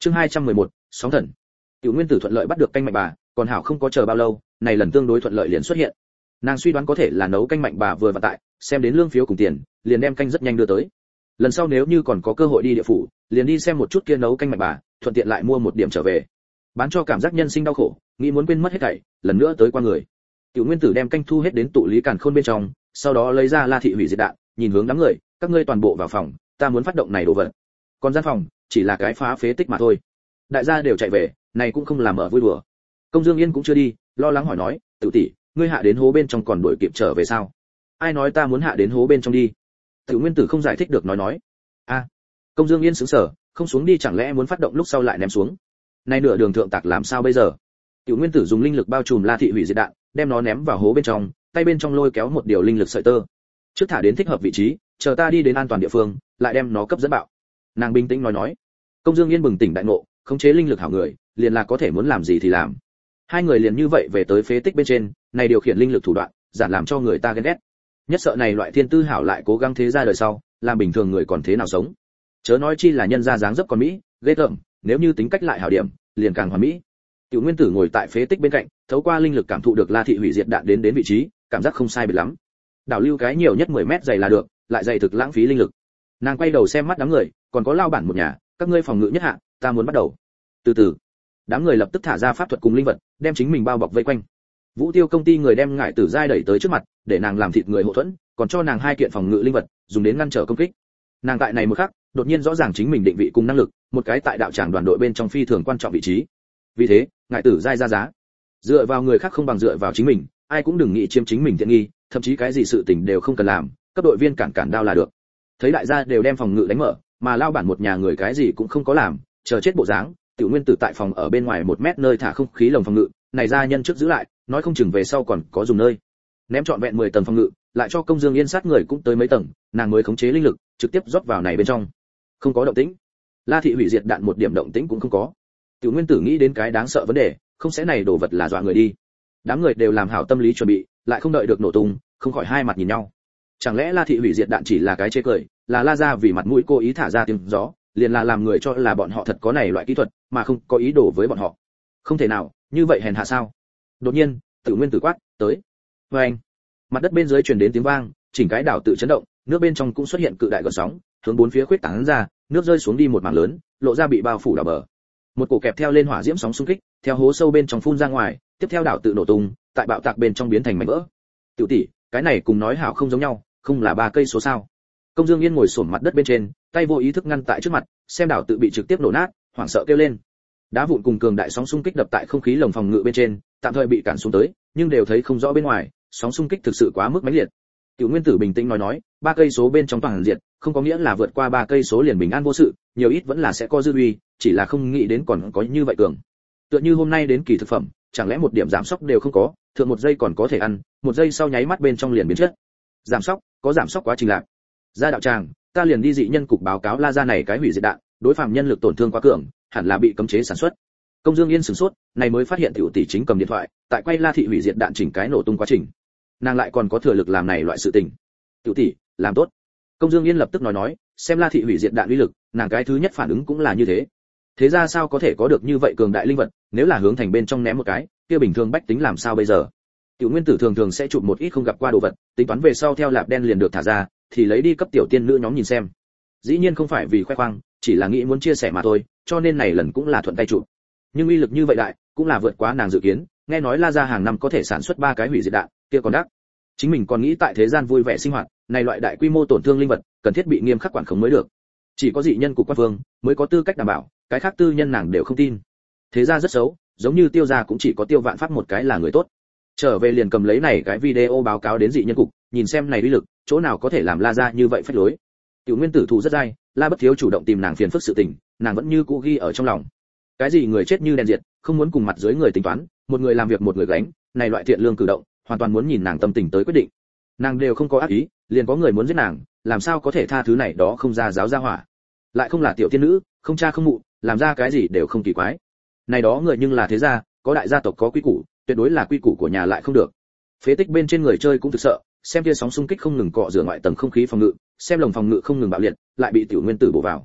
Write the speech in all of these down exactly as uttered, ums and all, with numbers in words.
Chương hai trăm mười một, sóng thần. Tiểu Nguyên Tử thuận lợi bắt được canh mạnh bà, còn hảo không có chờ bao lâu, này lần tương đối thuận lợi liền xuất hiện. Nàng suy đoán có thể là nấu canh mạnh bà vừa và tại, xem đến lương phiếu cùng tiền, liền đem canh rất nhanh đưa tới. Lần sau nếu như còn có cơ hội đi địa phủ, liền đi xem một chút kia nấu canh mạnh bà, thuận tiện lại mua một điểm trở về. Bán cho cảm giác nhân sinh đau khổ, nghĩ muốn quên mất hết thảy, lần nữa tới qua người. Tiểu Nguyên Tử đem canh thu hết đến tụ lý càn khôn bên trong, sau đó lấy ra La thị hủy diệt đạn, nhìn hướng đám người, các ngươi toàn bộ vào phòng, ta muốn phát động này đồ vật. Còn gian phòng, chỉ là cái phá phế tích mà thôi. Đại gia đều chạy về, này cũng không làm ở vui đùa. Công Dương Yên cũng chưa đi, lo lắng hỏi nói, "Tự tỷ, ngươi hạ đến hố bên trong còn đuổi kịp trở về sao?" "Ai nói ta muốn hạ đến hố bên trong đi?" Tiểu Nguyên Tử không giải thích được nói nói. "A." Công Dương Yên sững sờ, không xuống đi chẳng lẽ muốn phát động lúc sau lại ném xuống. Này nửa đường thượng tạc làm sao bây giờ? Tiểu Nguyên Tử dùng linh lực bao trùm La thị hủy diệt đạn, đem nó ném vào hố bên trong, tay bên trong lôi kéo một điều linh lực sợi tơ. Trước thả đến thích hợp vị trí, chờ ta đi đến an toàn địa phương, lại đem nó cấp dẫn bạo. Nàng bình tĩnh nói nói. Công Dương Yên bừng tỉnh đại ngộ, khống chế linh lực hảo người, liền là có thể muốn làm gì thì làm. Hai người liền như vậy về tới phế tích bên trên, này điều khiển linh lực thủ đoạn, giản làm cho người ta ghen ghét. Nhất sợ này loại thiên tư hảo lại cố gắng thế ra đời sau, làm bình thường người còn thế nào sống. Chớ nói chi là nhân gia dáng dấp còn mỹ, ghê tởm, nếu như tính cách lại hảo điểm, liền càng hoàn mỹ. Tiểu Nguyên Tử ngồi tại phế tích bên cạnh, thấu qua linh lực cảm thụ được La thị hủy diệt đạn đến đến vị trí, cảm giác không sai biệt lắm. Đảo lưu cái nhiều nhất mười mét dày là được, lại dày thực lãng phí linh lực. Nàng quay đầu xem mắt đám người, còn có lao bản một nhà, các ngươi phòng ngự nhất hạ, ta muốn bắt đầu. Từ từ, đám người lập tức thả ra pháp thuật cùng linh vật, đem chính mình bao bọc vây quanh. Vũ Tiêu công ty người đem ngải tử giai đẩy tới trước mặt, để nàng làm thịt người hộ thuẫn, còn cho nàng hai kiện phòng ngự linh vật, dùng đến ngăn trở công kích. Nàng tại này một khắc, đột nhiên rõ ràng chính mình định vị cùng năng lực, một cái tại đạo tràng đoàn đội bên trong phi thường quan trọng vị trí. Vì thế, ngải tử giai ra giá. Dựa vào người khác không bằng dựa vào chính mình, ai cũng đừng nghĩ chiếm chính mình tiện nghi, thậm chí cái gì sự tình đều không cần làm, cấp đội viên cản cản đao là được. Thấy đại gia đều đem phòng ngự đánh mở, mà lao bản một nhà người cái gì cũng không có làm, chờ chết bộ dáng. Tiểu Nguyên Tử tại phòng ở bên ngoài một mét nơi thả không khí lồng phòng ngự, này ra nhân trước giữ lại, nói không chừng về sau còn có dùng nơi. Ném trọn vẹn mười tầng phòng ngự, lại cho Công Dương Yên sát người cũng tới mấy tầng, nàng mới khống chế linh lực, trực tiếp rót vào này bên trong. Không có động tĩnh. La thị hủy diệt đạn một điểm động tĩnh cũng không có. Tiểu Nguyên Tử nghĩ đến cái đáng sợ vấn đề, không sẽ này đổ vật là dọa người đi. Đám người đều làm hảo tâm lý chuẩn bị, lại không đợi được nổ tung, không khỏi hai mặt nhìn nhau. Chẳng lẽ La thị hủy diệt đạn chỉ là cái chế cười, là La gia vì mặt mũi cố ý thả ra tiếng gió, liền là làm người cho là bọn họ thật có này loại kỹ thuật, mà không có ý đồ với bọn họ. Không thể nào, như vậy hèn hạ sao? Đột nhiên, Tiểu Nguyên Tử quát, tới. Oeng. Mặt đất bên dưới truyền đến tiếng vang, chỉnh cái đảo tự chấn động, nước bên trong cũng xuất hiện cự đại gợn sóng, hướng bốn phía khuyết tán ra, nước rơi xuống đi một mảng lớn, lộ ra bị bao phủ đảo bờ. Một cổ kẹp theo lên hỏa diễm sóng xung kích, theo hố sâu bên trong phun ra ngoài, tiếp theo đảo tự nổ tung, tại bạo tạc bên trong biến thành mảnh vỡ. Tiểu tỷ, cái này cùng nói hảo không giống nhau, không là ba cây số sao? Công Dương Yên ngồi xổm mặt đất bên trên, tay vô ý thức ngăn tại trước mặt, xem đảo tự bị trực tiếp nổ nát, hoảng sợ kêu lên. Đá vụn cùng cường đại sóng xung kích đập tại không khí lồng phòng ngự bên trên, tạm thời bị cản xuống tới, nhưng đều thấy không rõ bên ngoài, sóng xung kích thực sự quá mức mãnh liệt. Tiểu Nguyên Tử bình tĩnh nói nói, ba cây số bên trong toàn diệt, không có nghĩa là vượt qua ba cây số liền bình an vô sự, nhiều ít vẫn là sẽ có dư uy, chỉ là không nghĩ đến còn có như vậy cường. Tựa như hôm nay đến kỳ thực phẩm, chẳng lẽ một điểm giảm sốc đều không có, thượng một giây còn có thể ăn, một giây sau nháy mắt bên trong liền biến chất. Giảm sốc, có giảm sốc quá trình lạc. Ra đạo tràng, ta liền đi dị nhân cục báo cáo La gia này cái hủy diệt đạn, đối phạm nhân lực tổn thương quá cường, hẳn là bị cấm chế sản xuất. Công Dương Yên sửng sốt, này mới phát hiện tiểu tỷ chính cầm điện thoại, tại quay La thị hủy diệt đạn chỉnh cái nổ tung quá trình. Nàng lại còn có thừa lực làm này loại sự tình. Tiểu tỷ, làm tốt. Công Dương Yên lập tức nói nói, xem La thị hủy diệt đạn uy lực, nàng cái thứ nhất phản ứng cũng là như thế. Thế ra sao có thể có được như vậy cường đại linh vật, nếu là hướng thành bên trong ném một cái, kia bình thường bách tính làm sao bây giờ? Tiểu Nguyên Tử thường thường sẽ chụp một ít không gặp qua đồ vật, tính toán về sau theo lạp đen liền được thả ra, thì lấy đi cấp tiểu tiên nữ nhóm nhìn xem. Dĩ nhiên không phải vì khoe khoang, chỉ là nghĩ muốn chia sẻ mà thôi, cho nên này lần cũng là thuận tay chụp. Nhưng uy lực như vậy đại, cũng là vượt quá nàng dự kiến, nghe nói La gia hàng năm có thể sản xuất ba cái hủy diệt đạn, kia còn đắt. Chính mình còn nghĩ tại thế gian vui vẻ sinh hoạt, này loại đại quy mô tổn thương linh vật, cần thiết bị nghiêm khắc quản khống mới được. Chỉ có dị nhân của quan vương mới có tư cách đảm bảo, cái khác tư nhân nàng đều không tin. Thế ra rất xấu, giống như Tiêu gia cũng chỉ có Tiêu Vạn Pháp một cái là người tốt. Trở về liền cầm lấy này cái video báo cáo đến dị nhân cục, nhìn xem này uy lực, chỗ nào có thể làm La gia như vậy phách lối. Tiểu Nguyên Tử thù rất dai, La Bất Thiếu chủ động tìm nàng phiền phức sự tình, nàng vẫn như cũ ghi ở trong lòng. Cái gì người chết như đèn diệt, không muốn cùng mặt dưới người tính toán, một người làm việc một người gánh, này loại thiện lương cử động, hoàn toàn muốn nhìn nàng tâm tình tới quyết định. Nàng đều không có ác ý, liền có người muốn giết nàng, làm sao có thể tha thứ này đó không ra giáo ra hỏa. Lại không là tiểu tiên nữ, không cha không mụ, làm ra cái gì đều không kỳ quái. Này đó người nhưng là thế gia, có đại gia tộc có quy củ, tuyệt đối là quy củ của nhà lại không được. Phế tích bên trên người chơi cũng thực sợ, xem kia sóng xung kích không ngừng cọ rửa ngoại tầng không khí phòng ngự, xem lồng phòng ngự không ngừng bạo liệt, lại bị Tiểu Nguyên Tử bổ vào.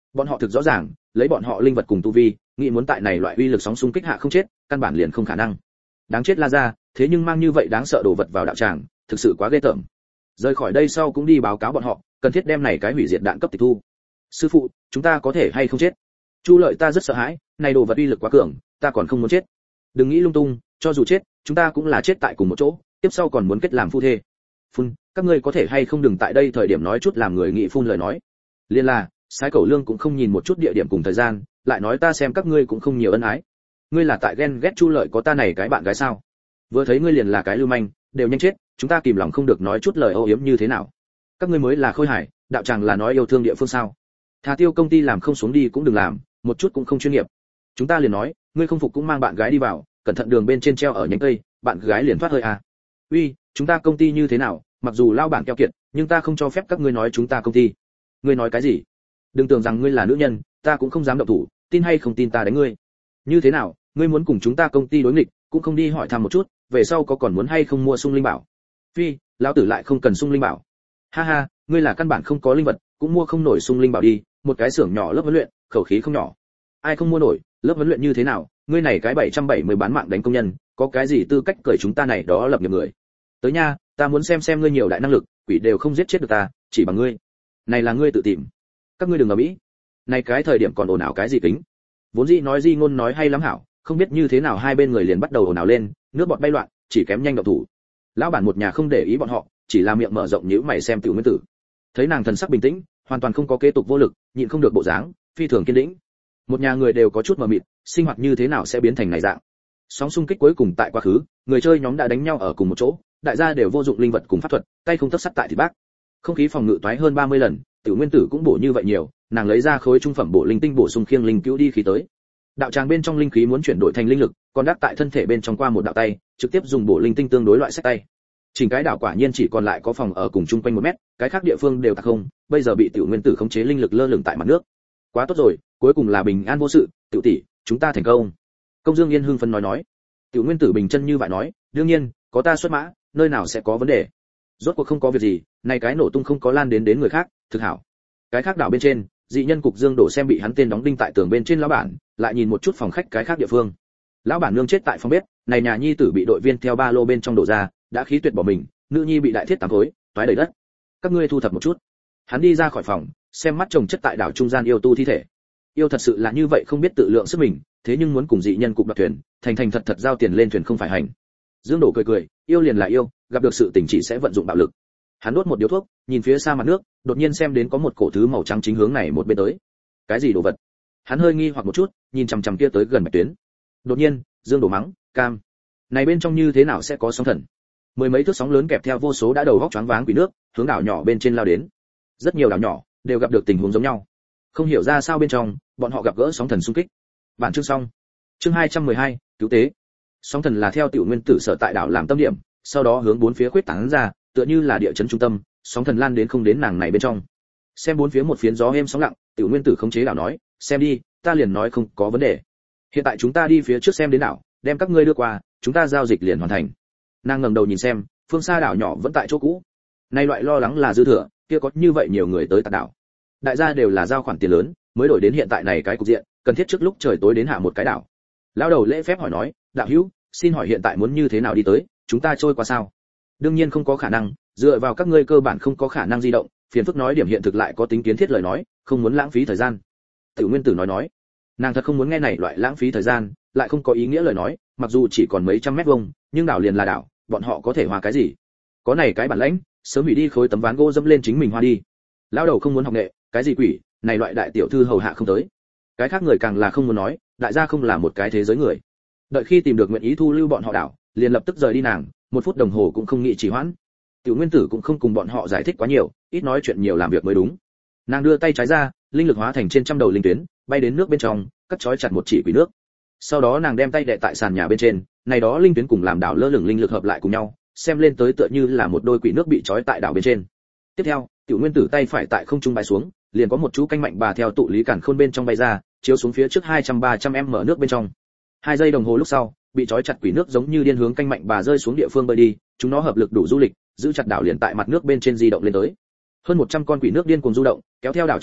Bọn họ thực rõ ràng, lấy bọn họ linh vật cùng tu vi, nghĩ muốn tại này loại uy lực sóng xung kích hạ không chết, căn bản liền không khả năng. Đáng chết La Gia, thế nhưng mang như vậy đáng sợ đồ vật vào đạo tràng, thực sự quá ghê tởm. Rời khỏi đây sau cũng đi báo cáo bọn họ, cần thiết đem này cái hủy diệt đạn cấp tịch thu. Sư phụ, chúng ta có thể hay không chết? Chu Lợi ta rất sợ hãi, này đồ vật uy lực quá cường, ta còn không muốn chết. Đừng nghĩ lung tung, cho dù chết, chúng ta cũng là chết tại cùng một chỗ, tiếp sau còn muốn kết làm phu thê. Phun, các ngươi có thể hay không đừng tại đây thời điểm nói chút làm người nghị phun lời nói. Liên là, Sái Cẩu Lương cũng không nhìn một chút địa điểm cùng thời gian, lại nói ta xem các ngươi cũng không nhiều ân ái. Ngươi là tại ghen ghét Chu Lợi có ta này cái bạn gái sao? Vừa thấy ngươi liền là cái lưu manh, đều nhanh chết, chúng ta kìm lòng không được nói chút lời âu yếm như thế nào. Các ngươi mới là Khôi Hải, đạo tràng là nói yêu thương địa phương sao? Thà Tiêu công ty làm không xuống đi cũng đừng làm, một chút cũng không chuyên nghiệp. Chúng ta liền nói, ngươi không phục cũng mang bạn gái đi vào, cẩn thận đường bên trên treo ở nhánh cây, bạn gái liền thoát hơi à. Uy, chúng ta công ty như thế nào, mặc dù lao bản keo kiệt, nhưng ta không cho phép các ngươi nói chúng ta công ty. Ngươi nói cái gì? Đừng tưởng rằng ngươi là nữ nhân, ta cũng không dám động thủ, tin hay không tin ta đánh ngươi. Như thế nào, ngươi muốn cùng chúng ta công ty đối nghịch, cũng không đi hỏi thăm một chút, về sau có còn muốn hay không mua sung linh bảo. Phi, lão tử lại không cần sung linh bảo. Ha ha, ngươi là căn bản không có linh vật, cũng mua không nổi sung linh bảo đi, một cái xưởng nhỏ lớp huấn luyện, khẩu khí không nhỏ. Ai không mua nổi, lớp huấn luyện như thế nào, ngươi này cái bảy trăm bảy mươi bán mạng đánh công nhân, có cái gì tư cách cởi chúng ta này đó lập nghiệp người. Tới nha, ta muốn xem xem ngươi nhiều đại năng lực, quỷ đều không giết chết được ta, chỉ bằng ngươi. Này là ngươi tự tìm. Các ngươi đừng ở mỹ. Này cái thời điểm còn ồn ào cái gì kính. Vốn dĩ nói di ngôn nói hay lắm hảo, không biết như thế nào hai bên người liền bắt đầu ồn ào lên, nước bọt bay loạn, chỉ kém nhanh động thủ. Lão bản một nhà không để ý bọn họ, chỉ là miệng mở rộng nhíu mày xem Tiểu Nguyên Tử. Thấy nàng thần sắc bình tĩnh, hoàn toàn không có kế tục vô lực, nhịn không được bộ dáng, phi thường kiên định. Một nhà người đều có chút mờ mịt, sinh hoạt như thế nào sẽ biến thành này dạng. Sóng xung kích cuối cùng tại quá khứ, người chơi nhóm đã đánh nhau ở cùng một chỗ, đại gia đều vô dụng linh vật cùng pháp thuật, tay không tấc sắt tại thịt bác. Không khí phòng ngự toái hơn ba mươi lần, Tiểu Nguyên Tử cũng bổ như vậy nhiều, nàng lấy ra khối trung phẩm bổ linh tinh bổ sung khiêng linh cứu đi khí tới. Đạo tràng bên trong linh khí muốn chuyển đổi thành linh lực, còn đắc tại thân thể bên trong qua một đạo tay, trực tiếp dùng bổ linh tinh tương đối loại sách tay. Chỉnh cái đảo quả nhiên chỉ còn lại có phòng ở cùng chung quanh một mét, cái khác địa phương đều tạc không, bây giờ bị Tiểu Nguyên Tử khống chế linh lực lơ lửng tại mặt nước. Quá tốt rồi, cuối cùng là bình an vô sự, Tiểu tỷ, chúng ta thành công. Công Dương Yên hưng phấn nói nói. Tiểu Nguyên Tử bình chân như vậy nói, đương nhiên, có ta xuất mã, nơi nào sẽ có vấn đề. Rốt cuộc không có việc gì, này cái nổ tung không có lan đến đến người khác, thực hảo. Cái khác đảo bên trên, dị nhân cục Dương đổ xem bị hắn tên đóng đinh tại tường bên trên lão bản, lại nhìn một chút phòng khách cái khác địa phương. Lão bản nương chết tại phòng bếp, này nhà nhi tử bị đội viên theo ba lô bên trong đổ ra, đã khí tuyệt bỏ mình, nữ nhi bị đại thiết tám khối, toái đầy đất. Các ngươi thu thập một chút. Hắn đi ra khỏi phòng, xem mắt chồng chất tại đảo trung gian yêu tu thi thể. Yêu thật sự là như vậy không biết tự lượng sức mình, thế nhưng muốn cùng dị nhân cục đoạt thuyền, thành thành thật thật giao tiền lên thuyền không phải hành. Dương Đổ cười cười, yêu liền là yêu, gặp được sự tình chỉ sẽ vận dụng bạo lực. Hắn đốt một điếu thuốc, nhìn phía xa mặt nước, đột nhiên xem đến có một cổ thứ màu trắng chính hướng này một bên tới. Cái gì đồ vật? Hắn hơi nghi hoặc một chút, nhìn chằm chằm kia tới gần Bạch Tuyến. Đột nhiên, Dương Đổ mắng, cam. Này bên trong như thế nào sẽ có sóng thần? Mười mấy thước sóng lớn kẹp theo vô số đã đầu góc choáng váng quỷ nước, hướng đảo nhỏ bên trên lao đến. Rất nhiều đảo nhỏ đều gặp được tình huống giống nhau. Không hiểu ra sao bên trong, bọn họ gặp gỡ sóng thần xung kích. Bản chương xong. Chương hai trăm mười hai, cứu tế. Sóng thần là theo Tiểu Nguyên Tử sở tại đảo làm tâm điểm, sau đó hướng bốn phía khuyết tán ra, tựa như là địa chấn trung tâm, sóng thần lan đến không đến nàng này bên trong. Xem bốn phía một phiến gió êm sóng lặng, Tiểu Nguyên Tử khống chế đảo nói, xem đi, ta liền nói không có vấn đề. Hiện tại chúng ta đi phía trước xem đến đảo, đem các ngươi đưa qua, chúng ta giao dịch liền hoàn thành. Nàng ngẩng đầu nhìn xem, phương xa đảo nhỏ vẫn tại chỗ cũ. Nay loại lo lắng là dư thừa, kia có như vậy nhiều người tới tạt đảo. Đại gia đều là giao khoản tiền lớn, mới đổi đến hiện tại này cái cục diện, cần thiết trước lúc trời tối đến hạ một cái đảo. Lão đầu lễ phép hỏi nói, đạo hữu, xin hỏi hiện tại muốn như thế nào đi tới, chúng ta trôi qua sao? Đương nhiên không có khả năng, dựa vào các ngươi cơ bản không có khả năng di động, phiền phức nói điểm hiện thực lại có tính kiến thiết lời nói, không muốn lãng phí thời gian. Tiểu Nguyên Tử nói nói, nàng thật không muốn nghe này loại lãng phí thời gian, lại không có ý nghĩa lời nói, mặc dù chỉ còn mấy trăm mét vuông, nhưng đảo liền là đảo, bọn họ có thể hòa cái gì? Có này cái bản lãnh, sớm hủy đi khối tấm ván gỗ dẫm lên chính mình hoa đi. Lão đầu không muốn học nghệ, cái gì quỷ, này loại đại tiểu thư hầu hạ không tới. Cái khác người càng là không muốn nói, đại gia không là một cái thế giới người. Đợi khi tìm được nguyện ý thu lưu bọn họ đảo, liền lập tức rời đi nàng, một phút đồng hồ cũng không nghĩ trì hoãn. Tiểu Nguyên Tử cũng không cùng bọn họ giải thích quá nhiều, ít nói chuyện nhiều làm việc mới đúng. Nàng đưa tay trái ra, linh lực hóa thành trên trăm đầu linh tuyến, bay đến nước bên trong, cắt chói chặt một chỉ quỷ nước. Sau đó nàng đem tay đè tại sàn nhà bên trên, này đó linh tuyến cùng làm đảo lơ lửng linh lực hợp lại cùng nhau, xem lên tới tựa như là một đôi quỷ nước bị trói tại đảo bên trên. Tiếp theo, Tiểu Nguyên Tử tay phải tại không trung bay xuống, liền có một chú canh mạnh bà theo tụ lý cản khôn bên trong bay ra, chiếu xuống phía trước hai trăm ba trăm em mở nước bên trong. Hai giây đồng hồ lúc sau, bị trói chặt quỷ nước giống như điên hướng canh mạnh bà rơi xuống địa phương bơi đi, chúng nó hợp lực đủ du lịch, giữ chặt đảo liền tại mặt nước bên trên di động lên tới. Hơn một trăm con quỷ nước điên cuồng du động, kéo theo đảo trôi đi,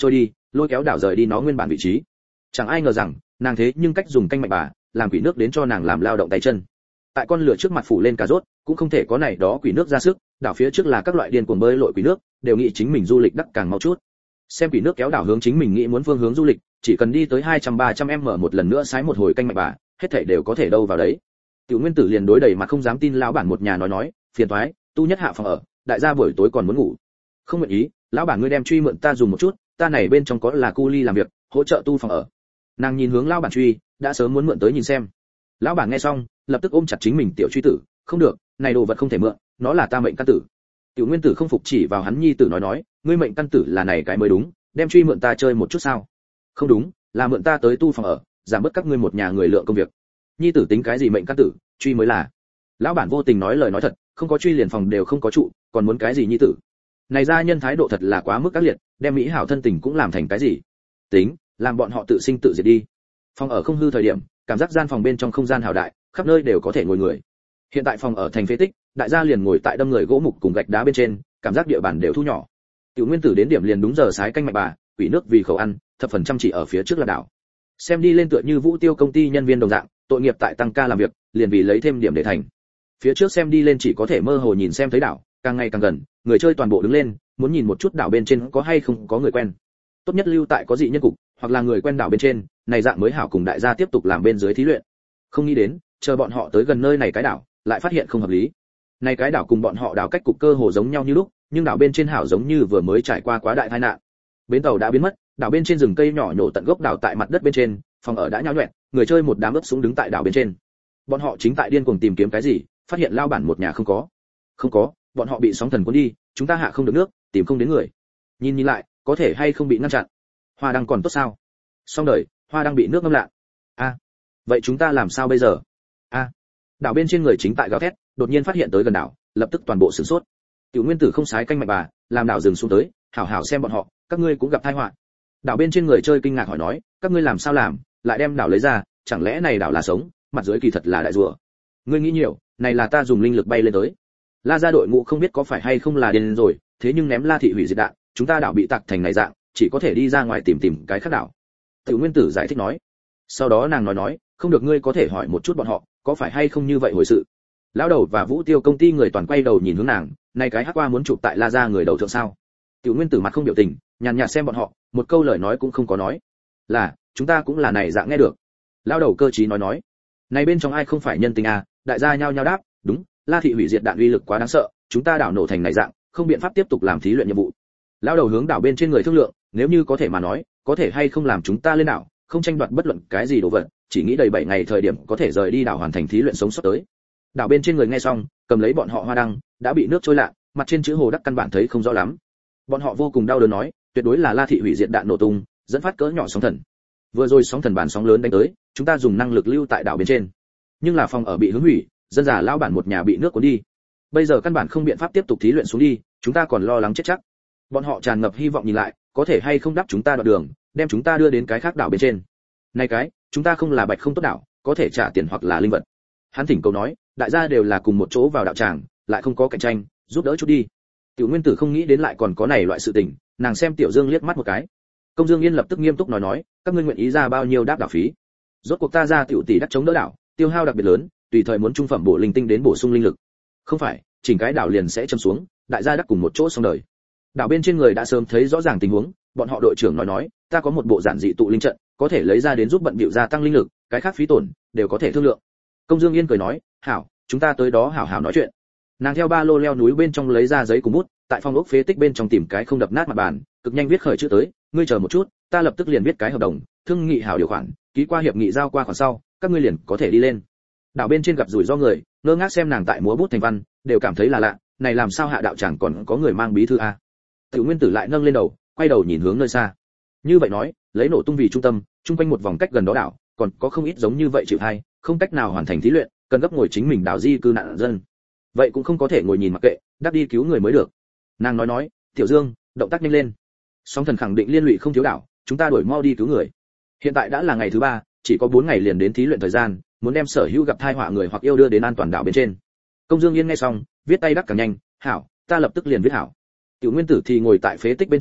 lôi kéo đảo rời đi nó nguyên bản vị trí. Chẳng ai ngờ rằng nàng thế nhưng cách dùng canh mạnh bà làm quỷ nước đến cho nàng làm lao động tay chân. Tại con lửa trước mặt phủ lên cà rốt, cũng không thể có này đó quỷ nước ra sức, đảo phía trước là các loại điên cuồng bơi lội quỷ nước, đều nghĩ chính mình du lịch đắc càng mau chút. Xem quỷ nước kéo đảo hướng chính mình nghĩ muốn phương hướng du lịch, chỉ cần đi tới hai trăm ba trăm m một lần nữa sái một hồi canh mạnh bà, hết thảy đều có thể đâu vào đấy. Tiểu Nguyên Tử liền đối đầy mặt không dám tin lão bản một nhà nói nói, phiền toái, tu nhất hạ phòng ở, đại gia buổi tối còn muốn ngủ. Không nguyện ý, lão bản ngươi đem truy mượn ta dùng một chút, ta này bên trong có là cu ly làm việc, hỗ trợ tu phòng ở. Nàng nhìn hướng lão bản truy, đã sớm muốn mượn tới nhìn xem. Lão bản nghe xong, lập tức ôm chặt chính mình tiểu truy tử, không được, này đồ vật không thể mượn, nó là ta mệnh căn tử. Tiểu Nguyên Tử không phục chỉ vào hắn nhi tử nói nói, ngươi mệnh căn tử là này cái mới đúng, đem truy mượn ta chơi một chút sao? Không đúng, là mượn ta tới tu phòng ở, giảm bớt các ngươi một nhà người lượng công việc. Nhi tử tính cái gì mệnh căn tử, truy mới là. Lão bản vô tình nói lời nói thật, không có truy liền phòng đều không có trụ, còn muốn cái gì nhi tử? Này gia nhân thái độ thật là quá mức ác liệt, đem mỹ hảo thân tình cũng làm thành cái gì? Tính, làm bọn họ tự sinh tự diệt đi. Phòng ở không hư thời điểm, cảm giác gian phòng bên trong không gian hào đại, khắp nơi đều có thể ngồi người. Hiện tại phòng ở thành phế tích, đại gia liền ngồi tại đâm người gỗ mục cùng gạch đá bên trên, cảm giác địa bàn đều thu nhỏ. Tiểu Nguyên Tử đến điểm liền đúng giờ sái canh mạnh bà, quỷ nước vì khẩu ăn, thập phần trăm chỉ ở phía trước là đảo. Xem đi lên tựa như Vũ Tiêu công ty nhân viên đồng dạng, tội nghiệp tại tăng ca làm việc, liền vì lấy thêm điểm để thành. Phía trước xem đi lên chỉ có thể mơ hồ nhìn xem thấy đảo, càng ngày càng gần, người chơi toàn bộ đứng lên, muốn nhìn một chút đảo bên trên có hay không có người quen. Tốt nhất lưu tại có dị nhân cục, hoặc là người quen đảo bên trên, này dạng mới hảo cùng đại gia tiếp tục làm bên dưới thí luyện. Không nghĩ đến, chờ bọn họ tới gần nơi này cái đảo, lại phát hiện không hợp lý. Này cái đảo cùng bọn họ đảo cách cục cơ hồ giống nhau như lúc, nhưng đảo bên trên hảo giống như vừa mới trải qua quá đại tai nạn. Bến tàu đã biến mất, đảo bên trên rừng cây nhỏ nhổ tận gốc đảo tại mặt đất bên trên, phòng ở đã nhão nhọẹt, người chơi một đám ướp súng đứng tại đảo bên trên. Bọn họ chính tại điên cuồng tìm kiếm cái gì, phát hiện lao bản một nhà không có. Không có, bọn họ bị sóng thần cuốn đi, chúng ta hạ không được nước, tìm không đến người. Nhìn nhìn lại, có thể hay không bị ngăn chặn. Hoa đang còn tốt sao? Xong đời, hoa đang bị nước ngâm lạ. A, vậy chúng ta làm sao bây giờ? A, đảo bên trên người chính tại gào thét, đột nhiên phát hiện tới gần đảo, lập tức toàn bộ sửng sốt. Tiểu Nguyên Tử không sái canh mạnh bà, làm đảo dừng xuống tới, hảo hảo xem bọn họ, các ngươi cũng gặp tai họa. Đảo bên trên người chơi kinh ngạc hỏi nói, các ngươi làm sao làm, lại đem đảo lấy ra, chẳng lẽ này đảo là sống, mặt dưới kỳ thật là đại rùa. Ngươi nghĩ nhiều, này là ta dùng linh lực bay lên tới. La gia đội ngũ không biết có phải hay không là điên rồi, thế nhưng ném La thị hủy diệt đạn, chúng ta đảo bị tạc thành này dạng, chỉ có thể đi ra ngoài tìm tìm cái khác đảo. Tiểu Nguyên Tử giải thích nói. Sau đó nàng nói nói, không được ngươi có thể hỏi một chút bọn họ, có phải hay không như vậy hồi sự. Lão đầu và Vũ Tiêu công ty người toàn quay đầu nhìn hướng nàng, này cái hắc qua muốn chụp tại La gia người đầu thượng sao? Tiểu Nguyên Tử mặt không biểu tình, nhàn nhạt xem bọn họ, một câu lời nói cũng không có nói. Là, chúng ta cũng là này dạng nghe được. Lão đầu cơ trí nói nói, này bên trong ai không phải nhân tình à? Đại gia nhao nhao đáp, đúng, La thị hủy diệt đạn uy lực quá đáng sợ, chúng ta đảo nổ thành này dạng, không biện pháp tiếp tục làm thí luyện nhiệm vụ. Lão đầu hướng đảo bên trên người thương lượng, nếu như có thể mà nói, có thể hay không làm chúng ta lên đảo, không tranh đoạt bất luận cái gì đồ vật, chỉ nghĩ đầy bảy ngày thời điểm có thể rời đi đảo hoàn thành thí luyện sống sót tới. Đảo bên trên người nghe xong, cầm lấy bọn họ hoa đăng, đã bị nước trôi lạ, mặt trên chữ hồ đắc căn bản thấy không rõ lắm. Bọn họ vô cùng đau đớn nói, tuyệt đối là La thị hủy diệt đạn nổ tung, dẫn phát cỡ nhỏ sóng thần. Vừa rồi sóng thần bản sóng lớn đánh tới, chúng ta dùng năng lực lưu tại đảo bên trên. Nhưng là phòng ở bị hướng hủy, dân già lão bản một nhà bị nước cuốn đi. Bây giờ căn bản không biện pháp tiếp tục thí luyện xuống đi, chúng ta còn lo lắng chết chắc. Bọn họ tràn ngập hy vọng nhìn lại, có thể hay không đáp chúng ta đoạn đường, đem chúng ta đưa đến cái khác đảo bên trên. Này cái, chúng ta không là bạch không tốt đảo, có thể trả tiền hoặc là linh vật. Hắn thỉnh cầu nói, đại gia đều là cùng một chỗ vào đạo tràng, lại không có cạnh tranh, giúp đỡ chút đi. Tiểu Nguyên Tử không nghĩ đến lại còn có này loại sự tình, nàng xem Tiểu Dương liếc mắt một cái. Công Dương Yên lập tức nghiêm túc nói nói, các ngươi nguyện ý ra bao nhiêu đáp đảo phí? Rốt cuộc ta ra tiểu tỷ đắc chống đỡ đảo, tiêu hao đặc biệt lớn, tùy thời muốn trung phẩm bổ linh tinh đến bổ sung linh lực. Không phải, chỉnh cái đảo liền sẽ châm xuống, đại gia đắc cùng một chỗ xong đời. Đảo bên trên người đã sớm thấy rõ ràng tình huống, bọn họ đội trưởng nói nói, ta có một bộ giản dị tụ linh trận, có thể lấy ra đến giúp bận bịu gia tăng linh lực, cái khác phí tổn đều có thể thương lượng. Công Dương Yên cười nói, hảo, chúng ta tới đó hảo hảo nói chuyện. Nàng theo ba lô leo núi bên trong lấy ra giấy cùng bút, tại phòng ốc phế tích bên trong tìm cái không đập nát mặt bàn, cực nhanh viết khởi chữ tới, ngươi chờ một chút, ta lập tức liền viết cái hợp đồng, thương nghị hảo điều khoản, ký qua hiệp nghị giao qua khoản sau, các ngươi liền có thể đi lên. Đảo bên trên gặp rủi ro người, ngơ ngác xem nàng tại múa bút thành văn, đều cảm thấy là lạ, này làm sao hạ đạo chẳng còn có người mang bí thư a? Tiểu Nguyên Tử lại nâng lên đầu, quay đầu nhìn hướng nơi xa. Như vậy nói, lấy nổ tung vì trung tâm, trung quanh một vòng cách gần đó đảo, còn có không ít giống như vậy chịu hay, không cách nào hoàn thành thí luyện, cần gấp ngồi chính mình đảo di cư nạn dân. Vậy cũng không có thể ngồi nhìn mặc kệ, đáp đi cứu người mới được. Nàng nói nói, Tiểu Dương, động tác nhanh lên. Sóng thần khẳng định liên lụy không thiếu đảo, chúng ta đuổi mau đi cứu người. Hiện tại đã là ngày thứ ba, chỉ có bốn ngày liền đến thí luyện thời gian, muốn đem sở hữu gặp tai họa người hoặc yêu đưa đến an toàn đảo bên trên. Công Dương Yên nghe xong, viết tay đắc càng nhanh, hảo, ta lập tức liền viết hảo. Tiểu Nguyên Tử thì ngồi tại phế tích bên trên,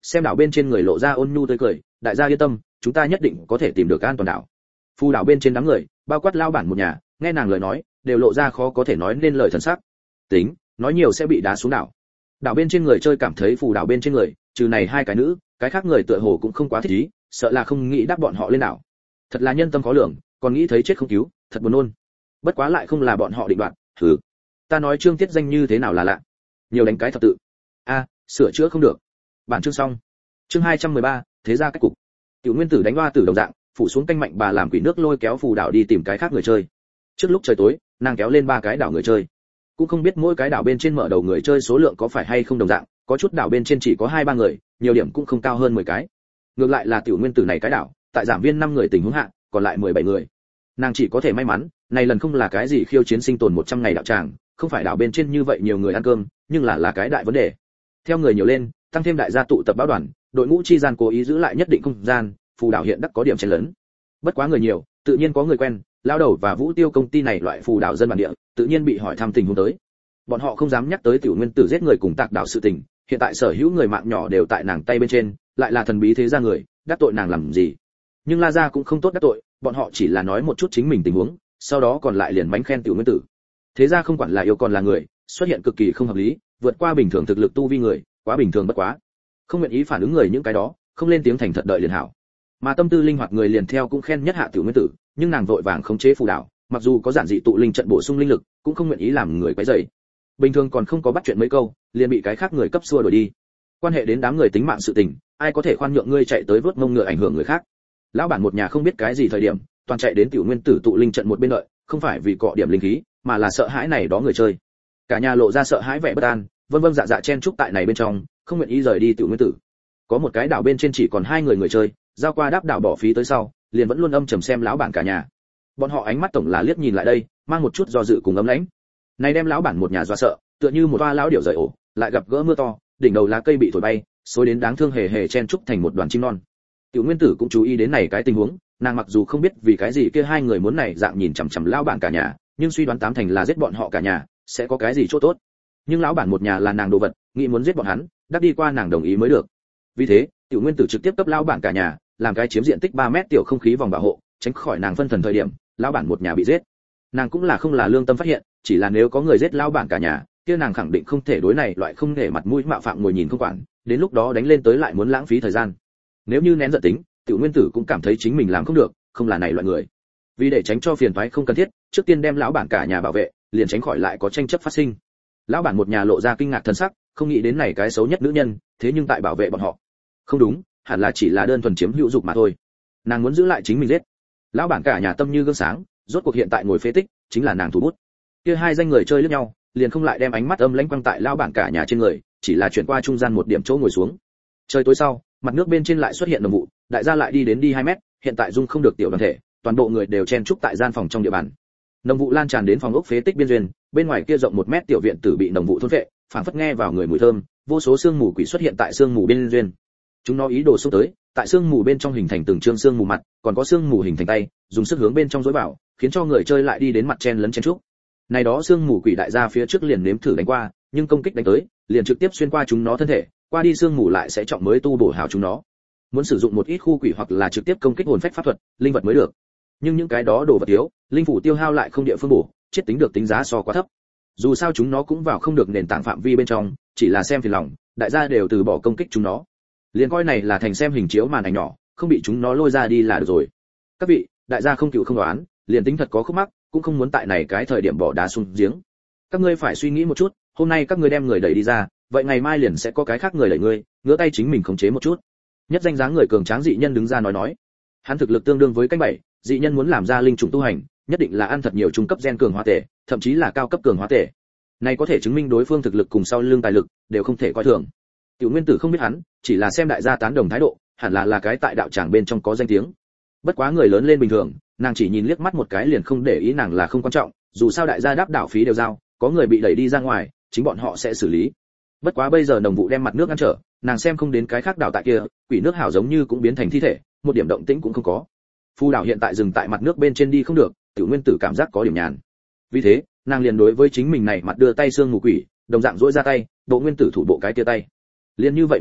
xem đảo bên trên người lộ ra ôn nhu tươi cười, đại gia yên tâm, chúng ta nhất định có thể tìm được an toàn đảo. Phù đảo bên trên đám người, bao quát lao bản một nhà, nghe nàng lời nói, đều lộ ra khó có thể nói nên lời thần sắc. Tính, nói nhiều sẽ bị đá xuống đảo. Đảo bên trên người chơi cảm thấy phù đảo bên trên người, trừ này hai cái nữ, cái khác người tựa hồ cũng không quá thích ý, sợ là không nghĩ đáp bọn họ lên đảo. Thật là nhân tâm khó lường, còn nghĩ thấy chết không cứu, thật buồn nôn. Bất quá lại không là bọn họ định đoạt, thử. Ta nói Trương Tiết danh như thế nào là lạ. Nhiều đánh cái thập tự. A, sửa chữa không được. Bản chương xong. Chương hai trăm mười ba, thế ra cách cục. Tiểu Nguyên Tử đánh hoa tử đồng dạng, phủ xuống canh mạnh bà làm quỷ nước lôi kéo phù đảo đi tìm cái khác người chơi. Trước lúc trời tối, nàng kéo lên ba cái đảo người chơi. Cũng không biết mỗi cái đảo bên trên mở đầu người chơi số lượng có phải hay không đồng dạng, có chút đảo bên trên chỉ có hai ba người, nhiều điểm cũng không cao hơn mười cái. Ngược lại là Tiểu Nguyên Tử này cái đảo, tại giảm viên năm người tình huống hạ, còn lại mười bảy người. Nàng chỉ có thể may mắn, này lần không là cái gì khiêu chiến sinh tồn một trăm ngày đạo tràng, không phải đảo bên trên như vậy nhiều người ăn cơm, nhưng là là cái đại vấn đề. Theo người nhiều lên, tăng thêm đại gia tụ tập báo đoàn, đội ngũ chi gian cố ý giữ lại nhất định không gian, phù đảo hiện đắc có điểm chen lớn. Bất quá người nhiều, tự nhiên có người quen, lao đầu và Vũ Tiêu công ty này loại phù đảo dân bản địa, tự nhiên bị hỏi thăm tình huống tới. Bọn họ không dám nhắc tới Tiểu Nguyên Tử giết người cùng tạc đảo sự tình, hiện tại sở hữu người mạng nhỏ đều tại nàng tay bên trên, lại là thần bí thế gia người, đắc tội nàng làm gì? Nhưng La gia cũng không tốt đắc tội, bọn họ chỉ là nói một chút chính mình tình huống, sau đó còn lại liền mánh khen Tiểu Nguyên Tử. Thế gia không quản là yêu còn là người, xuất hiện cực kỳ không hợp lý, vượt qua bình thường thực lực tu vi người, quá bình thường bất quá. Không nguyện ý phản ứng người những cái đó, không lên tiếng thành thật đợi liền hảo. Mà tâm tư linh hoạt người liền theo cũng khen nhất hạ Tiểu Nguyên Tử, nhưng nàng vội vàng khống chế phù đảo, mặc dù có giản dị tụ linh trận bổ sung linh lực, cũng không nguyện ý làm người quấy rầy. Bình thường còn không có bắt chuyện mấy câu, liền bị cái khác người cấp xua đuổi đi. Quan hệ đến đám người tính mạng sự tình, ai có thể khoan nhượng ngươi chạy tới vớt mông ngựa ảnh hưởng người khác. Lão bản một nhà không biết cái gì thời điểm, toàn chạy đến Tiểu Nguyên Tử tụ linh trận một bên đợi, không phải vì cọ điểm linh khí, mà là sợ hãi này đó người chơi. Cả nhà lộ ra sợ hãi vẻ bất an, vân vân dạ dạ chen chúc tại này bên trong, không nguyện ý rời đi Tiểu Nguyên Tử. Có một cái đảo bên trên chỉ còn hai người người chơi, giao qua đáp đảo bỏ phí tới sau, liền vẫn luôn âm trầm xem lão bản cả nhà. Bọn họ ánh mắt tổng là liếc nhìn lại đây, mang một chút do dự cùng ấm lãnh. Này đem lão bản một nhà dọa sợ, tựa như một toa lão điểu rời ổ, lại gặp gỡ mưa to, đỉnh đầu lá cây bị thổi bay, xối đến đáng thương hề hề chen chúc thành một đoàn chim non. Tiểu Nguyên Tử cũng chú ý đến này cái tình huống, nàng mặc dù không biết vì cái gì kia hai người muốn này dạng nhìn chằm chằm lão bản cả nhà, nhưng suy đoán tám thành là giết bọn họ cả nhà, sẽ có cái gì chỗ tốt. Nhưng lão bản một nhà là nàng đồ vật, nghĩ muốn giết bọn hắn, đắc đi qua nàng đồng ý mới được. Vì thế, Tiểu Nguyên Tử trực tiếp cấp lão bản cả nhà, làm cái chiếm diện tích ba mét tiểu không khí vòng bảo hộ, tránh khỏi nàng phân thần thời điểm, lão bản một nhà bị giết. Nàng cũng là không là lương tâm phát hiện, chỉ là nếu có người giết lão bản cả nhà, kia nàng khẳng định không thể đối này loại không để mặt mũi mạo phạm ngồi nhìn không quản, đến lúc đó đánh lên tới lại muốn lãng phí thời gian. Nếu như nén giận tính, Tiểu Nguyên Tử cũng cảm thấy chính mình làm không được, không là này loại người. Vì để tránh cho phiền toái không cần thiết, trước tiên đem lão bản cả nhà bảo vệ, liền tránh khỏi lại có tranh chấp phát sinh. Lão bản một nhà lộ ra kinh ngạc thần sắc, không nghĩ đến này cái xấu nhất nữ nhân, thế nhưng tại bảo vệ bọn họ. Không đúng, hẳn là chỉ là đơn thuần chiếm hữu dục mà thôi. Nàng muốn giữ lại chính mình giết. Lão bản cả nhà tâm như gương sáng, rốt cuộc hiện tại ngồi phế tích, chính là nàng thủ bút. Kia hai danh người chơi liếc nhau, liền không lại đem ánh mắt âm lãnh quăng tại lão bản cả nhà trên người, chỉ là chuyển qua trung gian một điểm chỗ ngồi xuống. Trời tối sau, mặt nước bên trên lại xuất hiện đồng vụ, đại gia lại đi đến đi hai mét, hiện tại dung không được tiểu đoàn thể, toàn bộ người đều chen chúc tại gian phòng trong địa bàn. Nồng vụ lan tràn đến phòng ốc phế tích biên duyên, bên ngoài kia rộng một mét tiểu viện tử bị nồng vụ thôn phệ, phảng phất nghe vào người mùi thơm, vô số xương mù quỷ xuất hiện tại xương mù biên duyên. Chúng nó ý đồ xông tới, tại xương mù bên trong hình thành từng trương xương mù mặt, còn có xương mù hình thành tay, dùng sức hướng bên trong dối vào, khiến cho người chơi lại đi đến mặt chen lấn chen chúc. Này đó xương mù quỷ đại gia phía trước liền nếm thử đánh qua, nhưng công kích đánh tới, liền trực tiếp xuyên qua chúng nó thân thể, qua đi xương mù lại sẽ trọng mới tu bổ hảo chúng nó. Muốn sử dụng một ít khu quỷ hoặc là trực tiếp công kích hồn phách pháp thuật, linh vật mới được. Nhưng những cái đó đồ vật thiếu, linh phủ tiêu hao lại không địa phương bổ, chết tính được tính giá so quá thấp. Dù sao chúng nó cũng vào không được nền tảng phạm vi bên trong, chỉ là xem phiền lòng, đại gia đều từ bỏ công kích chúng nó. Liền coi này là thành xem hình chiếu màn ảnh nhỏ, không bị chúng nó lôi ra đi là được rồi. Các vị, đại gia không chịu không đoán, liền tính thật có khúc mắc, cũng không muốn tại này cái thời điểm bỏ đá xuống giếng. Các ngươi phải suy nghĩ một chút, hôm nay các ngươi đem người đẩy đi ra, vậy ngày mai liền sẽ có cái khác người đẩy ngươi, ngửa tay chính mình khống chế một chút. Nhất danh dáng người cường tráng dị nhân đứng ra nói nói, hắn thực lực tương đương với canh bảy, dị nhân muốn làm ra linh trùng tu hành, nhất định là ăn thật nhiều trung cấp gen cường hóa tể, thậm chí là cao cấp cường hóa tể. Này có thể chứng minh đối phương thực lực cùng sau lưng tài lực đều không thể coi thường. Tiểu Nguyên Tử không biết hắn, chỉ là xem đại gia tán đồng thái độ, hẳn là là cái tại đạo tràng bên trong có danh tiếng. Bất quá người lớn lên bình thường, nàng chỉ nhìn liếc mắt một cái liền không để ý nàng là không quan trọng, dù sao đại gia đáp đảo phí đều giao, có người bị đẩy đi ra ngoài, chính bọn họ sẽ xử lý. Bất quá bây giờ nồng vụ đem mặt nước ngăn trở, nàng xem không đến cái khác đảo tại kia, quỷ nước hảo giống như cũng biến thành thi thể, một điểm động tĩnh cũng không có. Phu đảo hiện tại dừng tại mặt nước bên trên đi không được, Tiểu Nguyên Tử cảm giác có điểm nhàn. Vì thế, nàng liền đối với chính mình này mặt đưa tay xương mù quỷ, đồng dạng duỗi ra tay, Bộ Nguyên Tử thủ bộ cái tia tay. Liên như vậy một nắm,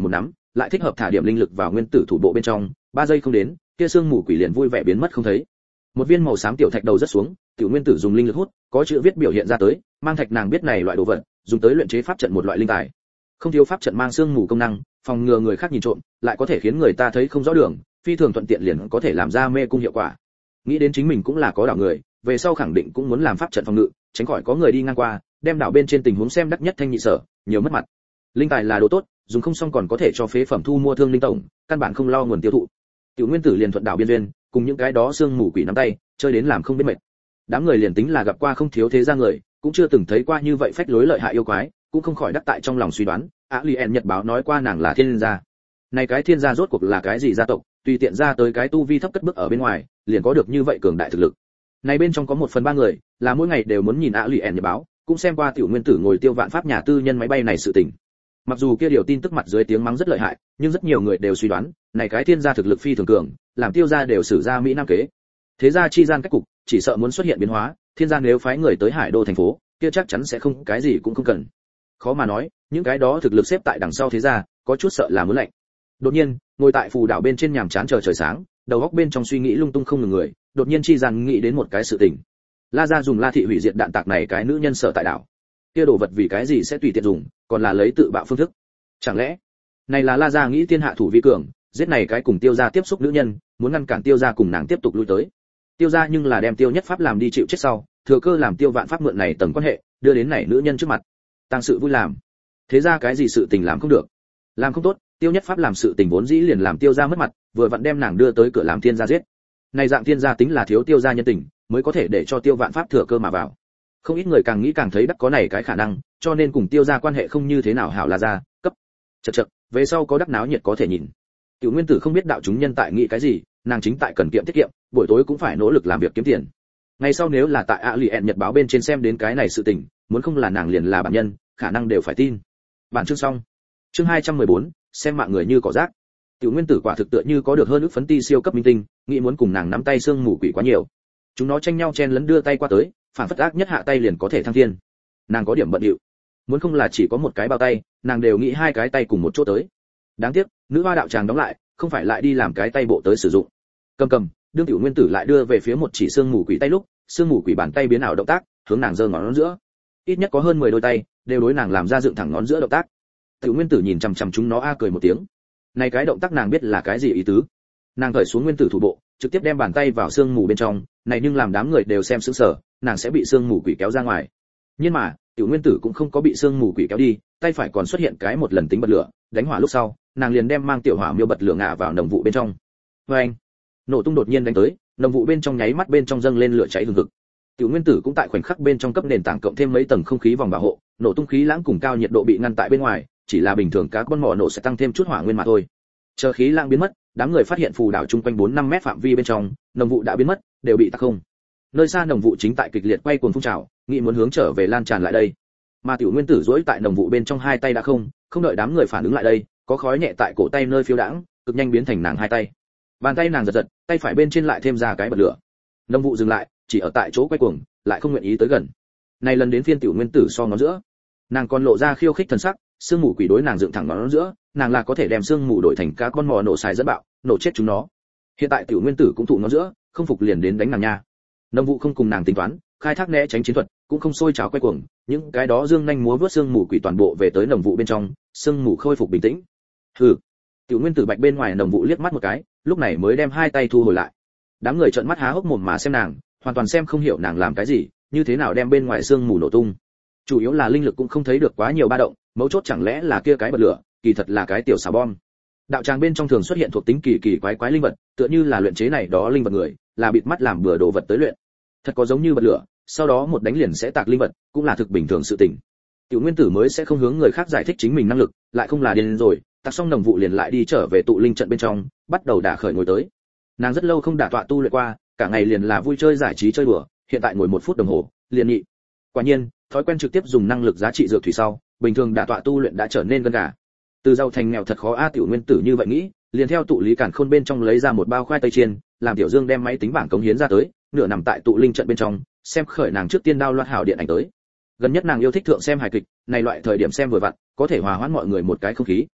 lại thích hợp thả điểm linh lực vào nguyên tử thủ bộ bên trong, ba giây không đến, kia xương mù quỷ liền vui vẻ biến mất không thấy. Một viên màu xám tiểu thạch đầu rất xuống, tiểu nguyên tử dùng linh lực hút, có chữ viết biểu hiện ra tới, mang thạch nàng biết này loại đồ vật, dùng tới luyện chế pháp trận một loại linh tài. Không thiếu pháp trận mang xương mù công năng, phòng ngừa người khác nhìn trộm, lại có thể khiến người ta thấy không rõ đường, phi thường thuận tiện liền có thể làm ra mê cung hiệu quả. Nghĩ đến chính mình cũng là có đảo người, về sau khẳng định cũng muốn làm pháp trận phòng ngự, tránh khỏi có người đi ngang qua, đem đảo bên trên tình huống xem đắc nhất thanh nhị sở, nhiều mất mặt. Linh tài là đồ tốt, dùng không xong còn có thể cho phế phẩm thu mua thương linh tổng, căn bản không lo nguồn tiêu thụ. Tiểu nguyên tử liền thuận đảo biên duyên, cùng những cái đó xương mù quỷ nắm tay, chơi đến làm không biết mệt. Đám người liền tính là gặp qua không thiếu thế gia người, cũng chưa từng thấy qua như vậy phách lối lợi hại yêu quái, cũng không khỏi đắc tại trong lòng suy đoán, Á Lien Nhật báo nói qua nàng là thiên gia. Này cái thiên gia rốt cuộc là cái gì gia tộc, tùy tiện ra tới cái tu vi thấp cất bước ở bên ngoài, liền có được như vậy cường đại thực lực. Này bên trong có một phần ba người, là mỗi ngày đều muốn nhìn Á Lien Nhật báo, cũng xem qua tiểu nguyên tử ngồi tiêu vạn pháp nhà tư nhân máy bay này sự tình. Mặc dù kia điều tin tức mặt dưới tiếng mắng rất lợi hại, nhưng rất nhiều người đều suy đoán, này cái thiên gia thực lực phi thường cường, làm tiêu gia đều sử ra mỹ nam kế. Thế gia chi gian cách cục, chỉ sợ muốn xuất hiện biến hóa, thiên gia nếu phái người tới Hải Đô thành phố, kia chắc chắn sẽ không cái gì cũng không cần. Khó mà nói, những cái đó thực lực xếp tại đằng sau thế gia, có chút sợ là muốn lạnh. Đột nhiên, ngồi tại phù đảo bên trên nhàm chán chờ trời sáng, đầu óc bên trong suy nghĩ lung tung không ngừng người, đột nhiên chi gian nghĩ đến một cái sự tình. La gia dùng La thị hủy diệt đạn tạc này cái nữ nhân sợ tại đảo. Kia đồ vật vì cái gì sẽ tùy tiện dùng, còn là lấy tự bạo phương thức. Chẳng lẽ, này là La gia nghĩ tiên hạ thủ vi cường, giết này cái cùng Tiêu gia tiếp xúc nữ nhân, muốn ngăn cản Tiêu gia cùng nàng tiếp tục lui tới. Tiêu gia nhưng là đem Tiêu Nhất Pháp làm đi chịu chết sau, thừa cơ làm Tiêu Vạn Pháp mượn này tầng quan hệ, đưa đến này nữ nhân trước mặt. Tăng sự vui làm. Thế ra cái gì sự tình làm không được, làm không tốt, Tiêu Nhất Pháp làm sự tình vốn dĩ liền làm Tiêu gia mất mặt, vừa vặn đem nàng đưa tới cửa làm thiên gia giết. Này dạng thiên gia tính là thiếu Tiêu gia nhân tình, mới có thể để cho Tiêu Vạn Pháp thừa cơ mà vào. Không ít người càng nghĩ càng thấy đắc có này cái khả năng, cho nên cùng Tiêu gia quan hệ không như thế nào hảo là ra, cấp. Chậc chậc, về sau có đắc náo nhiệt có thể nhìn. Tiểu Nguyên Tử không biết đạo chúng nhân tại nghĩ cái gì, nàng chính tại cần kiệm tiết kiệm, buổi tối cũng phải nỗ lực làm việc kiếm tiền. Ngày sau nếu là tại Alien Nhật báo bên trên xem đến cái này sự tình, muốn không là nàng liền là bản nhân, khả năng đều phải tin. Bản chương xong. Chương hai trăm mười bốn, xem mạng người như cỏ rác. Tiểu Nguyên Tử quả thực tựa như có được hơn ước phấn ti siêu cấp minh tinh, nghĩ muốn cùng nàng nắm tay xương mù quỷ quá nhiều. Chúng nó tranh nhau chen lấn đưa tay qua tới, phản phất ác nhất hạ tay liền có thể thăng thiên. Nàng có điểm bận rộn. Muốn không là chỉ có một cái bao tay, nàng đều nghĩ hai cái tay cùng một chỗ tới. Đáng tiếc, nữ hoa đạo tràng đóng lại, không phải lại đi làm cái tay bộ tới sử dụng. Cầm cầm, đương Tiểu Nguyên Tử lại đưa về phía một chỉ xương mù quỷ tay lúc, xương mù quỷ bàn tay biến ảo động tác, hướng nàng giơ ngón giữa. Ít nhất có hơn mười đôi tay, đều đối nàng làm ra dựng thẳng ngón giữa động tác. Tiểu Nguyên Tử nhìn chằm chằm chúng nó a cười một tiếng. Này cái động tác nàng biết là cái gì ý tứ. Nàng cởi xuống nguyên tử thủ bộ, trực tiếp đem bàn tay vào xương mù bên trong, này nhưng làm đám người đều xem sững sờ, nàng sẽ bị xương mù quỷ kéo ra ngoài. Nhưng mà, Tiểu Nguyên Tử cũng không có bị xương mù quỷ kéo đi, tay phải còn xuất hiện cái một lần tính bật lửa, đánh hỏa lúc sau, nàng liền đem mang tiểu hỏa miêu bật lửa ngã vào nồng vụ bên trong. Oeng! Nổ tung đột nhiên đánh tới, nồng vụ bên trong nháy mắt bên trong dâng lên lửa cháy hừng hực. Tiểu Nguyên Tử cũng tại khoảnh khắc bên trong cấp nền tảng cộng thêm mấy tầng không khí vòng bảo hộ, nổ tung khí lãng cùng cao nhiệt độ bị ngăn tại bên ngoài, chỉ là bình thường các con mỏ nổ sẽ tăng thêm chút hỏa nguyên mà thôi. Chờ khí lãng biến mất, đám người phát hiện phù đảo chung quanh bốn năm mét phạm vi bên trong, nồng vụ đã biến mất, đều bị tắc không. Nơi xa nồng vụ chính tại kịch liệt quay cuồng phun trào, nghĩ muốn hướng trở về lan tràn lại đây. Mà Tiểu Nguyên Tử duỗi tại nồng vụ bên trong hai tay đã không, không đợi đám người phản ứng lại đây, có khói nhẹ tại cổ tay nơi phiêu đãng, cực nhanh biến thành nàng hai tay. Bàn tay nàng giật giật, tay phải bên trên lại thêm ra cái bật lửa. Nồng vụ dừng lại, chỉ ở tại chỗ quay cuồng, lại không nguyện ý tới gần. Này lần đến phiên Tiểu Nguyên Tử so ngón giữa, nàng còn lộ ra khiêu khích thần sắc, sương mù quỷ đối nàng dựng thẳng ngón giữa, nàng là có thể đem sương mù đổi thành cá con mò nổ xài dẫn bạo, nổ chết chúng nó. Hiện tại Tiểu Nguyên Tử cũng thụ ngón giữa, không phục liền đến đánh nàng nha. Nông vụ không cùng nàng tính toán, khai thác né tránh chiến thuật, cũng không sôi trào quay cuồng, những cái đó dương nhanh múa vớt sương mù quỷ toàn bộ về tới nồng vụ bên trong, sương mù khôi phục bình tĩnh. Hừ. Tiểu Nguyên Tử bạch bên ngoài nồng vụ liếc mắt một cái, lúc này mới đem hai tay thu hồi lại. Đám người trợn mắt há hốc mồm mà xem nàng, hoàn toàn xem không hiểu nàng làm cái gì, như thế nào đem bên ngoài sương mù nổ tung. Chủ yếu là linh lực cũng không thấy được quá nhiều ba động, mấu chốt chẳng lẽ là kia cái bật lửa, kỳ thật là cái tiểu xà bom. Đạo tràng bên trong thường xuất hiện thuộc tính kỳ kỳ quái quái linh vật, tựa như là luyện chế này đó linh vật người, là bịt mắt làm bừa đồ vật tới luyện. Thật có giống như bật lửa, sau đó một đánh liền sẽ tạc linh vật, cũng là thực bình thường sự tình. Tiểu Nguyên Tử mới sẽ không hướng người khác giải thích chính mình năng lực, lại không là điên rồi, tạc xong nồng vụ liền lại đi trở về tụ linh trận bên trong, bắt đầu đả khởi ngồi tới. Nàng rất lâu không đả tọa tu luyện qua, cả ngày liền là vui chơi giải trí chơi đùa, hiện tại ngồi một phút đồng hồ, liền nhị. Quả nhiên, thói quen trực tiếp dùng năng lực giá trị dược thủy sau, bình thường đả tọa tu luyện đã trở nên gân gà. Từ giàu thành nghèo thật khó a. Tiểu Nguyên Tử như vậy nghĩ, liền theo tụ lý cản khôn bên trong lấy ra một bao khoai tây chiên, làm Tiểu Dương đem máy tính bảng cống hiến ra tới, nửa nằm tại tụ linh trận bên trong, xem khởi nàng trước tiên đao loạt hảo điện ảnh tới. Gần nhất nàng yêu thích thượng xem hài kịch, này loại thời điểm xem vừa vặn, có thể hòa hoãn mọi người một cái không khí.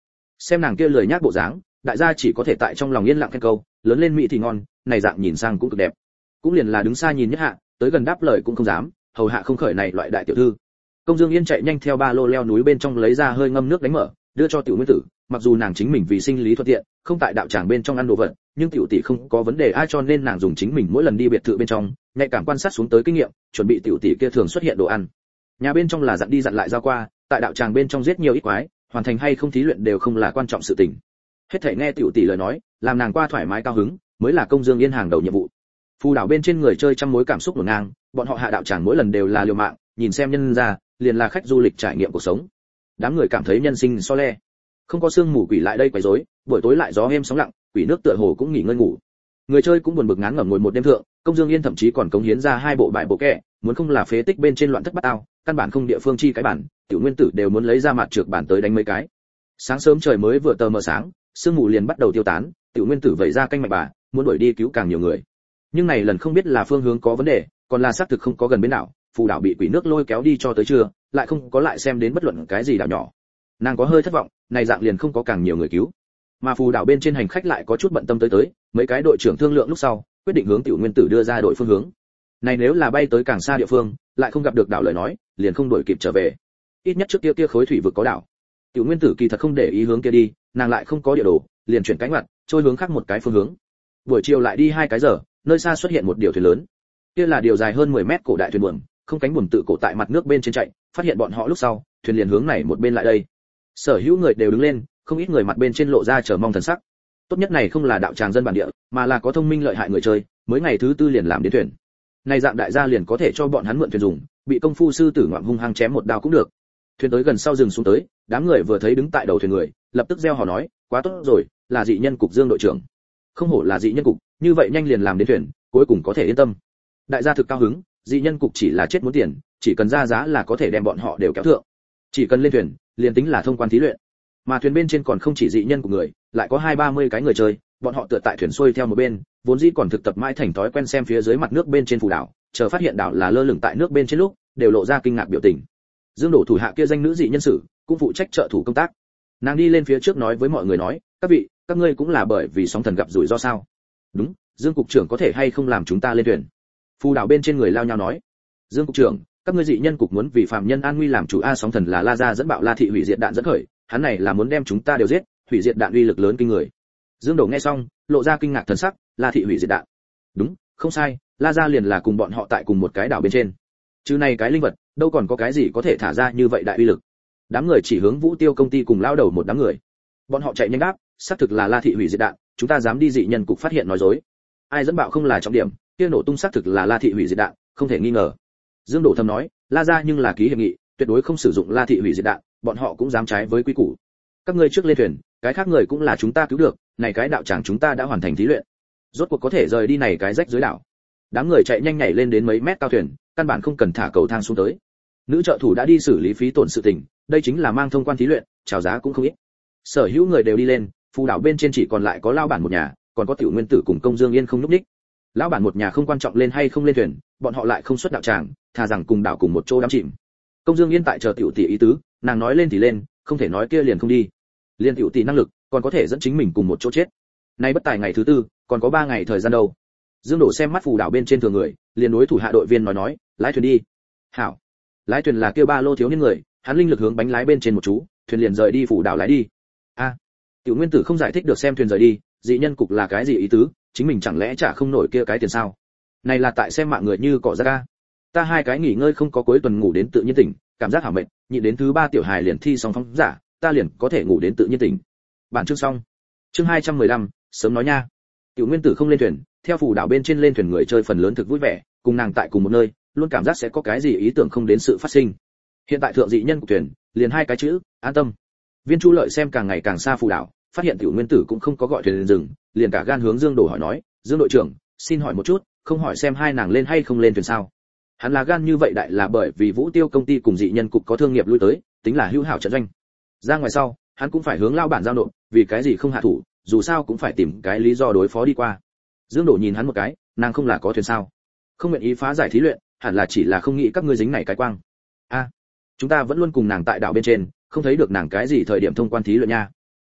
Xem nàng kia lười nhác bộ dáng, đại gia chỉ có thể tại trong lòng yên lặng khen câu, lớn lên mỹ thì ngon, này dạng nhìn sang cũng cực đẹp. Cũng liền là đứng xa nhìn nhất hạ, tới gần đáp lời cũng không dám, hầu hạ không khởi này loại đại tiểu thư. Công Dương Yên chạy nhanh theo ba lô leo núi bên trong lấy ra hơi ngâm nước đánh mở, đưa cho Tiểu Nguyên Tử, mặc dù nàng chính mình vì sinh lý thuận tiện, không tại đạo tràng bên trong ăn đồ vật, nhưng tiểu tỷ không có vấn đề ai cho nên nàng dùng chính mình mỗi lần đi biệt thự bên trong, nhạy cảm quan sát xuống tới kinh nghiệm, chuẩn bị tiểu tỷ kia thường xuất hiện đồ ăn. Nhà bên trong là dặn đi dặn lại giao qua, tại đạo tràng bên trong giết nhiều ít quái, hoàn thành hay không thí luyện đều không là quan trọng sự tình. Hết thảy nghe tiểu tỷ lời nói, làm nàng qua thoải mái cao hứng, mới là Công Dương Yên hàng đầu nhiệm vụ. Phù đảo bên trên người chơi trăm mối cảm xúc hỗn ngang, bọn họ hạ đạo tràng mỗi lần đều là liều mạng, nhìn xem nhân ra, liền là khách du lịch trải nghiệm cuộc sống. Đám người cảm thấy nhân sinh so le. Không có sương mù quỷ lại đây quấy rối, buổi tối lại gió êm sóng lặng, quỷ nước tựa hồ cũng nghỉ ngơi ngủ. Người chơi cũng buồn bực ngán ngẩm ngồi một đêm thượng, Công Dương Yên thậm chí còn cống hiến ra hai bộ bài bộ kẹ, muốn không là phế tích bên trên loạn thất bát ao, căn bản không địa phương chi cái bản, Tiểu Nguyên Tử đều muốn lấy ra mặt trược bản tới đánh mấy cái. Sáng sớm trời mới vừa tờ mờ sáng, sương mù liền bắt đầu tiêu tán, Tiểu Nguyên Tử vẩy ra canh mạch bà, muốn đuổi đi cứu càng nhiều người. Nhưng này lần không biết là phương hướng có vấn đề, còn là xác thực không có gần bên đảo, phù đảo bị quỷ nước lôi kéo đi cho tới trưa, lại không có lại xem đến bất luận cái gì đảo nhỏ. Nàng có hơi thất vọng, này dạng liền không có càng nhiều người cứu. Mà phù đảo bên trên hành khách lại có chút bận tâm tới tới, mấy cái đội trưởng thương lượng lúc sau, quyết định hướng Tiểu Nguyên Tử đưa ra đội phương hướng. Này nếu là bay tới càng xa địa phương, lại không gặp được đảo lời nói, liền không đuổi kịp trở về. Ít nhất trước kia kia khối thủy vực có đảo. Tiểu Nguyên Tử kỳ thật không để ý hướng kia đi, nàng lại không có địa đồ, liền chuyển cánh mặt, trôi hướng khác một cái phương hướng. Buổi chiều lại đi hai cái giờ, nơi xa xuất hiện một điều thuyền lớn. Kia là điều dài hơn mười mét cổ đại thuyền buồm, không cánh buồm tự cổ tại mặt nước bên trên chạy, phát hiện bọn họ lúc sau, thuyền liền hướng này một bên lại đây. Sở hữu người đều đứng lên, không ít người mặt bên trên lộ ra chờ mong thần sắc. Tốt nhất này không là đạo tràng dân bản địa, mà là có thông minh lợi hại người chơi, mới ngày thứ tư liền làm đến thuyền. Này dạng đại gia liền có thể cho bọn hắn mượn thuyền dùng, bị công phu sư tử ngoạm hung hăng chém một đao cũng được. Thuyền tới gần sau dừng xuống tới, đám người vừa thấy đứng tại đầu thuyền người, lập tức reo hò nói, quá tốt rồi, là dị nhân cục Dương đội trưởng. Không hổ là dị nhân cục, như vậy nhanh liền làm đến thuyền, cuối cùng có thể yên tâm. Đại gia thực cao hứng, dị nhân cục chỉ là chết muốn tiền, chỉ cần ra giá là có thể đem bọn họ đều kéo thượng. Chỉ cần lên thuyền, liền tính là thông quan thí luyện. Mà thuyền bên trên còn không chỉ dị nhân của người, lại có hai ba mươi cái người chơi, bọn họ tựa tại thuyền xuôi theo một bên, vốn dĩ còn thực tập mãi thành thói quen xem phía dưới mặt nước bên trên phù đảo, chờ phát hiện đảo là lơ lửng tại nước bên trên lúc, đều lộ ra kinh ngạc biểu tình. Dương Đổ thủ hạ kia danh nữ dị nhân sự, cũng phụ trách trợ thủ công tác. Nàng đi lên phía trước nói với mọi người nói, các vị, các ngươi cũng là bởi vì sóng thần gặp rủi ro sao? Đúng, Dương cục trưởng có thể hay không làm chúng ta lên thuyền? Phù đảo bên trên người lao nhau nói, Dương cục trưởng, các ngươi dị nhân cục muốn vì phạm nhân an nguy làm chủ a sóng thần là La gia dẫn bạo La thị hủy diệt đạn dẫn khởi, hắn này là muốn đem chúng ta đều giết, hủy diệt đạn uy lực lớn kinh người. Dương Đổ nghe xong, lộ ra kinh ngạc thần sắc, La thị hủy diệt đạn. Đúng, không sai, La gia liền là cùng bọn họ tại cùng một cái đảo bên trên. Chứ này cái linh vật, đâu còn có cái gì có thể thả ra như vậy đại uy lực. Đám người chỉ hướng Vũ Tiêu công ty cùng lao đầu một đám người. Bọn họ chạy nhanh đáp, xác thực là La thị hủy diệt đạn, chúng ta dám đi dị nhân cục phát hiện nói dối. Ai dẫn bạo không là trọng điểm, kia nổ tung xác thực là La thị hủy diệt đạn, không thể nghi ngờ. Dương Đổ thầm nói, La gia nhưng là ký hiệp nghị, tuyệt đối không sử dụng La thị hủy diệt đạn, bọn họ cũng dám trái với quy củ. Các ngươi trước lên thuyền, cái khác người cũng là chúng ta cứu được, này cái đạo tràng chúng ta đã hoàn thành thí luyện. Rốt cuộc có thể rời đi này cái rách dưới đảo. Đám người chạy nhanh nhảy lên đến mấy mét cao thuyền, căn bản không cần thả cầu thang xuống tới. Nữ trợ thủ đã đi xử lý phí tổn sự tình, đây chính là mang thông quan thí luyện, chào giá cũng không ít. Sở hữu người đều đi lên, phù đảo bên trên chỉ còn lại có lao bản một nhà, còn có Tiểu Nguyên Tử cùng Công Dương Yên không lúc đích. Lão bản một nhà không quan trọng lên hay không lên thuyền, bọn họ lại không xuất đạo tràng, thà rằng cùng đảo cùng một chỗ đắm chìm. Công Dương Yên tại chờ tiểu tỷ ý tứ, nàng nói lên thì lên, không thể nói kia liền không đi. Liên tiểu tỷ năng lực, còn có thể dẫn chính mình cùng một chỗ chết. Nay bất tài ngày thứ tư, còn có ba ngày thời gian đâu. Dương Đổ xem mắt phù đảo bên trên thường người, liền đối thủ hạ đội viên nói nói, lái thuyền đi. Hảo. Lái thuyền là kia ba lô thiếu niên người, hắn linh lực hướng bánh lái bên trên một chú, thuyền liền rời đi phù đảo lái đi. A. Tiểu Nguyên Tử không giải thích được xem thuyền rời đi, dị nhân cục là cái gì ý tứ, chính mình chẳng lẽ trả không nổi kia cái tiền sao? Này là tại xem mạng người như cỏ ra ga. Ta hai cái nghỉ ngơi không có cuối tuần ngủ đến tự nhiên tỉnh, cảm giác hảo mệt, nhịn đến thứ ba tiểu hài liền thi xong phóng giả, ta liền có thể ngủ đến tự nhiên tỉnh. Bản chương xong. Chương hai trăm mười lăm, sớm nói nha. Tiểu Nguyên Tử không lên thuyền, theo phù đảo bên trên lên thuyền người chơi phần lớn thực vui vẻ, cùng nàng tại cùng một nơi, luôn cảm giác sẽ có cái gì ý tưởng không đến sự phát sinh. Hiện tại thượng dị nhân cục thuyền, liền hai cái chữ, an tâm. Viên Chu Lợi xem càng ngày càng xa phù đảo, phát hiện Tiểu Nguyên Tử cũng không có gọi thuyền dừng, liền cả gan hướng Dương Đổ hỏi nói, Dương đội trưởng, xin hỏi một chút, không hỏi xem hai nàng lên hay không lên thuyền sao? Hắn là gan như vậy đại là bởi vì Vũ Tiêu công ty cùng dị nhân cục có thương nghiệp lui tới, tính là hữu hảo trận doanh. Ra ngoài sau, hắn cũng phải hướng lao bản giao nộp, vì cái gì không hạ thủ, dù sao cũng phải tìm cái lý do đối phó đi qua. Dương Đổ nhìn hắn một cái, nàng không là có thuyền sao? Không nguyện ý phá giải thí luyện, hẳn là chỉ là không nghĩ các ngươi dính này cái quang. A, chúng ta vẫn luôn cùng nàng tại đảo bên trên, không thấy được nàng cái gì thời điểm thông quan thí luyện nha.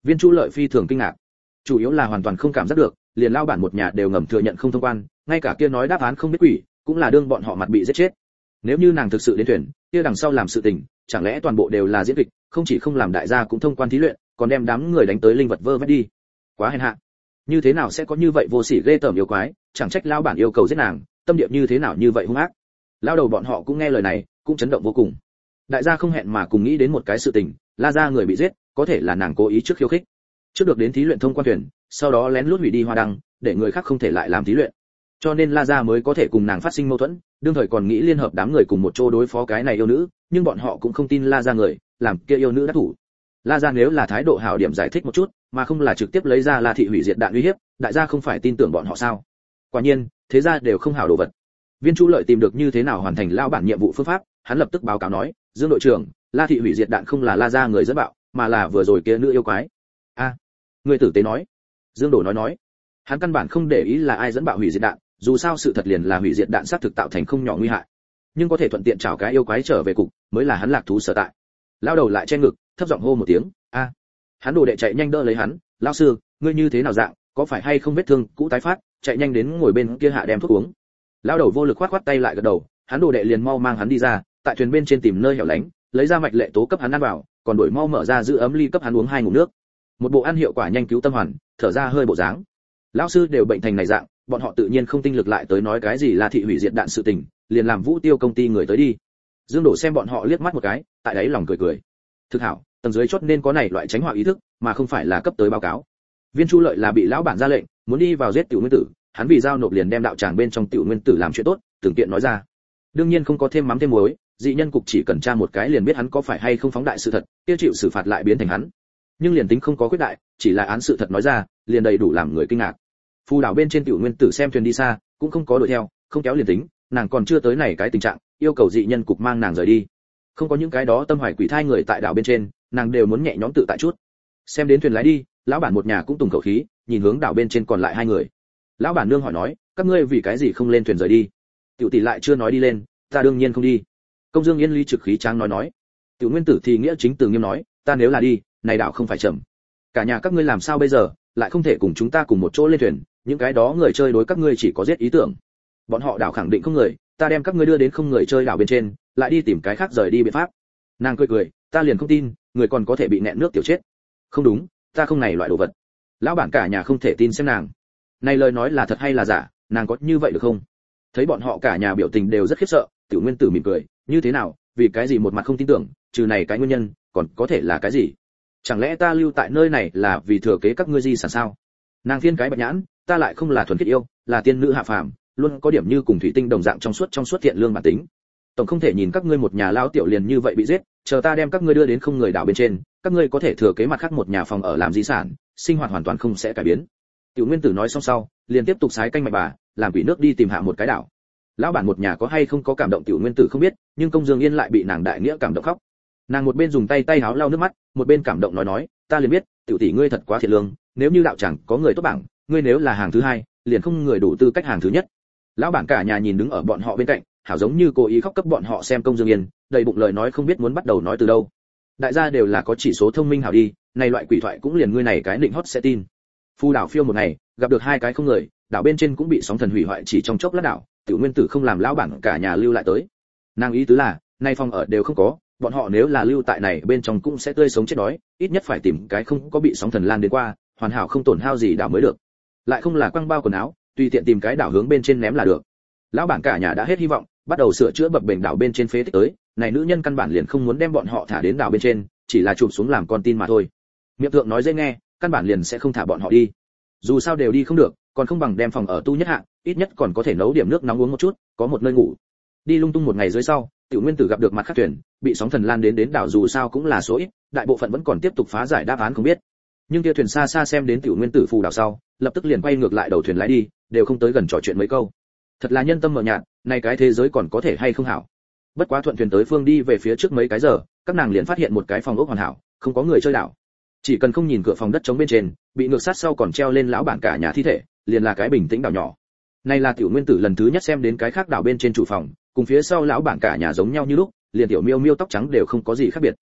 Viên Chu Lợi phi thường kinh ngạc, chủ yếu là hoàn toàn không cảm giác được, liền lao bản một nhà đều ngầm thừa nhận không thông quan, ngay cả kia nói đáp án không biết quỷ, cũng là đương bọn họ mặt bị giết chết. Nếu như nàng thực sự đến thuyền, kia đằng sau làm sự tình, chẳng lẽ toàn bộ đều là diễn kịch, không chỉ không làm đại gia cũng thông quan thí luyện, còn đem đám người đánh tới linh vật vơ vét đi. Quá hèn hạ. Như thế nào sẽ có như vậy vô sỉ ghê tởm yêu quái, chẳng trách lao bản yêu cầu giết nàng, tâm địa như thế nào như vậy hung ác. Lao đầu bọn họ cũng nghe lời này, cũng chấn động vô cùng. Đại gia không hẹn mà cùng nghĩ đến một cái sự tình, La gia người bị giết, có thể là nàng cố ý trước khiêu khích. Trước được đến thí luyện thông quan thuyền, sau đó lén lút hủy đi hoa đăng, để người khác không thể lại làm thí luyện. Cho nên La gia mới có thể cùng nàng phát sinh mâu thuẫn, đương thời còn nghĩ liên hợp đám người cùng một chỗ đối phó cái này yêu nữ, nhưng bọn họ cũng không tin La gia người, làm kia yêu nữ đắc thủ. La gia nếu là thái độ hảo điểm giải thích một chút, mà không là trực tiếp lấy ra La thị hủy diệt đạn uy hiếp, đại gia không phải tin tưởng bọn họ sao? Quả nhiên, thế gia đều không hảo đồ vật. Viên Chu Lợi tìm được như thế nào hoàn thành lao bản nhiệm vụ phương pháp, hắn lập tức báo cáo nói, Dương đội trưởng, La thị hủy diệt đạn không là La gia người dẫn bạo, mà là vừa rồi kia nữ yêu quái. A, người tử tế nói. Dương Đổ nói nói, hắn căn bản không để ý là ai dẫn bạo hủy diệt đạn, dù sao sự thật liền là hủy diệt đạn xác thực tạo thành không nhỏ nguy hại, nhưng có thể thuận tiện chảo cái yêu quái trở về cục, mới là hắn lạc thú sở tại. Lao đầu lại che ngực, thấp giọng hô một tiếng, a. Hắn đồ đệ chạy nhanh đỡ lấy hắn, lão sư, ngươi như thế nào dạng, có phải hay không vết thương cũ tái phát, chạy nhanh đến ngồi bên kia hạ đem thuốc uống. Lao đầu vô lực khoát khoát tay lại gật đầu, hắn đồ đệ liền mau mang hắn đi ra, tại thuyền bên trên tìm nơi hẻo lánh, lấy ra mạch lệ tố cấp hắn ăn vào, còn đổi mau mở ra giữ ấm ly cấp hắn uống hai ngụm nước. Một bộ ăn hiệu quả nhanh cứu tâm hoàn, thở ra hơi bộ dáng. Lão sư đều bệnh thành này dạng, bọn họ tự nhiên không tinh lực lại tới nói cái gì là thị hủy diệt đạn sự tình, liền làm Vũ Tiêu công ty người tới đi. Dương Đổ xem bọn họ liếc mắt một cái, tại đấy lòng cười cười. Thực hảo, tầng dưới chốt nên có này loại tránh họa ý thức, mà không phải là cấp tới báo cáo. Viên Chu Lợi là bị lão bản ra lệnh, muốn đi vào giết Tiểu Nguyên Tử, hắn vì giao nộp liền đem đạo tràng bên trong Tiểu Nguyên Tử làm chuyện tốt, từng kiện nói ra. Đương nhiên không có thêm mắm thêm muối, dị nhân cục chỉ cần tra một cái liền biết hắn có phải hay không phóng đại sự thật, tiêu chịu xử phạt lại biến thành hắn. Nhưng liền tính không có quyết đại, chỉ là án sự thật nói ra, liền đầy đủ làm người kinh ngạc. Phù đảo bên trên Tiểu Nguyên Tử xem thuyền đi xa, cũng không có đuổi theo, không kéo liền tính, nàng còn chưa tới này cái tình trạng, yêu cầu dị nhân cục mang nàng rời đi. Không có những cái đó tâm hoài quỷ thai người tại đảo bên trên, nàng đều muốn nhẹ nhõm tự tại chút. Xem đến thuyền lái đi, lão bản một nhà cũng tùng khẩu khí, nhìn hướng đảo bên trên còn lại hai người. Lão bản nương hỏi nói, các ngươi vì cái gì không lên thuyền rời đi? Tiểu tỷ lại chưa nói đi lên, ta đương nhiên không đi. Công Dương Yên Ly trực khí tráng nói nói. Tiểu Nguyên Tử thì nghĩa chính từ nghiêm nói, ta nếu là đi, này đảo không phải chậm. Cả nhà các ngươi làm sao bây giờ, lại không thể cùng chúng ta cùng một chỗ lên thuyền, những cái đó người chơi đối các ngươi chỉ có giết ý tưởng. Bọn họ đảo khẳng định không người, ta đem các ngươi đưa đến không người chơi đảo bên trên, lại đi tìm cái khác rời đi biện pháp. Nàng cười cười, ta liền không tin, người còn có thể bị nẹn nước tiểu chết. Không đúng, ta không này loại đồ vật. Lão bản cả nhà không thể tin xem nàng. Này lời nói là thật hay là giả, nàng có như vậy được không? Thấy bọn họ cả nhà biểu tình đều rất khiếp sợ, Tiểu Nguyên Tử mỉm cười, như thế nào, vì cái gì một mặt không tin tưởng, trừ này cái nguyên nhân, còn có thể là cái gì? Chẳng lẽ ta lưu tại nơi này là vì thừa kế các ngươi di sản sao? Nàng phiên cái bạch nhãn, ta lại không là thuần khiết yêu, là tiên nữ hạ phàm, luôn có điểm như cùng thủy tinh đồng dạng trong suốt trong suốt thiện lương bản tính. Tổng không thể nhìn các ngươi một nhà lão tiểu liền như vậy bị giết, chờ ta đem các ngươi đưa đến không người đảo bên trên, các ngươi có thể thừa kế mặt khác một nhà phòng ở làm di sản, sinh hoạt hoàn toàn không sẽ cải biến. Tiểu Nguyên Tử nói xong sau, liền tiếp tục sái canh mạch bà, làm quỷ nước đi tìm hạ một cái đảo. Lão bản một nhà có hay không có cảm động Tiểu Nguyên Tử không biết, nhưng Công Dương Yên lại bị nàng đại nghĩa cảm động khóc. Nàng một bên dùng tay tay háo lau nước mắt, một bên cảm động nói nói, ta liền biết, tiểu tỷ ngươi thật quá thiện lương, nếu như đạo chẳng có người tốt bảng, ngươi nếu là hàng thứ hai, liền không người đủ tư cách hàng thứ nhất. Lão bản cả nhà nhìn đứng ở bọn họ bên cạnh, hảo giống như cố ý khóc cấp bọn họ xem Công Dương Yên, đầy bụng lời nói không biết muốn bắt đầu nói từ đâu. Đại gia đều là có chỉ số thông minh hảo đi, này loại quỷ thoại cũng liền ngươi này cái định hót sẽ tin. Phu đảo phiêu một ngày, gặp được hai cái không người, đảo bên trên cũng bị sóng thần hủy hoại chỉ trong chốc lát đảo, Tiểu Nguyên Tử không làm lão bản cả nhà lưu lại tới. Nàng ý tứ là, nay phòng ở đều không có, bọn họ nếu là lưu tại này bên trong cũng sẽ tươi sống chết đói, ít nhất phải tìm cái không có bị sóng thần lan đến qua, hoàn hảo không tổn hao gì đảo mới được. Lại không là quăng bao quần áo, tùy tiện tìm cái đảo hướng bên trên ném là được. Lão bản cả nhà đã hết hy vọng, bắt đầu sửa chữa bập bềnh đảo bên trên phế tích tới, này nữ nhân căn bản liền không muốn đem bọn họ thả đến đảo bên trên, chỉ là chụp xuống làm con tin mà thôi. Miệng thượng nói dễ nghe, căn bản liền sẽ không thả bọn họ đi. Dù sao đều đi không được, còn không bằng đem phòng ở tu nhất hạng, ít nhất còn có thể nấu điểm nước nóng uống một chút, có một nơi ngủ. Đi lung tung một ngày dưới sau, Tiểu Nguyên Tử gặp được mặt khác thuyền, bị sóng thần lan đến đến đảo dù sao cũng là số ít, đại bộ phận vẫn còn tiếp tục phá giải đáp án không biết. Nhưng kia thuyền xa xa xem đến Tiểu Nguyên Tử phù đảo sau, lập tức liền quay ngược lại đầu thuyền lái đi, đều không tới gần trò chuyện mấy câu. Thật là nhân tâm mờ nhạt, này cái thế giới còn có thể hay không hảo. Bất quá thuận thuyền tới phương đi về phía trước mấy cái giờ, các nàng liền phát hiện một cái phòng ốc hoàn hảo, không có người chơi đảo. Chỉ cần không nhìn cửa phòng đất trống bên trên, bị ngược sát sau còn treo lên lão bản cả nhà thi thể, liền là cái bình tĩnh đảo nhỏ. Này là Tiểu Nguyên Tử lần thứ nhất xem đến cái khác đảo bên trên chủ phòng, cùng phía sau lão bản cả nhà giống nhau như lúc, liền tiểu miêu miêu tóc trắng đều không có gì khác biệt.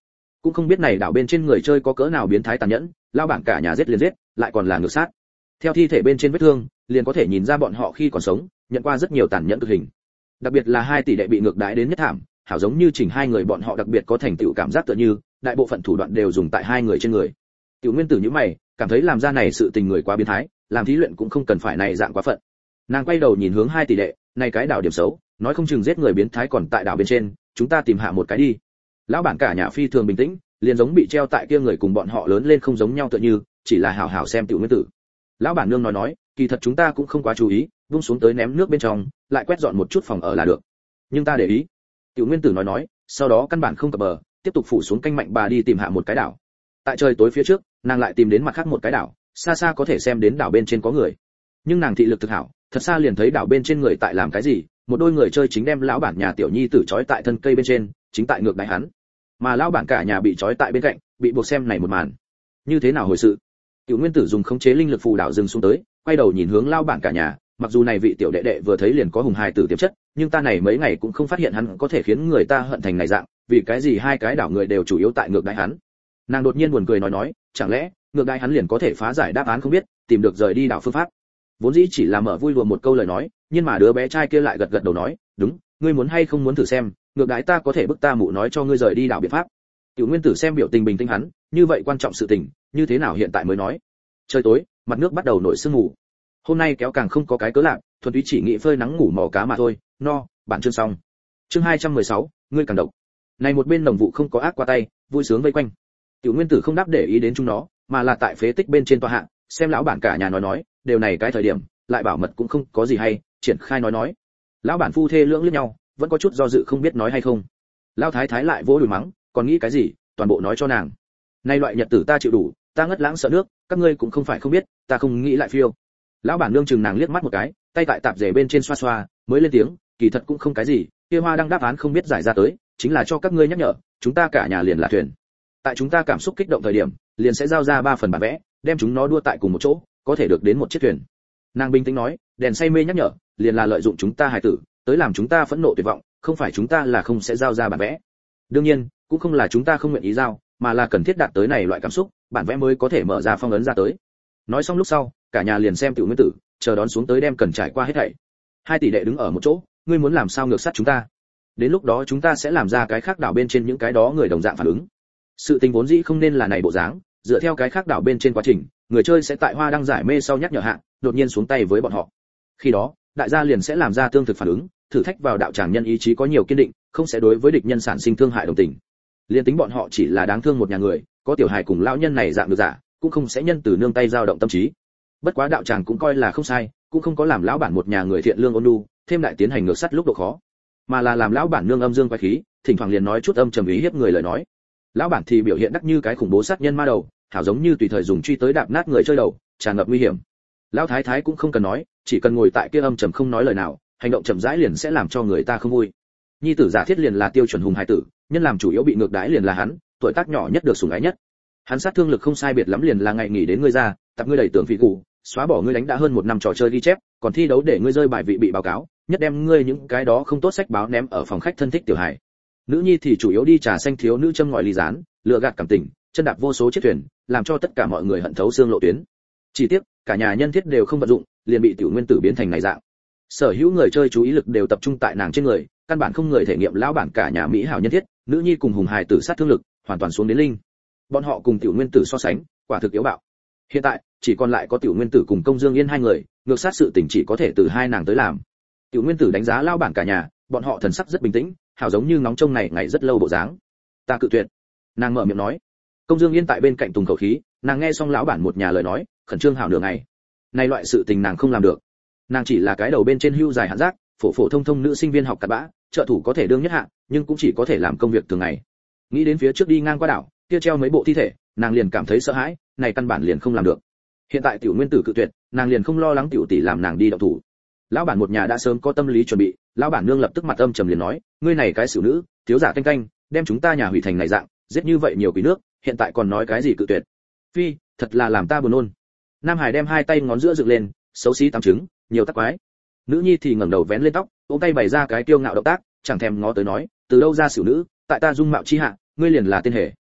cũng không biết này đảo bên trên người chơi có cỡ nào biến thái tàn nhẫn, lao bản cả nhà giết liền giết, lại còn là ngược sát. Theo thi thể bên trên vết thương, liền có thể nhìn ra bọn họ khi còn sống, nhận qua rất nhiều tàn nhẫn cực hình. Đặc biệt là hai tỷ đệ bị ngược đãi đến nhất thảm, hảo giống như chỉnh hai người bọn họ đặc biệt có thành tựu cảm giác tựa như, đại bộ phận thủ đoạn đều dùng tại hai người trên người. Tiểu Nguyên Tử như mày, cảm thấy làm ra này sự tình người quá biến thái, làm thí luyện cũng không cần phải này dạng quá phận. Nàng quay đầu nhìn hướng hai tỷ đệ, này cái đảo điểm xấu, nói không chừng giết người biến thái còn tại đảo bên trên, chúng ta tìm hạ một cái đi. Lão bản cả nhà phi thường bình tĩnh, liền giống bị treo tại kia người cùng bọn họ lớn lên không giống nhau tựa như, chỉ là hảo hảo xem Tiểu Nguyên Tử. Lão bản nương nói nói, kỳ thật chúng ta cũng không quá chú ý, vung xuống tới ném nước bên trong, lại quét dọn một chút phòng ở là được. Nhưng ta để ý. Tiểu Nguyên Tử nói nói, sau đó căn bản không cập bờ, tiếp tục phủ xuống canh mạnh bà đi tìm hạ một cái đảo. Tại trời tối phía trước, nàng lại tìm đến mặt khác một cái đảo, xa xa có thể xem đến đảo bên trên có người. Nhưng nàng thị lực thực hảo, thật xa liền thấy đảo bên trên người tại làm cái gì, một đôi người chơi chính đem lão bản nhà tiểu nhi tử trói tại thân cây bên trên, chính tại ngược đáy hắn. Mà lão bản cả nhà bị trói tại bên cạnh, bị buộc xem này một màn. Như thế nào hồi sự? Tiểu Nguyên Tử dùng khống chế linh lực phù đảo dừng xuống tới, quay đầu nhìn hướng lão bản cả nhà, mặc dù này vị tiểu đệ đệ vừa thấy liền có hùng hài tử tiềm chất, nhưng ta này mấy ngày cũng không phát hiện hắn có thể khiến người ta hận thành này dạng, vì cái gì hai cái đảo người đều chủ yếu tại ngược đáy hắn. Nàng đột nhiên buồn cười nói nói, chẳng lẽ ngược đáy hắn liền có thể phá giải đáp án không biết, tìm được rời đi đảo phương pháp. Vốn dĩ chỉ là mở vui đùa một câu lời nói, nhưng mà đứa bé trai kia lại gật gật đầu nói, đúng, ngươi muốn hay không muốn thử xem, ngược đáy ta có thể bức ta mụ nói cho ngươi rời đi đảo biện pháp. Tiểu Nguyên Tử xem biểu tình bình tĩnh hắn, như vậy quan trọng sự tình, như thế nào hiện tại mới nói. Trời tối, mặt nước bắt đầu nổi sương mù. Hôm nay kéo càng không có cái cớ lạc, thuần túy chỉ nghĩ phơi nắng ngủ mò cá mà thôi. No, bản chương xong. Chương hai trăm mười sáu, ngươi càng độc. Này một bên đồng vụ không có ác qua tay, vui sướng vây quanh. Tiểu Nguyên Tử không đáp để ý đến chúng nó, mà là tại phế tích bên trên tòa hạ, xem lão bản cả nhà nói nói, đều này cái thời điểm, lại bảo mật cũng không có gì hay, triển khai nói nói. Lão bản phu thê lưỡng liếc nhau, vẫn có chút do dự không biết nói hay không. Lão thái thái lại vỗ đùi mắng, còn nghĩ cái gì, toàn bộ nói cho nàng. Nay loại nhật tử ta chịu đủ, ta ngất lãng sợ nước, các ngươi cũng không phải không biết, ta không nghĩ lại phiêu. Lão bản nương chừng nàng liếc mắt một cái, tay tại tạp dề bên trên xoa xoa, mới lên tiếng, kỳ thật cũng không cái gì, kia hoa đang đáp án không biết giải ra tới, chính là cho các ngươi nhắc nhở, chúng ta cả nhà liền là thuyền. Tại chúng ta cảm xúc kích động thời điểm, liền sẽ giao ra ba phần bản vẽ, đem chúng nó đua tại cùng một chỗ, có thể được đến một chiếc thuyền. Nàng bình tĩnh nói, đèn say mê nhắc nhở, liền là lợi dụng chúng ta hài tử, tới làm chúng ta phẫn nộ tuyệt vọng, không phải chúng ta là không sẽ giao ra bản vẽ. Đương nhiên, cũng không là chúng ta không nguyện ý giao, mà là cần thiết đạt tới này loại cảm xúc, bản vẽ mới có thể mở ra phong ấn ra tới. Nói xong lúc sau, cả nhà liền xem Tiểu Nguyên Tử, chờ đón xuống tới đem cần trải qua hết thảy. Hai tỷ đệ đứng ở một chỗ, ngươi muốn làm sao ngược sát chúng ta? Đến lúc đó chúng ta sẽ làm ra cái khác đảo bên trên những cái đó người đồng dạng phản ứng. Sự tình vốn dĩ không nên là này bộ dáng, dựa theo cái khác đảo bên trên quá trình, người chơi sẽ tại hoa đăng giải mê sau nhắc nhở hạ, đột nhiên xuống tay với bọn họ. Khi đó, đại gia liền sẽ làm ra tương thực phản ứng, thử thách vào đạo tràng nhân ý chí có nhiều kiên định, không sẽ đối với địch nhân sản sinh thương hại đồng tình. Liên tính bọn họ chỉ là đáng thương một nhà người, có tiểu hài cùng lão nhân này dạng được giả, cũng không sẽ nhân từ nương tay dao động tâm trí. Bất quá đạo tràng cũng coi là không sai, cũng không có làm lão bản một nhà người thiện lương ôn nhu, thêm lại tiến hành ngược sắt lúc độ khó, mà là làm lão bản nương âm dương quái khí, thỉnh thoảng liền nói chút âm trầm ý hiếp người lời nói. Lão bản thì biểu hiện đắc như cái khủng bố sát nhân ma đầu, hảo giống như tùy thời dùng truy tới đạp nát người chơi đầu, tràn ngập nguy hiểm. Lão thái thái cũng không cần nói, chỉ cần ngồi tại kia âm trầm không nói lời nào, hành động chậm rãi liền sẽ làm cho người ta không vui. Nhi tử giả thiết liền là tiêu chuẩn hùng hải tử, nhân làm chủ yếu bị ngược đãi liền là hắn, tuổi tác nhỏ nhất được sủng ái nhất. Hắn sát thương lực không sai biệt lắm liền là ngày nghỉ đến ngươi ra, tập ngươi đầy tưởng phỉ cụ, xóa bỏ ngươi đánh đã hơn một năm trò chơi ghi chép, còn thi đấu để ngươi rơi bài vị bị báo cáo, nhất đem ngươi những cái đó không tốt sách báo ném ở phòng khách thân thích tiểu hải. Nữ nhi thì chủ yếu đi trà xanh thiếu nữ châm ngòi ly gián, lừa gạt cảm tình, chân đạp vô số chiếc thuyền, làm cho tất cả mọi người hận thấu xương lộ tuyến. Chỉ tiếc, cả nhà nhân thiết đều không vận dụng, liền bị tiểu nguyên tử biến thành này dạng. Sở hữu người chơi chú ý lực đều tập trung tại nàng trên người, căn bản không người thể nghiệm lão bản cả nhà mỹ hảo nhân thiết, nữ nhi cùng hùng hài tử sát thương lực, hoàn toàn xuống đến linh. Bọn họ cùng tiểu nguyên tử so sánh, quả thực yếu bạo. Hiện tại, chỉ còn lại có tiểu nguyên tử cùng công dương yên hai người, ngược sát sự tình chỉ có thể từ hai nàng tới làm. Tiểu nguyên tử đánh giá lão bản cả nhà, bọn họ thần sắc rất bình tĩnh, hảo giống như ngóng trông này ngày rất lâu bộ dáng. Ta cự tuyệt. Nàng mở miệng nói. Công dương yên tại bên cạnh tùng khẩu khí, nàng nghe xong lão bản một nhà lời nói, khẩn trương hảo nửa ngày. Này loại sự tình nàng không làm được. Nàng chỉ là cái đầu bên trên hưu dài hạn giác, phổ phổ thông thông nữ sinh viên học cặn bã, trợ thủ có thể đương nhất hạng, nhưng cũng chỉ có thể làm công việc thường ngày. Nghĩ đến phía trước đi ngang qua đảo, kia treo mấy bộ thi thể, nàng liền cảm thấy sợ hãi, này căn bản liền không làm được. Hiện tại tiểu nguyên tử cự tuyệt, nàng liền không lo lắng tiểu tỷ làm nàng đi động thủ. Lão bản một nhà đã sớm có tâm lý chuẩn bị, lão bản nương lập tức mặt âm trầm liền nói, ngươi này cái xỉu nữ, thiếu giả canh canh, đem chúng ta nhà hủy thành này dạng, giết như vậy nhiều quý nước, hiện tại còn nói cái gì cự tuyệt? Phi, thật là làm ta buồn nôn. Nam Hải đem hai tay ngón giữa dựng lên, xấu xí tám trứng, nhiều tắc quái. Nữ nhi thì ngẩng đầu vén lên tóc, ôm tay bày ra cái kiêu ngạo động tác, chẳng thèm ngó tới nói, từ đâu ra xỉu nữ, tại ta dung mạo chi hạ, ngươi liền là tên hề,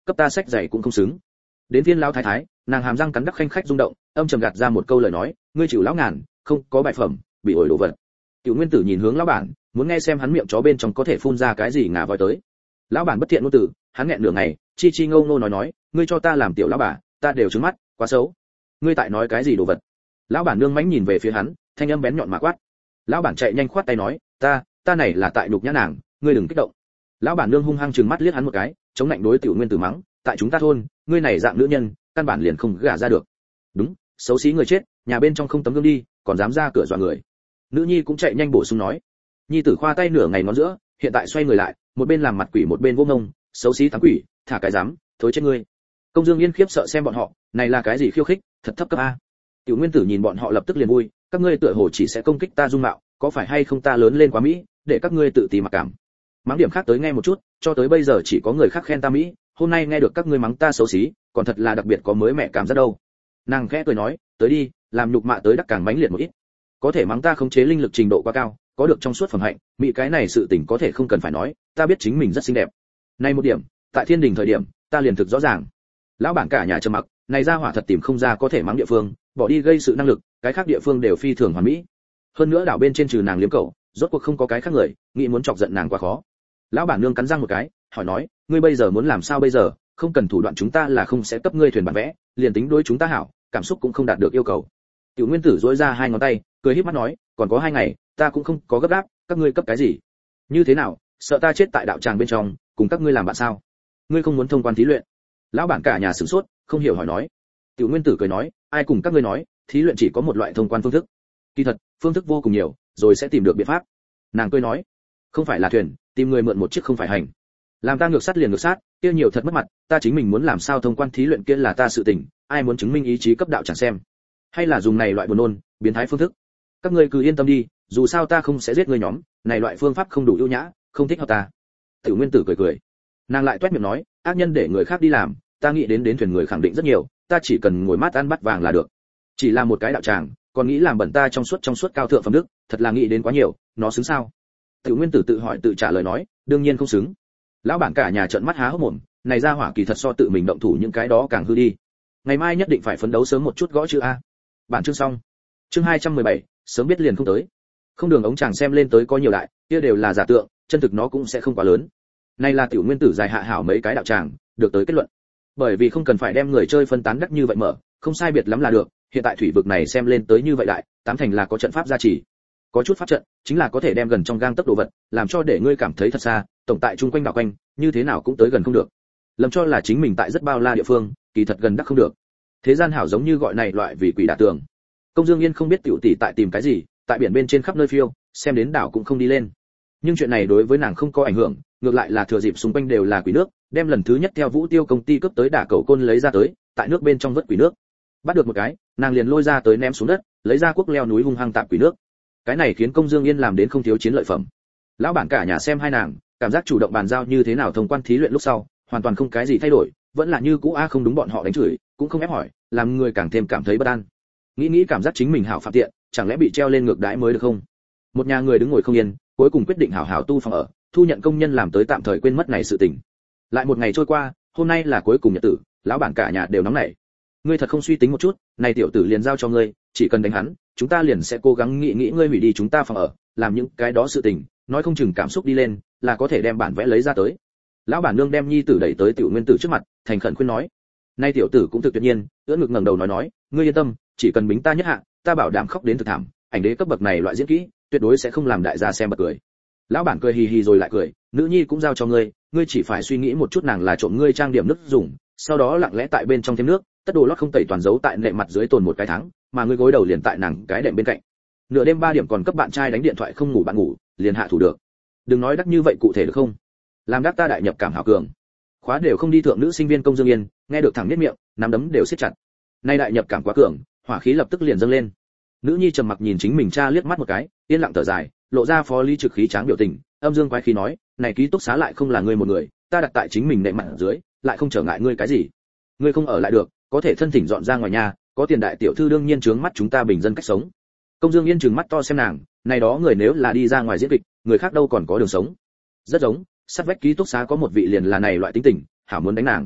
cấp ta sách giày cũng không xứng. Đến viên lão thái thái, nàng hàm răng cắn đắc khanh khách rung động, âm trầm gạt ra một câu lời nói, ngươi chịu lão ngàn, không có bài phẩm, bị ổi đồ vật. Tiểu Nguyên Tử nhìn hướng lão bản, muốn nghe xem hắn miệng chó bên trong có thể phun ra cái gì ngà voi tới. Lão bản bất thiện ngôn từ, hắn nghẹn nửa ngày, chi chi ngâu ngô nói nói, ngươi cho ta làm tiểu lão bà, ta đều trừng mắt, quá xấu. Ngươi tại nói cái gì đồ vật? Lão bản nương mãnh nhìn về phía hắn, thanh âm bén nhọn mà quát. Lão bản chạy nhanh khoát tay nói, ta, ta này là tại nhục nhã nàng, ngươi đừng kích động. Lão bản nương hung hăng trừng mắt liếc hắn một cái, chống lạnh đối Tiểu Nguyên Tử mắng, tại chúng ta thôn, ngươi này dạng nữ nhân, căn bản liền không gả ra được. Đúng, xấu xí người chết, nhà bên trong không tấm gương đi, còn dám ra cửa dọa người. Nữ nhi cũng chạy nhanh bổ sung nói. Nhi tử khoa tay nửa ngày ngón giữa, hiện tại xoay người lại, một bên làm mặt quỷ một bên vô ngông, xấu xí thắng quỷ, thả cái dám, thối chết ngươi. Công Dương Yên khiếp sợ xem bọn họ, này là cái gì khiêu khích, thật thấp cấp a. Tiểu Nguyên Tử nhìn bọn họ lập tức liền vui, các ngươi tựa hồ chỉ sẽ công kích ta dung mạo, có phải hay không ta lớn lên quá mỹ, để các ngươi tự ti mặc cảm. Mắng điểm khác tới nghe một chút, cho tới bây giờ chỉ có người khác khen ta mỹ, hôm nay nghe được các ngươi mắng ta xấu xí, còn thật là đặc biệt có mới mẹ cảm giác đâu. Nàng khẽ cười nói, tới đi, làm nhục mạ tới đắc càng mãnh liệt một ít. Có thể mắng ta khống chế linh lực trình độ quá cao, có được trong suốt phẩm hạnh, mỹ cái này sự tình có thể không cần phải nói, ta biết chính mình rất xinh đẹp. Này một điểm, tại Thiên Đình thời điểm, ta liền thực rõ ràng. Lão bản cả nhà trầm mặc, này ra hỏa thật tìm không ra có thể mắng địa phương, bỏ đi gây sự năng lực, cái khác địa phương đều phi thường hoàn mỹ. Hơn nữa đảo bên trên trừ nàng liếm cẩu, rốt cuộc không có cái khác người, nghĩ muốn chọc giận nàng quá khó. Lão bản nương cắn răng một cái, hỏi nói, ngươi bây giờ muốn làm sao bây giờ, không cần thủ đoạn chúng ta là không sẽ cấp ngươi thuyền bản vẽ, liền tính đối chúng ta hảo, cảm xúc cũng không đạt được yêu cầu. Tiểu Nguyên Tử duỗi ra hai ngón tay, cười híp mắt nói, còn có hai ngày, ta cũng không có gấp gáp, các ngươi cấp cái gì? Như thế nào, sợ ta chết tại đạo tràng bên trong, cùng các ngươi làm bạn sao? Ngươi không muốn thông quan thí luyện? Lão bản cả nhà sửng sốt, không hiểu hỏi nói. Tiểu Nguyên Tử cười nói, ai cùng các ngươi nói, thí luyện chỉ có một loại thông quan phương thức. Kỳ thật, phương thức vô cùng nhiều, rồi sẽ tìm được biện pháp. Nàng cười nói, không phải là thuyền, tìm người mượn một chiếc không phải hành. Làm ta ngược sát liền ngược sát, kia nhiều thật mất mặt, ta chính mình muốn làm sao thông quan thí luyện kia là ta sự tình, ai muốn chứng minh ý chí cấp đạo chẳng xem. Hay là dùng này loại buồn nôn, biến thái phương thức. Các ngươi cứ yên tâm đi, dù sao ta không sẽ giết ngươi nhóm, này loại phương pháp không đủ ưu nhã, không thích hợp ta. Tiểu Nguyên Tử cười cười. Nàng lại toét miệng nói, ác nhân để người khác đi làm, ta nghĩ đến đến thuyền người khẳng định rất nhiều, ta chỉ cần ngồi mát ăn bắt vàng là được. Chỉ là một cái đạo tràng, còn nghĩ làm bẩn ta trong suốt trong suốt cao thượng phẩm đức, thật là nghĩ đến quá nhiều, nó xứng sao? Tiểu Nguyên Tử tự hỏi tự trả lời nói, đương nhiên không xứng. Lão bản cả nhà trợn mắt há hốc mồm, này ra hỏa kỳ thật so tự mình động thủ những cái đó càng hư đi. Ngày mai nhất định phải phấn đấu sớm một chút gõ chữ a. Bản chương xong. Chương hai trăm mười bảy, sớm biết liền không tới. Không đường ống chàng xem lên tới có nhiều đại, kia đều là giả tượng, chân thực nó cũng sẽ không quá lớn. Này là Tiểu Nguyên Tử dài hạ hảo mấy cái đạo tràng, được tới kết luận. Bởi vì không cần phải đem người chơi phân tán đắc như vậy mở, không sai biệt lắm là được, hiện tại thủy vực này xem lên tới như vậy đại, tám thành là có trận pháp gia trì. Có chút pháp trận, chính là có thể đem gần trong gang tấc đồ vật, làm cho để ngươi cảm thấy thật xa, tổng tại chung quanh đảo quanh, như thế nào cũng tới gần không được. Lầm cho là chính mình tại rất bao la địa phương, kỳ thật gần đắc không được. Thế gian hảo giống như gọi này loại vì quỷ đả tường. Công Dương Yên không biết tiểu tỷ tại tìm cái gì, tại biển bên trên khắp nơi phiêu, xem đến đảo cũng không đi lên. Nhưng chuyện này đối với nàng không có ảnh hưởng, ngược lại là thừa dịp xung quanh đều là quỷ nước, đem lần thứ nhất theo Vũ Tiêu công ty cướp tới đả cầu côn lấy ra tới, tại nước bên trong vớt quỷ nước. Bắt được một cái, nàng liền lôi ra tới ném xuống đất, lấy ra cuốc leo núi hung hăng tạp quỷ nước. Cái này khiến Công Dương Yên làm đến không thiếu chiến lợi phẩm. Lão bản cả nhà xem hai nàng, cảm giác chủ động bàn giao như thế nào thông quan thí luyện lúc sau, hoàn toàn không cái gì thay đổi, vẫn là như cũ a không đúng bọn họ đánh chửi, cũng không ép hỏi, làm người càng thêm cảm thấy bất an. Nghĩ nghĩ cảm giác chính mình hảo phạm tiện, chẳng lẽ bị treo lên ngược đãi mới được không? Một nhà người đứng ngồi không yên, cuối cùng quyết định hảo hảo tu phòng ở, thu nhận công nhân làm tới tạm thời quên mất này sự tình. Lại một ngày trôi qua, hôm nay là cuối cùng nhật tử, lão bản cả nhà đều nóng nảy. Ngươi thật không suy tính một chút, này tiểu tử liền giao cho ngươi, chỉ cần đánh hắn, chúng ta liền sẽ cố gắng nghĩ nghĩ ngươi hủy đi chúng ta phòng ở, làm những cái đó sự tình, nói không chừng cảm xúc đi lên, là có thể đem bản vẽ lấy ra tới. Lão bản nương đem nhi tử đẩy tới Tiểu Nguyên Tử trước mặt, thành khẩn khuyên nói. Nay tiểu tử cũng thực tuyệt nhiên, ưỡn ngực ngẩng đầu nói nói, ngươi yên tâm, chỉ cần bính ta nhất hạ, ta bảo đảm khóc đến thực thảm, ảnh đế cấp bậc này loại diễn kỹ, tuyệt đối sẽ không làm đại gia xem bật cười. Lão bản cười hì hì rồi lại cười, nữ nhi cũng giao cho ngươi, ngươi chỉ phải suy nghĩ một chút nàng là trộm ngươi trang điểm nước dùng, sau đó lặng lẽ tại bên trong thêm nước, tất đồ lót không tẩy toàn giấu tại nệm mặt dưới tồn một cái tháng, mà ngươi gối đầu liền tại nàng cái đệm bên cạnh. Nửa đêm ba điểm còn cấp bạn trai đánh điện thoại không ngủ bạn ngủ, liền hạ thủ được. Đừng nói đắc như vậy cụ thể được không? Làm đắc ta đại nhập cảm hảo cường. Khóa đều không đi thượng nữ sinh viên Công Dương Yên, nghe được thẳng niết miệng, nắm đấm đều siết chặt. Nay đại nhập cảm quá cường, hỏa khí lập tức liền dâng lên. Nữ nhi trầm mặc nhìn chính mình cha liếc mắt một cái, yên lặng thở dài, lộ ra phó lý trực khí tráng biểu tình, âm dương quái khí nói, này ký túc xá lại không là ngươi một người, ta đặt tại chính mình nệm mặt dưới, lại không trở ngại ngươi cái gì. Ngươi không ở lại được, có thể thân thỉnh dọn ra ngoài nhà, có tiền đại tiểu thư đương nhiên trướng mắt chúng ta bình dân cách sống. Công Dương Yên trừng mắt to xem nàng, này đó người nếu là đi ra ngoài diễn kịch, người khác đâu còn có đường sống. Rất giống, sát vách ký túc xá có một vị liền là này loại tính tình, hảo muốn đánh nàng.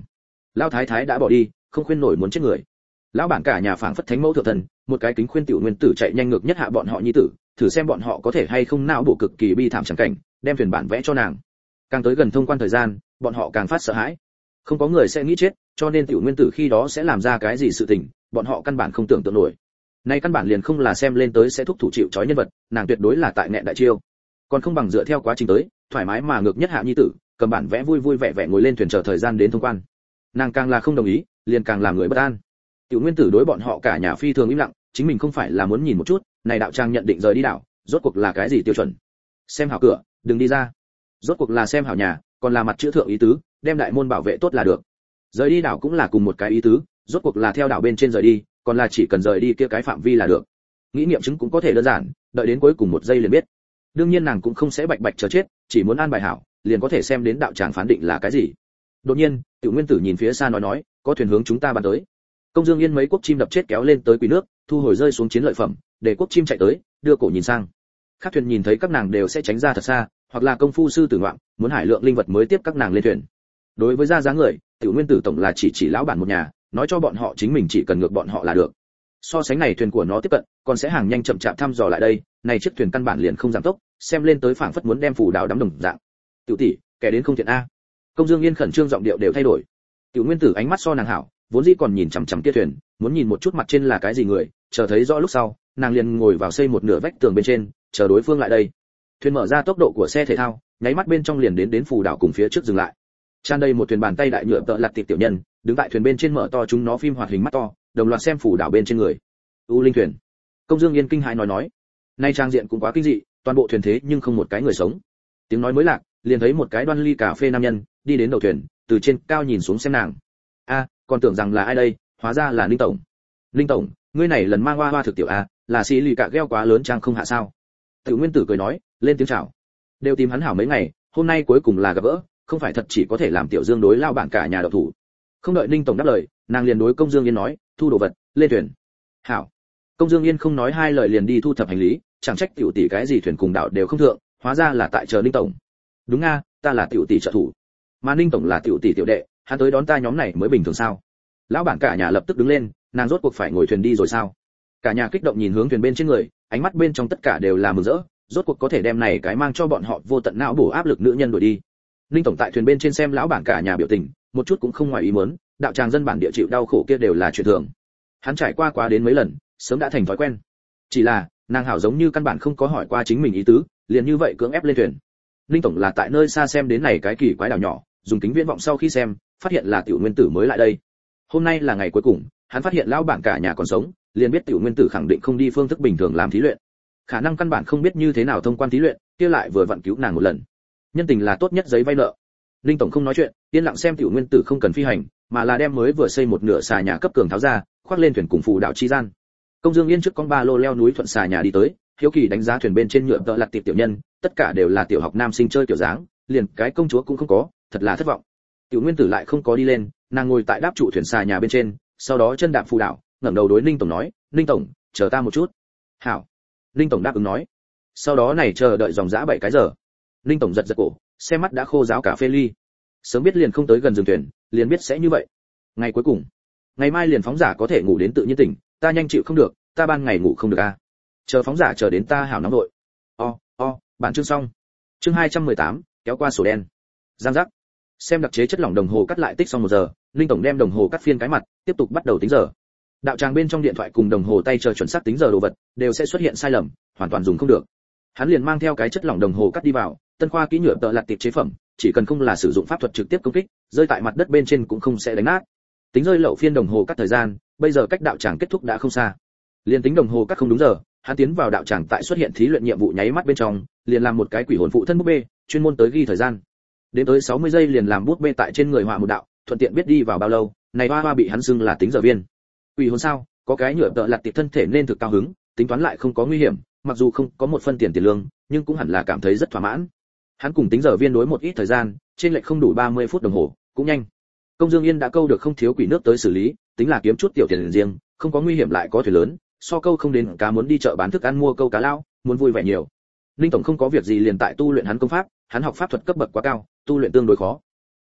lão thái thái đã bỏ đi, không khuyên nổi muốn chết người. Lão bản cả nhà phảng phất thánh mẫu thượng thần, một cái kính khuyên Tiểu Nguyên Tử chạy nhanh ngược nhất hạ bọn họ nhi tử, thử xem bọn họ có thể hay không não bộ cực kỳ bi thảm chẳng cảnh, đem thuyền bản vẽ cho nàng. Càng tới gần thông quan thời gian, bọn họ càng phát sợ hãi. Không có người sẽ nghĩ chết, cho nên Tiểu Nguyên Tử khi đó sẽ làm ra cái gì sự tình, bọn họ căn bản không tưởng tượng nổi. Nay căn bản liền không là xem lên tới sẽ thúc thủ chịu trói nhân vật, nàng tuyệt đối là tại nghẹn đại chiêu. Còn không bằng dựa theo quá trình tới, thoải mái mà ngược nhất hạ nhi tử, cầm bản vẽ vui vui vẻ vẻ ngồi lên thuyền chờ thời gian đến thông quan. Nàng càng là không đồng ý, liền càng làm người bất an. Tiểu Nguyên Tử đối bọn họ cả nhà phi thường im lặng, chính mình không phải là muốn nhìn một chút, này đạo trang nhận định rời đi đảo, rốt cuộc là cái gì tiêu chuẩn? Xem hảo cửa, đừng đi ra. Rốt cuộc là xem hảo nhà, còn là mặt chữ thượng ý tứ, đem đại môn bảo vệ tốt là được. Rời đi đảo cũng là cùng một cái ý tứ, rốt cuộc là theo đảo bên trên rời đi, còn là chỉ cần rời đi kia cái phạm vi là được. Nghĩ nghiệm chứng cũng có thể đơn giản, đợi đến cuối cùng một giây liền biết. Đương nhiên nàng cũng không sẽ bạch bạch chờ chết, chỉ muốn an bài hảo, liền có thể xem đến đạo tràng phán định là cái gì. Đột nhiên, Tiểu Nguyên Tử nhìn phía xa nói nói, có thuyền hướng chúng ta bắn tới. Công Dương Yên mấy quốc chim đập chết kéo lên tới quỷ nước, thu hồi rơi xuống chiến lợi phẩm, để quốc chim chạy tới, đưa cổ nhìn sang. Các thuyền nhìn thấy các nàng đều sẽ tránh ra thật xa, hoặc là công phu sư tử ngoạm, muốn hải lượng linh vật mới tiếp các nàng lên thuyền. Đối với gia dáng người, Tiểu Nguyên Tử tổng là chỉ chỉ lão bản một nhà, nói cho bọn họ chính mình chỉ cần ngược bọn họ là được. So sánh này thuyền của nó tiếp cận, còn sẽ hàng nhanh chậm chạp thăm dò lại đây, này chiếc thuyền căn bản liền không giảm tốc, xem lên tới phảng phất muốn đem phủ đảo đắm đồng dạng. Tiểu tỷ, kẻ đến không thiện a. Công Dương Yên khẩn trương giọng điệu đều thay đổi. Tiểu Nguyên Tử ánh mắt so nàng hảo, vốn dĩ còn nhìn chằm chằm kia thuyền, muốn nhìn một chút mặt trên là cái gì người, chờ thấy rõ lúc sau, nàng liền ngồi vào xây một nửa vách tường bên trên, chờ đối phương lại đây. Thuyền mở ra tốc độ của xe thể thao, nháy mắt bên trong liền đến đến phù đảo cùng phía trước dừng lại. Tràn đầy một thuyền bàn tay đại nhựa tợ lật tiệp tiểu nhân, đứng tại thuyền bên trên mở to chúng nó phim hoạt hình mắt to, đồng loạt xem phù đảo bên trên người. U linh thuyền. Công Dương Yên kinh hãi nói nói, nay trang diện cũng quá kinh dị, toàn bộ thuyền thế nhưng không một cái người sống. Tiếng nói mới lạc, liền thấy một cái đoan ly cà phê nam nhân đi đến đầu thuyền, từ trên cao nhìn xuống xem nàng. A, còn tưởng rằng là ai đây, hóa ra là Ninh tổng. Ninh tổng, ngươi này lần mang hoa hoa thực tiểu a, là xí lì cả gheo quá lớn trang không hạ sao? Tiểu Nguyên Tử cười nói, lên tiếng chào. Đều tìm hắn hảo mấy ngày, hôm nay cuối cùng là gặp gỡ, không phải thật chỉ có thể làm Tiểu Dương đối lao bản cả nhà độc thủ. Không đợi Ninh tổng đáp lời, nàng liền đối Công Dương Yên nói, thu đồ vật, lên thuyền. Hảo. Công Dương Yên không nói hai lời liền đi thu thập hành lý, chẳng trách tiểu tỷ cái gì thuyền cùng đảo đều không thượng, hóa ra là tại chờ Ninh tổng. Đúng nga, ta là tiểu tỷ trợ thủ, mà Ninh tổng là tiểu tỷ tiểu đệ, hắn tới đón ta nhóm này mới bình thường sao? Lão bản cả nhà lập tức đứng lên, nàng rốt cuộc phải ngồi thuyền đi rồi sao? Cả nhà kích động nhìn hướng thuyền bên trên người, ánh mắt bên trong tất cả đều là mừng rỡ, rốt cuộc có thể đem này cái mang cho bọn họ vô tận não bổ áp lực nữ nhân đuổi đi. Ninh tổng tại thuyền bên trên xem lão bản cả nhà biểu tình, một chút cũng không ngoài ý muốn, đạo tràng dân bản địa chịu đau khổ kia đều là chuyện thường. Hắn trải qua quá đến mấy lần, sớm đã thành thói quen. Chỉ là, nàng hảo giống như căn bản không có hỏi qua chính mình ý tứ, liền như vậy cưỡng ép lên thuyền. Ninh tổng là tại nơi xa xem đến này cái kỳ quái đảo nhỏ, dùng kính viễn vọng sau khi xem, phát hiện là Tiểu Nguyên Tử mới lại đây. Hôm nay là ngày cuối cùng, hắn phát hiện lão bản cả nhà còn sống, liền biết Tiểu Nguyên Tử khẳng định không đi phương thức bình thường làm thí luyện. Khả năng căn bản không biết như thế nào thông quan thí luyện, kia lại vừa vặn cứu nàng một lần. Nhân tình là tốt nhất giấy vay nợ. Ninh tổng không nói chuyện, yên lặng xem Tiểu Nguyên Tử không cần phi hành, mà là đem mới vừa xây một nửa xà nhà cấp cường tháo ra, khoác lên thuyền cùng phù đảo chi gian. Công Dương Yên trước con ba lô leo núi thuận xà nhà đi tới, hiếu kỳ đánh giá thuyền bên trên nhựa tợ lật tiệp tiểu nhân, tất cả đều là tiểu học nam sinh chơi tiểu dáng, liền cái công chúa cũng không có, thật là thất vọng. Tiểu Nguyên Tử lại không có đi lên, nàng ngồi tại đáp trụ thuyền xà nhà bên trên, sau đó chân đạp phù đảo, ngẩng đầu đối Ninh tổng nói, "Ninh tổng, chờ ta một chút." "Hảo." Ninh tổng đáp ứng nói. Sau đó này chờ đợi dòng dã bảy cái giờ. Ninh tổng giật giật cổ, xem mắt đã khô ráo cả phê ly. Sớm biết liền không tới gần giường thuyền, liền biết sẽ như vậy. Ngày cuối cùng, ngày mai liền phóng giả có thể ngủ đến tự nhiên tỉnh, ta nhanh chịu không được, ta ban ngày ngủ không được a. À. Chờ phóng giả chờ đến ta hảo nóng đội. O, o, bản chương xong. Chương hai trăm mười tám, kéo qua sổ đen. Giang giác. Xem đặc chế chất lỏng đồng hồ cắt lại tích xong một giờ, Linh tổng đem đồng hồ cắt phiên cái mặt, tiếp tục bắt đầu tính giờ. Đạo tràng bên trong điện thoại cùng đồng hồ tay chờ chuẩn xác tính giờ đồ vật, đều sẽ xuất hiện sai lầm, hoàn toàn dùng không được. Hắn liền mang theo cái chất lỏng đồng hồ cắt đi vào, tân khoa kỹ nhựa tợ lật tiệp chế phẩm, chỉ cần không là sử dụng pháp thuật trực tiếp công kích, rơi tại mặt đất bên trên cũng không sẽ đánh nát. Tính rơi lậu phiên đồng hồ cắt thời gian, bây giờ cách đạo tràng kết thúc đã không xa. Liên tính đồng hồ cắt không đúng giờ, hắn tiến vào đạo tràng tại xuất hiện thí luyện nhiệm vụ nháy mắt bên trong, liền làm một cái quỷ hồn phụ thân bút bê, chuyên môn tới ghi thời gian. Đến tới sáu mươi giây liền làm bút bê tại trên người họa một đạo, thuận tiện biết đi vào bao lâu, này hoa hoa bị hắn xưng là tính giờ viên. Quỷ hồn sao, có cái nhựa tợ lật tiệp thân thể nên thực cao hứng, tính toán lại không có nguy hiểm, mặc dù không có một phân tiền tiền lương, nhưng cũng hẳn là cảm thấy rất thỏa mãn. Hắn cùng tính giờ viên đối một ít thời gian, trên lệch không đủ ba mươi phút đồng hồ, cũng nhanh. Công Dương Yên đã câu được không thiếu quỷ nước tới xử lý, tính là kiếm chút tiểu tiền riêng, không có nguy hiểm lại có thuyền lớn, so câu không đến cá muốn đi chợ bán thức ăn mua câu cá lao, muốn vui vẻ nhiều. Linh tổng không có việc gì liền tại tu luyện hắn công pháp, hắn học pháp thuật cấp bậc quá cao, tu luyện tương đối khó.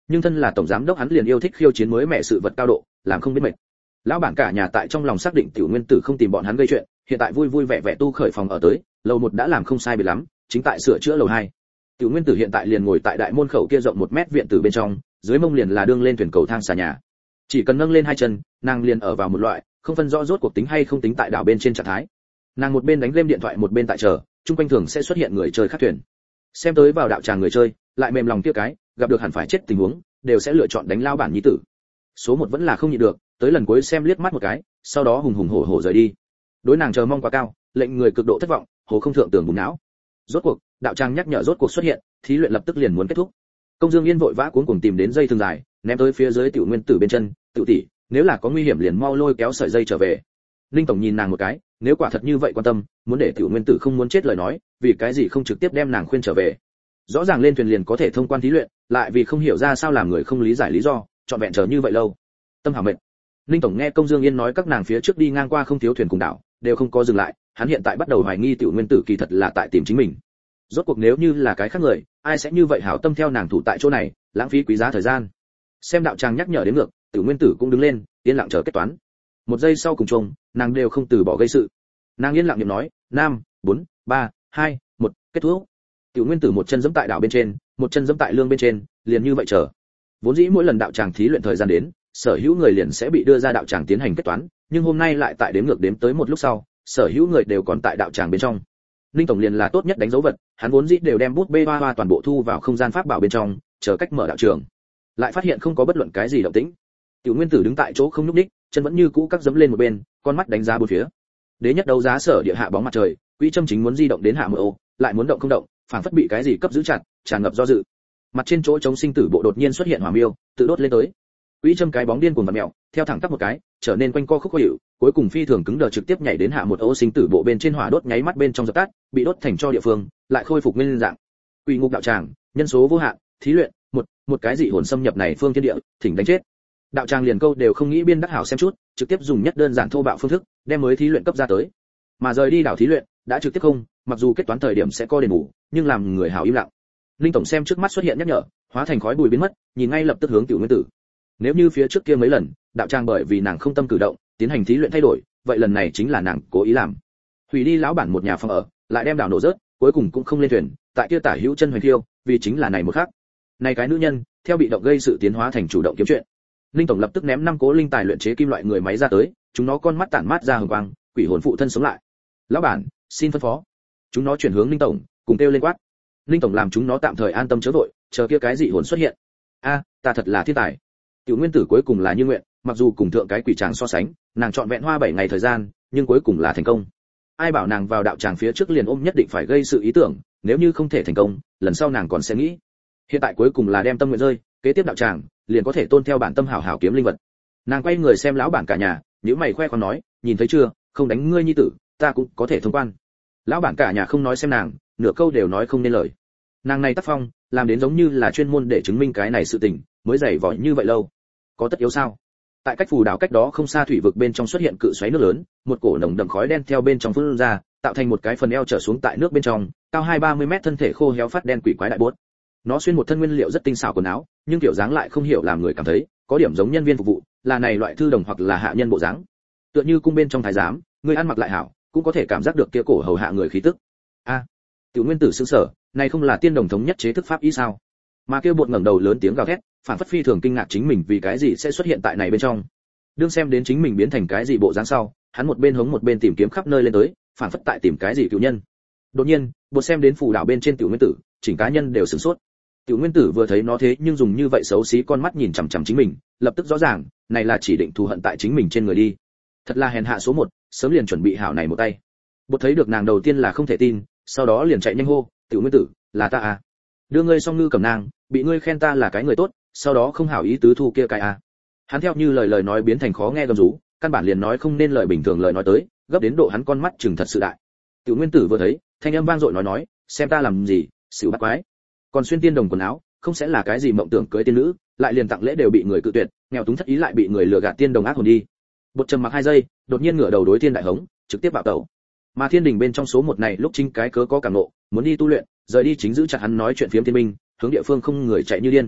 nhưng thân là tổng giám đốc hắn liền yêu thích khiêu chiến mới mẹ sự vật cao độ, làm không biết mệt. Lão bản cả nhà tại trong lòng xác định Tiểu Nguyên Tử không tìm bọn hắn gây chuyện, hiện tại vui vui vẻ vẻ tu khởi phòng ở tới, lầu một đã làm không sai biệt lắm, chính tại sửa chữa lầu hai. Tiểu Nguyên Tử hiện tại liền ngồi tại đại môn khẩu kia rộng một mét viện tử bên trong, dưới mông liền là đương lên thuyền cầu thang xà nhà. Chỉ cần nâng lên hai chân, nàng liền ở vào một loại không phân rõ rốt cuộc tính hay không tính tại đảo bên trên trạng thái. Nàng một bên đánh game điện thoại một bên tại chờ, chung quanh thường sẽ xuất hiện người chơi khác thuyền. Xem tới vào đạo tràng người chơi, lại mềm lòng kia cái, gặp được hẳn phải chết tình huống, đều sẽ lựa chọn đánh lao bản nhi tử. Số một vẫn là không nhịn được, tới lần cuối xem liếc mắt một cái, sau đó hùng hùng hổ hổ rời đi. Đối nàng chờ mong quá cao, lệnh người cực độ thất vọng, hồ không thượng tưởng bùng não. Rốt cuộc, đạo tràng nhắc nhở rốt cuộc xuất hiện, thí luyện lập tức liền muốn kết thúc. Công Dương Yên vội vã cuống cuồng tìm đến dây thừng dài, ném tới phía dưới Tiểu Nguyên Tử bên chân, "Tiểu tỷ, nếu là có nguy hiểm liền mau lôi kéo sợi dây trở về." Linh tổng nhìn nàng một cái, nếu quả thật như vậy quan tâm, muốn để Tiểu Nguyên Tử không muốn chết lời nói, vì cái gì không trực tiếp đem nàng khuyên trở về? Rõ ràng lên thuyền liền có thể thông quan thí luyện, lại vì không hiểu ra sao làm người không lý giải lý do, chọn vẹn chờ như vậy lâu. Tâm hảo mệt. Linh tổng nghe Công Dương Yên nói các nàng phía trước đi ngang qua không thiếu thuyền cùng đảo, đều không có dừng lại, hắn hiện tại bắt đầu hoài nghi Tiểu Nguyên Tử kỳ thật là tại tìm chính mình. Rốt cuộc nếu như là cái khác người, ai sẽ như vậy hảo tâm theo nàng thủ tại chỗ này, lãng phí quý giá thời gian. Xem đạo tràng nhắc nhở đến ngược, Tiểu Nguyên Tử cũng đứng lên, yên lặng chờ kết toán. Một giây sau cùng chung, nàng đều không từ bỏ gây sự. Nàng yên lặng niệm nói, năm, bốn, ba, hai, một, kết thúc. Tiểu Nguyên Tử một chân giẫm tại đảo bên trên, một chân giẫm tại lương bên trên, liền như vậy chờ. Vốn dĩ mỗi lần đạo tràng thí luyện thời gian đến, sở hữu người liền sẽ bị đưa ra đạo tràng tiến hành kết toán, nhưng hôm nay lại tại đếm ngược đếm tới một lúc sau, sở hữu người đều còn tại đạo tràng bên trong. Ninh tổng liền là tốt nhất đánh dấu vật, hắn vốn dĩ đều đem bút bê hoa hoa toàn bộ thu vào không gian pháp bảo bên trong, chờ cách mở đạo trường. Lại phát hiện không có bất luận cái gì động tĩnh. Tiểu Nguyên Tử đứng tại chỗ không nhúc nhích, chân vẫn như cũ các dẫm lên một bên, con mắt đánh giá bốn phía. Đế nhất đấu giá sở địa hạ bóng mặt trời, Quỹ Châm chính muốn di động đến hạ một ô, lại muốn động không động, phảng phất bị cái gì cấp giữ chặt, tràn ngập do dự. Mặt trên chỗ chống sinh tử bộ đột nhiên xuất hiện hỏa miêu, tự đốt lên tới. Quỹ Châm cái bóng điên cuồng vặn mèo, theo thẳng tắp một cái, trở nên quanh co khúc khó hiệu, cuối cùng phi thường cứng đờ trực tiếp nhảy đến hạ một ô sinh tử bộ bên trên hỏa đốt nháy mắt bên trong dập tắt, bị đốt thành cho địa phương, lại khôi phục nguyên dạng. Quỷ ngục đạo tràng, nhân số vô hạn, thí luyện, một, một cái dị hồn xâm nhập này phương thiên địa, thỉnh đánh chết. Đạo tràng liền câu đều không nghĩ biên đắc hảo xem chút, trực tiếp dùng nhất đơn giản thô bạo phương thức, đem mới thí luyện cấp ra tới. Mà rời đi đảo thí luyện, đã trực tiếp không, mặc dù kết toán thời điểm sẽ có đền bù, nhưng làm người hảo im lặng. Linh tổng xem trước mắt xuất hiện nhắc nhở, hóa thành khói bụi biến mất, nhìn ngay lập tức hướng Tiểu Nguyên Tử. Nếu như phía trước kia mấy lần, đạo tràng bởi vì nàng không tâm cử động, tiến hành thí luyện thay đổi, vậy lần này chính là nàng cố ý làm. Hủy đi lão bản một nhà phòng ở, lại đem đảo nổ rớt, cuối cùng cũng không lên thuyền, tại kia tả hữu chân hoành thiêu, vì chính là này một khác. Này cái nữ nhân, theo bị động gây sự tiến hóa thành chủ động kiếm chuyện. Linh tổng lập tức ném năm cố linh tài luyện chế kim loại người máy ra tới, chúng nó con mắt tản mát ra hừng quang, quỷ hồn phụ thân sống lại. Lão bản, xin phân phó. Chúng nó chuyển hướng Linh tổng, cùng kêu lên quát. Linh tổng làm chúng nó tạm thời an tâm chớ vội, chờ kia cái dị hồn xuất hiện. A, ta thật là thiên tài. Tiểu Nguyên Tử cuối cùng là như nguyện, mặc dù cùng thượng cái quỷ tràng so sánh, nàng chọn vẹn hoa bảy ngày thời gian, nhưng cuối cùng là thành công. Ai bảo nàng vào đạo tràng phía trước liền ôm nhất định phải gây sự ý tưởng, nếu như không thể thành công, lần sau nàng còn sẽ nghĩ. Hiện tại cuối cùng là đem tâm nguyện rơi, kế tiếp đạo tràng, liền có thể tôn theo bản tâm hảo hảo kiếm linh vật. Nàng quay người xem lão bản cả nhà, nhíu mày khoe khoang nói, nhìn thấy chưa, không đánh ngươi nhi tử, ta cũng có thể thông quan. Lão bản cả nhà không nói xem nàng, nửa câu đều nói không nên lời. Nàng này tác phong, làm đến giống như là chuyên môn để chứng minh cái này sự tình, mới dày vỏ như vậy lâu. Có tất yếu sao? Tại cách phù đảo cách đó không xa thủy vực bên trong xuất hiện cự xoáy nước lớn, một cổ nồng đậm khói đen theo bên trong phun ra, tạo thành một cái phần eo trở xuống tại nước bên trong, cao hai ba mươi mét thân thể khô héo phát đen quỷ quái đại bốt. Nó xuyên một thân nguyên liệu rất tinh xảo quần áo, nhưng kiểu dáng lại không hiểu làm người cảm thấy có điểm giống nhân viên phục vụ, là này loại thư đồng hoặc là hạ nhân bộ dáng. Tựa như cung bên trong thái giám, người ăn mặc lại hảo, cũng có thể cảm giác được kia cổ hầu hạ người khí tức. A, à, Tiểu Nguyên Tử sững sờ, này không là tiên đồng thống nhất chế thức pháp ý sao? Mà kia bột ngẩng đầu lớn tiếng gào thét, phản phất phi thường kinh ngạc chính mình vì cái gì sẽ xuất hiện tại này bên trong. Đương xem đến chính mình biến thành cái gì bộ dáng sau, hắn một bên hống một bên tìm kiếm khắp nơi lên tới, phản phất tại tìm cái gì cựu nhân. Đột nhiên, bột xem đến phù đảo bên trên Tiểu Nguyên Tử, chỉnh cá nhân đều sửng sốt. Tiểu Nguyên Tử vừa thấy nó thế nhưng dùng như vậy xấu xí con mắt nhìn chằm chằm chính mình, lập tức rõ ràng, này là chỉ định thù hận tại chính mình trên người đi. Thật là hèn hạ số một, sớm liền chuẩn bị hảo này một tay. Bột thấy được nàng đầu tiên là không thể tin, sau đó liền chạy nhanh hô, Tiểu Nguyên Tử, là ta à? Đưa ngươi song ngư cầm nàng, bị ngươi khen ta là cái người tốt, sau đó không hảo ý tứ thu kia cái à? Hắn theo như lời lời nói biến thành khó nghe gầm rú, căn bản liền nói không nên lời bình thường lời nói tới, gấp đến độ hắn con mắt chừng thật sự đại. Tiểu Nguyên Tử vừa thấy, thanh âm vang dội nói nói, xem ta làm gì, xỉu bắt quái. Còn xuyên tiên đồng quần áo, không sẽ là cái gì mộng tưởng cưới tiên nữ, lại liền tặng lễ đều bị người cự tuyệt, nghèo túng thất ý lại bị người lừa gạt tiên đồng ác hồn đi. Bột trầm mặc hai giây, đột nhiên ngửa đầu đối thiên đại hống, trực tiếp bạo tẩu. Mà thiên đình bên trong số một này lúc chính cái cớ có cảm nộ, muốn đi tu luyện, rời đi chính giữ chặt hắn nói chuyện phiếm thiên minh, hướng địa phương không người chạy như điên.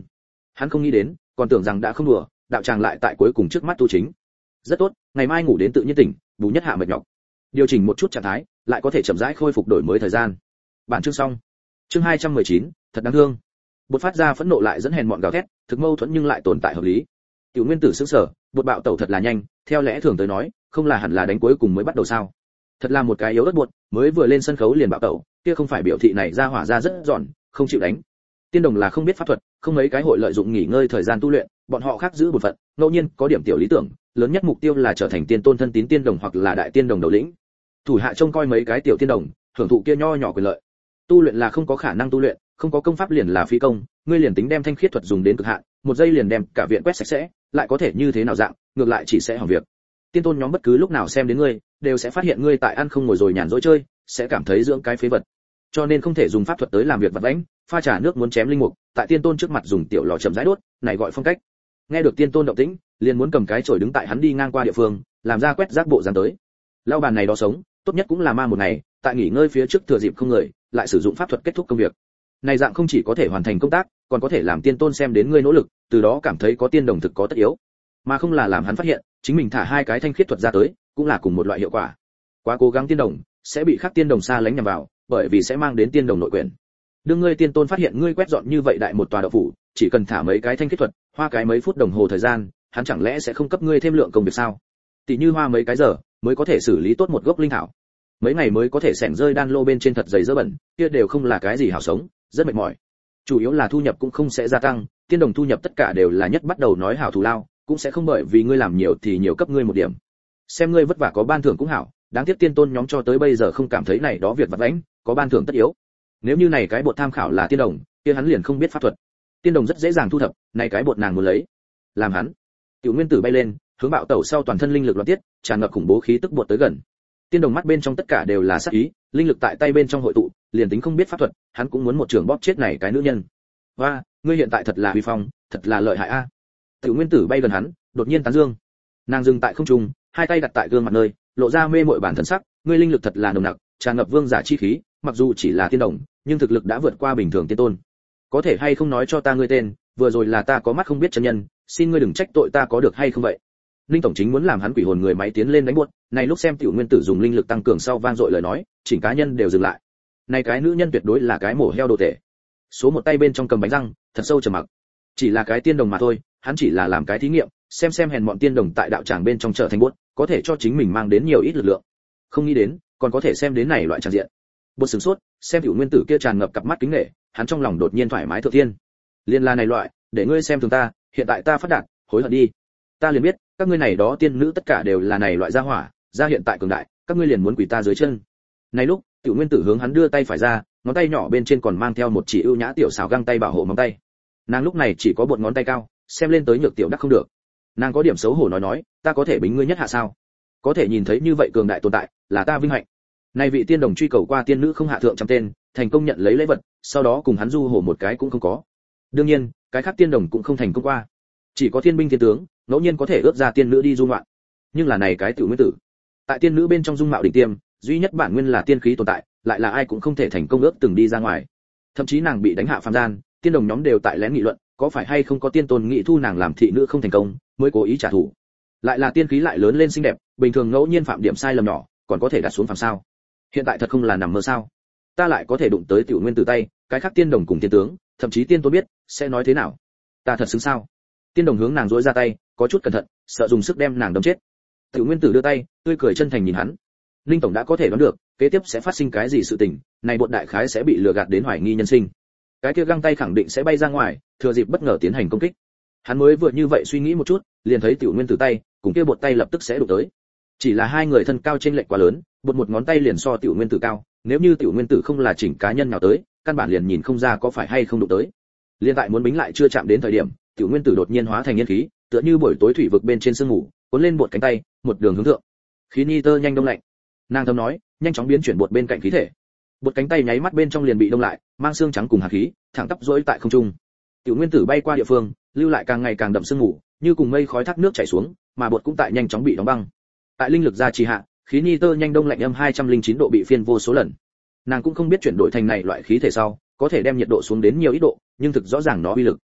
Hắn không nghĩ đến, còn tưởng rằng đã không đùa, đạo tràng lại tại cuối cùng trước mắt tu chính. Rất tốt, ngày mai ngủ đến tự nhiên tỉnh, bù nhất hạ mệt nhọc. Điều chỉnh một chút trạng thái, lại có thể chậm rãi khôi phục đổi mới thời gian. Bản chương xong. Chương hai trăm mười chín, thật đáng thương. Bột phát ra phẫn nộ lại dẫn hèn mọn gào thét, thực mâu thuẫn nhưng lại tồn tại hợp lý. Tiểu Nguyên Tử sững sờ, bột bạo tẩu thật là nhanh, theo lẽ thường tới nói, không là hẳn là đánh cuối cùng mới bắt đầu sao? Thật là một cái yếu ớt bột, mới vừa lên sân khấu liền bạo tẩu, kia không phải biểu thị này ra hỏa ra rất giòn, không chịu đánh. Tiên đồng là không biết pháp thuật, không mấy cái hội lợi dụng nghỉ ngơi thời gian tu luyện, bọn họ khác giữ bổn phận, ngẫu nhiên có điểm tiểu lý tưởng, lớn nhất mục tiêu là trở thành tiên tôn thân tín tiên đồng hoặc là đại tiên đồng đầu lĩnh. Thủ hạ trông coi mấy cái tiểu tiên đồng, hưởng thụ kia nho nhỏ quyền lợi. Tu luyện là không có khả năng tu luyện, không có công pháp liền là phi công, ngươi liền tính đem thanh khiết thuật dùng đến cực hạn, một giây liền đem cả viện quét sạch sẽ, lại có thể như thế nào dạng, ngược lại chỉ sẽ hỏng việc. Tiên tôn nhóm bất cứ lúc nào xem đến ngươi, đều sẽ phát hiện ngươi tại ăn không ngồi rồi nhàn rỗi chơi, sẽ cảm thấy dưỡng cái phế vật. Cho nên không thể dùng pháp thuật tới làm việc vặt vãnh, pha trà nước muốn chém linh mục, tại tiên tôn trước mặt dùng tiểu lò chậm rãi đốt, này gọi phong cách. Nghe được tiên tôn động tĩnh, liền muốn cầm cái chổi đứng tại hắn đi ngang qua địa phương, làm ra quét rác bộ dáng tới. Lao bàn này đó sống, tốt nhất cũng là ma một ngày, tại nghỉ ngơi phía trước thừa dịp không người, lại sử dụng pháp thuật kết thúc công việc. Này dạng không chỉ có thể hoàn thành công tác, còn có thể làm tiên tôn xem đến ngươi nỗ lực, từ đó cảm thấy có tiên đồng thực có tất yếu, mà không là làm hắn phát hiện, chính mình thả hai cái thanh khiết thuật ra tới, cũng là cùng một loại hiệu quả. Quá cố gắng tiên đồng, sẽ bị khác tiên đồng xa lánh nhằm vào, bởi vì sẽ mang đến tiên đồng nội quyền. Đương ngươi tiên tôn phát hiện ngươi quét dọn như vậy đại một tòa đậu phủ, chỉ cần thả mấy cái thanh khiết thuật, hoa cái mấy phút đồng hồ thời gian, hắn chẳng lẽ sẽ không cấp ngươi thêm lượng công việc sao? Tỷ như hoa mấy cái giờ mới có thể xử lý tốt một gốc linh thảo, mấy ngày mới có thể xẻng rơi đan lô bên trên thật dày dơ bẩn, kia đều không là cái gì hảo sống, rất mệt mỏi. Chủ yếu là thu nhập cũng không sẽ gia tăng, tiên đồng thu nhập tất cả đều là nhất bắt đầu nói hảo thù lao, cũng sẽ không bởi vì ngươi làm nhiều thì nhiều cấp ngươi một điểm. Xem ngươi vất vả có ban thưởng cũng hảo, đáng tiếc tiên tôn nhóm cho tới bây giờ không cảm thấy này đó việc vặt vãnh, có ban thưởng tất yếu. Nếu như này cái bột tham khảo là tiên đồng, kia hắn liền không biết pháp thuật. Tiên đồng rất dễ dàng thu thập, này cái bột nàng muốn lấy, làm hắn. Tiểu Nguyên Tử bay lên, hướng bạo tẩu sau toàn thân linh lực loạn tiết, tràn ngập khủng bố khí tức bột tới gần. Tiên đồng mắt bên trong tất cả đều là sát ý, linh lực tại tay bên trong hội tụ, liền tính không biết pháp thuật, hắn cũng muốn một trường bóp chết này cái nữ nhân. Hoa, ngươi hiện tại thật là uy phong, thật là lợi hại a. Tiểu Nguyên Tử bay gần hắn, đột nhiên tán dương. Nàng dừng tại không trung, hai tay đặt tại gương mặt nơi, lộ ra mê mội bản thần sắc, ngươi linh lực thật là nồng nặc, tràn ngập vương giả chi khí, mặc dù chỉ là tiên đồng, nhưng thực lực đã vượt qua bình thường tiên tôn. Có thể hay không nói cho ta ngươi tên, vừa rồi là ta có mắt không biết chân nhân, xin ngươi đừng trách tội ta có được hay không vậy. Linh tổng chính muốn làm hắn quỷ hồn người máy tiến lên đánh buốt, này lúc xem Tiểu Nguyên Tử dùng linh lực tăng cường sau vang dội lời nói, chỉnh cá nhân đều dừng lại. Này cái nữ nhân tuyệt đối là cái mổ heo đồ tể. Số một tay bên trong cầm bánh răng, thật sâu trầm mặc. Chỉ là cái tiên đồng mà thôi, hắn chỉ là làm cái thí nghiệm, xem xem hèn mọn tiên đồng tại đạo tràng bên trong trở thành buốt, có thể cho chính mình mang đến nhiều ít lực lượng. Không nghĩ đến, còn có thể xem đến này loại tràng diện. Bột sửng sốt, xem Tiểu Nguyên Tử kia tràn ngập cặp mắt kính nể, hắn trong lòng đột nhiên thoải mái thượng thiên. Liên la này loại, để ngươi xem thường ta, hiện tại ta phát đạt, hối hận đi. Ta liền biết, các ngươi này đó tiên nữ tất cả đều là này loại gia hỏa, gia hiện tại cường đại, các ngươi liền muốn quỳ ta dưới chân. Này lúc, Tiểu Nguyên Tử hướng hắn đưa tay phải ra, ngón tay nhỏ bên trên còn mang theo một chỉ ưu nhã tiểu xảo găng tay bảo hộ móng tay. Nàng lúc này chỉ có một ngón tay cao, xem lên tới nhược tiểu đắc không được. Nàng có điểm xấu hổ nói nói, ta có thể bính ngươi nhất hạ sao? Có thể nhìn thấy như vậy cường đại tồn tại, là ta vinh hạnh. Này vị tiên đồng truy cầu qua tiên nữ không hạ thượng trăm tên, thành công nhận lấy lễ vật, sau đó cùng hắn du hổ một cái cũng không có. Đương nhiên, cái khác tiên đồng cũng không thành công qua. Chỉ có thiên binh thiên tướng, ngẫu nhiên có thể ước ra tiên nữ đi du ngoạn. Nhưng là này cái Tiểu Nguyên Tử, tại tiên nữ bên trong dung mạo đỉnh tiêm, duy nhất bản nguyên là tiên khí tồn tại, lại là ai cũng không thể thành công ước từng đi ra ngoài. Thậm chí nàng bị đánh hạ phàm gian, tiên đồng nhóm đều tại lén nghị luận, có phải hay không có tiên tôn nghị thu nàng làm thị nữ không thành công, mới cố ý trả thù. Lại là tiên khí lại lớn lên xinh đẹp, bình thường ngẫu nhiên phạm điểm sai lầm nhỏ, còn có thể đặt xuống phàm sao? Hiện tại thật không là nằm mơ sao? Ta lại có thể đụng tới Tiểu Nguyên Tử tay, cái khác tiên đồng cùng tiên tướng, thậm chí tiên tôn biết, sẽ nói thế nào? Ta thật xứng sao? Tiên đồng hướng nàng duỗi ra tay, có chút cẩn thận, sợ dùng sức đem nàng đâm chết. Tiểu Nguyên Tử đưa tay, tươi cười chân thành nhìn hắn. Linh tổng đã có thể đoán được, kế tiếp sẽ phát sinh cái gì sự tình, này bọn đại khái sẽ bị lừa gạt đến hoài nghi nhân sinh. Cái kia găng tay khẳng định sẽ bay ra ngoài, thừa dịp bất ngờ tiến hành công kích. Hắn mới vừa như vậy suy nghĩ một chút, liền thấy Tiểu Nguyên Tử tay, cùng kia bột tay lập tức sẽ đụng tới. Chỉ là hai người thân cao chênh lệch quá lớn, bột một ngón tay liền so Tiểu Nguyên Tử cao, nếu như Tiểu Nguyên Tử không là chỉnh cá nhân nào tới, căn bản liền nhìn không ra có phải hay không đụng tới. Liên tại muốn bính lại chưa chạm đến thời điểm, Tiểu Nguyên Tử đột nhiên hóa thành yên khí, tựa như buổi tối thủy vực bên trên sương ngủ, cuốn lên bột cánh tay, một đường hướng thượng. Khí ni tơ nhanh đông lạnh. Nàng thầm nói, nhanh chóng biến chuyển bột bên cạnh khí thể. Bột cánh tay nháy mắt bên trong liền bị đông lại, mang xương trắng cùng hạt khí, thẳng tắp rỗi tại không trung. Tiểu Nguyên Tử bay qua địa phương, lưu lại càng ngày càng đậm sương ngủ, như cùng mây khói thác nước chảy xuống, mà bột cũng tại nhanh chóng bị đóng băng. Tại linh lực gia trì hạ, khí ni tơ nhanh đông lạnh âm hai trăm lẻ chín độ bị phiên vô số lần. Nàng cũng không biết chuyển đổi thành này loại khí thể sau, có thể đem nhiệt độ xuống đến nhiều ít độ, nhưng thực rõ ràng nó uy lực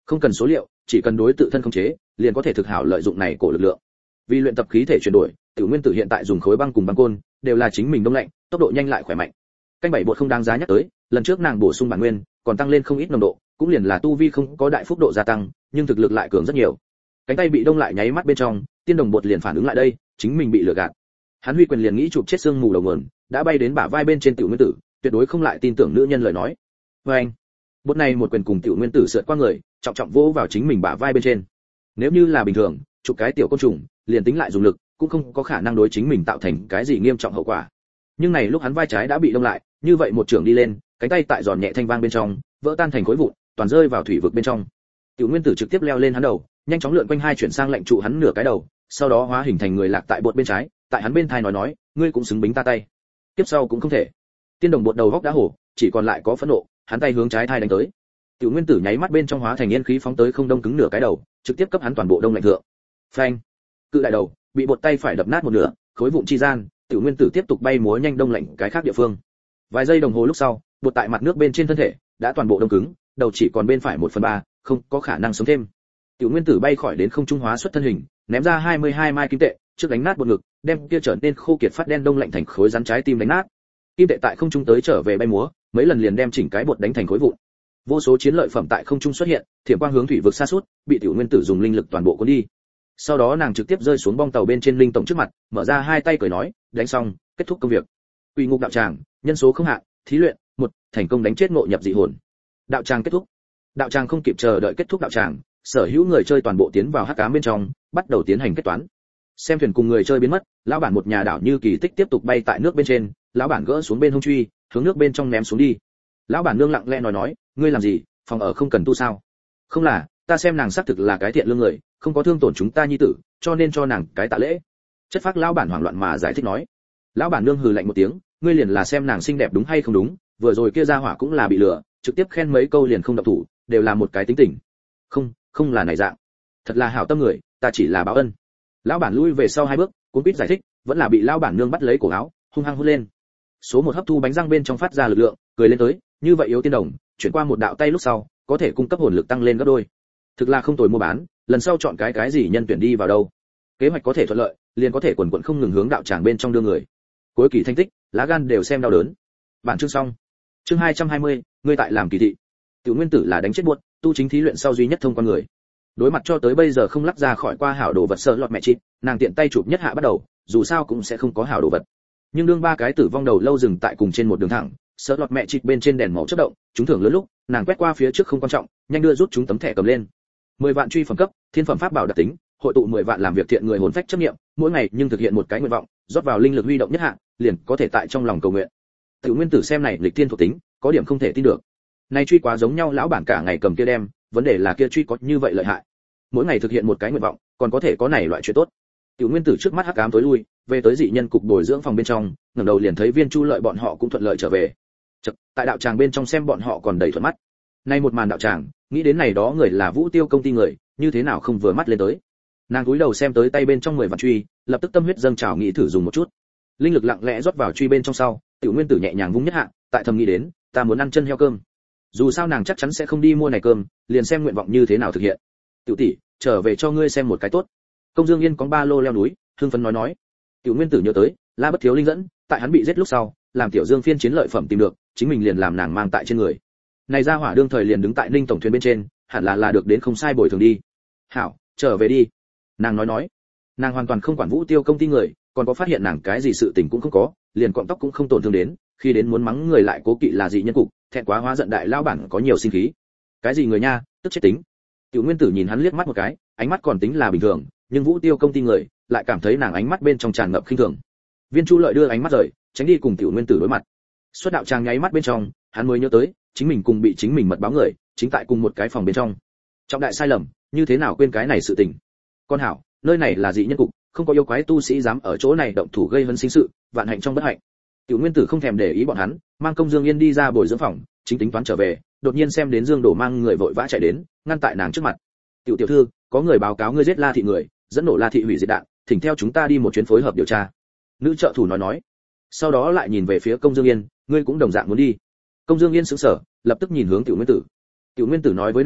Không cần số liệu, chỉ cần đối tự thân khống chế, liền có thể thực hảo lợi dụng này cổ lực lượng. Vì luyện tập khí thể chuyển đổi, Tiểu Nguyên Tử hiện tại dùng khối băng cùng băng côn, đều là chính mình đông lạnh, tốc độ nhanh lại khỏe mạnh. Canh bảy bột không đáng giá nhắc tới, lần trước nàng bổ sung bản nguyên, còn tăng lên không ít nồng độ, cũng liền là tu vi không có đại phúc độ gia tăng, nhưng thực lực lại cường rất nhiều. Cánh tay bị đông lại nháy mắt bên trong, tiên đồng bột liền phản ứng lại đây, chính mình bị lừa gạt. Hắn huy quyền liền nghĩ chụp chết xương mù đầu nguồn, đã bay đến bả vai bên trên Tiểu Nguyên Tử, tuyệt đối không lại tin tưởng nữ nhân lời nói. Và anh, bột này một quyền cùng Tiểu Nguyên Tử sượt qua người, trọng trọng vỗ vào chính mình bả vai bên trên. Nếu như là bình thường, chụp cái tiểu côn trùng, liền tính lại dùng lực, cũng không có khả năng đối chính mình tạo thành cái gì nghiêm trọng hậu quả. Nhưng này lúc hắn vai trái đã bị đông lại, như vậy một trường đi lên, cánh tay tại giòn nhẹ thanh vang bên trong, vỡ tan thành khối vụn, toàn rơi vào thủy vực bên trong. Tiểu Nguyên Tử trực tiếp leo lên hắn đầu, nhanh chóng lượn quanh hai chuyển sang lệnh trụ hắn nửa cái đầu, sau đó hóa hình thành người lạc tại bột bên trái, tại hắn bên thai nói nói, ngươi cũng xứng bính ta tay. Tiếp sau cũng không thể. Tiên đồng bột đầu góc đã hổ, chỉ còn lại có phẫn nộ, hắn tay hướng trái thai đánh tới. Tiểu Nguyên Tử nháy mắt bên trong hóa thành yên khí phóng tới không đông cứng nửa cái đầu, trực tiếp cấp hắn toàn bộ đông lạnh thượng. Phanh! Cự đại đầu bị bột tay phải đập nát một nửa, khối vụn chi gian, Tiểu Nguyên Tử tiếp tục bay múa nhanh đông lạnh cái khác địa phương. Vài giây đồng hồ lúc sau, bột tại mặt nước bên trên thân thể đã toàn bộ đông cứng, đầu chỉ còn bên phải một phần ba, không có khả năng sống thêm. Tiểu Nguyên Tử bay khỏi đến không trung hóa xuất thân hình, ném ra hai mươi hai mai kim tệ, trước đánh nát bột ngực, đem kia trở nên khô kiệt phát đen đông lạnh thành khối rắn trái tim đánh nát. Kim tệ tại không trung tới trở về bay múa, mấy lần liền đem chỉnh cái bột đánh thành khối vụn. Vô số chiến lợi phẩm tại không trung xuất hiện, thiểm quang hướng thủy vực xa suốt, bị Tiểu Nguyên Tử dùng linh lực toàn bộ cuốn đi. Sau đó nàng trực tiếp rơi xuống bong tàu bên trên linh tổng trước mặt, mở ra hai tay cười nói, đánh xong, kết thúc công việc. Quỷ ngục đạo tràng, nhân số không hạn, thí luyện, một, thành công đánh chết ngộ nhập dị hồn. Đạo tràng kết thúc. Đạo tràng không kịp chờ đợi kết thúc đạo tràng, sở hữu người chơi toàn bộ tiến vào hắc ám bên trong, bắt đầu tiến hành kết toán. Xem thuyền cùng người chơi biến mất, lão bản một nhà đảo như kỳ tích tiếp tục bay tại nước bên trên, lão bản gỡ xuống bên hông truy, hướng nước bên trong ném xuống đi. Lão bản nương lặng lẽ nói nói, ngươi làm gì, phòng ở không cần tu sao? Không là, ta xem nàng xác thực là cái thiện lương người, không có thương tổn chúng ta nhi tử, cho nên cho nàng cái tạ lễ. Chất phác lão bản hoảng loạn mà giải thích nói. Lão bản nương hừ lạnh một tiếng, ngươi liền là xem nàng xinh đẹp đúng hay không đúng, vừa rồi kia gia hỏa cũng là bị lừa, trực tiếp khen mấy câu liền không động thủ, đều là một cái tính tình. Không, không là này dạng. Thật là hảo tâm người, ta chỉ là báo ân. Lão bản lui về sau hai bước, cuống quýt giải thích, vẫn là bị lão bản nương bắt lấy cổ áo, hung hăng hút lên. Số một hấp thu bánh răng bên trong phát ra lực lượng, cười lên tới, như vậy yếu tiên đồng, chuyển qua một đạo tay lúc sau, có thể cung cấp hồn lực tăng lên gấp đôi. Thực là không tồi mua bán, lần sau chọn cái cái gì nhân tuyển đi vào đâu. Kế hoạch có thể thuận lợi, liền có thể quần quần không ngừng hướng đạo tràng bên trong đưa người. Cuối kỳ thành tích, lá gan đều xem đau đớn. Bản chương xong. Chương hai trăm hai mươi, ngươi tại làm kỳ thị. Tiểu Nguyên Tử là đánh chết buốt, tu chính thí luyện sau duy nhất thông quan người. Đối mặt cho tới bây giờ không lắc ra khỏi qua hảo đồ vật sợ lọt mẹ chị, nàng tiện tay chụp nhất hạ bắt đầu, dù sao cũng sẽ không có hảo đồ vật. Nhưng đương ba cái tử vong đầu lâu dừng tại cùng trên một đường thẳng, sợ lọt mẹ chị bên trên đèn màu chớp động, chúng thưởng lớn lúc, nàng quét qua phía trước không quan trọng, nhanh đưa rút chúng tấm thẻ cầm lên. mười vạn truy phẩm cấp, thiên phẩm pháp bảo đặc tính, hội tụ mười vạn làm việc thiện người hồn phách chấp niệm, mỗi ngày nhưng thực hiện một cái nguyện vọng, rót vào linh lực huy động nhất hạ, liền có thể tại trong lòng cầu nguyện. Tiểu Nguyên Tử xem này lịch thiên thuộc tính, có điểm không thể tin được. Này truy quá giống nhau lão bản cả ngày cầm kia đem, vấn đề là kia truy có như vậy lợi hại. Mỗi ngày thực hiện một cái nguyện vọng, còn có thể có này loại chuyện tốt. Tiểu Nguyên Tử trước mắt hắc ám tối lui, về tới dị nhân cục bồi dưỡng phòng bên trong, ngẩng đầu liền thấy Viên Chu Lợi bọn họ cũng thuận lợi trở về. Chậc, tại đạo tràng bên trong xem bọn họ còn đầy thuận mắt. Nay một màn đạo tràng, nghĩ đến này đó người là Vũ Tiêu công ty người, như thế nào không vừa mắt lên tới. Nàng cúi đầu xem tới tay bên trong mười vạn truy, lập tức tâm huyết dâng trào nghĩ thử dùng một chút. Linh lực lặng lẽ rót vào truy bên trong sau, Tiểu Nguyên Tử nhẹ nhàng vung nhất hạ, tại thầm nghĩ đến, ta muốn ăn chân heo cơm. Dù sao nàng chắc chắn sẽ không đi mua này cơm, liền xem nguyện vọng như thế nào thực hiện. Tiểu tỷ, trở về cho ngươi xem một cái tốt. Công Dương Yên có ba lô leo núi, hưng phấn nói nói. Tiểu Nguyên Tử nhớ tới, La Bất Thiếu linh dẫn, tại hắn bị giết lúc sau, làm Tiểu Dương phiên chiến lợi phẩm tìm được, chính mình liền làm nàng mang tại trên người. Này ra hỏa đương thời liền đứng tại Ninh tổng thuyền bên trên, hẳn là là được đến không sai bồi thường đi. Hảo, trở về đi. Nàng nói nói. Nàng hoàn toàn không quản Vũ Tiêu công ty người, còn có phát hiện nàng cái gì sự tình cũng không có, liền cọng tóc cũng không tổn thương đến, khi đến muốn mắng người lại cố kỵ là dị nhân cục, thẹn quá hóa giận đại lao bản có nhiều sinh khí. Cái gì người nha, tức chết tính. Tiểu Nguyên Tử nhìn hắn liếc mắt một cái, ánh mắt còn tính là bình thường, nhưng Vũ Tiêu công ty người lại cảm thấy nàng ánh mắt bên trong tràn ngập khinh thường. Viên Chu Lợi đưa ánh mắt rời, tránh đi cùng Tiểu Nguyên Tử đối mặt. Xuất đạo trang nháy mắt bên trong, hắn mới nhớ tới, chính mình cùng bị chính mình mật báo người, chính tại cùng một cái phòng bên trong. Trọng đại sai lầm, như thế nào quên cái này sự tình. Con hảo, nơi này là dị nhân cục, không có yêu quái tu sĩ dám ở chỗ này động thủ gây hấn sinh sự, vạn hạnh trong bất hạnh. Tiểu Nguyên Tử không thèm để ý bọn hắn, mang Công Dương Yên đi ra bồi dưỡng phòng, chính tính toán trở về, đột nhiên xem đến Dương Đổ mang người vội vã chạy đến, ngăn tại nàng trước mặt. "Tiểu tiểu thư, có người báo cáo ngươi giết La thị người, dẫn nổ La thị hủy diệt đạn, thỉnh theo chúng ta đi một chuyến phối hợp điều tra." Nữ trợ thủ nói nói. Sau đó lại nhìn về phía Công Dương Yên, "Ngươi cũng đồng dạng muốn đi?" Công Dương Yên sững sờ, lập tức nhìn hướng Tiểu Nguyên Tử. Tiểu Nguyên Tử nói với nàng,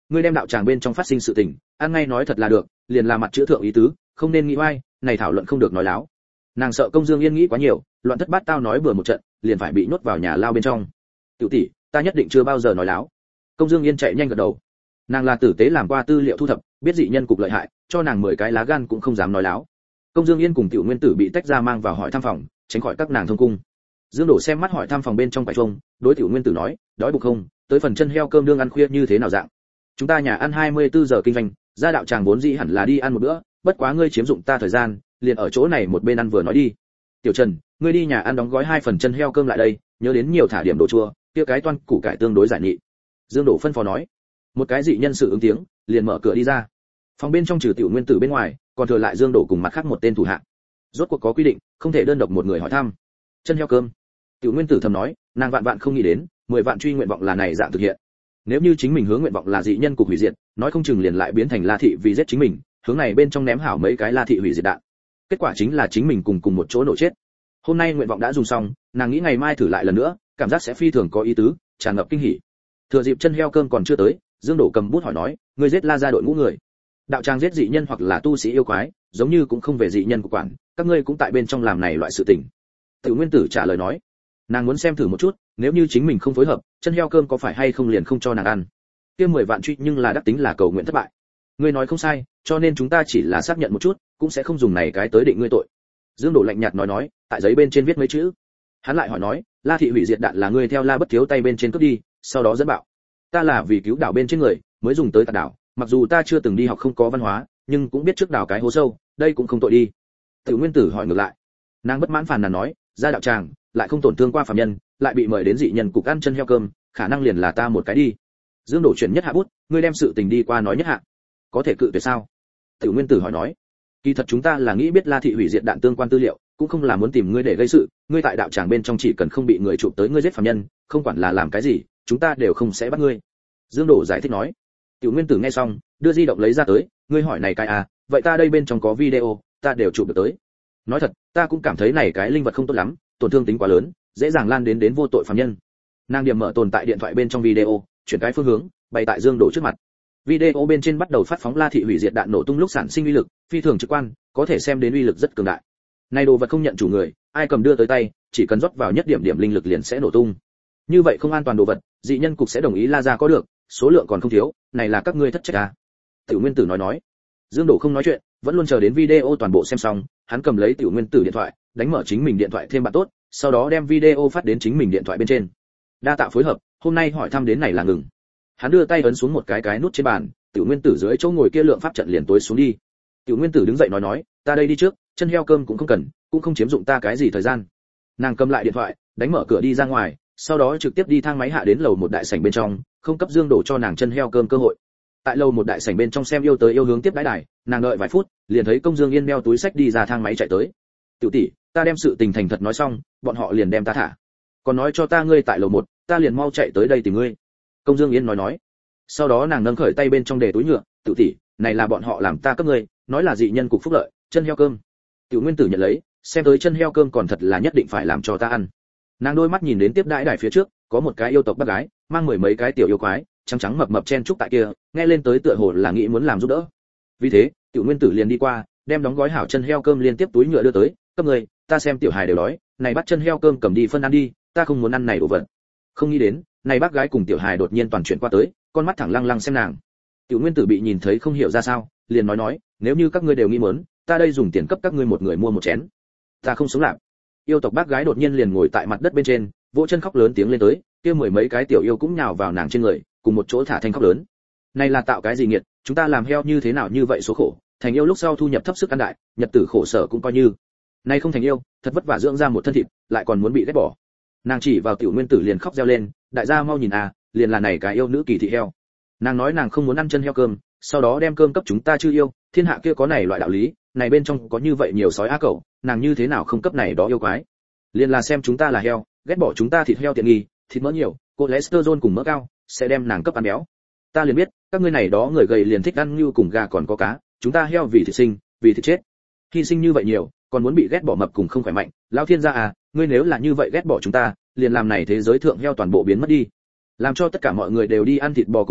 ngươi đem đạo tràng bên trong phát sinh sự tình ăn ngay nói thật là được, liền là mặt chữ thượng ý tứ, không nên nghĩ oai, này thảo luận không được nói láo. Nàng sợ Công Dương Yên nghĩ quá nhiều, loạn thất bát tao nói bừa một trận, liền phải bị nhốt vào nhà lao bên trong. Tiểu tỷ, ta nhất định chưa bao giờ nói láo. Công Dương Yên chạy nhanh gật đầu. Nàng là tử tế làm qua tư liệu thu thập, biết dị nhân cục lợi hại, cho nàng mười cái lá gan cũng không dám nói láo. Công Dương Yên cùng Tiểu Nguyên Tử bị tách ra mang vào hỏi thăm phòng, tránh khỏi các nàng thông cung. Dương Đổ xem mắt hỏi thăm phòng bên trong quải trung, đối Tiểu Nguyên Tử nói, đói bụng không, tới phần chân heo cơm đương ăn khuya như thế nào dạng. Chúng ta nhà ăn hai mươi tư giờ kinh doanh, ra đạo tràng vốn dĩ hẳn là đi ăn một bữa, bất quá ngươi chiếm dụng ta thời gian, liền ở chỗ này một bên ăn vừa nói đi. Tiểu Trần, ngươi đi nhà ăn đóng gói hai phần chân heo cơm lại đây, nhớ đến nhiều thả điểm đồ chua, kia cái toan củ cải tương đối giải nghị. Dương Đổ phân phó nói. Một cái dị nhân sự ứng tiếng, liền mở cửa đi ra. Phòng bên trong trừ Tiểu Nguyên Tử bên ngoài, còn thừa lại Dương Đổ cùng mặt khác một tên thủ hạ. Rốt cuộc có quy định, không thể đơn độc một người hỏi thăm. Chân heo cơm. Tiểu Nguyên Tử thầm nói, nàng vạn vạn không nghĩ đến, mười vạn truy nguyện vọng là này dạng thực hiện. Nếu như chính mình hướng nguyện vọng là dị nhân cục hủy diệt, nói không chừng liền lại biến thành La thị vì giết chính mình, hướng này bên trong ném hảo mấy cái La thị hủy diệt đạn. Kết quả chính là chính mình cùng cùng một chỗ nổ chết. Hôm nay nguyện vọng đã dùng xong, nàng nghĩ ngày mai thử lại lần nữa, cảm giác sẽ phi thường có ý tứ, tràn ngập kinh hỉ. Thừa dịp chân heo cơm còn chưa tới, Dương Đổ cầm bút hỏi nói, ngươi giết La gia đội ngũ người. Đạo tràng giết dị nhân hoặc là tu sĩ yêu quái, giống như cũng không về dị nhân của quản, các ngươi cũng tại bên trong làm này loại sự tình. Tiểu Nguyên Tử trả lời nói, nàng muốn xem thử một chút, nếu như chính mình không phối hợp, chân heo cơm có phải hay không liền không cho nàng ăn. Kia mười vạn truy nhưng là đắc tính là cầu nguyện thất bại. Ngươi nói không sai, cho nên chúng ta chỉ là xác nhận một chút, cũng sẽ không dùng này cái tới định ngươi tội. Dương Đổ lạnh nhạt nói nói, tại giấy bên trên viết mấy chữ. Hắn lại hỏi nói, La thị hủy diệt đạn là ngươi theo La Bất Thiếu tay bên trên cướp đi, sau đó dẫn bạo. Ta là vì cứu đảo bên trên người, mới dùng tới tạt đảo, mặc dù ta chưa từng đi học không có văn hóa, nhưng cũng biết trước đảo cái hố sâu, đây cũng không tội đi. Tiểu Nguyên Tử hỏi ngược lại. Nàng bất mãn phàn nàn nói, ra đạo tràng, lại không tổn thương qua phàm nhân, lại bị mời đến dị nhân cục ăn chân heo cơm, khả năng liền là ta một cái đi. Dương Đổ chuyển nhất hạ bút, ngươi đem sự tình đi qua nói nhất hạ. Có thể cự tuyệt sao? Tiểu Nguyên Tử hỏi nói. Kỳ thật chúng ta là nghĩ biết La thị hủy diệt đạn tương quan tư liệu, cũng không là muốn tìm ngươi để gây sự, ngươi tại đạo tràng bên trong chỉ cần không bị người chụp tới ngươi giết phàm nhân, không quản là làm cái gì, chúng ta đều không sẽ bắt ngươi. Dương Đổ giải thích nói. Tiểu Nguyên Tử nghe xong, đưa di động lấy ra tới, ngươi hỏi này cái à, vậy ta đây bên trong có video, ta đều chụp được tới. Nói thật, ta cũng cảm thấy này cái linh vật không tốt lắm, tổn thương tính quá lớn, dễ dàng lan đến đến vô tội phàm nhân. Nàng điểm mở tồn tại điện thoại bên trong video, chuyển cái phương hướng, bày tại Dương Đổ trước mặt. Video bên trên bắt đầu phát phóng La thị hủy diệt đạn nổ tung lúc sản sinh uy lực, phi thường trực quan, có thể xem đến uy lực rất cường đại. Này đồ vật không nhận chủ người, ai cầm đưa tới tay, chỉ cần rót vào nhất điểm điểm linh lực liền sẽ nổ tung. Như vậy không an toàn đồ vật, dị nhân cục sẽ đồng ý La gia có được, số lượng còn không thiếu, này là các ngươi thất trách à? Tiểu Nguyên Tử nói nói. Dương Đổ không nói chuyện, vẫn luôn chờ đến video toàn bộ xem xong, hắn cầm lấy Tiểu Nguyên Tử điện thoại, đánh mở chính mình điện thoại thêm bạn tốt, sau đó đem video phát đến chính mình điện thoại bên trên. Đa tạ phối hợp, hôm nay hỏi thăm đến này là ngừng. Hắn đưa tay ấn xuống một cái cái nút trên bàn, Tiểu Nguyên Tử dưới chỗ ngồi kia lượng pháp trận liền tối xuống đi. Tiểu Nguyên Tử đứng dậy nói nói, ta đây đi trước, chân heo cơm cũng không cần, cũng không chiếm dụng ta cái gì thời gian. Nàng cầm lại điện thoại, đánh mở cửa đi ra ngoài, sau đó trực tiếp đi thang máy hạ đến lầu một đại sảnh bên trong, không cấp Dương Đổ cho nàng chân heo cơm cơ hội. Tại lầu một đại sảnh bên trong xem yêu tới yêu hướng tiếp đãi đài, nàng đợi vài phút, liền thấy Công Dương Yên đeo túi sách đi ra thang máy chạy tới. Tiểu tỷ, ta đem sự tình thành thật nói xong, bọn họ liền đem ta thả. Còn nói cho ta ngươi tại lầu một, ta liền mau chạy tới đây tìm ngươi. Công Dương Yên nói nói. Sau đó nàng nâng khởi tay bên trong để túi nhựa, tiểu tỷ, này là bọn họ làm ta cấp ngươi, nói là dị nhân cục phúc lợi, chân heo cơm. Tiểu Nguyên Tử nhận lấy, xem tới chân heo cơm còn thật là nhất định phải làm cho ta ăn. Nàng đôi mắt nhìn đến tiếp đãi đài phía trước, có một cái yêu tộc bác gái, mang mười mấy cái tiểu yêu quái, trắng trắng mập mập chen chúc tại kia, nghe lên tới tựa hồ là nghĩ muốn làm giúp đỡ. Vì thế, Tiểu Nguyên Tử liền đi qua, đem đóng gói hảo chân heo cơm liên tiếp túi nhựa đưa tới, cấp người, ta xem tiểu hài đều đói, này bắt chân heo cơm cầm đi phân ăn đi, ta không muốn ăn này đồ vật. Không nghĩ đến, này bác gái cùng tiểu hài đột nhiên toàn chuyển qua tới, con mắt thẳng lăng lăng xem nàng. Tiểu Nguyên Tử bị nhìn thấy không hiểu ra sao, liền nói nói, nếu như các ngươi đều nghi muốn, ta đây dùng tiền cấp các ngươi một người mua một chén. Ta không sống lạc. Yêu tộc bác gái đột nhiên liền ngồi tại mặt đất bên trên, vỗ chân khóc lớn tiếng lên tới, kia mười mấy cái tiểu yêu cũng nhào vào nàng trên người, cùng một chỗ thả thanh khóc lớn. Này là tạo cái gì nghiệt, chúng ta làm heo như thế nào như vậy số khổ, thành yêu lúc sau thu nhập thấp sức ăn đại, nhật tử khổ sở cũng coi như. Nay không thành yêu, thật vất vả dưỡng ra một thân thịt, lại còn muốn bị ghét bỏ. Nàng chỉ vào Tiểu Nguyên Tử liền khóc reo lên, đại gia mau nhìn à, liền là này cái yêu nữ kỳ thị heo. Nàng nói nàng không muốn ăn chân heo cơm, sau đó đem cơm cấp chúng ta chưa yêu, thiên hạ kia có này loại đạo lý, này bên trong có như vậy nhiều sói á cẩu, nàng như thế nào không cấp này đó yêu quái. Liền là xem chúng ta là heo, ghét bỏ chúng ta thịt heo tiện nghi, thịt mỡ nhiều, cholesterol cùng mỡ cao, sẽ đem nàng cấp ăn béo. Ta liền biết, các ngươi này đó người gầy liền thích ăn như cùng gà còn có cá, chúng ta heo vì thịt sinh, vì thịt chết. Hy sinh như vậy nhiều, còn muốn bị ghét bỏ mập cùng không khỏe mạnh, lão thiên gia à, ngươi nếu là như vậy ghét bỏ chúng ta, liền làm này thế giới thượng heo toàn bộ biến mất đi. Làm cho tất cả mọi người đều đi ăn thịt bò cùng cá,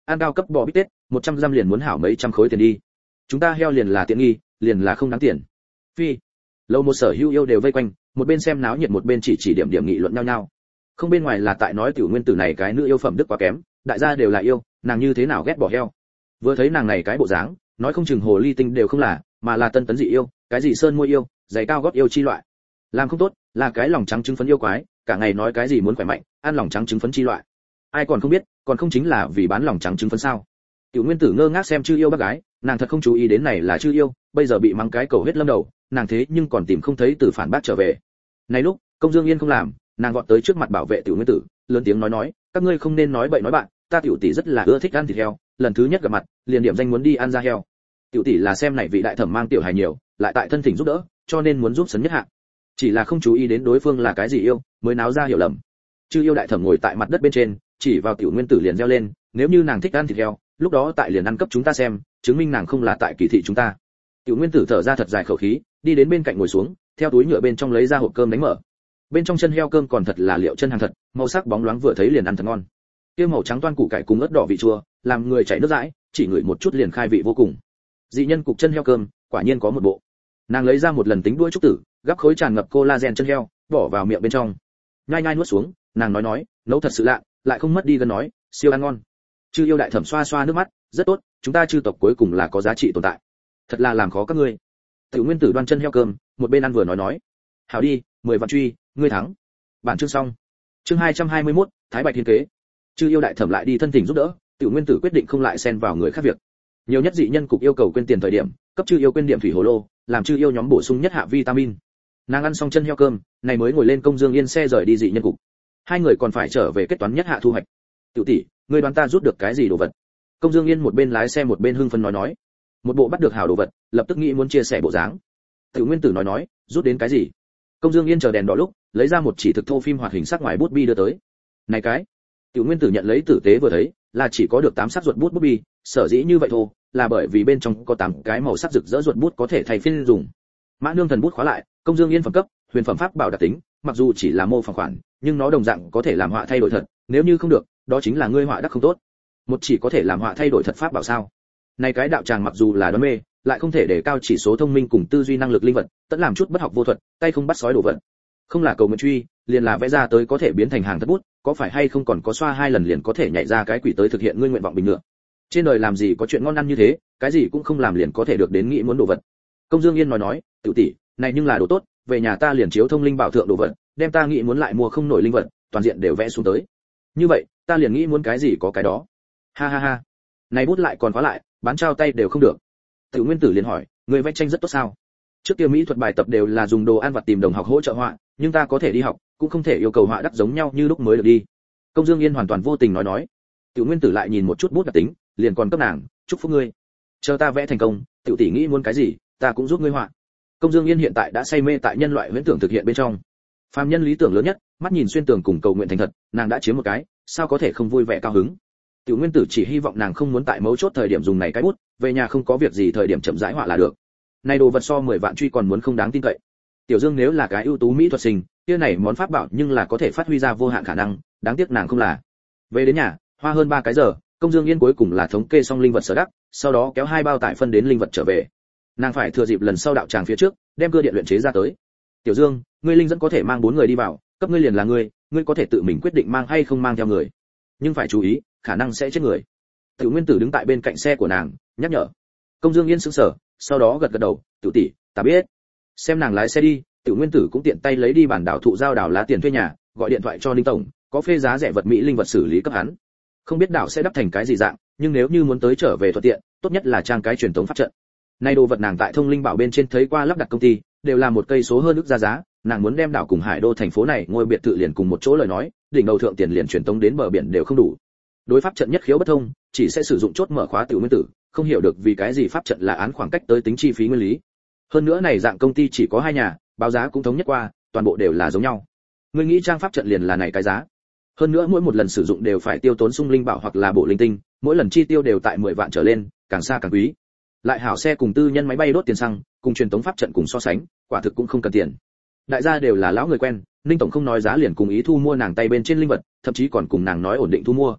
ăn cao cấp bò bít tết, một trăm gram liền muốn hảo mấy trăm khối tiền đi. Chúng ta heo liền là tiện nghi, liền là không đáng tiền. Phi. Lâu một sở hữu yêu đều vây quanh, một bên xem náo nhiệt một bên chỉ chỉ điểm điểm nghị luận nhau nhau. Không bên ngoài là tại nói tiểu nguyên tử này cái nữ yêu phẩm đức quá kém, đại gia đều là yêu, nàng như thế nào ghét bỏ heo. Vừa thấy nàng này cái bộ dáng, nói không chừng hồ ly tinh đều không là, mà là tân tấn dị yêu, cái gì sơn môi yêu, giày cao gót yêu chi loại. Làm không tốt, là cái lòng trắng trứng phấn yêu quái, cả ngày nói cái gì muốn khỏe mạnh, ăn lòng trắng trứng phấn chi loại. Ai còn không biết, còn không chính là vì bán lòng trắng trứng phấn sao? Tiểu nguyên tử ngơ ngác xem chư yêu bác gái, nàng thật không chú ý đến này là chư yêu, bây giờ bị mắng cái cầu huyết lâm đầu, nàng thế nhưng còn tìm không thấy từ phản bác trở về. Này lúc, Công Dương Yên không làm, nàng vọt tới trước mặt bảo vệ tiểu nguyên tử, lớn tiếng nói nói, các ngươi không nên nói bậy nói bạn, ta tiểu tỷ rất là ưa thích ăn thịt heo, lần thứ nhất gặp mặt, liền điểm danh muốn đi ăn da heo. Tiểu tỷ là xem này vị đại thẩm mang tiểu hài nhiều, lại tại thân thỉnh giúp đỡ, cho nên muốn giúp sấn nhất hạ. Chỉ là không chú ý đến đối phương là cái gì yêu, mới náo ra hiểu lầm. Chư yêu đại thẩm ngồi tại mặt đất bên trên, chỉ vào tiểu nguyên tử liền reo lên, nếu như nàng thích ăn thịt heo, lúc đó tại liền ăn cấp chúng ta xem, chứng minh nàng không là tại kỳ thị chúng ta. Tiểu nguyên tử thở ra thật dài khẩu khí, đi đến bên cạnh ngồi xuống, theo túi nhựa bên trong lấy ra hộp cơm đánh mở. Bên trong chân heo cơm còn thật là liệu chân hàng thật, màu sắc bóng loáng vừa thấy liền ăn thật ngon. Tiêu màu trắng toan củ cải cùng ớt đỏ vị chua, làm người chảy nước dãi, chỉ ngửi một chút liền khai vị vô cùng. Dị nhân cục chân heo cơm, quả nhiên có một bộ. Nàng lấy ra một lần tính đuôi trúc tử, gắp khối tràn ngập collagen chân heo, bỏ vào miệng bên trong. Nhai nhai nuốt xuống, nàng nói nói, nấu thật sự lạ, lại không mất đi gần nói, siêu ăn ngon. Chư yêu đại thẩm xoa xoa nước mắt, rất tốt, chúng ta chư tộc cuối cùng là có giá trị tồn tại. Thật là làm khó các ngươi. Tiểu nguyên tử đoan chân heo cơm, một bên ăn vừa nói nói, hảo đi, mười vạn truy, ngươi thắng. Bản chương xong. Chương hai trăm hai mươi mốt, Thái Bạch thiên kế. Chư yêu đại thẩm lại đi thân tình giúp đỡ, Tiểu nguyên tử quyết định không lại xen vào người khác việc. Nhiều nhất dị nhân cục yêu cầu quên tiền thời điểm, cấp chư yêu quên điểm thủy hồ lô, làm chư yêu nhóm bổ sung nhất hạ vitamin. Nàng ăn xong chân heo cơm, này mới ngồi lên Công Dương Yên xe rời đi dị nhân cục. Hai người còn phải trở về kết toán nhất hạ thu hoạch. Tiểu tỷ, ngươi đoán ta rút được cái gì đồ vật? Công Dương Yên một bên lái xe một bên hưng phấn nói nói, một bộ bắt được hảo đồ vật, lập tức nghĩ muốn chia sẻ bộ dáng. Tiểu nguyên tử nói nói, rút đến cái gì? Công Dương Yên chờ đèn đỏ lúc, lấy ra một chỉ thực thô phim hoạt hình sắc ngoài bút bi đưa tới. Này cái, Tiểu nguyên tử nhận lấy tử tế vừa thấy, là chỉ có được tám sắc ruột bút bút bi, sở dĩ như vậy thô, là bởi vì bên trong có tám cái màu sắc rực rỡ ruột bút có thể thay phiên dùng. Mã nương thần bút khóa lại, Công Dương Yên phẩm cấp, huyền phẩm pháp bảo đặc tính, mặc dù chỉ là mô phỏng khoản, nhưng nó đồng dạng có thể làm họa thay đổi thật, nếu như không được, đó chính là ngươi họa đắc không tốt. Một chỉ có thể làm họa thay đổi thật pháp bảo sao? Này cái đạo tràng mặc dù là đoán mê, lại không thể để cao chỉ số thông minh cùng tư duy năng lực linh vật, tận làm chút bất học vô thuật, tay không bắt sói đổ vật. Không là cầu nguyện truy, liền là vẽ ra tới có thể biến thành hàng thật bút, có phải hay không còn có xoa hai lần liền có thể nhảy ra cái quỷ tới thực hiện ngươi nguyện vọng bình ngựa. Trên đời làm gì có chuyện ngon ăn như thế, cái gì cũng không làm liền có thể được đến nghĩ muốn đồ vật. Công Dương Yên nói nói, tiểu tỷ, này nhưng là đồ tốt, về nhà ta liền chiếu thông linh bảo thượng đồ vật, đem ta nghĩ muốn lại mua không nổi linh vật, toàn diện đều vẽ xuống tới. Như vậy, ta liền nghĩ muốn cái gì có cái đó. Ha ha ha. Này bút lại còn khóa lại, bán trao tay đều không được. Tiểu nguyên tử liền hỏi, người vẽ tranh rất tốt sao? Trước kia mỹ thuật bài tập đều là dùng đồ ăn vặt tìm đồng học hỗ trợ họa, nhưng ta có thể đi học, cũng không thể yêu cầu họa đắc giống nhau như lúc mới được đi. Công Dương Yên hoàn toàn vô tình nói nói. Tiểu nguyên tử lại nhìn một chút bút đặc tính, liền còn cấp nàng, chúc phúc ngươi. Chờ ta vẽ thành công, tiểu tỷ nghĩ muốn cái gì, ta cũng giúp ngươi họa. Công Dương Yên hiện tại đã say mê tại nhân loại huyễn tưởng thực hiện bên trong. Phàm nhân lý tưởng lớn nhất, mắt nhìn xuyên tường cùng cầu nguyện thành thật, nàng đã chiếm một cái, sao có thể không vui vẻ cao hứng. Tiểu nguyên tử chỉ hy vọng nàng không muốn tại mấu chốt thời điểm dùng này cái bút, về nhà không có việc gì thời điểm chậm rãi họa là được. Này đồ vật so mười vạn truy còn muốn không đáng tin cậy. Tiểu Dương nếu là cái ưu tú mỹ thuật sinh, kia này món pháp bảo nhưng là có thể phát huy ra vô hạn khả năng, đáng tiếc nàng không là. Về đến nhà, hoa hơn ba cái giờ, Công Dương Yên cuối cùng là thống kê xong linh vật sở đắc, sau đó kéo hai bao tải phân đến linh vật trở về. Nàng phải thừa dịp lần sau đạo tràng phía trước, đem cưa điện luyện chế ra tới. Tiểu Dương, ngươi linh dẫn có thể mang bốn người đi vào, cấp ngươi liền là ngươi, ngươi có thể tự mình quyết định mang hay không mang theo người, nhưng phải chú ý, khả năng sẽ chết người. Tiểu Nguyên Tử đứng tại bên cạnh xe của nàng, nhắc nhở. Công Dương Yên sững sờ, sau đó gật gật đầu, "Tiểu tỷ, ta biết." Xem nàng lái xe đi, Tiểu Nguyên Tử cũng tiện tay lấy đi bản đảo thụ giao đảo lá tiền thuê nhà, gọi điện thoại cho Ninh tổng, có phê giá rẻ vật mỹ linh vật xử lý cấp hắn. Không biết đảo sẽ đắp thành cái gì dạng, nhưng nếu như muốn tới trở về thuận tiện, tốt nhất là trang cái truyền thống pháp trận. Nay đồ vật nàng tại Thông Linh Bảo bên trên thấy qua lắp đặt công ty, đều là một cây số hơn ức ra giá, nàng muốn đem đảo cùng Hải Đô thành phố này ngôi biệt thự liền cùng một chỗ lời nói, đỉnh đầu thượng tiền liền truyền tống đến bờ biển đều không đủ. Đối pháp trận nhất khiếu bất thông, chỉ sẽ sử dụng chốt mở khóa Tiểu Nguyên Tử, không hiểu được vì cái gì pháp trận là án khoảng cách tới tính chi phí nguyên lý. Hơn nữa này dạng công ty chỉ có hai nhà, báo giá cũng thống nhất qua, toàn bộ đều là giống nhau. Ngươi nghĩ trang pháp trận liền là này cái giá. Hơn nữa mỗi một lần sử dụng đều phải tiêu tốn sung linh bảo hoặc là bộ linh tinh, mỗi lần chi tiêu đều tại mười vạn trở lên, càng xa càng quý. Lại hảo xe cùng tư nhân máy bay đốt tiền xăng, cùng truyền tống pháp trận cùng so sánh, quả thực cũng không cần tiền. Đại gia đều là lão người quen, Ninh tổng không nói giá liền cùng ý thu mua nàng tay bên trên linh vật, thậm chí còn cùng nàng nói ổn định thu mua.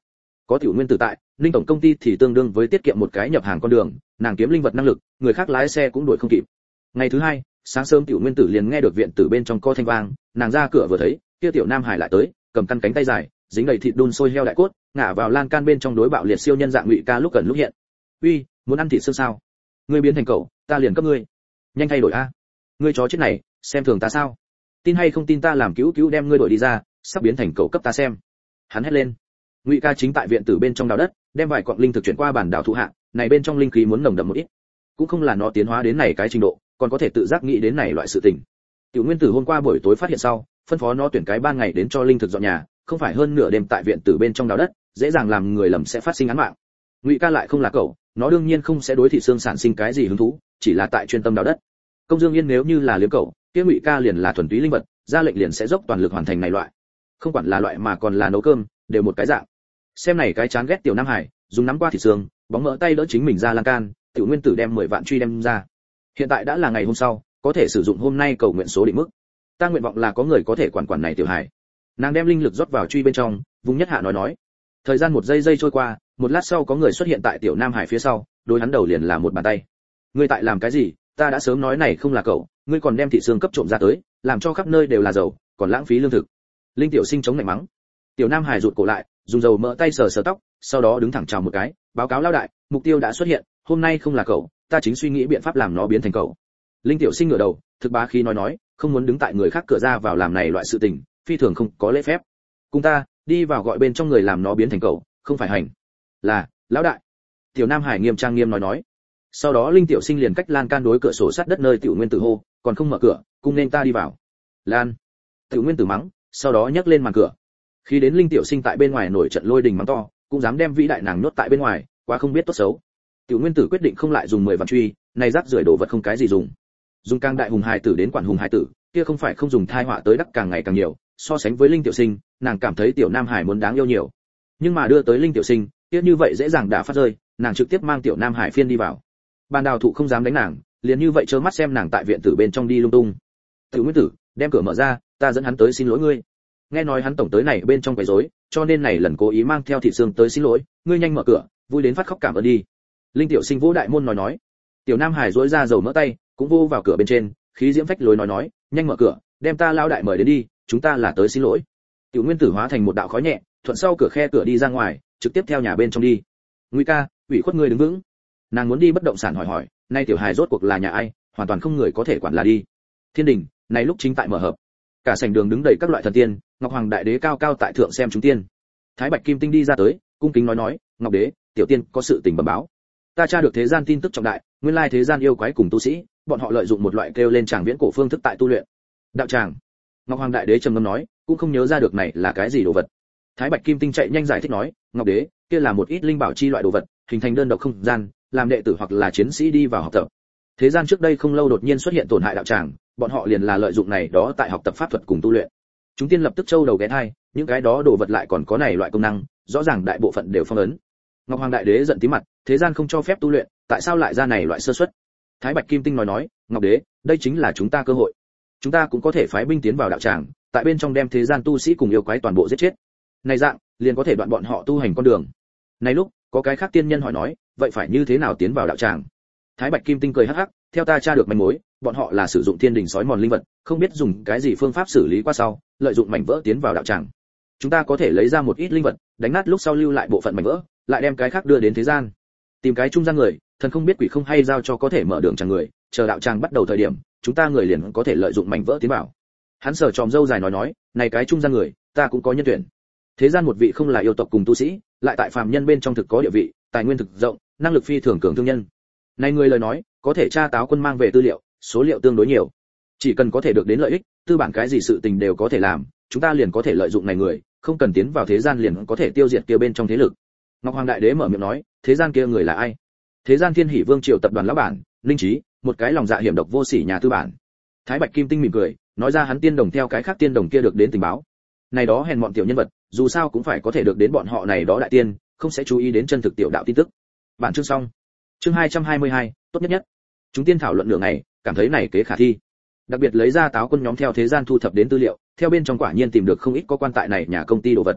Có tiểu nguyên tử tại, Linh tổng công ty thì tương đương với tiết kiệm một cái nhập hàng con đường, nàng kiếm linh vật năng lực, người khác lái xe cũng đuổi không kịp. Ngày thứ hai, sáng sớm tiểu nguyên tử liền nghe được viện tử bên trong co thanh vang, nàng ra cửa vừa thấy, kia tiểu nam hải lại tới, cầm căn cánh tay dài, dính đầy thịt đun sôi heo đại cốt, ngã vào lan can bên trong đối bạo liệt siêu nhân dạng Ngụy Ca lúc gần lúc hiện. "Uy, muốn ăn thịt xương sao? Ngươi biến thành cậu, ta liền cấp ngươi. Nhanh thay đổi a. Ngươi chó chết này, xem thường ta sao? Tin hay không tin ta làm cứu cứu đem ngươi đổi đi ra, sắp biến thành cậu cấp ta xem." Hắn hét lên. Ngụy Ca chính tại viện tử bên trong đào đất, đem vài quặng linh thực chuyển qua bản đảo thụ hạ, này bên trong linh khí muốn nồng đậm một ít. Cũng không là nó tiến hóa đến này cái trình độ, còn có thể tự giác nghĩ đến này loại sự tình. Tiểu Nguyên Tử hôm qua buổi tối phát hiện sau, phân phó nó tuyển cái ban ngày đến cho linh thực dọn nhà, không phải hơn nửa đêm tại viện tử bên trong đào đất, dễ dàng làm người lầm sẽ phát sinh án mạng. Ngụy Ca lại không là cậu, nó đương nhiên không sẽ đối thị xương sản sinh cái gì hứng thú, chỉ là tại chuyên tâm đào đất. Công Dương Yên nếu như là liếm cậu, kia Ngụy Ca liền là thuần túy linh vật, ra lệnh liền sẽ dốc toàn lực hoàn thành này loại. Không quản là loại mà còn là nấu cơm, đều một cái dạng. Xem này cái chán ghét tiểu Nam Hải, dùng nắm qua thịt xương, bóng mỡ tay đỡ chính mình ra lan can, Tiểu Nguyên Tử đem mười vạn truy đem ra. Hiện tại đã là ngày hôm sau, có thể sử dụng hôm nay cầu nguyện số định mức. Ta nguyện vọng là có người có thể quản quản này tiểu hải. Nàng đem linh lực rót vào truy bên trong, vùng nhất hạ nói nói. Thời gian một giây giây trôi qua, một lát sau có người xuất hiện tại tiểu Nam Hải phía sau, đối hắn đầu liền là một bàn tay. Ngươi tại làm cái gì? Ta đã sớm nói này không là cậu, ngươi còn đem thị xương cấp trộm ra tới, làm cho khắp nơi đều là dầu, còn lãng phí lương thực. Linh tiểu sinh chống lạnh mắng. Tiểu Nam Hải rụt cổ lại, dùng dầu mỡ tay sờ sờ tóc, sau đó đứng thẳng chào một cái, báo cáo lão đại, mục tiêu đã xuất hiện, hôm nay không là cậu, ta chính suy nghĩ biện pháp làm nó biến thành cậu. Linh tiểu sinh ngửa đầu, thực bá khí nói nói, không muốn đứng tại người khác cửa ra vào làm này loại sự tình, phi thường không có lễ phép. Cùng ta đi vào gọi bên trong người làm nó biến thành cậu, không phải hành. Là, lão đại. Tiểu Nam Hải nghiêm trang nghiêm nói nói. Sau đó Linh tiểu sinh liền cách lan can đối cửa sổ sát đất nơi Tiểu Nguyên Tử hô, còn không mở cửa, cung nên ta đi vào. Lan. Tiểu Nguyên Tử mắng, sau đó nhấc lên màn cửa. Khi đến Linh tiểu sinh tại bên ngoài nổi trận lôi đình mắng to, cũng dám đem vĩ đại nàng nhốt tại bên ngoài, quá không biết tốt xấu. Tiểu Nguyên Tử quyết định không lại dùng mười vạn truy, này rác rưởi đồ vật không cái gì dùng. Dùng càng đại hùng hài tử đến quản hùng hài tử, kia không phải không dùng thai họa tới đắc càng ngày càng nhiều, so sánh với Linh tiểu sinh, nàng cảm thấy tiểu Nam Hải muốn đáng yêu nhiều. Nhưng mà đưa tới Linh tiểu sinh, kia như vậy dễ dàng đã phát rơi, nàng trực tiếp mang tiểu Nam Hải phiên đi vào. Ban đào thụ không dám đánh nàng, liền như vậy trơ mắt xem nàng tại viện tử bên trong đi lung tung. Tiểu Nguyên Tử, đem cửa mở ra, ta dẫn hắn tới xin lỗi ngươi. Nghe nói hắn tổng tới này bên trong quấy rối, cho nên này lần cố ý mang theo thịt xương tới xin lỗi, ngươi nhanh mở cửa, vui đến phát khóc cảm ơn đi. Linh tiểu sinh vỗ đại môn nói nói. Tiểu Nam Hải duỗi ra dầu mỡ tay, cũng vô vào cửa bên trên, khí diễm phách lối nói nói, nhanh mở cửa, đem ta lão đại mời đến đi, chúng ta là tới xin lỗi. Tiểu Nguyên Tử hóa thành một đạo khói nhẹ, thuận sau cửa khe cửa đi ra ngoài, trực tiếp theo nhà bên trong đi. Ngụy Ca, ủy khuất ngươi đứng vững. Nàng muốn đi bất động sản hỏi hỏi, nay tiểu hài rốt cuộc là nhà ai, hoàn toàn không người có thể quản là đi. Thiên đình, này lúc chính tại mở hợp, cả sảnh đường đứng đầy các loại thần tiên, Ngọc Hoàng Đại Đế cao cao tại thượng xem chúng tiên. Thái Bạch Kim Tinh đi ra tới, cung kính nói nói, Ngọc Đế, tiểu tiên có sự tình bẩm báo. Ta tra được thế gian tin tức trọng đại, nguyên lai thế gian yêu quái cùng tu sĩ, bọn họ lợi dụng một loại kêu lên tràng viễn cổ phương thức tại tu luyện. Đạo tràng. Ngọc Hoàng Đại Đế trầm ngâm nói, cũng không nhớ ra được này là cái gì đồ vật. Thái Bạch Kim Tinh chạy nhanh giải thích nói, Ngọc Đế, kia là một ít linh bảo chi loại đồ vật, hình thành đơn độc không gian, làm đệ tử hoặc là chiến sĩ đi vào học tập. Thế gian trước đây không lâu đột nhiên xuất hiện tổn hại đạo tràng, bọn họ liền là lợi dụng này đó tại học tập pháp thuật cùng tu luyện. Chúng tiên lập tức châu đầu ghé thai, những cái đó đồ vật lại còn có này loại công năng, rõ ràng đại bộ phận đều phong ấn. Ngọc Hoàng Đại Đế giận tím mặt, thế gian không cho phép tu luyện, tại sao lại ra này loại sơ suất? Thái Bạch Kim Tinh nói nói, Ngọc Đế, đây chính là chúng ta cơ hội. Chúng ta cũng có thể phái binh tiến vào đạo tràng, tại bên trong đem thế gian tu sĩ cùng yêu quái toàn bộ giết chết. Này dạng, liền có thể đoạn bọn họ tu hành con đường. Này lúc, có cái khác tiên nhân hỏi nói, vậy phải như thế nào tiến vào đạo tràng? Thái Bạch Kim Tinh cười hắc hắc, theo ta tra được manh mối, bọn họ là sử dụng thiên đình sói mòn linh vật, không biết dùng cái gì phương pháp xử lý qua sau, lợi dụng mảnh vỡ tiến vào đạo tràng. Chúng ta có thể lấy ra một ít linh vật, đánh nát lúc sau lưu lại bộ phận mảnh vỡ, lại đem cái khác đưa đến thế gian. Tìm cái trung gian người, thần không biết quỷ không hay giao cho có thể mở đường chẳng người, chờ đạo tràng bắt đầu thời điểm, chúng ta người liền có thể lợi dụng mảnh vỡ tiến vào. Hắn sờ tròm râu dài nói nói, này cái trung gian người, ta cũng có nhân tuyển. Thế gian một vị không là yêu tộc cùng tu sĩ, lại tại phàm nhân bên trong thực có địa vị, tài nguyên thực rộng, năng lực phi thường cường thương nhân. Này người lời nói, có thể tra táo quân mang về tư liệu, số liệu tương đối nhiều. Chỉ cần có thể được đến lợi ích, tư bản cái gì sự tình đều có thể làm, chúng ta liền có thể lợi dụng này người, không cần tiến vào thế gian liền có thể tiêu diệt kia bên trong thế lực. Ngọc Hoàng Đại Đế mở miệng nói, thế gian kia người là ai? Thế gian Thiên Hỷ Vương triều tập đoàn lão bản, Linh Trí, một cái lòng dạ hiểm độc vô sỉ nhà tư bản. Thái Bạch Kim Tinh mỉm cười, nói ra hắn tiên đồng theo cái khác tiên đồng kia được đến tình báo. Này đó hèn mọn tiểu nhân vật, dù sao cũng phải có thể được đến bọn họ này đó đại tiên, không sẽ chú ý đến chân thực tiểu đạo tin tức. Bản chương xong. Chương hai trăm hai mươi hai, tốt nhất nhất. Chúng tiên thảo luận nửa ngày, cảm thấy này kế khả thi. Đặc biệt lấy ra táo quân nhóm theo thế gian thu thập đến tư liệu, theo bên trong quả nhiên tìm được không ít có quan tại này nhà công ty đồ vật.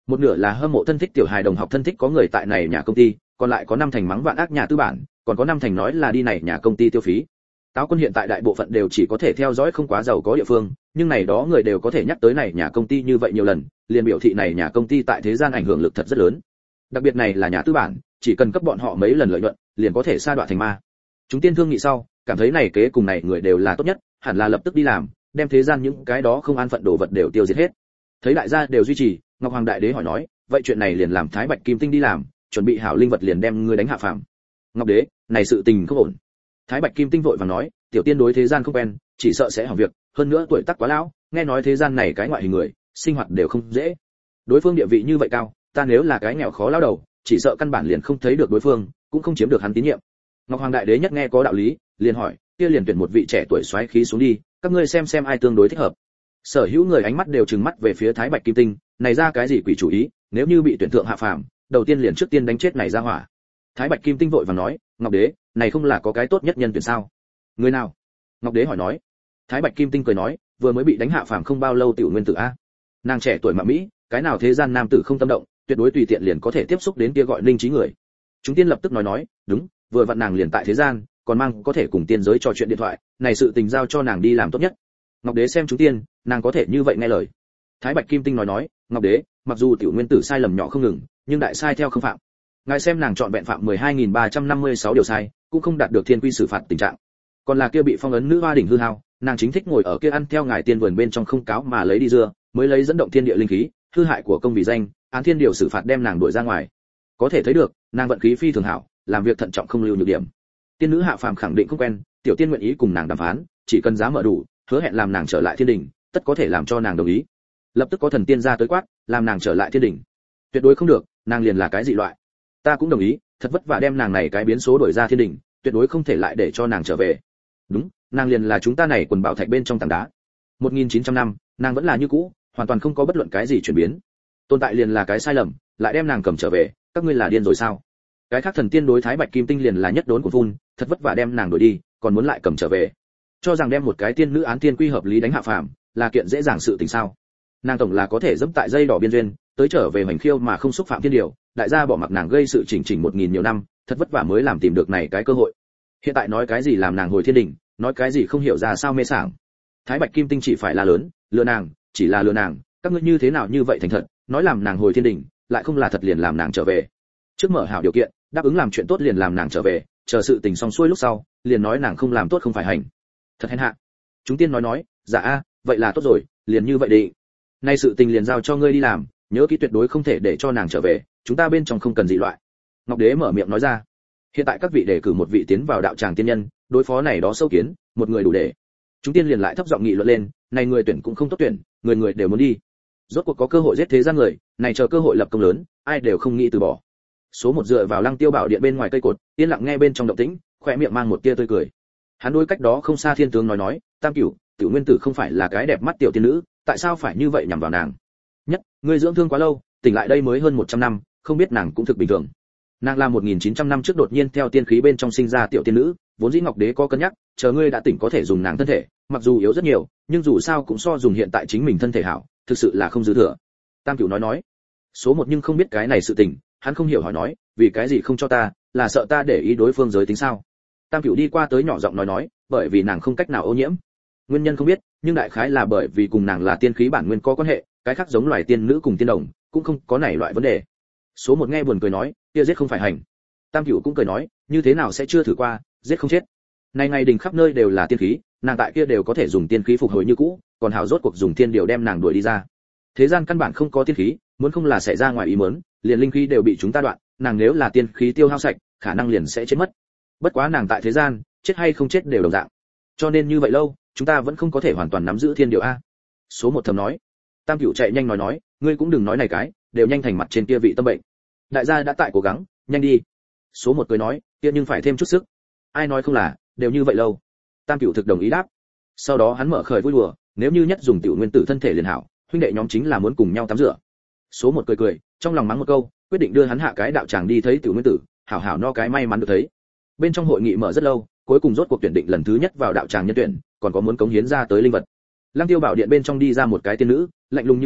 một nửa là hâm mộ thân thích tiểu hài đồng học thân thích có người tại này nhà công ty, còn lại có năm thành mắng vạn ác nhà tư bản, còn có năm thành nói là đi này nhà công ty tiêu phí. Táo quân hiện tại đại bộ phận đều chỉ có thể theo dõi không quá giàu có địa phương, nhưng này đó người đều có thể nhắc tới này nhà công ty như vậy nhiều lần, liền biểu thị này nhà công ty tại thế gian ảnh hưởng lực thật rất lớn. Đặc biệt này là nhà tư bản, chỉ cần cấp bọn họ mấy lần lợi nhuận, liền có thể sa đọa thành ma. Chúng tiên thương nghị sau, cảm thấy này kế cùng này người đều là tốt nhất, hẳn là lập tức đi làm, đem thế gian những cái đó không an phận đồ vật đều tiêu diệt hết. Thấy đại gia đều duy trì, Ngọc Hoàng đại đế hỏi nói, vậy chuyện này liền làm Thái Bạch Kim Tinh đi làm, chuẩn bị hảo linh vật liền đem ngươi đánh hạ phàm. Ngọc đế, này sự tình không ổn. Thái Bạch Kim Tinh vội vàng nói, tiểu tiên đối thế gian không quen, chỉ sợ sẽ hỏng việc, hơn nữa tuổi tác quá lão, nghe nói thế gian này cái ngoại hình người, sinh hoạt đều không dễ. Đối phương địa vị như vậy cao, ta nếu là cái nghèo khó lão đầu, chỉ sợ căn bản liền không thấy được đối phương, cũng không chiếm được hắn tín nhiệm. Ngọc Hoàng đại đế nhất nghe có đạo lý, liền hỏi, kia liền tuyển một vị trẻ tuổi xoáy khí xuống đi, các ngươi xem xem ai tương đối thích hợp. Sở hữu người ánh mắt đều trừng mắt về phía Thái Bạch Kim Tinh, này ra cái gì quỷ chủ ý, nếu như bị tuyển thượng hạ phàm, đầu tiên liền trước tiên đánh chết này ra hỏa. Thái Bạch Kim Tinh vội vàng nói, Ngọc đế, này không là có cái tốt nhất nhân tuyển sao? Người nào? Ngọc đế hỏi nói. Thái Bạch Kim Tinh cười nói, vừa mới bị đánh hạ phàm không bao lâu tiểu nguyên tử a. Nàng trẻ tuổi mà mỹ, cái nào thế gian nam tử không tâm động, tuyệt đối tùy tiện liền có thể tiếp xúc đến kia gọi linh trí người. Chúng tiên lập tức nói nói, đúng, vừa vặn nàng liền tại thế gian, còn mang có thể cùng tiên giới trò chuyện điện thoại, này sự tình giao cho nàng đi làm tốt nhất. Ngọc đế xem chúng tiên, nàng có thể như vậy nghe lời. Thái Bạch Kim Tinh nói nói, Ngọc đế, mặc dù tiểu nguyên tử sai lầm nhỏ không ngừng, nhưng đại sai theo không phạm. Ngài xem nàng chọn vẹn phạm mười hai nghìn ba trăm năm mươi sáu điều sai, cũng không đạt được thiên quy xử phạt tình trạng. Còn là kia bị phong ấn nữ hoa đỉnh hư hao, nàng chính thích ngồi ở kia ăn theo ngài tiên vườn bên trong không cáo mà lấy đi dưa, mới lấy dẫn động thiên địa linh khí, hư hại của công vì danh, án thiên điều xử phạt đem nàng đuổi ra ngoài. Có thể thấy được, nàng vận khí phi thường hảo, làm việc thận trọng không lưu nhược điểm. Tiên nữ hạ phàm khẳng định không quen, tiểu tiên nguyện ý cùng nàng đàm phán, chỉ cần giá mở đủ, hứa hẹn làm nàng trở lại thiên đình, tất có thể làm cho nàng đồng ý. Lập tức có thần tiên ra tới quát, làm nàng trở lại thiên đình. Tuyệt đối không được, nàng liền là cái dị loại. Ta cũng đồng ý, thật vất vả đem nàng này cái biến số đổi ra thiên đình, tuyệt đối không thể lại để cho nàng trở về. Đúng, nàng liền là chúng ta này quần bảo thạch bên trong tảng đá. một nghìn chín trăm năm, nàng vẫn là như cũ, hoàn toàn không có bất luận cái gì chuyển biến. Tồn tại liền là cái sai lầm, lại đem nàng cầm trở về, các ngươi là điên rồi sao? Cái khác thần tiên đối Thái Bạch Kim Tinh liền là nhất đốn của phun, thật vất vả đem nàng đuổi đi, còn muốn lại cầm trở về. Cho rằng đem một cái tiên nữ án tiên quy hợp lý đánh hạ phàm, là kiện dễ dàng sự tình sao? Nàng tổng là có thể dẫm tại dây đỏ biên duyên, tới trở về hoành khiêu mà không xúc phạm thiên điều, đại gia bỏ mặc nàng gây sự chỉnh chỉnh một nghìn nhiều năm, thật vất vả mới làm tìm được này cái cơ hội. Hiện tại nói cái gì làm nàng hồi thiên đình, nói cái gì không hiểu ra sao mê sảng. Thái Bạch Kim Tinh chỉ phải là lớn, lừa nàng, chỉ là lừa nàng, các ngươi như thế nào như vậy thành thật, nói làm nàng hồi thiên đình, lại không là thật liền làm nàng trở về. Trước mở hảo điều kiện, đáp ứng làm chuyện tốt liền làm nàng trở về, chờ sự tình xong xuôi lúc sau, liền nói nàng không làm tốt không phải hành. Thật hèn hạ. Chúng tiên nói nói, dạ a, vậy là tốt rồi, liền như vậy đi. Nay sự tình liền giao cho ngươi đi làm, nhớ kỹ tuyệt đối không thể để cho nàng trở về, chúng ta bên trong không cần dị loại. Ngọc đế mở miệng nói ra. Hiện tại các vị đề cử một vị tiến vào đạo tràng tiên nhân, đối phó này đó sâu kiến, một người đủ để. Chúng tiên liền lại thấp giọng nghị luận lên, này người tuyển cũng không tốt tuyển, người người đều muốn đi. Rốt cuộc có cơ hội giết thế gian người, này chờ cơ hội lập công lớn, ai đều không nghĩ từ bỏ. Số một dựa vào Lăng Tiêu Bảo điện bên ngoài cây cột, yên lặng nghe bên trong động tĩnh, khóe miệng mang một tia tươi cười. Hắn đối cách đó không xa thiên tướng nói nói, Tam Cửu, Tiểu Nguyên Tử không phải là cái đẹp mắt tiểu tiên nữ, tại sao phải như vậy nhằm vào nàng? Nhất, ngươi dưỡng thương quá lâu, tỉnh lại đây mới hơn một trăm năm, không biết nàng cũng thực bình thường. Nàng là một nghìn chín trăm năm trước đột nhiên theo tiên khí bên trong sinh ra tiểu tiên nữ, vốn dĩ Ngọc Đế có cân nhắc, chờ ngươi đã tỉnh có thể dùng nàng thân thể, mặc dù yếu rất nhiều, nhưng dù sao cũng so dùng hiện tại chính mình thân thể hảo, thực sự là không dư thừa. Tam Cửu nói nói, số một nhưng không biết cái này sự tình, hắn không hiểu hỏi nói, vì cái gì không cho ta, là sợ ta để ý đối phương giới tính sao? Tam Cửu đi qua tới nhỏ giọng nói nói, bởi vì nàng không cách nào ô nhiễm. Nguyên nhân không biết, nhưng đại khái là bởi vì cùng nàng là tiên khí bản nguyên có quan hệ, cái khác giống loài tiên nữ cùng tiên đồng, cũng không có này loại vấn đề. Số một nghe buồn cười nói, kia giết không phải hành. Tam Cửu cũng cười nói, như thế nào sẽ chưa thử qua, giết không chết. Này ngày đình khắp nơi đều là tiên khí, nàng tại kia đều có thể dùng tiên khí phục hồi như cũ, còn hảo rốt cuộc dùng tiên điều đem nàng đuổi đi ra. Thế gian căn bản không có tiên khí, muốn không là xảy ra ngoài ý muốn, liền linh khí đều bị chúng ta đoạn, nàng nếu là tiên khí tiêu hao sạch, khả năng liền sẽ chết mất. Bất quá nàng tại thế gian, chết hay không chết đều đồng dạng. Cho nên như vậy lâu, chúng ta vẫn không có thể hoàn toàn nắm giữ thiên điều a. Số một thầm nói. Tam Cửu chạy nhanh nói nói, ngươi cũng đừng nói này cái, đều nhanh thành mặt trên kia vị tâm bệnh. Đại gia đã tại cố gắng, nhanh đi. Số một cười nói, kia nhưng phải thêm chút sức. Ai nói không là, đều như vậy lâu. Tam Cửu thực đồng ý đáp. Sau đó hắn mở khởi vui đùa, nếu như nhất dùng tiểu nguyên tử thân thể liền hảo, huynh đệ nhóm chính là muốn cùng nhau tắm rửa. Số một cười cười, trong lòng mắng một câu, quyết định đưa hắn hạ cái đạo tràng đi thấy tiểu nguyên tử, hảo hảo no cái may mắn được thấy. Bên trong hội nghị mở rất lâu, cuối cùng rốt cuộc tuyển định lần thứ nhất vào đạo tràng nhân tuyển, còn có muốn cống hiến ra tới linh vật. Lăng Tiêu Bảo điện bên trong đi ra một cái tiên nữ, lạnh lùng như băng,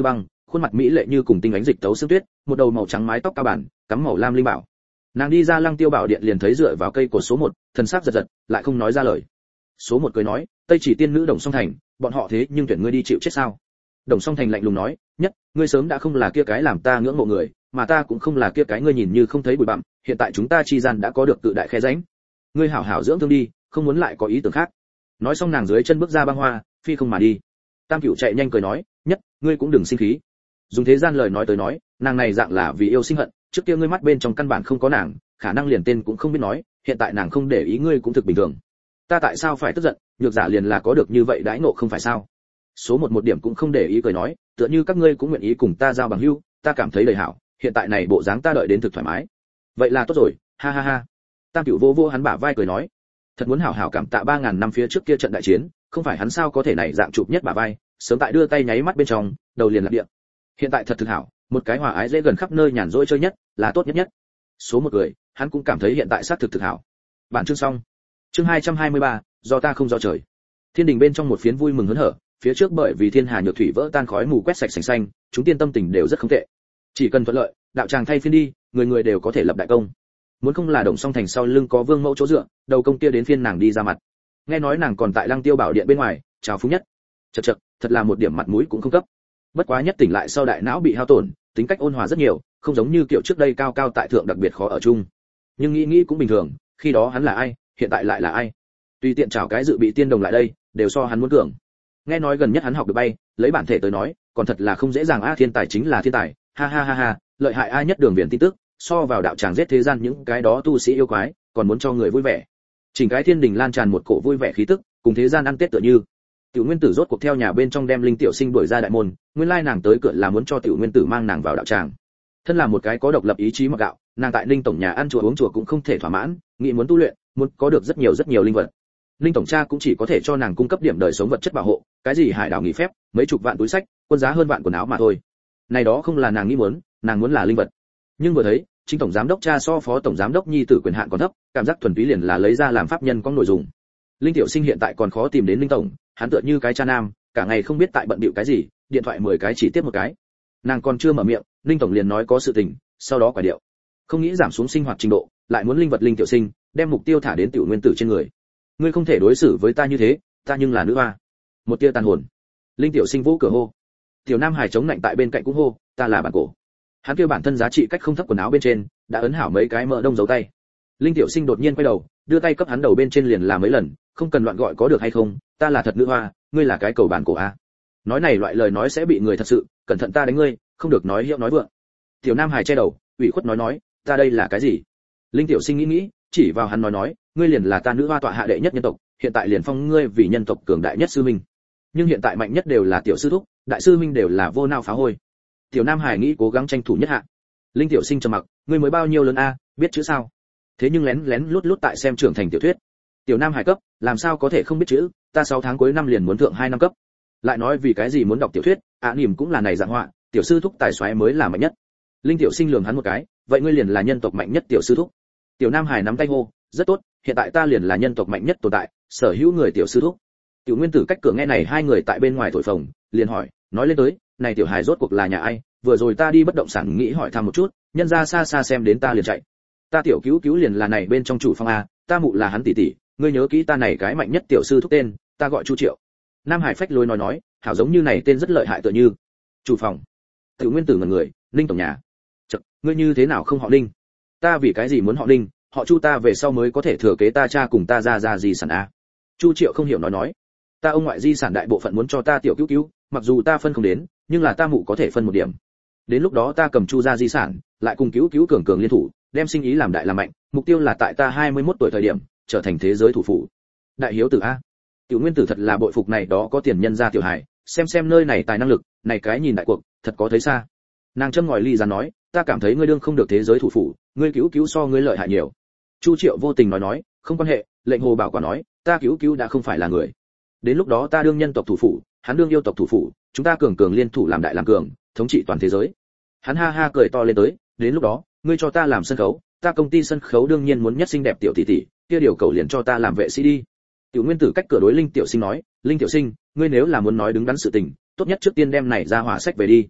khuôn mặt mỹ lệ như cùng tinh ánh dịch tấu sương tuyết, một đầu màu trắng mái tóc cao bản, cắm màu lam linh bảo. Nàng đi ra Lăng Tiêu Bảo điện liền thấy dựa vào cây cột số một, thần sắc giật giật, lại không nói ra lời. Số một cười nói, Tây Chỉ tiên nữ Đồng Song Thành, bọn họ thế nhưng tuyển ngươi đi chịu chết sao? Đồng Song Thành lạnh lùng nói, nhất, ngươi sớm đã không là kia cái làm ta ngưỡng mộ người, mà ta cũng không là kia cái ngươi nhìn như không thấy bụi bặm, hiện tại chúng ta chi gian đã có được tự đại khe rãnh. Ngươi hảo hảo dưỡng thương đi, không muốn lại có ý tưởng khác. Nói xong nàng dưới chân bước ra băng hoa, phi không mà đi. Tam Cửu chạy nhanh cười nói, nhất, ngươi cũng đừng sinh khí. Dùng thế gian lời nói tới nói, nàng này dạng là vì yêu sinh hận, trước kia ngươi mắt bên trong căn bản không có nàng, khả năng liền tên cũng không biết nói, hiện tại nàng không để ý ngươi cũng thực bình thường. Ta tại sao phải tức giận, nhược giả liền là có được như vậy đãi ngộ không phải sao? Số một một điểm cũng không để ý cười nói, tựa như các ngươi cũng nguyện ý cùng ta giao bằng hữu, ta cảm thấy lời hảo, hiện tại này bộ dáng ta đợi đến thực thoải mái. Vậy là tốt rồi, ha ha ha. Tam Cửu vô vô hắn bả vai cười nói, thật muốn hảo hảo cảm tạ ba ngàn năm phía trước kia trận đại chiến, không phải hắn sao có thể này dạng chụp nhất bả vai, sớm tại đưa tay nháy mắt bên trong, đầu liền lạc địa. Hiện tại thật thực hảo, một cái hòa ái dễ gần khắp nơi nhàn rỗi chơi nhất, là tốt nhất nhất. Số một người, hắn cũng cảm thấy hiện tại sát thực thực hảo. Bản chương xong. Chương hai trăm hai mươi ba, do ta không do trời. Thiên đình bên trong một phiến vui mừng hớn hở, phía trước bởi vì thiên hà nhược thủy vỡ tan khói mù quét sạch sành xanh, chúng tiên tâm tình đều rất không tệ. Chỉ cần thuận lợi, đạo tràng thay phiên đi, người người đều có thể lập đại công. Muốn không là Đồng Song Thành sau lưng có vương mẫu chỗ dựa, đầu công kia đến phiên nàng đi ra mặt. Nghe nói nàng còn tại Lăng Tiêu Bảo điện bên ngoài, chào phúng nhất. Chậc chậc, thật là một điểm mặt mũi cũng không cấp. Bất quá nhất tỉnh lại sau đại não bị hao tổn, tính cách ôn hòa rất nhiều, không giống như kiểu trước đây cao cao tại thượng đặc biệt khó ở chung. Nhưng nghĩ nghĩ cũng bình thường, khi đó hắn là ai, hiện tại lại là ai? Tùy tiện chào cái dự bị tiên đồng lại đây, đều so hắn muốn cường. Nghe nói gần nhất hắn học được bay, lấy bản thể tới nói, còn thật là không dễ dàng a, thiên tài chính là thiên tài, ha ha ha ha, lợi hại ai nhất đường viễn tin tức, so vào đạo tràng giết thế gian những cái đó tu sĩ yêu quái, còn muốn cho người vui vẻ. Chỉnh cái thiên đình lan tràn một cổ vui vẻ khí tức, cùng thế gian ăn tết tựa như. Tiểu Nguyên Tử rốt cuộc theo nhà bên trong đem Linh Tiểu Sinh đuổi ra đại môn, nguyên lai nàng tới cửa là muốn cho Tiểu Nguyên Tử mang nàng vào đạo tràng. Thân là một cái có độc lập ý chí mặc gạo, nàng tại Linh tổng nhà ăn chùa uống chùa cũng không thể thỏa mãn, nghĩ muốn tu luyện, muốn có được rất nhiều rất nhiều linh vật. Linh tổng cha cũng chỉ có thể cho nàng cung cấp điểm đời sống vật chất bảo hộ, cái gì hải đảo nghỉ phép, mấy chục vạn túi sách, quân giá hơn vạn quần áo mà thôi. Này đó không là nàng nghĩ muốn, nàng muốn là linh vật. Nhưng vừa thấy, chính tổng giám đốc cha so phó tổng giám đốc nhi tử quyền hạn còn thấp, cảm giác thuần túy liền là lấy ra làm pháp nhân có nội dung. Linh Tiểu Sinh hiện tại còn khó tìm đến Linh tổng, hắn tựa như cái cha nam, cả ngày không biết tại bận bịu cái gì, điện thoại mười cái chỉ tiếp một cái. Nàng còn chưa mở miệng, Linh tổng liền nói có sự tình, sau đó quả điệu. Không nghĩ giảm xuống sinh hoạt trình độ, lại muốn linh vật Linh Tiểu Sinh, đem mục tiêu thả đến Tiểu Nguyên Tử trên người. Ngươi không thể đối xử với ta như thế, ta nhưng là nữ hoa. Một tia tàn hồn. Linh Tiểu Sinh vũ cửa hô. Tiểu Nam Hải chống lạnh tại bên cạnh cũng hô, ta là bản cổ. Hắn kêu bản thân giá trị cách không thấp quần áo bên trên, đã ấn hảo mấy cái mỡ đông dấu tay. Linh Tiểu Sinh đột nhiên quay đầu, đưa tay cấp hắn đầu bên trên liền là mấy lần, không cần loạn gọi có được hay không, ta là thật nữ hoa, ngươi là cái cầu bản cổ a. Nói này loại lời nói sẽ bị người thật sự, cẩn thận ta đánh ngươi, không được nói hiệu nói vượng. Tiểu Nam Hải che đầu, ủy khuất nói nói, ta đây là cái gì? Linh Tiểu Sinh nghĩ nghĩ, chỉ vào hắn nói nói, ngươi liền là ta nữ hoa tọa hạ đệ nhất nhân tộc, hiện tại liền phong ngươi vì nhân tộc cường đại nhất sư minh. Nhưng hiện tại mạnh nhất đều là tiểu sư thúc, đại sư minh đều là vô nao phá hôi. Tiểu Nam Hải nghĩ cố gắng tranh thủ nhất hạ. Linh Tiểu Sinh trầm mặc, ngươi mới bao nhiêu lớn a, biết chữ sao? Thế nhưng lén lén lút lút tại xem trưởng thành tiểu thuyết. Tiểu Nam Hải cấp, làm sao có thể không biết chữ, ta sáu tháng cuối năm liền muốn thượng hai năm cấp. Lại nói vì cái gì muốn đọc tiểu thuyết, ạ à, niềm cũng là này dạng họa, tiểu sư thúc tài soái mới là mạnh nhất. Linh Tiểu Sinh lườm hắn một cái, vậy ngươi liền là nhân tộc mạnh nhất tiểu sư thúc. Tiểu Nam Hải nắm tay hô, rất tốt, hiện tại ta liền là nhân tộc mạnh nhất tồn tại, sở hữu người tiểu sư thúc. Tiểu Nguyên Tử cách cửa nghe này hai người tại bên ngoài thổi phồng, liền hỏi, nói lên tới, này tiểu hài rốt cuộc là nhà ai, vừa rồi ta đi bất động sản nghĩ hỏi thăm một chút, nhân ra xa xa xem đến ta liền chạy. Ta tiểu cứu cứu liền là này bên trong chủ phong a, ta mụ là hắn tỷ tỷ, ngươi nhớ kỹ ta này cái mạnh nhất tiểu sư thúc tên, ta gọi Chu Triệu. Nam Hải phách lối nói nói, hảo giống như này tên rất lợi hại tựa như. Chủ phòng. Tiểu Nguyên Tử ngẩn người, Ninh tổng nhà. Chậc, ngươi như thế nào không họ Ninh? Ta vì cái gì muốn họ Ninh, họ Chu ta về sau mới có thể thừa kế ta cha cùng ta ra ra gì sản a. Chu Triệu không hiểu nói nói, ta ông ngoại di sản đại bộ phận muốn cho ta tiểu cứu cứu, mặc dù ta phân không đến, nhưng là ta mụ có thể phân một điểm. Đến lúc đó ta cầm Chu gia di sản, lại cùng cứu cứu cường cường liên thủ, đem sinh ý làm đại làm mạnh, mục tiêu là tại ta hai mươi mốt tuổi thời điểm, trở thành thế giới thủ phủ. Đại hiếu tử a. Tiểu Nguyên Tử thật là bội phục này đó có tiền nhân gia tiểu hài, xem xem nơi này tài năng lực, này cái nhìn đại cuộc, thật có thấy xa. Nàng châm ngòi ly ra nói, ta cảm thấy ngươi đương không được thế giới thủ phủ, ngươi cứu cứu so ngươi lợi hại nhiều. Chu Triệu vô tình nói nói, không quan hệ, lệnh hồ bảo quả nói, ta cứu cứu đã không phải là người. Đến lúc đó ta đương nhân tộc thủ phủ, hắn đương yêu tộc thủ phủ, chúng ta cường cường liên thủ làm đại làm cường, thống trị toàn thế giới. Hắn ha ha cười to lên tới, đến lúc đó, ngươi cho ta làm sân khấu, ta công ty sân khấu đương nhiên muốn nhất xinh đẹp tiểu tỷ tỷ, kia điều cầu liền cho ta làm vệ sĩ đi. Tiểu Nguyên Tử cách cửa đối Linh Tiểu Sinh nói, Linh Tiểu Sinh, ngươi nếu là muốn nói đứng đắn sự tình, tốt nhất trước tiên đem này ra hỏa sách về đi.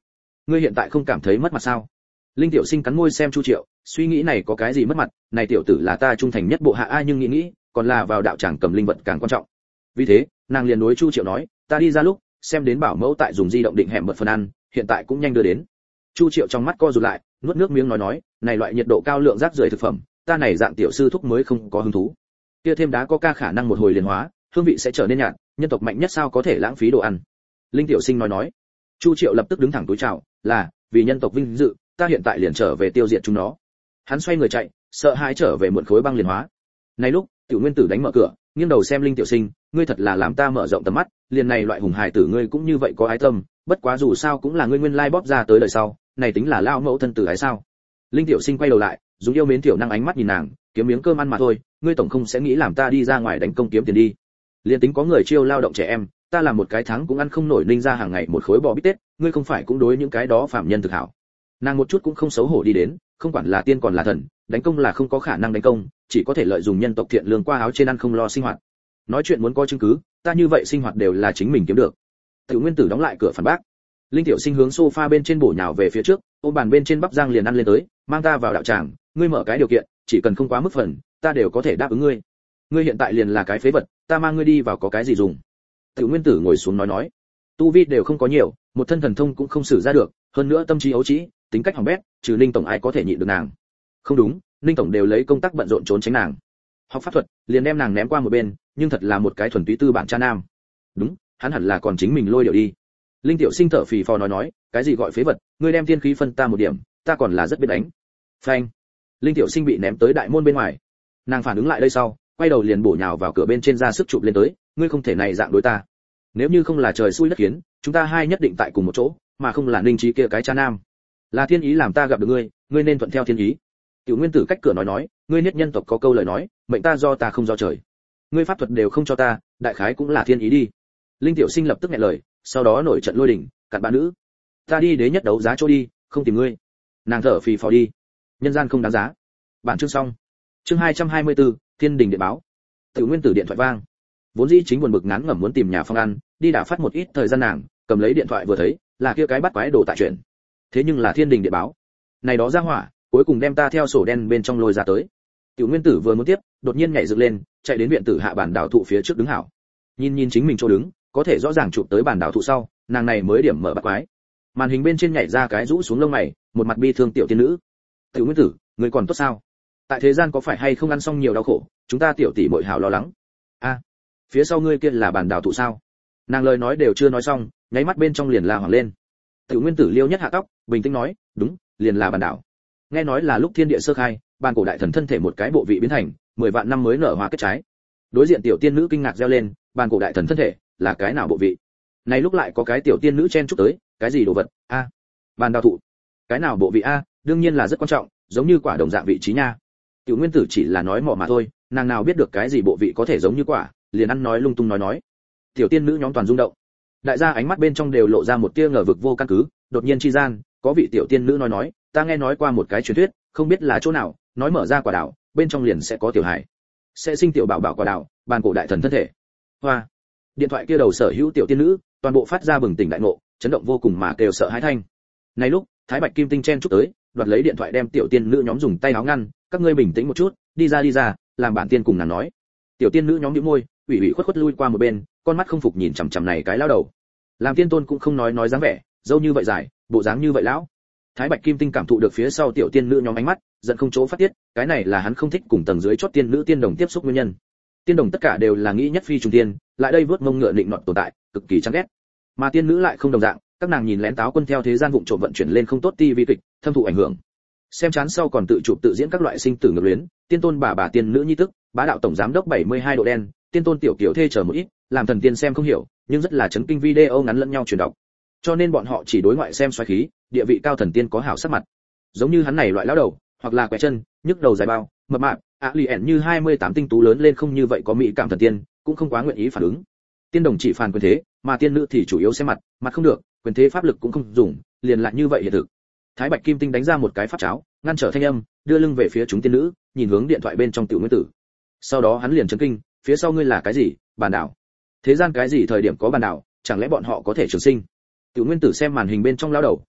ngươi hiện tại không cảm thấy mất mặt sao? Linh Tiểu Sinh cắn môi xem Chu Triệu, suy nghĩ này có cái gì mất mặt, này tiểu tử là ta trung thành nhất bộ hạ ai, nhưng nghĩ nghĩ, còn là vào đạo tràng cầm linh vật càng quan trọng. Vì thế, nàng liền đối Chu Triệu nói, ta đi ra lúc, xem đến bảo mẫu tại dùng di động định hẻm mật phần ăn, hiện tại cũng nhanh đưa đến. Chu Triệu trong mắt co rụt lại, nuốt nước miếng nói nói, này loại nhiệt độ cao lượng rác rưởi thực phẩm, ta này dạng tiểu sư thúc mới không có hứng thú. Kia thêm đá có ca khả năng một hồi liền hóa, hương vị sẽ trở nên nhạt, nhân tộc mạnh nhất sao có thể lãng phí đồ ăn. Linh Tiểu Sinh nói nói. Chu Triệu lập tức đứng thẳng túi chào, là, vì nhân tộc vinh dự, ta hiện tại liền trở về tiêu diệt chúng nó. Hắn xoay người chạy, sợ hãi trở về muộn khối băng liền hóa. Này lúc, Tiểu Nguyên Tử đánh mở cửa, nghiêng đầu xem Linh Tiểu Sinh, ngươi thật là làm ta mở rộng tầm mắt, liền này loại hùng hài tử ngươi cũng như vậy có ái tâm, bất quá dù sao cũng là ngươi nguyên lai bóp ra tới đời sau, này tính là lao mẫu thân tử ái sao? Linh Tiểu Sinh quay đầu lại, dùng yêu mến tiểu năng ánh mắt nhìn nàng, kiếm miếng cơm ăn mà thôi, ngươi tổng không sẽ nghĩ làm ta đi ra ngoài đánh công kiếm tiền đi. Liên tính có người chiêu lao động trẻ em, ta làm một cái tháng cũng ăn không nổi ninh ra hàng ngày một khối bò bít tết, ngươi không phải cũng đối những cái đó phạm nhân thực hảo. Nàng một chút cũng không xấu hổ đi đến, không quản là tiên còn là thần, đánh công là không có khả năng đánh công, chỉ có thể lợi dụng nhân tộc thiện lương qua áo trên ăn không lo sinh hoạt. Nói chuyện muốn có chứng cứ, ta như vậy sinh hoạt đều là chính mình kiếm được. Tiểu Nguyên Tử đóng lại cửa phản bác. Linh Tiểu Sinh hướng sofa bên trên bổ nhào về phía trước, ôm bàn bên trên bắp rang liền ăn lên tới, mang ta vào đạo tràng, ngươi mở cái điều kiện, chỉ cần không quá mức phần, ta đều có thể đáp ứng ngươi. Ngươi hiện tại liền là cái phế vật, ta mang ngươi đi vào có cái gì dùng? Tiểu Nguyên Tử ngồi xuống nói nói, tu vi đều không có nhiều, một thân thần thông cũng không sử ra được, hơn nữa tâm trí ấu trĩ, tính cách hỏng bét, trừ Ninh tổng ai có thể nhịn được nàng? Không đúng, Ninh tổng đều lấy công tác bận rộn trốn tránh nàng. Học pháp thuật, liền đem nàng ném qua một bên, nhưng thật là một cái thuần túy tư bản cha nam. Đúng, hắn hẳn là còn chính mình lôi điệu đi. Linh Tiểu Sinh thở phì phò nói nói, cái gì gọi phế vật, ngươi đem thiên khí phân ta một điểm, ta còn là rất biết đánh. Phanh. Linh Tiểu Sinh bị ném tới đại môn bên ngoài. Nàng phản ứng lại đây sau, quay đầu liền bổ nhào vào cửa bên trên ra sức chụp lên tới, ngươi không thể này dạng đối ta. Nếu như không là trời xui đất khiến, chúng ta hai nhất định tại cùng một chỗ, mà không là Ninh Chí kia cái cha nam. Là thiên ý làm ta gặp được ngươi, ngươi nên thuận theo thiên ý. Tiểu Nguyên Tử cách cửa nói nói, ngươi niết nhân tộc có câu lời nói, mệnh ta do ta không do trời. Ngươi pháp thuật đều không cho ta, đại khái cũng là thiên ý đi. Linh Tiểu Sinh lập tức nghẹn lời, sau đó nổi trận lôi đình, cặn bã nữ, ta đi đế nhất đấu giá chỗ đi, không tìm ngươi. Nàng thở phì phò đi, nhân gian không đáng giá. Bản chương xong. Chương hai trăm hai mươi tư, Thiên đình điện báo. Tiểu Nguyên Tử điện thoại vang. Vốn dĩ chính buồn bực ngán ngẩm muốn tìm nhà phong ăn, đi đả phát một ít thời gian nàng, cầm lấy điện thoại vừa thấy, là kia cái bắt quái đồ tại chuyện. Thế nhưng là Thiên đình điện báo. Này đó ra hỏa, cuối cùng đem ta theo sổ đen bên trong lôi ra tới. Tiểu Nguyên Tử vừa muốn tiếp, đột nhiên nhảy dựng lên, chạy đến viện tử hạ bản đảo thụ phía trước đứng hảo. Nhìn nhìn chính mình chỗ đứng, có thể rõ ràng chụp tới bản đảo thụ sau, nàng này mới điểm mở bắt quái. Màn hình bên trên nhảy ra cái rũ xuống lông mày, một mặt bi thương tiểu tiên nữ. Tiểu Nguyên Tử, người còn tốt sao? Tại thế gian có phải hay không ăn xong nhiều đau khổ, chúng ta tiểu tỷ muội hảo lo lắng. A, phía sau ngươi kia là bản đảo thụ sao? Nàng lời nói đều chưa nói xong, nháy mắt bên trong liền la hoảng lên. Tiểu Nguyên Tử liêu nhất hạ tóc, bình tĩnh nói, đúng, liền là bản đảo. Nghe nói là lúc thiên địa sơ khai, bàn cổ đại thần thân thể một cái bộ vị biến thành, mười vạn năm mới nở hoa kết trái. Đối diện tiểu tiên nữ kinh ngạc reo lên, bàn cổ đại thần thân thể là cái nào bộ vị? Này lúc lại có cái tiểu tiên nữ chen chúc tới, cái gì đồ vật? A, à, bàn đào thụ. Cái nào bộ vị a? Đương nhiên là rất quan trọng, giống như quả đồng dạng vị trí nha. Tiểu Nguyên Tử chỉ là nói mỏ mà thôi, nàng nào biết được cái gì bộ vị có thể giống như quả, liền ăn nói lung tung nói nói. Tiểu tiên nữ nhóm toàn rung động. Đại gia ánh mắt bên trong đều lộ ra một tia ngờ vực vô căn cứ, đột nhiên chi gian, có vị tiểu tiên nữ nói nói, ta nghe nói qua một cái truyền thuyết, không biết là chỗ nào, nói mở ra quả đào, bên trong liền sẽ có tiểu hải, sẽ sinh tiểu bảo bảo quả đào, bàn cổ đại thần thân thể. Hoa. Điện thoại kia đầu sở hữu tiểu tiên nữ, toàn bộ phát ra bừng tỉnh đại ngộ, chấn động vô cùng mà kêu sợ hãi thanh. Này lúc, Thái Bạch Kim Tinh chen chúc tới, đoạt lấy điện thoại đem tiểu tiên nữ nhóm dùng tay áo ngăn, các ngươi bình tĩnh một chút, đi ra đi ra, làm bản tiên cùng nàng nói. Tiểu tiên nữ nhóm nhíu môi, ủy ủy khuất khuất lui qua một bên, con mắt không phục nhìn chằm chằm này cái lão đầu. Làm tiên tôn cũng không nói nói dáng vẻ, dâu như vậy dài, bộ dáng như vậy lão. Thái Bạch Kim Tinh cảm thụ được phía sau tiểu tiên nữ nhóm ánh mắt, giận không chỗ phát tiết, cái này là hắn không thích cùng tầng dưới chót tiên nữ tiên đồng tiếp xúc nguyên nhân. Tiên đồng tất cả đều là nghĩ nhất phi trùng tiên, lại đây vớt mông ngựa định nọt tồn tại, cực kỳ chán ghét. Mà tiên nữ lại không đồng dạng, các nàng nhìn lén táo quân theo thế gian vụng trộm vận chuyển lên không tốt ti vi kịch, thâm thụ ảnh hưởng. Xem chán sau còn tự chụp tự diễn các loại sinh tử ngược luyến, tiên tôn bà bà tiên nữ nhi tức, bá đạo tổng giám đốc bảy mươi hai độ đen, tiên tôn tiểu kiểu thê chờ một ít, làm thần tiên xem không hiểu, nhưng rất là chấn kinh video ngắn lẫn nhau truyền đọc. Cho nên bọn họ chỉ đối ngoại xem xoáy khí, địa vị cao thần tiên có hảo sắc mặt. Giống như hắn này loại lão đầu, hoặc là quẻ chân, nhức đầu dài bao, mập mạp, ạ lì ẻn như hai mươi tám tinh tú lớn lên không như vậy có mỹ cảm thần tiên, cũng không quá nguyện ý phản ứng. Tiên đồng chỉ phàn quyền thế, mà tiên nữ thì chủ yếu xem mặt, mặt không được, quyền thế pháp lực cũng không dùng, liền lại như vậy hiện thực. Thái Bạch Kim Tinh đánh ra một cái pháp cháo, ngăn trở thanh âm, đưa lưng về phía chúng tiên nữ, nhìn hướng điện thoại bên trong Tiểu Nguyên Tử. Sau đó hắn liền chấn kinh, phía sau ngươi là cái gì? Bản đảo. Thế gian cái gì thời điểm có bản đảo, chẳng lẽ bọn họ có thể trường sinh? Tiểu Nguyên Tử xem màn hình bên trong lão đầu,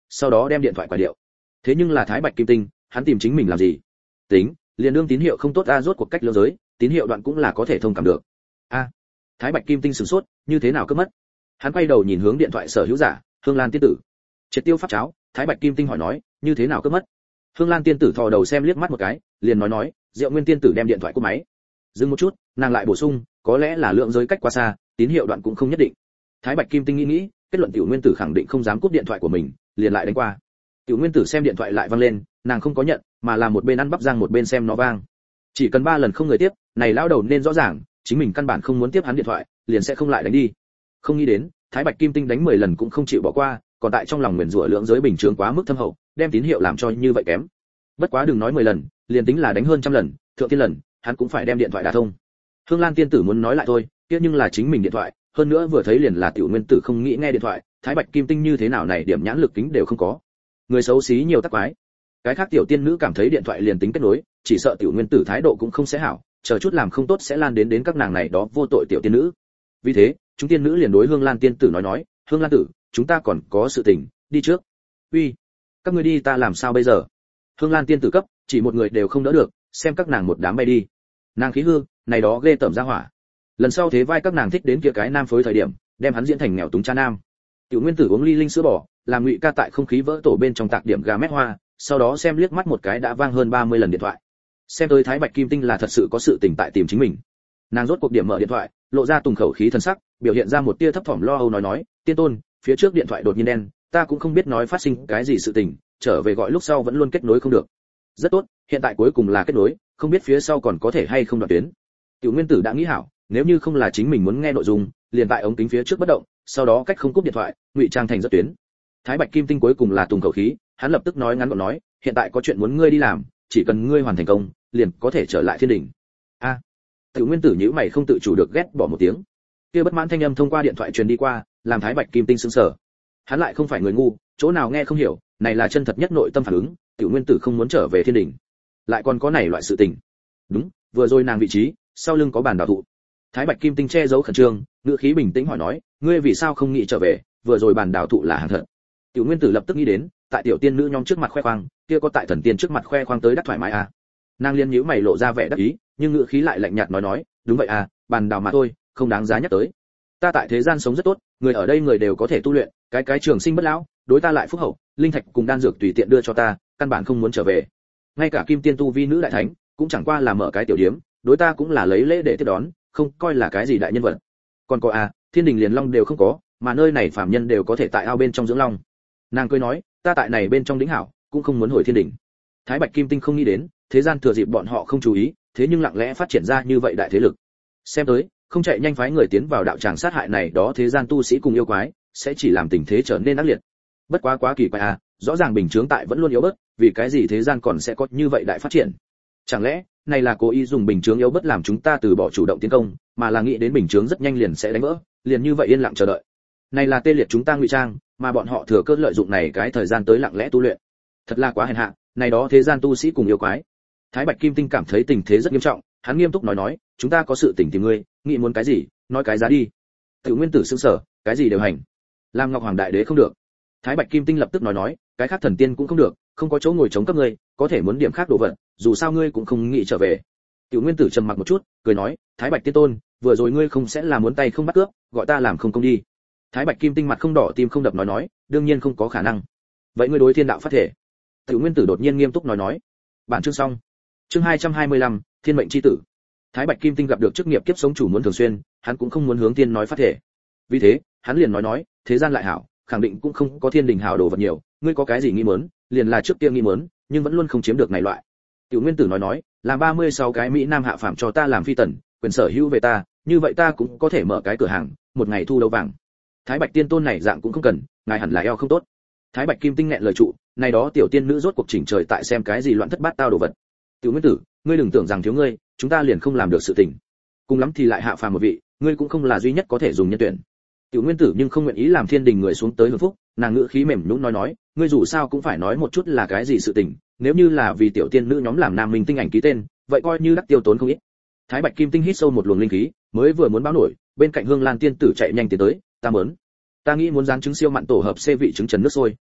sau đó đem điện thoại quả điệu. Thế nhưng là Thái Bạch Kim Tinh, hắn tìm chính mình làm gì? Tính, liền đương tín hiệu không tốt a, rốt cuộc cách lưỡng giới, tín hiệu đoạn cũng là có thể thông cảm được. A. Thái Bạch Kim Tinh sửng sốt, như thế nào cướp mất? Hắn quay đầu nhìn hướng điện thoại sở hữu giả, Hương Lan tiên tử. Triệt tiêu pháp cháo, Thái Bạch Kim Tinh hỏi nói, như thế nào cướp mất? Hương Lan tiên tử thò đầu xem liếc mắt một cái, liền nói nói, Diệu Nguyên tiên tử đem điện thoại cúp máy. Dừng một chút, nàng lại bổ sung, có lẽ là lượng giới cách quá xa, tín hiệu đoạn cũng không nhất định. Thái Bạch Kim Tinh nghĩ nghĩ, kết luận Tiểu Nguyên tử khẳng định không dám cúp điện thoại của mình, liền lại đánh qua. Tiểu Nguyên tử xem điện thoại lại vang lên, nàng không có nhận, mà là một bên ăn bắp rang một bên xem nó vang. Chỉ cần ba lần không người tiếp, này lão đầu nên rõ ràng, chính mình căn bản không muốn tiếp hắn điện thoại, liền sẽ không lại đánh đi. Không nghĩ đến, Thái Bạch Kim Tinh đánh mười lần cũng không chịu bỏ qua, còn tại trong lòng nguyền rủa lượng giới bình thường quá mức thâm hậu, đem tín hiệu làm cho như vậy kém. Bất quá đừng nói mười lần, liền tính là đánh hơn trăm lần, thượng thiên lần, hắn cũng phải đem điện thoại đả thông. Hương Lan tiên tử muốn nói lại thôi, kia nhưng là chính mình điện thoại, hơn nữa vừa thấy liền là Tiểu Nguyên tử không nghĩ nghe điện thoại, Thái Bạch Kim Tinh như thế nào này điểm nhãn lực kính đều không có. Người xấu xí nhiều tắc quái. Cái khác tiểu tiên nữ cảm thấy điện thoại liền tính kết nối, chỉ sợ Tiểu Nguyên tử thái độ cũng không sẽ hảo, chờ chút làm không tốt sẽ lan đến đến các nàng này đó vô tội tiểu tiên nữ. Vì thế, chúng tiên nữ liền đối Hương Lan tiên tử nói nói, Hương Lan tử, chúng ta còn có sự tình, đi trước. Uy, các ngươi đi ta làm sao bây giờ? Hương Lan tiên tử cấp, chỉ một người đều không đỡ được, xem các nàng một đám bay đi. Nàng khí hư, này đó ghê tởm ra hỏa. Lần sau thế vai các nàng thích đến kia cái nam phối thời điểm, đem hắn diễn thành nghèo túng cha nam. Tiểu Nguyên tử uống ly linh sữa bò, làm Ngụy Ca tại không khí vỡ tổ bên trong tạc điểm gà mét hoa, sau đó xem liếc mắt một cái đã vang hơn ba mươi lần điện thoại. Xem tới Thái Bạch Kim Tinh là thật sự có sự tình tại tìm chính mình. Nàng rốt cuộc điểm mở điện thoại, lộ ra tùng khẩu khí thần sắc, biểu hiện ra một tia thấp thỏm lo âu nói nói, tiên tôn, phía trước điện thoại đột nhiên đen, ta cũng không biết nói phát sinh cái gì sự tình, trở về gọi lúc sau vẫn luôn kết nối không được. Rất tốt, hiện tại cuối cùng là kết nối, không biết phía sau còn có thể hay không đoạn tuyến. Tiểu Nguyên tử đã nghĩ hảo, nếu như không là chính mình muốn nghe nội dung, liền tại ống kính phía trước bất động, sau đó cách không cúp điện thoại, ngụy trang thành rất tuyến. Thái Bạch Kim Tinh cuối cùng là tùng khẩu khí, hắn lập tức nói ngắn gọn nói, hiện tại có chuyện muốn ngươi đi làm, chỉ cần ngươi hoàn thành công, liền có thể trở lại thiên đình. A. À, Tiểu Nguyên tử nhíu mày không tự chủ được ghét bỏ một tiếng. Kia bất mãn thanh âm thông qua điện thoại truyền đi qua, làm Thái Bạch Kim Tinh sững sờ. Hắn lại không phải người ngu, chỗ nào nghe không hiểu, này là chân thật nhất nội tâm phản ứng, Tiểu Nguyên tử không muốn trở về thiên đình. Lại còn có này loại sự tình. Đúng, vừa rồi nàng vị trí, sau lưng có bàn đào thụ. Thái Bạch Kim Tinh che giấu khẩn trương, ngữ khí bình tĩnh hỏi nói, ngươi vì sao không nghĩ trở về, vừa rồi bàn đào thụ là hàng thật. Tiểu Nguyên tử lập tức nghĩ đến, tại tiểu tiên nữ nhóm trước mặt khoe khoang, kia có tại thần tiên trước mặt khoe khoang tới đắc thoải mái à. Nàng liên nhíu mày lộ ra vẻ đắc ý, nhưng ngữ khí lại lạnh nhạt nói nói, đúng vậy à, bàn đào mà thôi, không đáng giá nhắc tới. Ta tại thế gian sống rất tốt, người ở đây người đều có thể tu luyện, cái cái trường sinh bất lão, đối ta lại phúc hậu, linh thạch cùng đan dược tùy tiện đưa cho ta, căn bản không muốn trở về. Ngay cả kim tiên tu vi nữ đại thánh, cũng chẳng qua là mở cái tiểu điếm, đối ta cũng là lấy lễ để tiếp đón, không coi là cái gì đại nhân vật. Còn có à, thiên đình liền long đều không có, mà nơi này phàm nhân đều có thể tại ao bên trong dưỡng long. Nàng cười nói, ta tại này bên trong đỉnh hảo, cũng không muốn hồi thiên đình. Thái Bạch Kim Tinh không nghĩ đến, thế gian thừa dịp bọn họ không chú ý, thế nhưng lặng lẽ phát triển ra như vậy đại thế lực. Xem tới, không chạy nhanh phái người tiến vào đạo tràng sát hại này đó thế gian tu sĩ cùng yêu quái, sẽ chỉ làm tình thế trở nên ác liệt. Bất quá quá kỳ quái à, rõ ràng bình chướng tại vẫn luôn yếu bớt, vì cái gì thế gian còn sẽ có như vậy đại phát triển? Chẳng lẽ, này là cố ý dùng bình chướng yếu bớt làm chúng ta từ bỏ chủ động tiến công, mà là nghĩ đến bình chướng rất nhanh liền sẽ đánh vỡ, liền như vậy yên lặng chờ đợi. Này là tê liệt chúng ta ngụy trang, mà bọn họ thừa cơ lợi dụng này cái thời gian tới lặng lẽ tu luyện. Thật là quá hèn hạ, này đó thế gian tu sĩ cùng yêu quái. Thái Bạch Kim Tinh cảm thấy tình thế rất nghiêm trọng, hắn nghiêm túc nói nói, chúng ta có sự tình tìm ngươi, nghĩ muốn cái gì, nói cái giá đi. Tiểu Nguyên tử sững sờ, cái gì đều hành. Làm Ngọc Hoàng đại đế không được. Thái Bạch Kim Tinh lập tức nói nói, cái khác thần tiên cũng không được, không có chỗ ngồi chống cấp ngươi, có thể muốn điểm khác đồ vật, dù sao ngươi cũng không nghĩ trở về. Tiểu Nguyên tử trầm mặc một chút, cười nói, Thái Bạch Tiên Tôn, vừa rồi ngươi không sẽ là muốn tay không bắt cướp, gọi ta làm không công đi. Thái Bạch Kim Tinh mặt không đỏ tim không đập nói nói, đương nhiên không có khả năng. Vậy ngươi đối thiên đạo phát thể? Tiểu Nguyên tử đột nhiên nghiêm túc nói nói. Bản chương xong. Chương hai trăm hai mươi lăm, Thiên mệnh chi tử. Thái Bạch Kim Tinh gặp được chức nghiệp kiếp sống chủ muốn thường xuyên, hắn cũng không muốn hướng tiên nói phát thể. Vì thế, hắn liền nói nói, thế gian lại hảo, khẳng định cũng không có thiên đình hảo đồ vật nhiều, ngươi có cái gì nghi muốn, liền là trước kia nghi muốn, nhưng vẫn luôn không chiếm được này loại. Tiểu Nguyên tử nói nói, làm ba mươi sáu cái mỹ nam hạ phàm cho ta làm phi tần, quyền sở hữu về ta, như vậy ta cũng có thể mở cái cửa hàng, một ngày thu đấu vàng. Thái Bạch Tiên Tôn này dạng cũng không cần, ngài hẳn là eo không tốt. Thái Bạch Kim Tinh nghẹn lời trụ, này đó tiểu tiên nữ rốt cuộc chỉnh trời tại xem cái gì loạn thất bát tao đồ vật. Tiểu Nguyên tử, ngươi đừng tưởng rằng thiếu ngươi, chúng ta liền không làm được sự tình. Cùng lắm thì lại hạ phàm một vị, ngươi cũng không là duy nhất có thể dùng nhân tuyển. Tiểu Nguyên tử nhưng không nguyện ý làm thiên đình người xuống tới hưởng phúc, nàng ngữ khí mềm nhũn nói nói, ngươi dù sao cũng phải nói một chút là cái gì sự tình, nếu như là vì tiểu tiên nữ nhóm làm nam minh tinh ảnh ký tên, vậy coi như đắc tiêu tốn không ít. Thái Bạch Kim Tinh hít sâu một luồng linh khí, mới vừa muốn báo nổi, bên cạnh Hương Lan tiên tử chạy nhanh tiến tới, ta muốn, ta nghĩ muốn rán trứng siêu mặn tổ hợp xê vị trứng trần nước sôi,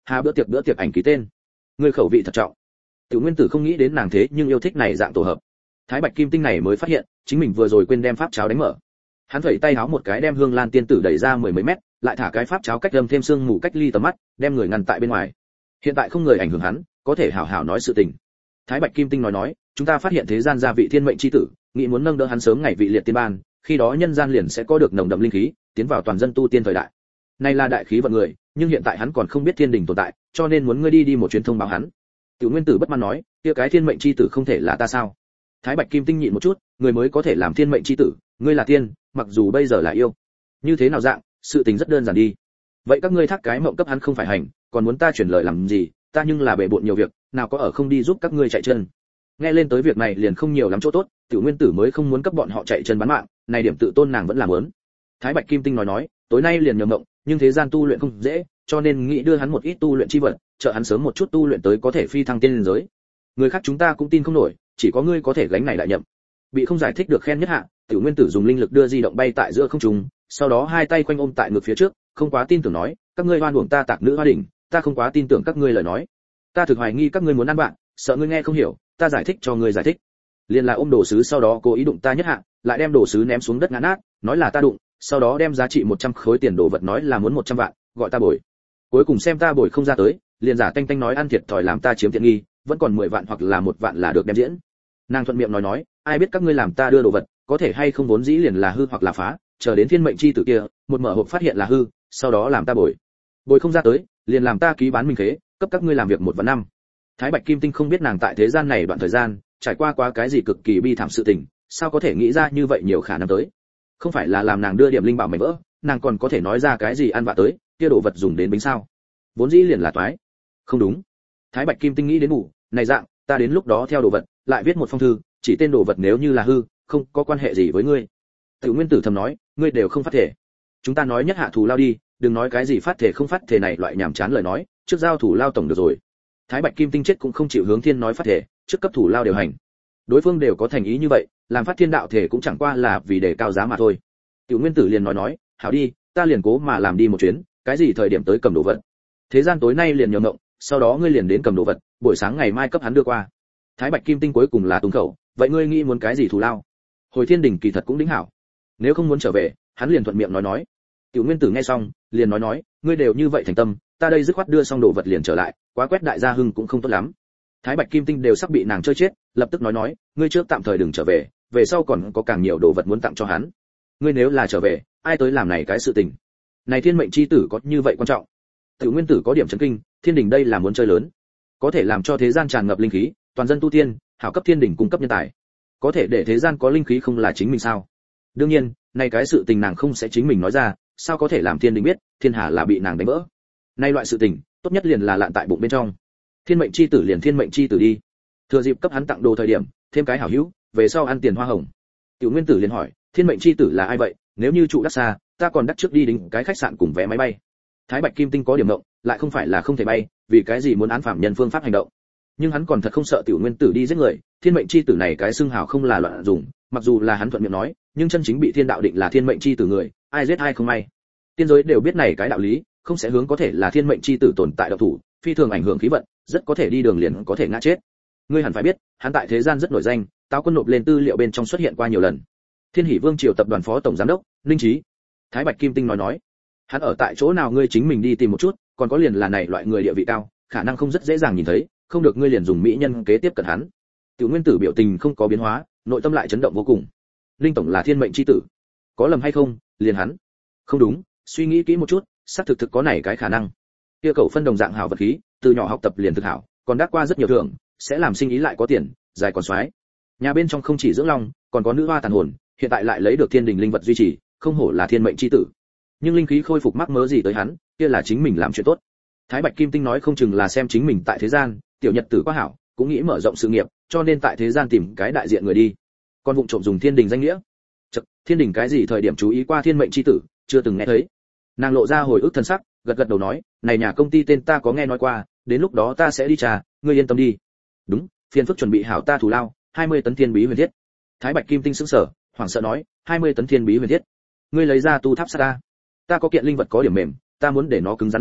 hà bữa tiệc bữa tiệc ảnh ký tên. Ngươi khẩu vị thật trọng. Tiểu Nguyên Tử không nghĩ đến nàng thế nhưng yêu thích này dạng tổ hợp. Thái Bạch Kim Tinh này mới phát hiện, chính mình vừa rồi quên đem pháp cháo đánh mở. Hắn thẩy tay háo một cái đem Hương Lan tiên tử đẩy ra mười mấy mét, lại thả cái pháp cháo cách âm thêm xương mù cách ly tầm mắt, đem người ngăn tại bên ngoài. Hiện tại không người ảnh hưởng hắn, có thể hảo hảo nói sự tình. Thái Bạch Kim Tinh nói nói, chúng ta phát hiện thế gian gia vị thiên mệnh chi tử, nghĩ muốn nâng đỡ hắn sớm ngày vị liệt tiên ban, khi đó nhân gian liền sẽ có được nồng đậm linh khí, tiến vào toàn dân tu tiên thời đại. Này là đại khí vận người, nhưng hiện tại hắn còn không biết thiên đình tồn tại, cho nên muốn ngươi đi đi một chuyến thông báo hắn. Tiểu Nguyên Tử bất mãn nói, kia cái thiên mệnh chi tử không thể là ta sao? Thái Bạch Kim Tinh nhịn một chút, người mới có thể làm thiên mệnh chi tử, ngươi là tiên, mặc dù bây giờ là yêu. Như thế nào dạng, sự tình rất đơn giản đi. Vậy các ngươi thác cái mộng cấp hắn không phải hành, còn muốn ta chuyển lời làm gì, ta nhưng là bề bộn nhiều việc, nào có ở không đi giúp các ngươi chạy chân. Nghe lên tới việc này liền không nhiều lắm chỗ tốt, Tiểu Nguyên Tử mới không muốn cấp bọn họ chạy chân bán mạng, này điểm tự tôn nàng vẫn là muốn. Thái Bạch Kim Tinh nói nói, tối nay liền nhờ mộng, nhưng thế gian tu luyện không dễ, cho nên nghĩ đưa hắn một ít tu luyện chi vật, trợ hắn sớm một chút tu luyện tới có thể phi thăng tiên giới. Người khác chúng ta cũng tin không nổi, chỉ có ngươi có thể gánh này đại nhậm. Bị không giải thích được khen nhất hạ, Tiểu Nguyên Tử dùng linh lực đưa di động bay tại giữa không trung, sau đó hai tay quanh ôm tại ngực phía trước, không quá tin tưởng nói, các ngươi oan uổng ta tạc nữ hoa đỉnh, ta không quá tin tưởng các ngươi lời nói. Ta thực hoài nghi các ngươi muốn ăn bạn, sợ ngươi nghe không hiểu, ta giải thích cho ngươi giải thích. Liên là ôm đồ sứ sau đó cố ý đụng ta nhất hạ, lại đem đồ sứ ném xuống đất ngã nát, nói là ta đụng, sau đó đem giá trị một trăm khối tiền đồ vật nói là muốn một trăm vạn, gọi ta bồi. Cuối cùng xem ta bồi không ra tới, liền giả tanh tanh nói ăn thiệt thòi làm ta chiếm tiện nghi, vẫn còn mười vạn hoặc là một vạn là được đem diễn. Nàng thuận miệng nói nói, ai biết các ngươi làm ta đưa đồ vật, có thể hay không vốn dĩ liền là hư hoặc là phá, chờ đến thiên mệnh chi tử kia, một mở hộp phát hiện là hư, sau đó làm ta bồi. Bồi không ra tới, liền làm ta ký bán minh khế, cấp các ngươi làm việc một vạn năm. Thái Bạch Kim Tinh không biết nàng tại thế gian này đoạn thời gian, trải qua quá cái gì cực kỳ bi thảm sự tình, sao có thể nghĩ ra như vậy nhiều khả năng tới. Không phải là làm nàng đưa điểm linh bảo mảnh vỡ, nàng còn có thể nói ra cái gì ăn vạ tới, kia đồ vật dùng đến bính sao? Vốn dĩ liền là toái. Không đúng. Thái Bạch Kim Tinh nghĩ đến ngủ, này dạng, ta đến lúc đó theo đồ vật, lại viết một phong thư, chỉ tên đồ vật nếu như là hư, không có quan hệ gì với ngươi. Tiểu Nguyên Tử thầm nói, ngươi đều không phát thể. Chúng ta nói nhất hạ thủ lao đi, đừng nói cái gì phát thể không phát thể này loại nhảm chán lời nói, trước giao thủ lao tổng được rồi. Thái Bạch Kim Tinh chết cũng không chịu hướng thiên nói phát thể, trước cấp thủ lao điều hành. Đối phương đều có thành ý như vậy, làm phát thiên đạo thể cũng chẳng qua là vì để cao giá mà thôi. Tiểu Nguyên Tử liền nói nói, hảo đi, ta liền cố mà làm đi một chuyến, cái gì thời điểm tới cầm đồ vật. Thế gian tối nay liền nhờ ngộng, sau đó ngươi liền đến cầm đồ vật, buổi sáng ngày mai cấp hắn đưa qua. Thái Bạch Kim Tinh cuối cùng là tung khẩu, vậy ngươi nghĩ muốn cái gì thù lao? Hồi thiên đình kỳ thật cũng đính hảo. Nếu không muốn trở về, hắn liền thuận miệng nói nói. Tiểu Nguyên Tử nghe xong, liền nói nói, ngươi đều như vậy thành tâm, ta đây dứt khoát đưa xong đồ vật liền trở lại, quá quét đại gia hưng cũng không tốt lắm. Thái Bạch Kim Tinh đều sắp bị nàng chơi chết, lập tức nói nói, ngươi trước tạm thời đừng trở về, về sau còn có càng nhiều đồ vật muốn tặng cho hắn. Ngươi nếu là trở về, ai tới làm này cái sự tình? Này thiên mệnh chi tử có như vậy quan trọng? Tiểu Nguyên Tử có điểm chấn kinh, thiên đình đây là muốn chơi lớn, có thể làm cho thế gian tràn ngập linh khí, toàn dân tu tiên, hảo cấp thiên đình cung cấp nhân tài. Có thể để thế gian có linh khí không là chính mình sao? Đương nhiên, này cái sự tình nàng không sẽ chính mình nói ra, sao có thể làm thiên đình biết, thiên hà là bị nàng đánh vỡ. Nay loại sự tình, tốt nhất liền là lạn tại bụng bên trong. Thiên mệnh chi tử liền thiên mệnh chi tử đi. Thừa dịp cấp hắn tặng đồ thời điểm, thêm cái hảo hữu, về sau ăn tiền hoa hồng. Tiểu Nguyên Tử liền hỏi, thiên mệnh chi tử là ai vậy? Nếu như trụ đắc xa, ta còn đắc trước đi đính cái khách sạn cùng vé máy bay. Thái Bạch Kim Tinh có điểm động, lại không phải là không thể bay, vì cái gì muốn án phạm nhân phương pháp hành động. Nhưng hắn còn thật không sợ Tiểu Nguyên Tử đi giết người, thiên mệnh chi tử này cái xưng hào không là loạn dùng, mặc dù là hắn thuận miệng nói, nhưng chân chính bị thiên đạo định là thiên mệnh chi tử người, ai giết ai không may. Tiên giới đều biết này cái đạo lý, không sẽ hướng có thể là thiên mệnh chi tử tồn tại đạo thủ, phi thường ảnh hưởng khí vận, rất có thể đi đường liền có thể ngã chết. Ngươi hẳn phải biết, hắn tại thế gian rất nổi danh, táo quân nộp lên tư liệu bên trong xuất hiện qua nhiều lần. Thiên Hỷ Vương triều tập đoàn phó tổng giám đốc, Ninh Chí. Thái Bạch Kim Tinh nói nói, hắn ở tại chỗ nào ngươi chính mình đi tìm một chút, còn có liền là này loại người địa vị cao, khả năng không rất dễ dàng nhìn thấy, không được ngươi liền dùng mỹ nhân kế tiếp cận hắn. Tiểu Nguyên Tử biểu tình không có biến hóa, nội tâm lại chấn động vô cùng. Linh tổng là thiên mệnh chi tử, có lầm hay không, liền hắn. Không đúng, suy nghĩ kỹ một chút, xác thực thực có này cái khả năng. Kia cậu phân đồng dạng hảo vật khí, từ nhỏ học tập liền thực hảo, còn đắc qua rất nhiều thưởng, sẽ làm sinh ý lại có tiền, dài còn xoái. Nhà bên trong không chỉ dưỡng long, còn có nữ hoa tàn hồn, hiện tại lại lấy được thiên đình linh vật duy trì, không hổ là thiên mệnh chi tử. Nhưng linh khí khôi phục mắc mớ gì tới hắn, kia là chính mình làm chuyện tốt. Thái Bạch Kim Tinh nói không chừng là xem chính mình tại thế gian, tiểu nhật tử quá hảo, cũng nghĩ mở rộng sự nghiệp, cho nên tại thế gian tìm cái đại diện người đi. Còn vụng trộm dùng thiên đình danh nghĩa. Chậc, thiên đình cái gì thời điểm chú ý qua thiên mệnh chi tử, chưa từng nghe thấy. Nàng lộ ra hồi ức thân sắc, gật gật đầu nói, này nhà công ty tên ta có nghe nói qua, đến lúc đó ta sẽ đi trà, ngươi yên tâm đi. Đúng, phiền phức chuẩn bị hảo ta thủ lao, hai mươi tấn thiên bí huyền thiết. Thái Bạch Kim Tinh sững sờ, hoảng sợ nói, hai mươi tấn thiên bí huyền thiết. Ngươi lấy ra tu tháp sát ta. Ta có kiện linh vật có điểm mềm, ta muốn để nó cứng rắn lên tới,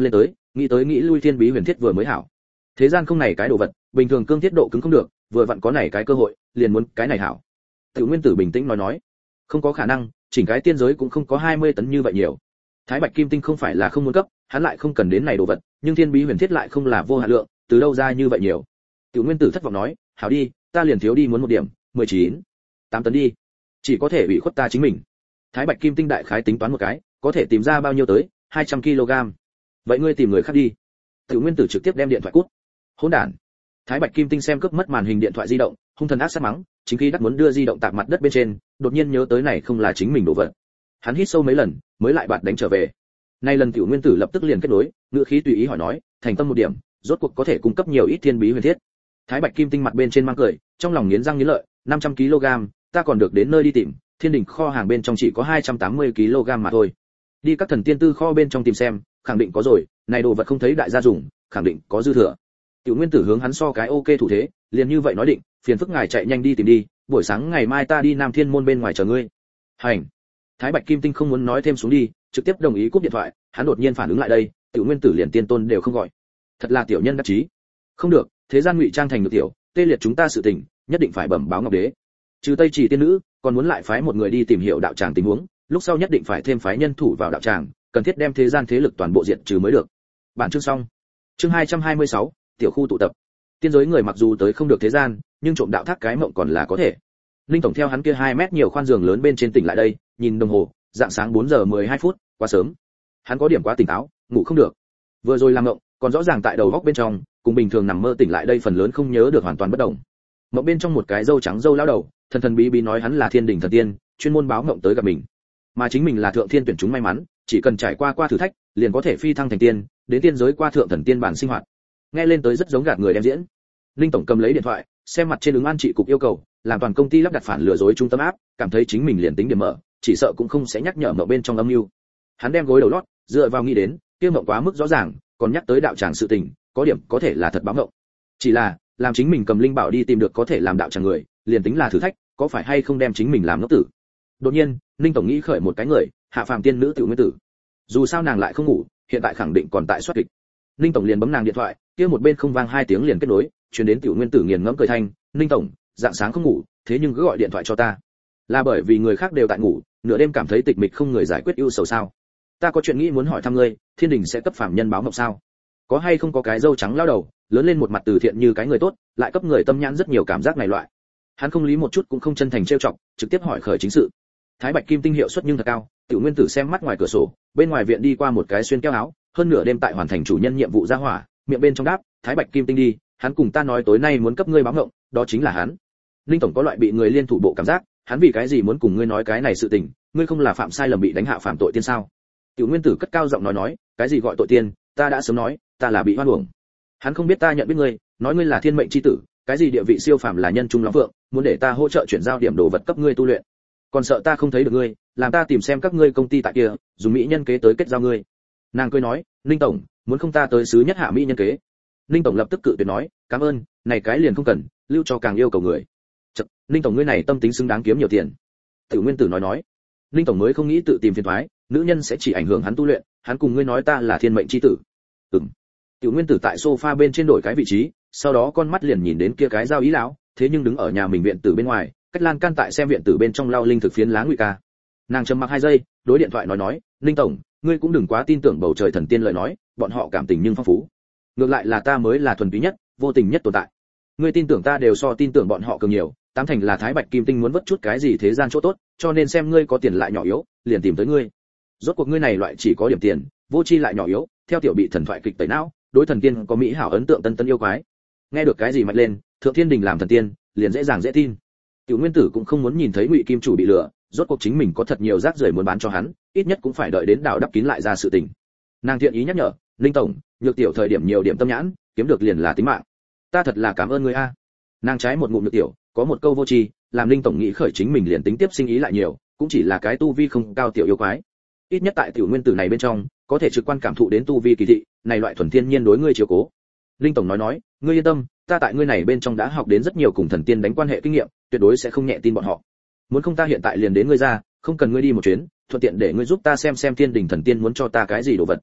nghĩ tới nghĩ lui thiên bí huyền thiết vừa mới hảo. Thế gian không này cái đồ vật, bình thường cương thiết độ cứng không được, vừa vặn có này cái cơ hội, liền muốn cái này hảo. Tiểu Nguyên Tử bình tĩnh nói nói, không có khả năng, chỉnh cái tiên giới cũng không có hai mươi tấn như vậy nhiều. Thái Bạch Kim Tinh không phải là không muốn cấp, hắn lại không cần đến này đồ vật, nhưng thiên bí huyền thiết lại không là vô hạn lượng, từ đâu ra như vậy nhiều. Tiểu Nguyên Tử thất vọng nói, hảo đi, ta liền thiếu đi muốn một điểm, mười chín, tám tấn đi, chỉ có thể ủy khuất ta chính mình. Thái Bạch Kim Tinh đại khái tính toán một cái, có thể tìm ra bao nhiêu tới, hai trăm ki lô gam. Vậy ngươi tìm người khác đi. Tiểu Nguyên Tử trực tiếp đem điện thoại cút. Hỗn đản. Thái Bạch Kim Tinh xem cướp mất màn hình điện thoại di động, hung thần ác sát mắng, chính khi đắc muốn đưa di động tạp mặt đất bên trên, đột nhiên nhớ tới này không là chính mình đồ vật. Hắn hít sâu mấy lần, mới lại bạt đánh trở về. Nay lần Tiểu Nguyên Tử lập tức liền kết nối, ngữ khí tùy ý hỏi nói, thành tâm một điểm, rốt cuộc có thể cung cấp nhiều ít thiên bí huyền thiết. Thái Bạch Kim Tinh mặt bên trên mang cười, trong lòng nghiến răng nghiến lợi, năm trăm ki lô gam, ta còn được đến nơi đi tìm, thiên đình kho hàng bên trong chỉ có hai trăm tám mươi ki lô gam mà thôi. Đi các thần tiên tư kho bên trong tìm xem, khẳng định có rồi, này đồ vật không thấy đại gia dùng, khẳng định có dư thừa. Tiểu Nguyên Tử hướng hắn so cái ok thủ thế, liền như vậy nói định, phiền phức ngài chạy nhanh đi tìm đi, buổi sáng ngày mai ta đi Nam Thiên môn bên ngoài chờ ngươi. Hành. Thái Bạch Kim Tinh không muốn nói thêm xuống đi, trực tiếp đồng ý cúp điện thoại, hắn đột nhiên phản ứng lại đây, Tiểu Nguyên Tử liền tiên tôn đều không gọi. Thật là tiểu nhân đắc chí. Không được, thế gian ngụy trang thành được tiểu, tê liệt chúng ta sự tình, nhất định phải bẩm báo Ngọc Đế. Trừ Tây Chỉ tiên nữ, còn muốn lại phái một người đi tìm hiểu đạo tràng tình huống, lúc sau nhất định phải thêm phái nhân thủ vào đạo tràng, cần thiết đem thế gian thế lực toàn bộ diện trừ mới được. Bản chương xong. Chương hai trăm hai mươi sáu, tiểu khu tụ tập. Tiên giới người mặc dù tới không được thế gian, nhưng trộm đạo thác cái mộng còn là có thể. Linh tổng theo hắn kia hai mét nhiều khoan giường lớn bên trên tỉnh lại đây, nhìn đồng hồ, dạng sáng bốn giờ mười hai phút, quá sớm. Hắn có điểm quá tỉnh táo, ngủ không được. Vừa rồi làm mộng, còn rõ ràng tại đầu góc bên trong, cùng bình thường nằm mơ tỉnh lại đây phần lớn không nhớ được hoàn toàn bất đồng. Mộng bên trong một cái râu trắng râu lão đầu, thần thần bí bí nói hắn là thiên đình thần tiên, chuyên môn báo mộng tới gặp mình. Mà chính mình là thượng thiên tuyển chúng may mắn, chỉ cần trải qua qua thử thách, liền có thể phi thăng thành tiên, đến tiên giới qua thượng thần tiên bản sinh hoạt. Nghe lên tới rất giống gạt người đem diễn. Linh tổng cầm lấy điện thoại, xem mặt trên ứng an trị cục yêu cầu, làm toàn công ty lắp đặt phản lừa dối trung tâm áp, cảm thấy chính mình liền tính điểm mở, chỉ sợ cũng không sẽ nhắc nhở mộng bên trong âm mưu. Hắn đem gối đầu lót, dựa vào nghĩ đến, kia mộng quá mức rõ ràng, còn nhắc tới đạo tràng sự tình, có điểm có thể là thật báo mộng. Chỉ là, làm chính mình cầm linh bảo đi tìm được có thể làm đạo tràng người, liền tính là thử thách, có phải hay không đem chính mình làm ngốc tử. Đột nhiên, Ninh tổng nghĩ khởi một cái người, hạ phàm tiên nữ Tiểu Nguyên Tử. Dù sao nàng lại không ngủ, hiện tại khẳng định còn tại soát kịch. Ninh tổng liền bấm nàng điện thoại, kia một bên không vang hai tiếng liền kết nối, truyền đến Tiểu Nguyên Tử nghiền ngẫm cười thanh, "Ninh tổng, dạng sáng không ngủ, thế nhưng cứ gọi điện thoại cho ta. Là bởi vì người khác đều tại ngủ, nửa đêm cảm thấy tịch mịch không người giải quyết ưu sầu sao? Ta có chuyện nghĩ muốn hỏi thăm ngươi, thiên đình sẽ cấp phàm nhân báo mộng sao? Có hay không có cái râu trắng lao đầu, lớn lên một mặt từ thiện như cái người tốt, lại cấp người tâm nhãn rất nhiều cảm giác này loại." Hắn không lý một chút cũng không chân thành trêu chọc, trực tiếp hỏi khởi chính sự. Thái Bạch Kim Tinh hiệu suất nhưng thật cao, Tiểu Nguyên Tử xem mắt ngoài cửa sổ, bên ngoài viện đi qua một cái xuyên keo áo, hơn nửa đêm tại hoàn thành chủ nhân nhiệm vụ ra hỏa, miệng bên trong đáp, "Thái Bạch Kim Tinh đi, hắn cùng ta nói tối nay muốn cấp ngươi báo ngộng, đó chính là hắn." Linh tổng có loại bị người liên thủ bộ cảm giác, hắn vì cái gì muốn cùng ngươi nói cái này sự tình, ngươi không là phạm sai lầm bị đánh hạ phạm tội tiên sao? Tiểu Nguyên Tử cất cao giọng nói nói, "Cái gì gọi tội tiên, ta đã sớm nói, ta là bị hoan uổng. Hắn không biết ta nhận biết ngươi, nói ngươi là thiên mệnh chi tử, cái gì địa vị siêu phàm là nhân trung lắm vượng, muốn để ta hỗ trợ chuyển giao điểm đồ vật cấp ngươi tu luyện. Còn sợ ta không thấy được ngươi, làm ta tìm xem các ngươi công ty tại kia, dùng mỹ nhân kế tới kết giao ngươi." Nàng cười nói, "Ninh tổng, muốn không ta tới sứ nhất hạ mỹ nhân kế." Ninh tổng lập tức cự tuyệt nói, "Cảm ơn, này cái liền không cần, lưu cho càng yêu cầu người." Chậc, Ninh tổng ngươi này tâm tính xứng đáng kiếm nhiều tiền. Tiểu Nguyên Tử nói nói, Ninh tổng mới không nghĩ tự tìm phiền toái, nữ nhân sẽ chỉ ảnh hưởng hắn tu luyện, hắn cùng ngươi nói ta là thiên mệnh chi tử. Ừm. Tiểu Nguyên Tử tại sofa bên trên đổi cái vị trí, sau đó con mắt liền nhìn đến kia cái giao ý lão, thế nhưng đứng ở nhà mình viện tử bên ngoài, cách lan can tại xem viện tử bên trong lao linh thực phiến lá ngụy ca. Nàng trầm mặc hai giây, đối điện thoại nói nói, "Ninh tổng, ngươi cũng đừng quá tin tưởng bầu trời thần tiên lời nói, bọn họ cảm tình nhưng phong phú. Ngược lại là ta mới là thuần túy nhất, vô tình nhất tồn tại. Ngươi tin tưởng ta đều so tin tưởng bọn họ cường nhiều, tám thành là Thái Bạch Kim Tinh muốn vớt chút cái gì thế gian chỗ tốt, cho nên xem ngươi có tiền lại nhỏ yếu, liền tìm tới ngươi. Rốt cuộc ngươi này loại chỉ có điểm tiền, vô chi lại nhỏ yếu, theo tiểu bị thần thoại kịch tẩy não, đối thần tiên có mỹ hảo ấn tượng tân tân yêu quái." Nghe được cái gì mạnh lên, thượng thiên đình làm thần tiên, liền dễ dàng dễ tin. Tiểu Nguyên Tử cũng không muốn nhìn thấy Ngụy Kim chủ bị lừa, rốt cuộc chính mình có thật nhiều rác rưởi muốn bán cho hắn, ít nhất cũng phải đợi đến đào đắp kín lại ra sự tình. Nàng thiện ý nhắc nhở, "Linh tổng, nhược tiểu thời điểm nhiều điểm tâm nhãn, kiếm được liền là tính mạng. Ta thật là cảm ơn ngươi a." Nàng trái một ngụm nhược tiểu, có một câu vô tri, làm Linh tổng nghĩ khởi chính mình liền tính tiếp sinh ý lại nhiều, cũng chỉ là cái tu vi không cao tiểu yêu quái. Ít nhất tại Tiểu Nguyên Tử này bên trong, có thể trực quan cảm thụ đến tu vi kỳ thị, này loại thuần thiên nhiên đối ngươi chiếu cố. Linh tổng nói nói, "Ngươi yên tâm, ta tại ngươi này bên trong đã học đến rất nhiều cùng thần tiên đánh quan hệ kinh nghiệm, tuyệt đối sẽ không nhẹ tin bọn họ. Muốn không ta hiện tại liền đến ngươi ra, không cần ngươi đi một chuyến, thuận tiện để ngươi giúp ta xem xem thiên đình thần tiên muốn cho ta cái gì đồ vật."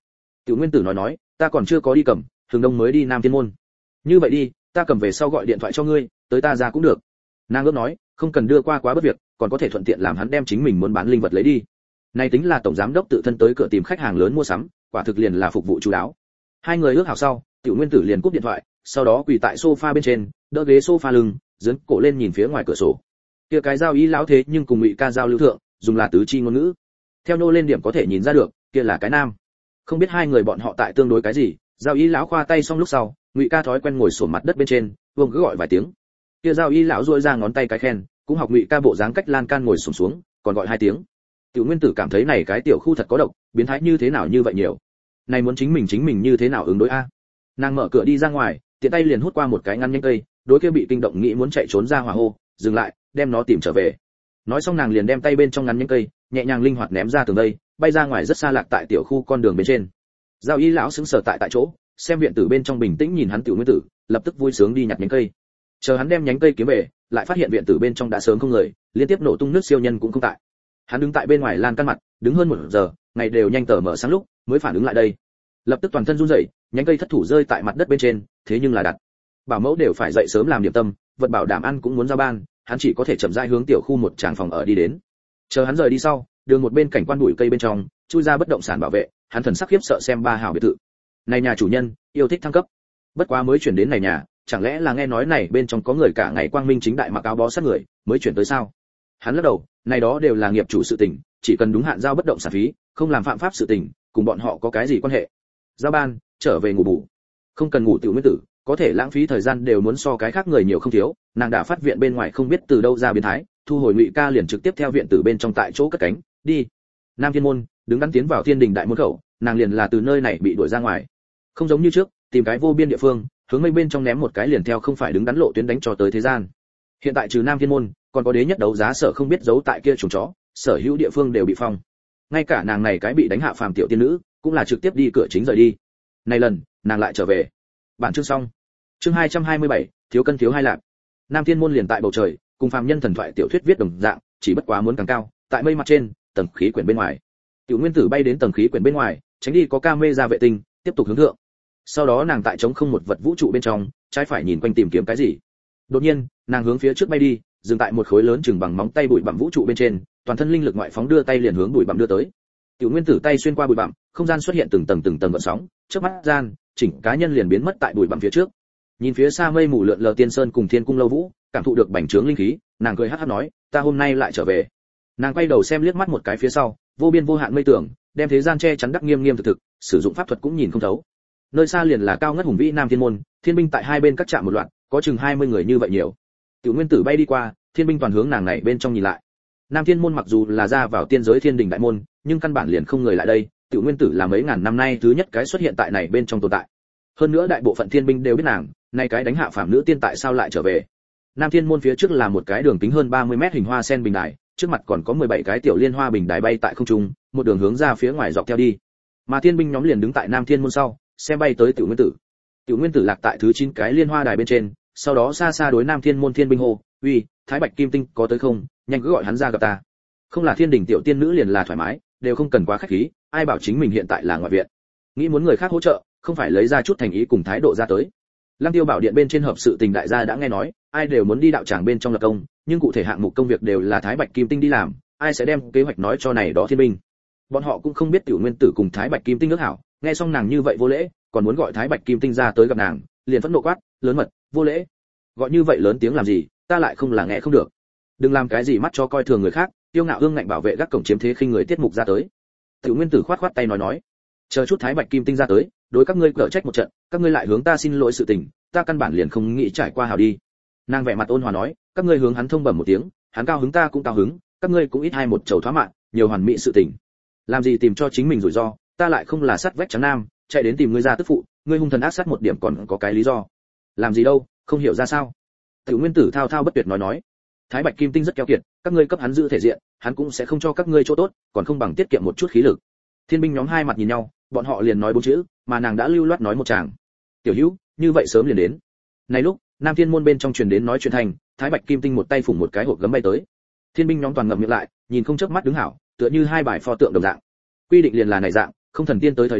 Tiểu Nguyên Tử nói nói, ta còn chưa có đi cầm, Thường Đông mới đi Nam Thiên môn. Như vậy đi, ta cầm về sau gọi điện thoại cho ngươi, tới ta ra cũng được. Nàng ước nói, không cần đưa qua quá bất việc, còn có thể thuận tiện làm hắn đem chính mình muốn bán linh vật lấy đi. Này tính là tổng giám đốc tự thân tới cửa tìm khách hàng lớn mua sắm, quả thực liền là phục vụ chú đáo. Hai người ước hảo sau, Tiểu Nguyên Tử liền cúp điện thoại, sau đó quỳ tại sofa bên trên, đỡ ghế sofa lưng, dướn cổ lên nhìn phía ngoài cửa sổ. Kia cái giao ý lão thế nhưng cùng Ngụy Ca giao lưu thượng, dùng là tứ chi ngôn ngữ. Theo nô lên điểm có thể nhìn ra được, kia là cái nam. Không biết hai người bọn họ tại tương đối cái gì, giao ý lão khoa tay xong lúc sau, Ngụy Ca thói quen ngồi xổm mặt đất bên trên, vương cứ gọi vài tiếng. Kia giao ý lão duỗi ra ngón tay cái khen, cũng học Ngụy Ca bộ dáng cách lan can ngồi xổm xuống, còn gọi hai tiếng. Tiểu Nguyên Tử cảm thấy này cái tiểu khu thật có độc, biến thái như thế nào như vậy nhiều. Này muốn chính mình chính mình như thế nào ứng đối a? Nàng mở cửa đi ra ngoài, tiện tay liền hút qua một cái ngăn nhánh cây, đối kia bị kinh động nghĩ muốn chạy trốn ra hỏa hô, dừng lại, đem nó tìm trở về. Nói xong nàng liền đem tay bên trong ngăn nhánh cây, nhẹ nhàng linh hoạt ném ra tường đây, bay ra ngoài rất xa lạc tại tiểu khu con đường bên trên. Giao Y lão sững sờ tại tại chỗ, xem viện tử bên trong bình tĩnh nhìn hắn Tiểu Nguyên Tử, lập tức vui sướng đi nhặt nhánh cây. Chờ hắn đem nhánh cây kiếm về, lại phát hiện viện tử bên trong đã sớm không người, liên tiếp nổ tung nước siêu nhân cũng không tại. Hắn đứng tại bên ngoài lan căn mặt, đứng hơn một giờ, ngày đều nhanh tờ mở sáng lúc, mới phản ứng lại đây. Lập tức toàn thân run rẩy, nhánh cây thất thủ rơi tại mặt đất bên trên, thế nhưng là đặt. Bảo mẫu đều phải dậy sớm làm điểm tâm, vật bảo đảm ăn cũng muốn giao ban, hắn chỉ có thể chậm rãi hướng tiểu khu một tràng phòng ở đi đến. Chờ hắn rời đi sau, đường một bên cảnh quan bụi cây bên trong, chui ra bất động sản bảo vệ, hắn thần sắc khiếp sợ xem ba hào biệt thự. Này nhà chủ nhân, yêu thích thăng cấp. Bất quá mới chuyển đến này nhà, chẳng lẽ là nghe nói này bên trong có người cả ngày quang minh chính đại mặc áo bó sát người, mới chuyển tới sao? Hắn lắc đầu, này đó đều là nghiệp chủ sự tình, chỉ cần đúng hạn giao bất động sản phí, không làm phạm pháp sự tình, cùng bọn họ có cái gì quan hệ? Giao ban, trở về ngủ bù. Không cần ngủ Tiểu Nguyên Tử, có thể lãng phí thời gian đều muốn so cái khác người nhiều không thiếu, nàng đã phát viện bên ngoài không biết từ đâu ra biến thái, thu hồi Ngụy Ca liền trực tiếp theo viện tử bên trong tại chỗ cất cánh, đi. Nam Thiên môn, đứng đắn tiến vào Thiên Đình đại môn khẩu, nàng liền là từ nơi này bị đuổi ra ngoài. Không giống như trước, tìm cái vô biên địa phương, hướng mây bên trong ném một cái liền theo không phải đứng đắn lộ tuyến đánh cho tới thế gian. Hiện tại trừ Nam Thiên môn, còn có đế nhất đấu giá sở không biết giấu tại kia chuồng chó, sở hữu địa phương đều bị phong. Ngay cả nàng này cái bị đánh hạ phàm tiểu tiên nữ, cũng là trực tiếp đi cửa chính rời đi. Này lần, nàng lại trở về. Bản chương xong. Chương hai trăm hai mươi bảy, thiếu cân thiếu hai lạng. Nam Thiên môn liền tại bầu trời, cùng phàm nhân thần thoại tiểu thuyết viết đồng dạng, chỉ bất quá muốn càng cao, tại mây mặt trên, tầng khí quyển bên ngoài. Tiểu Nguyên Tử bay đến tầng khí quyển bên ngoài, tránh đi có camera vệ tinh, tiếp tục hướng thượng. Sau đó nàng tại trống không một vật vũ trụ bên trong, trái phải nhìn quanh tìm kiếm cái gì. Đột nhiên, nàng hướng phía trước bay đi, dừng tại một khối lớn chừng bằng móng tay bụi bặm vũ trụ bên trên, toàn thân linh lực ngoại phóng đưa tay liền hướng bụi bặm đưa tới. Tiểu Nguyên Tử tay xuyên qua bụi bặm, không gian xuất hiện từng tầng từng tầng gợn sóng, trước mắt gian, chỉnh cá nhân liền biến mất tại bụi bặm phía trước. Nhìn phía xa mây mù lượn lờ tiên sơn cùng thiên cung lâu vũ, cảm thụ được bành trướng linh khí, nàng cười hắc hắc nói, ta hôm nay lại trở về. Nàng quay đầu xem liếc mắt một cái phía sau, vô biên vô hạn mây tưởng, đem thế gian che chắn đắc nghiêm nghiêm thực thực, sử dụng pháp thuật cũng nhìn không thấu. Nơi xa liền là cao ngất hùng vĩ Nam Thiên môn, thiên binh tại hai bên các trạm một loạt, có chừng hai mươi người như vậy nhiều. Tiểu Nguyên Tử bay đi qua, thiên binh toàn hướng nàng này bên trong nhìn lại. Nam Thiên môn mặc dù là ra vào tiên giới thiên đình đại môn, nhưng căn bản liền không người lại đây, Tiểu Nguyên Tử là mấy ngàn năm nay thứ nhất cái xuất hiện tại này bên trong tồn tại. Hơn nữa đại bộ phận thiên binh đều biết nàng, nay cái đánh hạ phàm nữ tiên tại sao lại trở về. Nam Thiên môn phía trước là một cái đường kính hơn ba mươi mét hình hoa sen bình đài, trước mặt còn có mười bảy cái tiểu liên hoa bình đài bay tại không trung, một đường hướng ra phía ngoài dọc theo đi. Mà thiên binh nhóm liền đứng tại Nam Thiên môn sau, xem bay tới Tiểu Nguyên Tử. Tiểu Nguyên Tử lạc tại thứ chín cái liên hoa đài bên trên, sau đó xa xa đối Nam Thiên môn thiên binh hô, "Uy, Thái Bạch Kim Tinh có tới không, nhanh cứ gọi hắn ra gặp ta." Không là thiên đình tiểu tiên nữ liền là thoải mái, đều không cần quá khách khí, ai bảo chính mình hiện tại là ngoại viện. Nghĩ muốn người khác hỗ trợ, không phải lấy ra chút thành ý cùng thái độ ra tới. Lăng Tiêu Bảo Điện bên trên hợp sự tình đại gia đã nghe nói, ai đều muốn đi đạo tràng bên trong lập công, nhưng cụ thể hạng mục công việc đều là Thái Bạch Kim Tinh đi làm, ai sẽ đem kế hoạch nói cho này đó thiên binh. Bọn họ cũng không biết Tiểu Nguyên Tử cùng Thái Bạch Kim Tinh ước hảo, nghe xong nàng như vậy vô lễ, còn muốn gọi Thái Bạch Kim Tinh ra tới gặp nàng, liền phẫn nộ quát, lớn mật, vô lễ. Gọi như vậy lớn tiếng làm gì, ta lại không là nghe không được. Đừng làm cái gì mắt cho coi thường người khác, tiêu ngạo ương ngạnh bảo vệ gác cổng chiếm thế khinh người tiết mục ra tới. Tiểu Nguyên Tử khoát khoát tay nói nói, chờ chút Thái Bạch Kim Tinh ra tới, đối các ngươi cở trách một trận, các ngươi lại hướng ta xin lỗi sự tình, ta căn bản liền không nghĩ trải qua hảo đi. Nàng vẻ mặt ôn hòa nói, các ngươi hướng hắn thông bẩm một tiếng, hắn cao hứng ta cũng cao hứng, các ngươi cũng ít hai một chầu thoá mạn, nhiều hoàn mỹ sự tình. Làm gì tìm cho chính mình rủi ro, ta lại không là sắt vách trắng nam, chạy đến tìm ngươi ra tức phụ, ngươi hung thần ác sát một điểm còn có cái lý do. Làm gì đâu, không hiểu ra sao. Tiểu Nguyên Tử thao thao bất tuyệt nói nói, Thái Bạch Kim Tinh rất keo kiệt, các ngươi cấp hắn giữ thể diện, hắn cũng sẽ không cho các ngươi chỗ tốt, còn không bằng tiết kiệm một chút khí lực. Thiên binh nhóm hai mặt nhìn nhau, bọn họ liền nói bốn chữ, mà nàng đã lưu loát nói một tràng. Tiểu Hữu, như vậy sớm liền đến. Này lúc, Nam Thiên môn bên trong truyền đến nói chuyện thành, Thái Bạch Kim Tinh một tay phủng một cái hộp gấm bay tới. Thiên binh nhóm toàn ngậm miệng lại, nhìn không chớp mắt đứng hảo, tựa như hai bài pho tượng đồng dạng. Quy định liền là này dạng, không thần tiên tới thời điểm,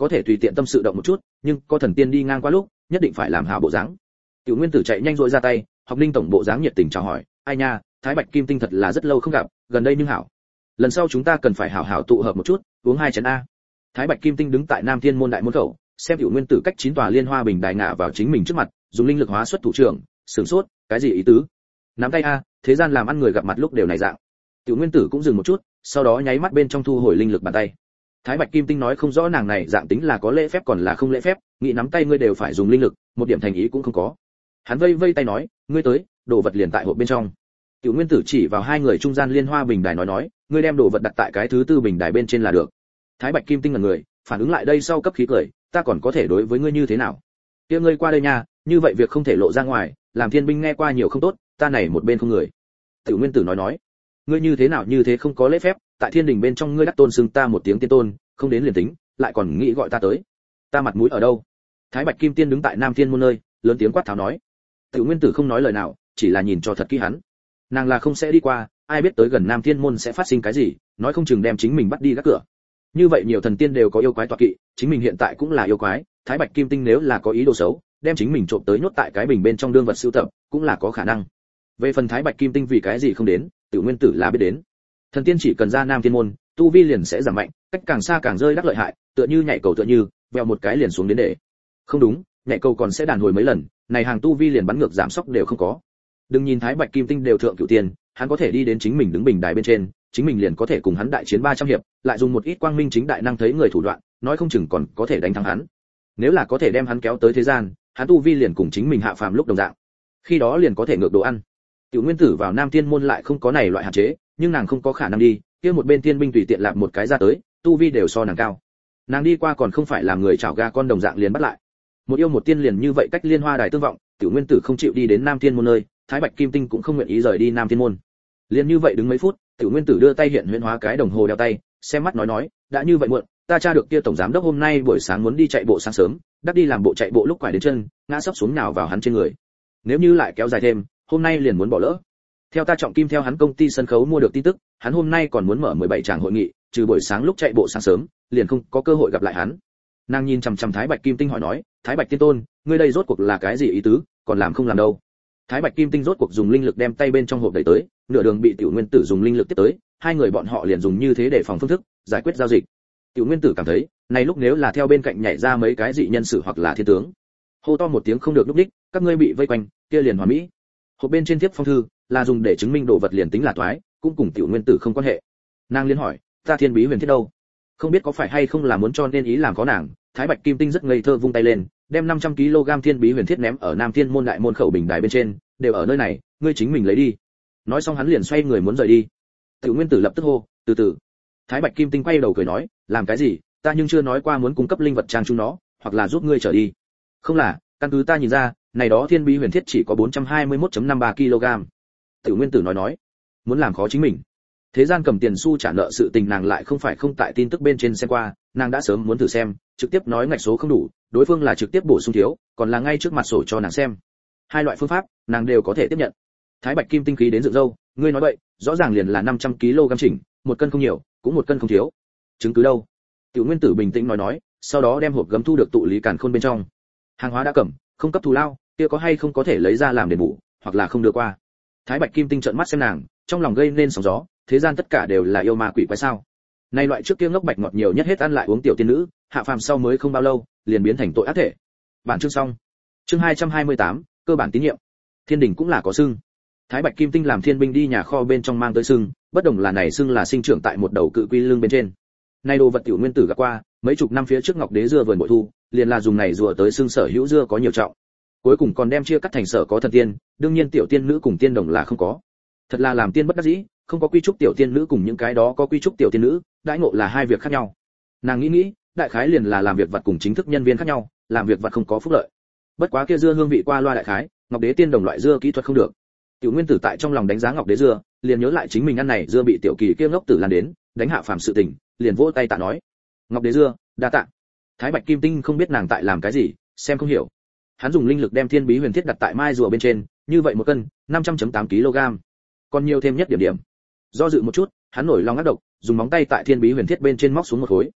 có thể tùy tiện tâm sự động một chút, nhưng có thần tiên đi ngang qua lúc, nhất định phải làm hảo bộ dáng. Tiểu Nguyên Tử chạy nhanh rỗi ra tay, học linh tổng bộ dáng nhiệt tình chào hỏi, ai nha, Thái Bạch Kim Tinh thật là rất lâu không gặp, gần đây nhưng hảo. Lần sau chúng ta cần phải hảo hảo tụ hợp một chút, uống hai chén a. Thái Bạch Kim Tinh đứng tại Nam Thiên môn đại môn khẩu, xem Tiểu Nguyên Tử cách chín tòa liên hoa bình đài ngạ vào chính mình trước mặt, dùng linh lực hóa xuất thủ trưởng, sửng sốt, cái gì ý tứ? Nắm tay a, thế gian làm ăn người gặp mặt lúc đều này dạng. Tiểu Nguyên Tử cũng dừng một chút, sau đó nháy mắt bên trong thu hồi linh lực bàn tay. Thái Bạch Kim Tinh nói không rõ nàng này dạng tính là có lễ phép còn là không lễ phép, nghĩ nắm tay ngươi đều phải dùng linh lực, một điểm thành ý cũng không có. Hắn vây vây tay nói, ngươi tới, đồ vật liền tại hộp bên trong. Tiểu Nguyên Tử chỉ vào hai người trung gian liên hoa bình đài nói nói, ngươi đem đồ vật đặt tại cái thứ tư bình đài bên trên là được. Thái Bạch Kim Tinh ngẩn người, phản ứng lại đây sau cấp khí cười, ta còn có thể đối với ngươi như thế nào? Kia ngươi qua đây nha, như vậy việc không thể lộ ra ngoài, làm thiên binh nghe qua nhiều không tốt, ta này một bên không người. Tiểu Nguyên Tử nói nói, ngươi như thế nào như thế không có lễ phép, tại thiên đình bên trong ngươi đắc tôn xưng ta một tiếng tiên tôn, không đến liền tính, lại còn nghĩ gọi ta tới. Ta mặt mũi ở đâu? Thái Bạch Kim Tiên đứng tại Nam Thiên môn nơi, lớn tiếng quát tháo nói. Tiểu Nguyên Tử không nói lời nào, chỉ là nhìn cho thật kỹ hắn. Nàng là không sẽ đi qua, ai biết tới gần Nam Thiên môn sẽ phát sinh cái gì, nói không chừng đem chính mình bắt đi gác cửa. Như vậy nhiều thần tiên đều có yêu quái tọa kỵ, chính mình hiện tại cũng là yêu quái, Thái Bạch Kim Tinh nếu là có ý đồ xấu, đem chính mình trộm tới nhốt tại cái bình bên trong đương vật sưu tập, cũng là có khả năng. Về phần Thái Bạch Kim Tinh vì cái gì không đến, Tiểu Nguyên Tử là biết đến. Thần tiên chỉ cần ra Nam Thiên môn, tu vi liền sẽ giảm mạnh, cách càng xa càng rơi đắc lợi hại, tựa như nhảy cầu tựa như, vèo một cái liền xuống đến để. Không đúng, nhảy cầu còn sẽ đàn hồi mấy lần, này hàng tu vi liền bắn ngược giảm sốc đều không có. Đừng nhìn Thái Bạch Kim Tinh đều thượng cửu tiền, hắn có thể đi đến chính mình đứng bình đài bên trên, chính mình liền có thể cùng hắn đại chiến ba trăm hiệp, lại dùng một ít quang minh chính đại năng thấy người thủ đoạn, nói không chừng còn có thể đánh thắng hắn. Nếu là có thể đem hắn kéo tới thế gian, hắn tu vi liền cùng chính mình hạ phàm lúc đồng dạng. Khi đó liền có thể ngược đồ ăn. Tiểu Nguyên Tử vào Nam Thiên môn lại không có này loại hạn chế, nhưng nàng không có khả năng đi, kia một bên tiên binh tùy tiện làm một cái ra tới, tu vi đều so nàng cao. Nàng đi qua còn không phải làm người chảo ga con đồng dạng liền bắt lại. Một yêu một tiên liền như vậy cách liên hoa đài tương vọng, Tiểu Nguyên Tử không chịu đi đến Nam Thiên môn nơi, Thái Bạch Kim Tinh cũng không nguyện ý rời đi Nam Thiên môn. Liền như vậy đứng mấy phút, Tiểu Nguyên Tử đưa tay hiện huyễn hóa cái đồng hồ đeo tay, xem mắt nói nói, đã như vậy muộn, ta tra được kia tổng giám đốc hôm nay buổi sáng muốn đi chạy bộ sáng sớm, đắc đi làm bộ chạy bộ lúc quải đến chân, ngã sấp xuống nhào vào hắn trên người. Nếu như lại kéo dài thêm, hôm nay liền muốn bỏ lỡ. Theo ta Trọng Kim theo hắn công ty sân khấu mua được tin tức, hắn hôm nay còn muốn mở mười bảy tràng hội nghị, trừ buổi sáng lúc chạy bộ sáng sớm, liền không có cơ hội gặp lại hắn. Nàng nhìn chằm chằm Thái Bạch Kim Tinh hỏi nói, Thái Bạch Tiên Tôn, ngươi đây rốt cuộc là cái gì ý tứ, còn làm không làm đâu? Thái Bạch Kim Tinh rốt cuộc dùng linh lực đem tay bên trong hộp đẩy tới, nửa đường bị Tiểu Nguyên Tử dùng linh lực tiếp tới, hai người bọn họ liền dùng như thế để phòng phương thức giải quyết giao dịch. Tiểu Nguyên Tử cảm thấy, này lúc nếu là theo bên cạnh nhảy ra mấy cái dị nhân sự hoặc là thiên tướng, hô to một tiếng không được lúc đích, các ngươi bị vây quanh, kia liền hoàn mỹ. Hộp bên trên tiếp phong thư là dùng để chứng minh đồ vật liền tính là toái, cũng cùng Tiểu Nguyên Tử không quan hệ. Nàng liên hỏi, ta Thiên Bí Huyền Thiết đâu? Không biết có phải hay không là muốn cho nên ý làm có nàng, Thái Bạch Kim Tinh rất ngây thơ vung tay lên, đem năm trăm ki lô gam Thiên Bí Huyền Thiết ném ở Nam Thiên môn đại môn khẩu bình đài bên trên, đều ở nơi này, ngươi chính mình lấy đi. Nói xong hắn liền xoay người muốn rời đi. Tiểu Nguyên Tử lập tức hô, từ từ. Thái Bạch Kim Tinh quay đầu cười nói, làm cái gì, ta nhưng chưa nói qua muốn cung cấp linh vật trang chúng nó, hoặc là giúp ngươi trở đi. Không là, căn cứ ta nhìn ra, này đó Thiên Bí Huyền Thiết chỉ có bốn trăm hai mươi mốt phẩy năm ba ki lô gam. Tiểu Nguyên Tử nói nói, muốn làm khó chính mình. Thế gian cầm tiền xu trả nợ sự tình nàng lại không phải không tại tin tức bên trên xem qua, nàng đã sớm muốn thử xem, trực tiếp nói ngạch số không đủ, đối phương là trực tiếp bổ sung thiếu, còn là ngay trước mặt sổ cho nàng xem. Hai loại phương pháp, nàng đều có thể tiếp nhận. Thái Bạch Kim Tinh khí đến dựng râu, ngươi nói vậy, rõ ràng liền là năm trăm ki lô gam chỉnh, một cân không nhiều, cũng một cân không thiếu. Chứng cứ đâu? Tiểu Nguyên Tử bình tĩnh nói nói, sau đó đem hộp gấm thu được tụ lý càn khôn bên trong. Hàng hóa đã cầm, không cấp thù lao, kia có hay không có thể lấy ra làm đền bù, hoặc là không đưa qua. Thái Bạch Kim Tinh trợn mắt xem nàng, trong lòng gây nên sóng gió, thế gian tất cả đều là yêu ma quỷ quái sao? Nay loại trước kia ngốc bạch ngọt nhiều nhất hết ăn lại uống tiểu tiên nữ, hạ phàm sau mới không bao lâu, liền biến thành tội ác thể. Bản chương xong. Chương hai trăm hai mươi tám, cơ bản tín nhiệm. Thiên đình cũng là có xưng. Thái Bạch Kim Tinh làm thiên binh đi nhà kho bên trong mang tới xưng, bất đồng là này xưng là sinh trưởng tại một đầu cự quy lưng bên trên. Nay đồ vật Tiểu Nguyên Tử gặp qua, mấy chục năm phía trước Ngọc Đế dưa vườn bội thu, liền là dùng này rùa tới xưng sở hữu dưa có nhiều trọng. Cuối cùng còn đem chia cắt thành sở có thần tiên, đương nhiên tiểu tiên nữ cùng tiên đồng là không có. Thật là làm tiên bất đắc dĩ, không có quy trúc tiểu tiên nữ cùng những cái đó có quy trúc tiểu tiên nữ, đãi ngộ là hai việc khác nhau. Nàng nghĩ nghĩ, đại khái liền là làm việc vật cùng chính thức nhân viên khác nhau, làm việc vật không có phúc lợi. Bất quá kia dưa hương vị qua loa đại khái, Ngọc Đế tiên đồng loại dưa kỹ thuật không được. Tiểu Nguyên Tử tại trong lòng đánh giá Ngọc Đế dưa, liền nhớ lại chính mình ăn này dưa bị tiểu kỳ kia ngốc tử lan đến, đánh hạ phàm sự tình, liền vỗ tay tạ nói: "Ngọc Đế dưa, đa tạ." Thái Bạch Kim Tinh không biết nàng tại làm cái gì, xem không hiểu. Hắn dùng linh lực đem Thiên Bí Huyền Thiết đặt tại mai rùa bên trên, như vậy một cân, năm trăm phẩy tám ki lô gam. Còn nhiều thêm nhất điểm điểm. Do dự một chút, hắn nổi lòng ác độc, dùng móng tay tại Thiên Bí Huyền Thiết bên trên móc xuống một khối.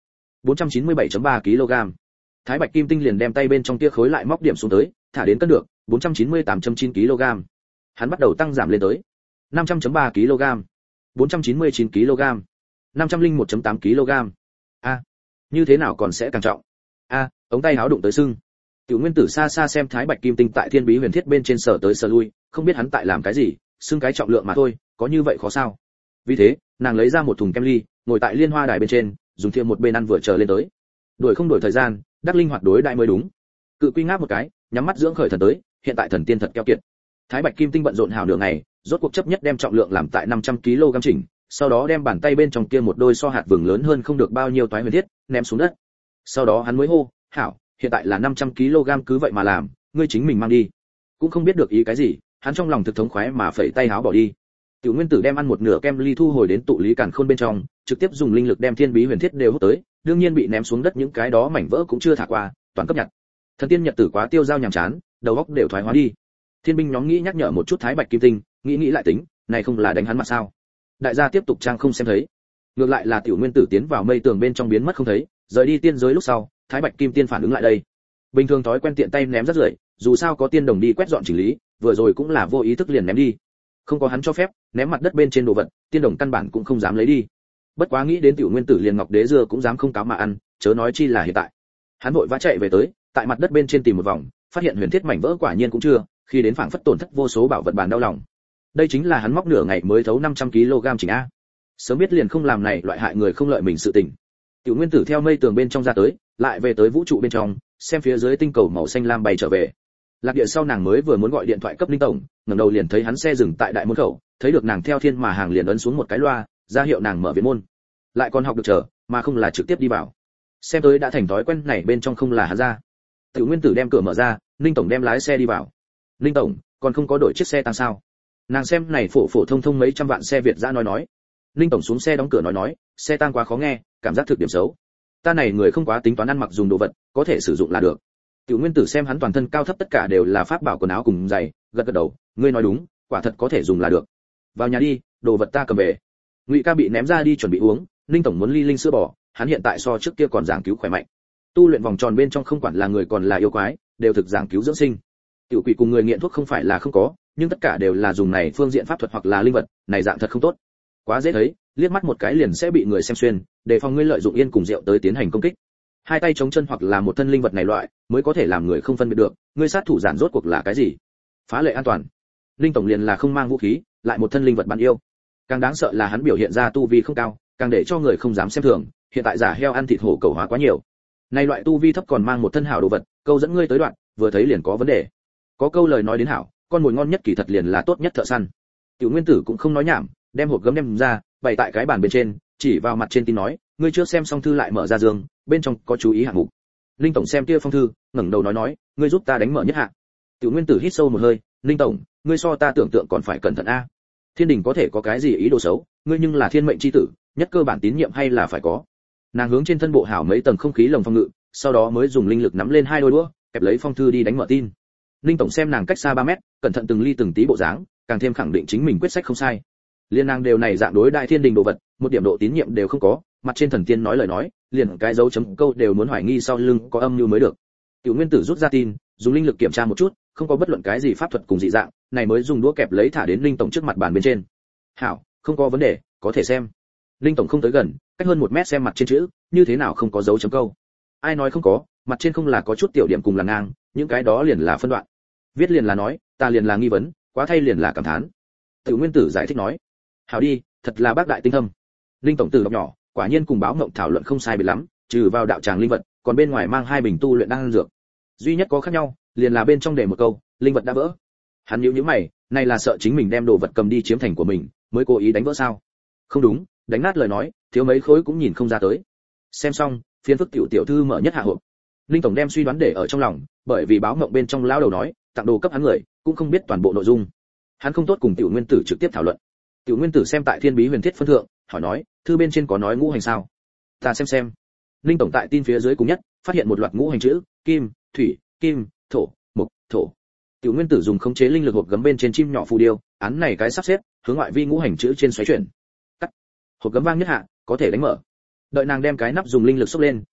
bốn trăm chín mươi bảy phẩy ba ki lô gam. Thái Bạch Kim Tinh liền đem tay bên trong tia khối lại móc điểm xuống tới, thả đến cân được, bốn trăm chín mươi tám phẩy chín ki lô gam. Hắn bắt đầu tăng giảm lên tới năm trăm phẩy ba ki lô gam, bốn trăm chín mươi chín ki lô gam, năm trăm lẻ một phẩy tám ki lô gam. A, như thế nào còn sẽ càng trọng? A, ống tay áo đụng tới sưng. Tiểu Nguyên Tử xa xa xem Thái Bạch Kim Tinh tại Thiên Bí Huyền Thiết bên trên sở tới sở lui, không biết hắn tại làm cái gì, xưng cái trọng lượng mà thôi, có như vậy khó sao? Vì thế, nàng lấy ra một thùng kem ly, ngồi tại liên hoa đài bên trên, dùng thiêm một bên ăn vừa chờ lên tới. Đổi không đổi thời gian, đắc linh hoạt đối đại mới đúng. Cự Quy ngáp một cái, nhắm mắt dưỡng khởi thần tới, hiện tại thần tiên thật keo kiệt. Thái Bạch Kim Tinh bận rộn hào nửa ngày, rốt cuộc chấp nhất đem trọng lượng làm tại năm trăm ki lô gam chỉnh, sau đó đem bàn tay bên trong kia một đôi so hạt vừng lớn hơn không được bao nhiêu toái huyền thiết, ném xuống đất. Sau đó hắn mới hô, "Hảo, hiện tại là năm trăm ki lô gam cứ vậy mà làm, ngươi chính mình mang đi." Cũng không biết được ý cái gì, hắn trong lòng thực thống khoái mà phẩy tay háo bỏ đi. Tiểu Nguyên Tử đem ăn một nửa kem ly thu hồi đến tụ lý càn khôn bên trong, trực tiếp dùng linh lực đem Thiên Bí Huyền Thiết đều hút tới, đương nhiên bị ném xuống đất những cái đó mảnh vỡ cũng chưa thả qua, toàn cấp nhặt. Thần tiên nhật tử quá tiêu dao nhàm chán, đầu óc đều thoái hóa đi. Thiên binh nhóm nghĩ nhắc nhở một chút Thái Bạch Kim Tinh, nghĩ nghĩ lại tính, này không là đánh hắn mặt sao? Đại gia tiếp tục trang không xem thấy. Ngược lại là Tiểu Nguyên Tử tiến vào mây tường bên trong biến mất không thấy, rời đi tiên giới lúc sau, Thái Bạch Kim Tiên phản ứng lại đây. Bình thường thói quen tiện tay ném rất rưởi, dù sao có tiên đồng đi quét dọn chỉnh lý, vừa rồi cũng là vô ý thức liền ném đi. Không có hắn cho phép, ném mặt đất bên trên đồ vật, tiên đồng căn bản cũng không dám lấy đi. Bất quá nghĩ đến Tiểu Nguyên Tử liền ngọc đế dưa cũng dám không cáo mà ăn, chớ nói chi là hiện tại. Hắn vội vã chạy về tới, tại mặt đất bên trên tìm một vòng, phát hiện huyền thiết mảnh vỡ quả nhiên cũng chưa, khi đến phảng phất tổn thất vô số bảo vật bàn đau lòng. Đây chính là hắn móc nửa ngày mới thấu năm trăm ki lô gam chỉnh a. Sớm biết liền không làm này loại hại người không lợi mình sự tình. Tiểu Nguyên Tử theo mây tường bên trong ra tới, lại về tới vũ trụ bên trong, xem phía dưới tinh cầu màu xanh lam bay trở về. Lạc Địa sau nàng mới vừa muốn gọi điện thoại cấp Linh tổng, ngẩng đầu liền thấy hắn xe dừng tại đại môn khẩu, thấy được nàng theo thiên mà hàng liền ấn xuống một cái loa, ra hiệu nàng mở viện môn. Lại còn học được chờ, mà không là trực tiếp đi vào. Xem tới đã thành thói quen này bên trong không là hắn ra. Tiểu Nguyên Tử đem cửa mở ra, Linh tổng đem lái xe đi vào. Linh tổng, còn không có đổi chiếc xe tăng sao? Nàng xem này phổ phổ thông thông mấy trăm vạn xe Việt ra nói nói. Linh tổng xuống xe đóng cửa nói nói, xe tăng quá khó nghe, cảm giác thực điểm xấu. Ta này người không quá tính toán ăn mặc dùng đồ vật, có thể sử dụng là được. Tiểu Nguyên Tử xem hắn toàn thân cao thấp tất cả đều là pháp bảo quần áo cùng giày, gật gật đầu, ngươi nói đúng, quả thật có thể dùng là được. Vào nhà đi, đồ vật ta cầm về. Ngụy Ca bị ném ra đi chuẩn bị uống, Linh tổng muốn ly linh sữa bò, hắn hiện tại so trước kia còn giảng cứu khỏe mạnh. Tu luyện vòng tròn bên trong không quản là người còn là yêu quái, đều thực giảng cứu dưỡng sinh. Tiểu quỷ cùng người nghiện thuốc không phải là không có, nhưng tất cả đều là dùng này phương diện pháp thuật hoặc là linh vật, này dạng thật không tốt. Quá dễ thấy, liếc mắt một cái liền sẽ bị người xem xuyên, để phòng ngươi lợi dụng yên cùng rượu tới tiến hành công kích. Hai tay chống chân hoặc là một thân linh vật này loại, mới có thể làm người không phân biệt được, ngươi sát thủ giản rốt cuộc là cái gì. Phá lệ an toàn. Linh tổng liền là không mang vũ khí, lại một thân linh vật bạn yêu. Càng đáng sợ là hắn biểu hiện ra tu vi không cao, càng để cho người không dám xem thường, hiện tại giả heo ăn thịt hổ cầu hóa quá nhiều. Này loại tu vi thấp còn mang một thân hảo đồ vật, câu dẫn ngươi tới đoạn, vừa thấy liền có vấn đề. Có câu lời nói đến hảo, con mồi ngon nhất kỳ thật liền là tốt nhất thợ săn. Tiểu Nguyên Tử cũng không nói nhảm, đem hộp gấm đem ra, bày tại cái bàn bên trên, chỉ vào mặt trên tin nói, ngươi trước xem xong thư lại mở ra giường, bên trong có chú ý hạng mục. Linh tổng xem kia phong thư, ngẩng đầu nói nói, ngươi giúp ta đánh mở nhất hạng. Tiểu Nguyên Tử hít sâu một hơi, Linh tổng, ngươi so ta tưởng tượng còn phải cẩn thận a. Thiên đình có thể có cái gì ý đồ xấu, ngươi nhưng là thiên mệnh chi tử, nhất cơ bản tín nhiệm hay là phải có. Nàng hướng trên thân bộ hảo mấy tầng không khí lồng phong ngự, sau đó mới dùng linh lực nắm lên hai đôi đũa, kẹp lấy phong thư đi đánh mở tin. Linh tổng xem nàng cách xa ba mét, cẩn thận từng ly từng tí bộ dáng, càng thêm khẳng định chính mình quyết sách không sai. Liên nàng đều này dạng đối đại thiên đình đồ vật, một điểm độ tín nhiệm đều không có, mặt trên thần tiên nói lời nói, liền cái dấu chấm câu đều muốn hoài nghi sau lưng có âm mưu mới được. Tiểu Nguyên Tử rút ra tin, dùng linh lực kiểm tra một chút, không có bất luận cái gì pháp thuật cùng dị dạng, này mới dùng đũa kẹp lấy thả đến Linh tổng trước mặt bàn bên trên. Hảo, không có vấn đề, có thể xem. Linh tổng không tới gần, cách hơn một mét xem mặt trên chữ, như thế nào không có dấu chấm câu? Ai nói không có, mặt trên không là có chút tiểu điểm cùng là ngang, những cái đó liền là phân đoạn. Viết liền là nói, ta liền là nghi vấn, quá thay liền là cảm thán. Tiểu Nguyên Tử giải thích nói, hảo đi, thật là bác đại tinh thâm. Linh tổng tử đọc nhỏ, quả nhiên cùng báo ngộng thảo luận không sai biệt lắm, trừ vào đạo tràng linh vật, còn bên ngoài mang hai bình tu luyện đan dược. Duy nhất có khác nhau, liền là bên trong để một câu, linh vật đã vỡ. Hắn nhíu nhíu mày, này là sợ chính mình đem đồ vật cầm đi chiếm thành của mình, mới cố ý đánh vỡ sao? Không đúng, đánh nát lời nói, thiếu mấy khối cũng nhìn không ra tới. Xem xong, phiên phức tiểu tiểu thư mở nhất hạ hộp. Linh tổng đem suy đoán để ở trong lòng, bởi vì báo ngộng bên trong lão đầu nói, tặng đồ cấp hắn người, cũng không biết toàn bộ nội dung. Hắn không tốt cùng Tiểu Nguyên Tử trực tiếp thảo luận. Tiểu Nguyên Tử xem tại Thiên Bí Huyền Thiết phân thượng, hỏi nói, thư bên trên có nói ngũ hành sao? Ta xem xem. Linh tổng tại tin phía dưới cùng nhất, phát hiện một loạt ngũ hành chữ, kim, thủy, kim, thổ, mộc, thổ. Tiểu Nguyên Tử dùng khống chế linh lực hộp gấm bên trên chim nhỏ phù điêu, án này cái sắp xếp, hướng ngoại vi ngũ hành chữ trên xoáy chuyển. Cắt. Hộp gấm vang nhất hạ, có thể đánh mở. Đợi nàng đem cái nắp dùng linh lực xốc lên,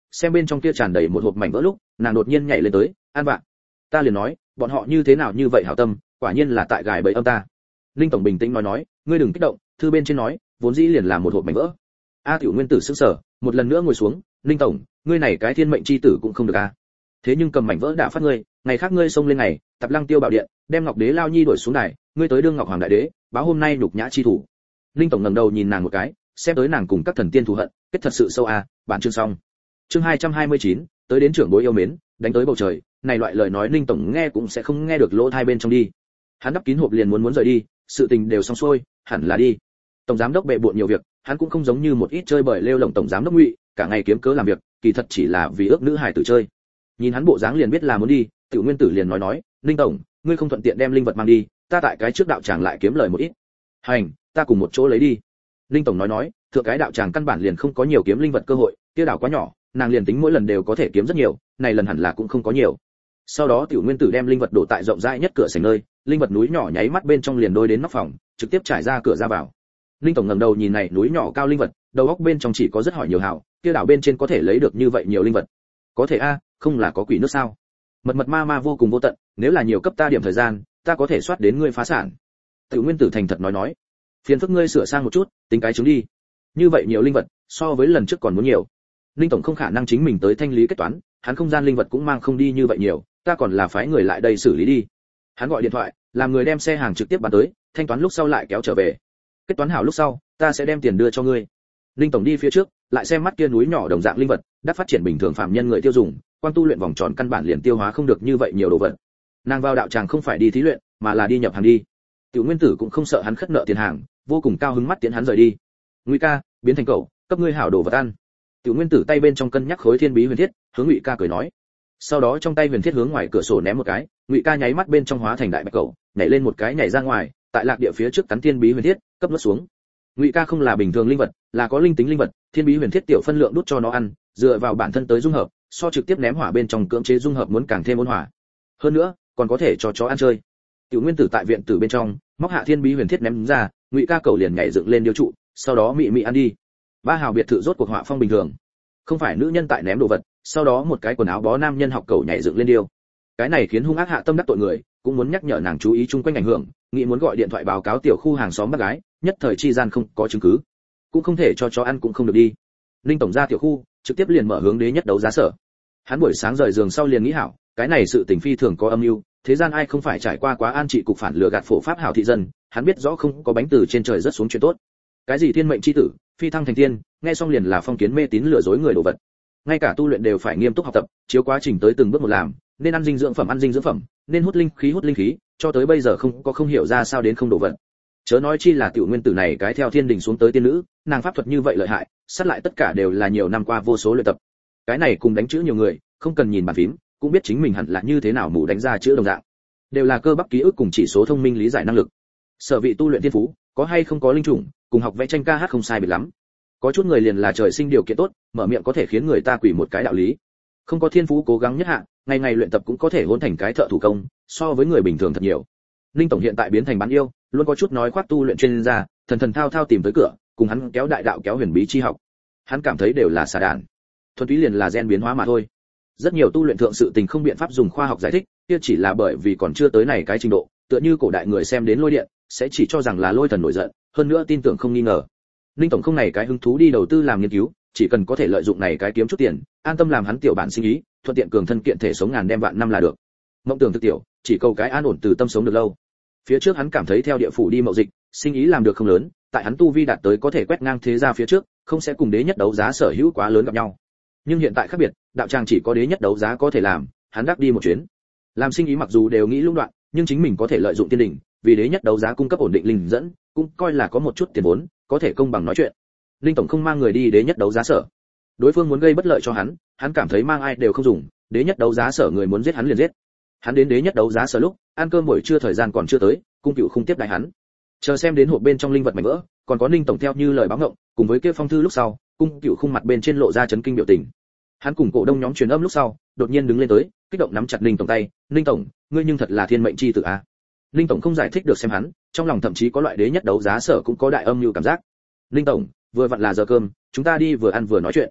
xem bên trong kia tràn đầy một hộp mảnh vỡ lúc, nàng đột nhiên nhảy lên tới, "An vạ." Ta liền nói, bọn họ như thế nào như vậy hảo tâm, quả nhiên là tại gài bẫy âm ta. Linh tổng bình tĩnh nói nói, "Ngươi đừng kích động, thư bên trên nói, vốn dĩ liền là một hộp mảnh vỡ." A Tiểu Nguyên Tử sững sờ, một lần nữa ngồi xuống, "Linh tổng, ngươi này cái thiên mệnh chi tử cũng không được a. Thế nhưng cầm mảnh vỡ đã phát ngươi, ngày khác ngươi xông lên ngày, tập Lăng Tiêu Bảo Điện, đem Ngọc Đế Lao Nhi đuổi xuống đài, ngươi tới đương Ngọc Hoàng đại đế, báo hôm nay nhục nhã chi thủ." Linh tổng ngẩng đầu nhìn nàng một cái, xem tới nàng cùng các thần tiên thù hận, kết thật sự sâu a, bản chương xong. Chương hai trăm hai mươi chín, tới đến trưởng bối yêu mến, đánh tới bầu trời, này loại lời nói Linh tổng nghe cũng sẽ không nghe được lỗ tai bên trong đi. Hắn đắp kín hộp liền muốn muốn rời đi, sự tình đều xong xuôi, hẳn là đi. Tổng giám đốc bệ bội nhiều việc, hắn cũng không giống như một ít chơi bời lêu lổng tổng giám đốc Ngụy, cả ngày kiếm cớ làm việc, kỳ thật chỉ là vì ước nữ hài tử chơi. Nhìn hắn bộ dáng liền biết là muốn đi, Tiểu Nguyên Tử liền nói nói, "Linh tổng, ngươi không thuận tiện đem linh vật mang đi, ta tại cái trước đạo tràng lại kiếm lời một ít." "Hành, ta cùng một chỗ lấy đi." Linh tổng nói nói, thượng cái đạo tràng căn bản liền không có nhiều kiếm linh vật cơ hội, kia đảo quá nhỏ, nàng liền tính mỗi lần đều có thể kiếm rất nhiều, này lần hẳn là cũng không có nhiều. Sau đó Tiểu Nguyên Tử đem linh vật đổ tại rộng rãi nhất cửa sảnh nơi, linh vật núi nhỏ nháy mắt bên trong liền đôi đến nóc phòng, trực tiếp trải ra cửa ra vào. Linh tổng ngẩng đầu nhìn này núi nhỏ cao linh vật, đầu óc bên trong chỉ có rất hỏi nhiều hảo, kia đảo bên trên có thể lấy được như vậy nhiều linh vật. Có thể a, không là có quỷ nước sao? Mật mật ma ma vô cùng vô tận, nếu là nhiều cấp ta điểm thời gian, ta có thể soát đến ngươi phá sản. Tiểu Nguyên Tử thành thật nói nói, phiền phức ngươi sửa sang một chút, tính cái chứng đi. Như vậy nhiều linh vật, so với lần trước còn muốn nhiều. Linh tổng không khả năng chính mình tới thanh lý kết toán, hắn không gian linh vật cũng mang không đi như vậy nhiều, ta còn là phái người lại đây xử lý đi. Hắn gọi điện thoại, làm người đem xe hàng trực tiếp bán tới, thanh toán lúc sau lại kéo trở về. Kết toán hảo lúc sau, ta sẽ đem tiền đưa cho ngươi. Linh tổng đi phía trước, lại xem mắt kia núi nhỏ đồng dạng linh vật, đắc phát triển bình thường phạm nhân người tiêu dùng, quan tu luyện vòng tròn căn bản liền tiêu hóa không được như vậy nhiều đồ vật. Nàng vào đạo tràng không phải đi thí luyện, mà là đi nhập hàng đi. Tiểu Nguyên Tử cũng không sợ hắn khất nợ tiền hàng, vô cùng cao hứng mắt tiến hắn rời đi. "Ngụy ca, biến thành cậu, cấp ngươi hảo đồ vật ăn." Tiểu Nguyên Tử tay bên trong cân nhắc khối thiên bí huyền thiết, hướng Ngụy ca cười nói. Sau đó trong tay huyền thiết hướng ngoài cửa sổ ném một cái, Ngụy ca nháy mắt bên trong hóa thành đại bạch cậu, nhảy lên một cái nhảy ra ngoài, tại lạc địa phía trước cắn thiên bí huyền thiết, cấp nuốt xuống. Ngụy ca không là bình thường linh vật, là có linh tính linh vật, thiên bí huyền thiết tiểu phân lượng đút cho nó ăn, dựa vào bản thân tới dung hợp, so trực tiếp ném hỏa bên trong cưỡng chế dung hợp muốn càng thêm ôn hòa. Hơn nữa, còn có thể cho chó ăn chơi. Tiểu Nguyên Tử tại viện tử bên trong, móc hạ thiên bí huyền thiết ném ra, Ngụy ca cầu liền nhảy dựng lên điêu trụ, sau đó mị mị ăn đi. Ba hào biệt thự rốt cuộc họa phong bình thường. Không phải nữ nhân tại ném đồ vật, sau đó một cái quần áo bó nam nhân học cầu nhảy dựng lên điêu. Cái này khiến hung ác hạ tâm đắc tội người, cũng muốn nhắc nhở nàng chú ý chung quanh ảnh hưởng, nghĩ muốn gọi điện thoại báo cáo tiểu khu hàng xóm bác gái, nhất thời chi gian không có chứng cứ, cũng không thể cho chó ăn cũng không được đi. Linh tổng ra tiểu khu, trực tiếp liền mở hướng đế nhất đấu giá sở. Hắn buổi sáng rời giường sau liền nghĩ hảo, cái này sự tình phi thường có âm mưu, thế gian ai không phải trải qua quá an trị cục phản lừa gạt phổ pháp hảo thị dân, hắn biết rõ không có bánh từ trên trời rất xuống chuyện tốt. Cái gì thiên mệnh chi tử, phi thăng thành tiên, nghe xong liền là phong kiến mê tín lừa dối người đồ vật. Ngay cả tu luyện đều phải nghiêm túc học tập, chiếu quá trình tới từng bước một làm, nên ăn dinh dưỡng phẩm ăn dinh dưỡng phẩm, nên hút linh khí hút linh khí, cho tới bây giờ không có không hiểu ra sao đến không đồ vật. Chớ nói chi là Tiểu Nguyên Tử này cái theo thiên đình xuống tới tiên nữ, nàng pháp thuật như vậy lợi hại, sát lại tất cả đều là nhiều năm qua vô số luyện tập. Cái này cùng đánh chữ nhiều người, không cần nhìn bàn phím, cũng biết chính mình hẳn là như thế nào mù đánh ra chữ đồng dạng. Đều là cơ bắp ký ức cùng chỉ số thông minh lý giải năng lực. Sở vị tu luyện thiên phú, có hay không có linh chủng, cùng học vẽ tranh ca hát không sai biệt lắm. Có chút người liền là trời sinh điều kiện tốt, mở miệng có thể khiến người ta quỳ một cái đạo lý. Không có thiên phú cố gắng nhất hạ, ngày ngày luyện tập cũng có thể hôn thành cái thợ thủ công, so với người bình thường thật nhiều. Linh tổng hiện tại biến thành bán yêu, luôn có chút nói khoác tu luyện chuyên gia, thần thần thao thao tìm tới cửa, cùng hắn kéo đại đạo kéo huyền bí chi học. Hắn cảm thấy đều là xà đàn, thuần túy liền là gen biến hóa mà thôi. Rất nhiều tu luyện thượng sự tình không biện pháp dùng khoa học giải thích, kia chỉ là bởi vì còn chưa tới này cái trình độ, tựa như cổ đại người xem đến lôi điện, sẽ chỉ cho rằng là lôi thần nổi giận, hơn nữa tin tưởng không nghi ngờ. Linh tổng không này cái hứng thú đi đầu tư làm nghiên cứu, chỉ cần có thể lợi dụng này cái kiếm chút tiền, an tâm làm hắn tiểu bản sinh ý, thuận tiện cường thân kiện thể sống ngàn đem vạn năm là được. Mộng tưởng thực tiểu, chỉ cầu cái an ổn từ tâm sống được lâu. Phía trước hắn cảm thấy theo địa phủ đi mậu dịch, sinh ý làm được không lớn, tại hắn tu vi đạt tới có thể quét ngang thế gia phía trước, không sẽ cùng đế nhất đấu giá sở hữu quá lớn gặp nhau. Nhưng hiện tại khác biệt, đạo tràng chỉ có đế nhất đấu giá có thể làm, hắn đắc đi một chuyến. Làm sinh ý mặc dù đều nghĩ lũng đoạn, nhưng chính mình có thể lợi dụng tiên đỉnh, vì đế nhất đấu giá cung cấp ổn định linh dẫn, cũng coi là có một chút tiền vốn, có thể công bằng nói chuyện. Linh tổng không mang người đi đế nhất đấu giá sở. Đối phương muốn gây bất lợi cho hắn, hắn cảm thấy mang ai đều không dùng, đế nhất đấu giá sở người muốn giết hắn liền giết. Hắn đến đế nhất đấu giá sở lúc, ăn cơm buổi trưa thời gian còn chưa tới, cung cựu không tiếp đãi hắn. Chờ xem đến hộp bên trong linh vật mảnh vỡ, còn có Ninh tổng theo như lời báo ngộng, cùng với kia phong thư lúc sau, cung cựu khung mặt bên trên lộ ra chấn kinh biểu tình. Hắn cùng cổ đông nhóm truyền âm lúc sau, đột nhiên đứng lên tới, kích động nắm chặt Ninh tổng tay, "Ninh tổng, ngươi nhưng thật là thiên mệnh chi tử a." Ninh tổng không giải thích được xem hắn, trong lòng thậm chí có loại đế nhất đấu giá sở cũng có đại âm như cảm giác. "Ninh tổng, vừa vặn là giờ cơm, chúng ta đi vừa ăn vừa nói chuyện."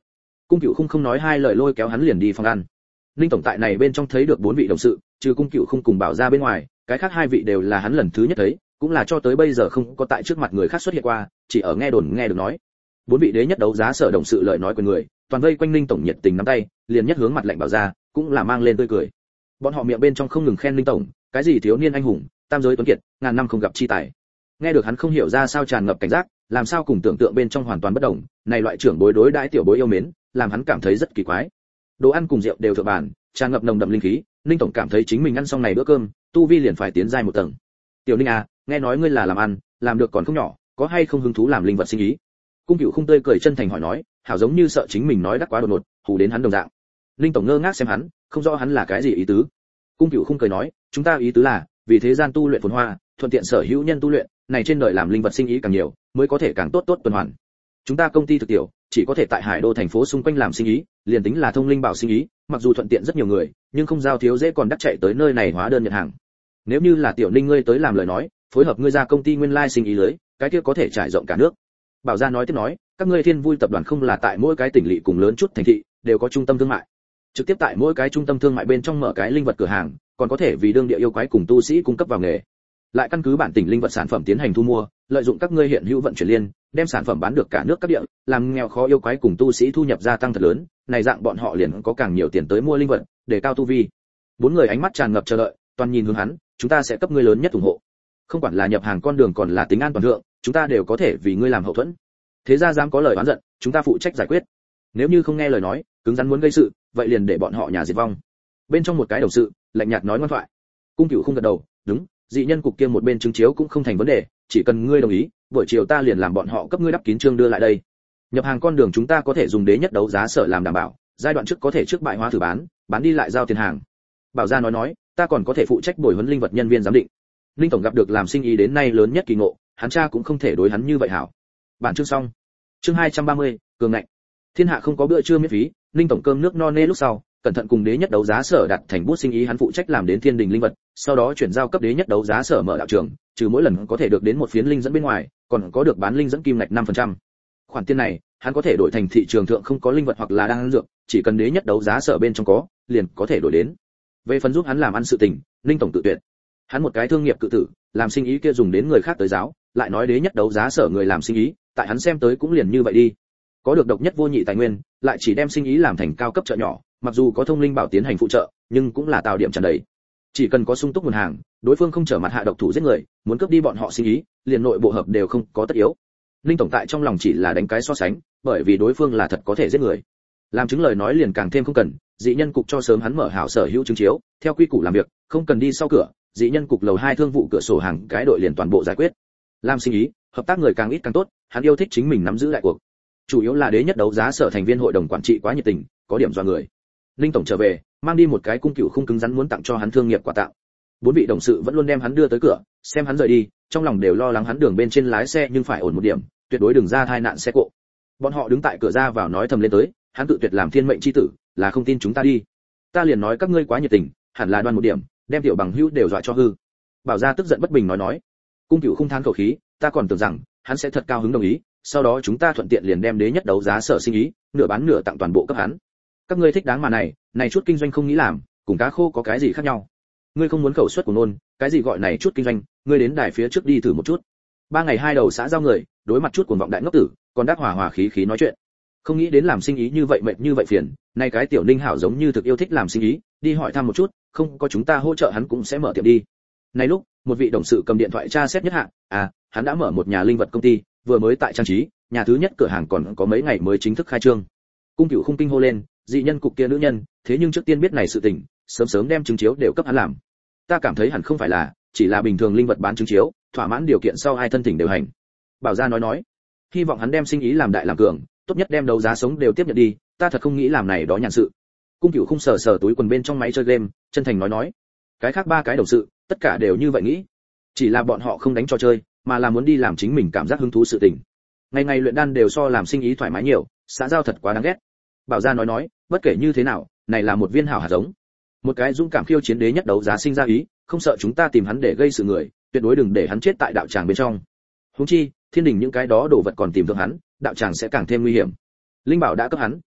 Cung Cửu Khung không nói hai lời lôi kéo hắn liền đi phòng ăn. Ninh tổng tại này bên trong thấy được bốn vị đồng sự, trừ Cung Cửu Khung cùng Bảo Gia bên ngoài, cái khác hai vị đều là hắn lần thứ nhất thấy, cũng là cho tới bây giờ không có tại trước mặt người khác xuất hiện qua, chỉ ở nghe đồn nghe được nói. Bốn vị đế nhất đấu giá sở đồng sự lời nói của người, toàn vây quanh Ninh tổng nhiệt tình nắm tay, liền nhất hướng mặt lạnh Bảo Gia, cũng là mang lên tươi cười. Bọn họ miệng bên trong không ngừng khen Ninh tổng, cái gì thiếu niên anh hùng, tam giới tuấn kiệt, ngàn năm không gặp chi tài. Nghe được hắn không hiểu ra sao tràn ngập cảnh giác, làm sao cùng tưởng tượng bên trong hoàn toàn bất đồng, này loại trưởng bối đối đãi tiểu bối yêu mến, làm hắn cảm thấy rất kỳ quái. Đồ ăn cùng rượu đều thượng bàn, tràn ngập nồng đậm linh khí, Ninh tổng cảm thấy chính mình ăn xong này bữa cơm, tu vi liền phải tiến giai một tầng. Tiểu Ninh à, nghe nói ngươi là làm ăn, làm được còn không nhỏ, có hay không hứng thú làm linh vật sinh ý? Cung Cửu Khung tươi cười chân thành hỏi nói, hảo giống như sợ chính mình nói đắc quá đột ngột, hù đến hắn đồng dạng. Ninh tổng ngơ ngác xem hắn, không rõ hắn là cái gì ý tứ. Cung Cửu Khung cười nói, chúng ta ý tứ là, vì thế gian tu luyện phồn hoa, thuận tiện sở hữu nhân tu luyện, này trên đời làm linh vật sinh ý càng nhiều, mới có thể càng tốt tốt tuần hoàn. Chúng ta công ty thực tiểu, chỉ có thể tại Hải Đô thành phố xung quanh làm sinh ý, liền tính là thông linh bảo sinh ý, mặc dù thuận tiện rất nhiều người, nhưng không giao thiếu dễ còn đắc chạy tới nơi này hóa đơn nhận hàng. Nếu như là Tiểu Ninh ngươi tới làm lời nói, phối hợp ngươi ra công ty nguyên lai sinh ý lưới, cái kia có thể trải rộng cả nước. Bảo Gia nói tiếp nói, các ngươi Thiên Vui tập đoàn không là tại mỗi cái tỉnh lỵ cùng lớn chút thành thị đều có trung tâm thương mại, trực tiếp tại mỗi cái trung tâm thương mại bên trong mở cái linh vật cửa hàng, còn có thể vì đương địa yêu quái cùng tu sĩ cung cấp vào nghề. Lại căn cứ bản tỉnh linh vật sản phẩm tiến hành thu mua, lợi dụng các ngươi hiện hữu vận chuyển liên, đem sản phẩm bán được cả nước các địa, làm nghèo khó yêu quái cùng tu sĩ thu nhập gia tăng thật lớn, này dạng bọn họ liền có càng nhiều tiền tới mua linh vật, để cao tu vi. Bốn người ánh mắt tràn ngập chờ đợi, toàn nhìn hướng hắn, chúng ta sẽ cấp ngươi lớn nhất ủng hộ. Không quản là nhập hàng con đường còn là tính an toàn thượng, chúng ta đều có thể vì ngươi làm hậu thuẫn. Thế ra dám có lời oán giận, chúng ta phụ trách giải quyết. Nếu như không nghe lời nói, cứng rắn muốn gây sự, vậy liền để bọn họ nhà diệt vong. Bên trong một cái đồng sự, lạnh nhạt nói ngoan thoại. Cung Cửu Khung gật đầu, đúng, dị nhân cục kia một bên chứng chiếu cũng không thành vấn đề, chỉ cần ngươi đồng ý, buổi chiều ta liền làm bọn họ cấp ngươi đắp kín trương đưa lại đây. Nhập hàng con đường chúng ta có thể dùng đế nhất đấu giá sở làm đảm bảo, giai đoạn trước có thể trước bại hóa thử bán, bán đi lại giao tiền hàng. Bảo Gia nói nói, ta còn có thể phụ trách bồi huấn linh vật nhân viên giám định. Linh tổng gặp được làm sinh ý đến nay lớn nhất kỳ ngộ, hắn cha cũng không thể đối hắn như vậy hảo. Bản chương xong. Chương hai trăm ba mươi, cường ngạnh. Thiên hạ không có bữa trưa miễn phí, Linh tổng cơm nước no nê lúc sau, cẩn thận cùng đế nhất đấu giá sở đặt thành bút sinh ý hắn phụ trách làm đến thiên đình linh vật, sau đó chuyển giao cấp đế nhất đấu giá sở mở đạo trường, trừ mỗi lần có thể được đến một phiến linh dẫn bên ngoài, còn có được bán linh dẫn kim ngạch năm phần trăm. Khoản tiền này, hắn có thể đổi thành thị trường thượng không có linh vật hoặc là đang dược, chỉ cần đế nhất đấu giá sở bên trong có, liền có thể đổi đến. Về phần giúp hắn làm ăn sự tình, Linh tổng tự tuyệt. Hắn một cái thương nghiệp cự tử, làm sinh ý kia dùng đến người khác tới giáo, lại nói đế nhất đấu giá sở người làm sinh ý, tại hắn xem tới cũng liền như vậy đi. Có được độc nhất vô nhị tài nguyên, lại chỉ đem sinh ý làm thành cao cấp chợ nhỏ, mặc dù có thông linh bảo tiến hành phụ trợ, nhưng cũng là tạo điểm tràn đầy. Chỉ cần có sung túc nguồn hàng, đối phương không trở mặt hạ độc thủ giết người, muốn cướp đi bọn họ sinh ý, liền nội bộ hợp đều không có tất yếu. Linh tổng tại trong lòng chỉ là đánh cái so sánh, bởi vì đối phương là thật có thể giết người. Làm chứng lời nói liền càng thêm không cần, dị nhân cục cho sớm hắn mở hảo sở hữu chứng chiếu, theo quy củ làm việc, không cần đi sau cửa, dị nhân cục lầu hai thương vụ cửa sổ hàng cái đội liền toàn bộ giải quyết. Làm sinh ý, hợp tác người càng ít càng tốt, hắn yêu thích chính mình nắm giữ đại cuộc. Chủ yếu là đế nhất đấu giá sở thành viên hội đồng quản trị quá nhiệt tình, có điểm dọa người. Linh tổng trở về, mang đi một cái cung cựu khung cứng rắn muốn tặng cho hắn thương nghiệp quà tặng. Bốn vị đồng sự vẫn luôn đem hắn đưa tới cửa, xem hắn rời đi, trong lòng đều lo lắng hắn đường bên trên lái xe nhưng phải ổn một điểm, tuyệt đối đừng ra tai nạn xe cộ. Bọn họ đứng tại cửa ra vào nói thầm lên tới, hắn tự tuyệt làm thiên mệnh chi tử, là không tin chúng ta đi. Ta liền nói các ngươi quá nhiệt tình, hẳn là đoan một điểm, đem tiểu bằng hữu đều dọa cho hư. Bảo Gia tức giận bất bình nói nói. Cung cựu khung than khẩu khí, ta còn tưởng rằng hắn sẽ thật cao hứng đồng ý, sau đó chúng ta thuận tiện liền đem đế nhất đấu giá sở sinh ý, nửa bán nửa tặng toàn bộ cấp hắn. Các ngươi thích đáng mà này, này chút kinh doanh không nghĩ làm, cùng cá khô có cái gì khác nhau? Ngươi không muốn khẩu suất của nôn, cái gì gọi này chút kinh doanh, ngươi đến đài phía trước đi thử một chút. Ba ngày hai đầu xã giao người, đối mặt chút cuồng vọng đại ngốc tử, còn đắc hòa hòa khí khí nói chuyện. Không nghĩ đến làm sinh ý như vậy mệt như vậy phiền, nay cái tiểu Ninh hảo giống như thực yêu thích làm sinh ý, đi hỏi thăm một chút, không có chúng ta hỗ trợ hắn cũng sẽ mở tiệm đi. Này lúc, một vị đồng sự cầm điện thoại tra xét nhất hạng, à, hắn đã mở một nhà linh vật công ty, vừa mới tại trang trí, nhà thứ nhất cửa hàng còn có mấy ngày mới chính thức khai trương. Cung Cửu khung kinh hô lên, dị nhân cục kia nữ nhân, thế nhưng trước tiên biết này sự tình, sớm sớm đem chứng chiếu đều cấp hắn làm. Ta cảm thấy hẳn không phải là, chỉ là bình thường linh vật bán chứng chiếu, thỏa mãn điều kiện sau hai thân thỉnh đều hành. Bảo Gia nói nói, hy vọng hắn đem sinh ý làm đại làm cường, tốt nhất đem đấu giá sống đều tiếp nhận đi, ta thật không nghĩ làm này đó nhàn sự. Cung Cửu khung sờ sờ túi quần bên trong máy chơi game, chân thành nói nói, cái khác ba cái đầu sự, tất cả đều như vậy nghĩ, chỉ là bọn họ không đánh trò chơi, mà là muốn đi làm chính mình cảm giác hứng thú sự tình. Ngày ngày luyện đan đều so làm sinh ý thoải mái nhiều, xã giao thật quá đáng ghét. Bảo Gia nói nói, bất kể như thế nào, này là một viên hảo hạt giống, một cái dũng cảm khiêu chiến đế nhất đấu giá sinh ra ý, không sợ chúng ta tìm hắn để gây sự người, tuyệt đối đừng để hắn chết tại đạo tràng bên trong. Huống chi, thiên đình những cái đó đồ vật còn tìm được hắn, đạo tràng sẽ càng thêm nguy hiểm. Linh bảo đã cấp hắn,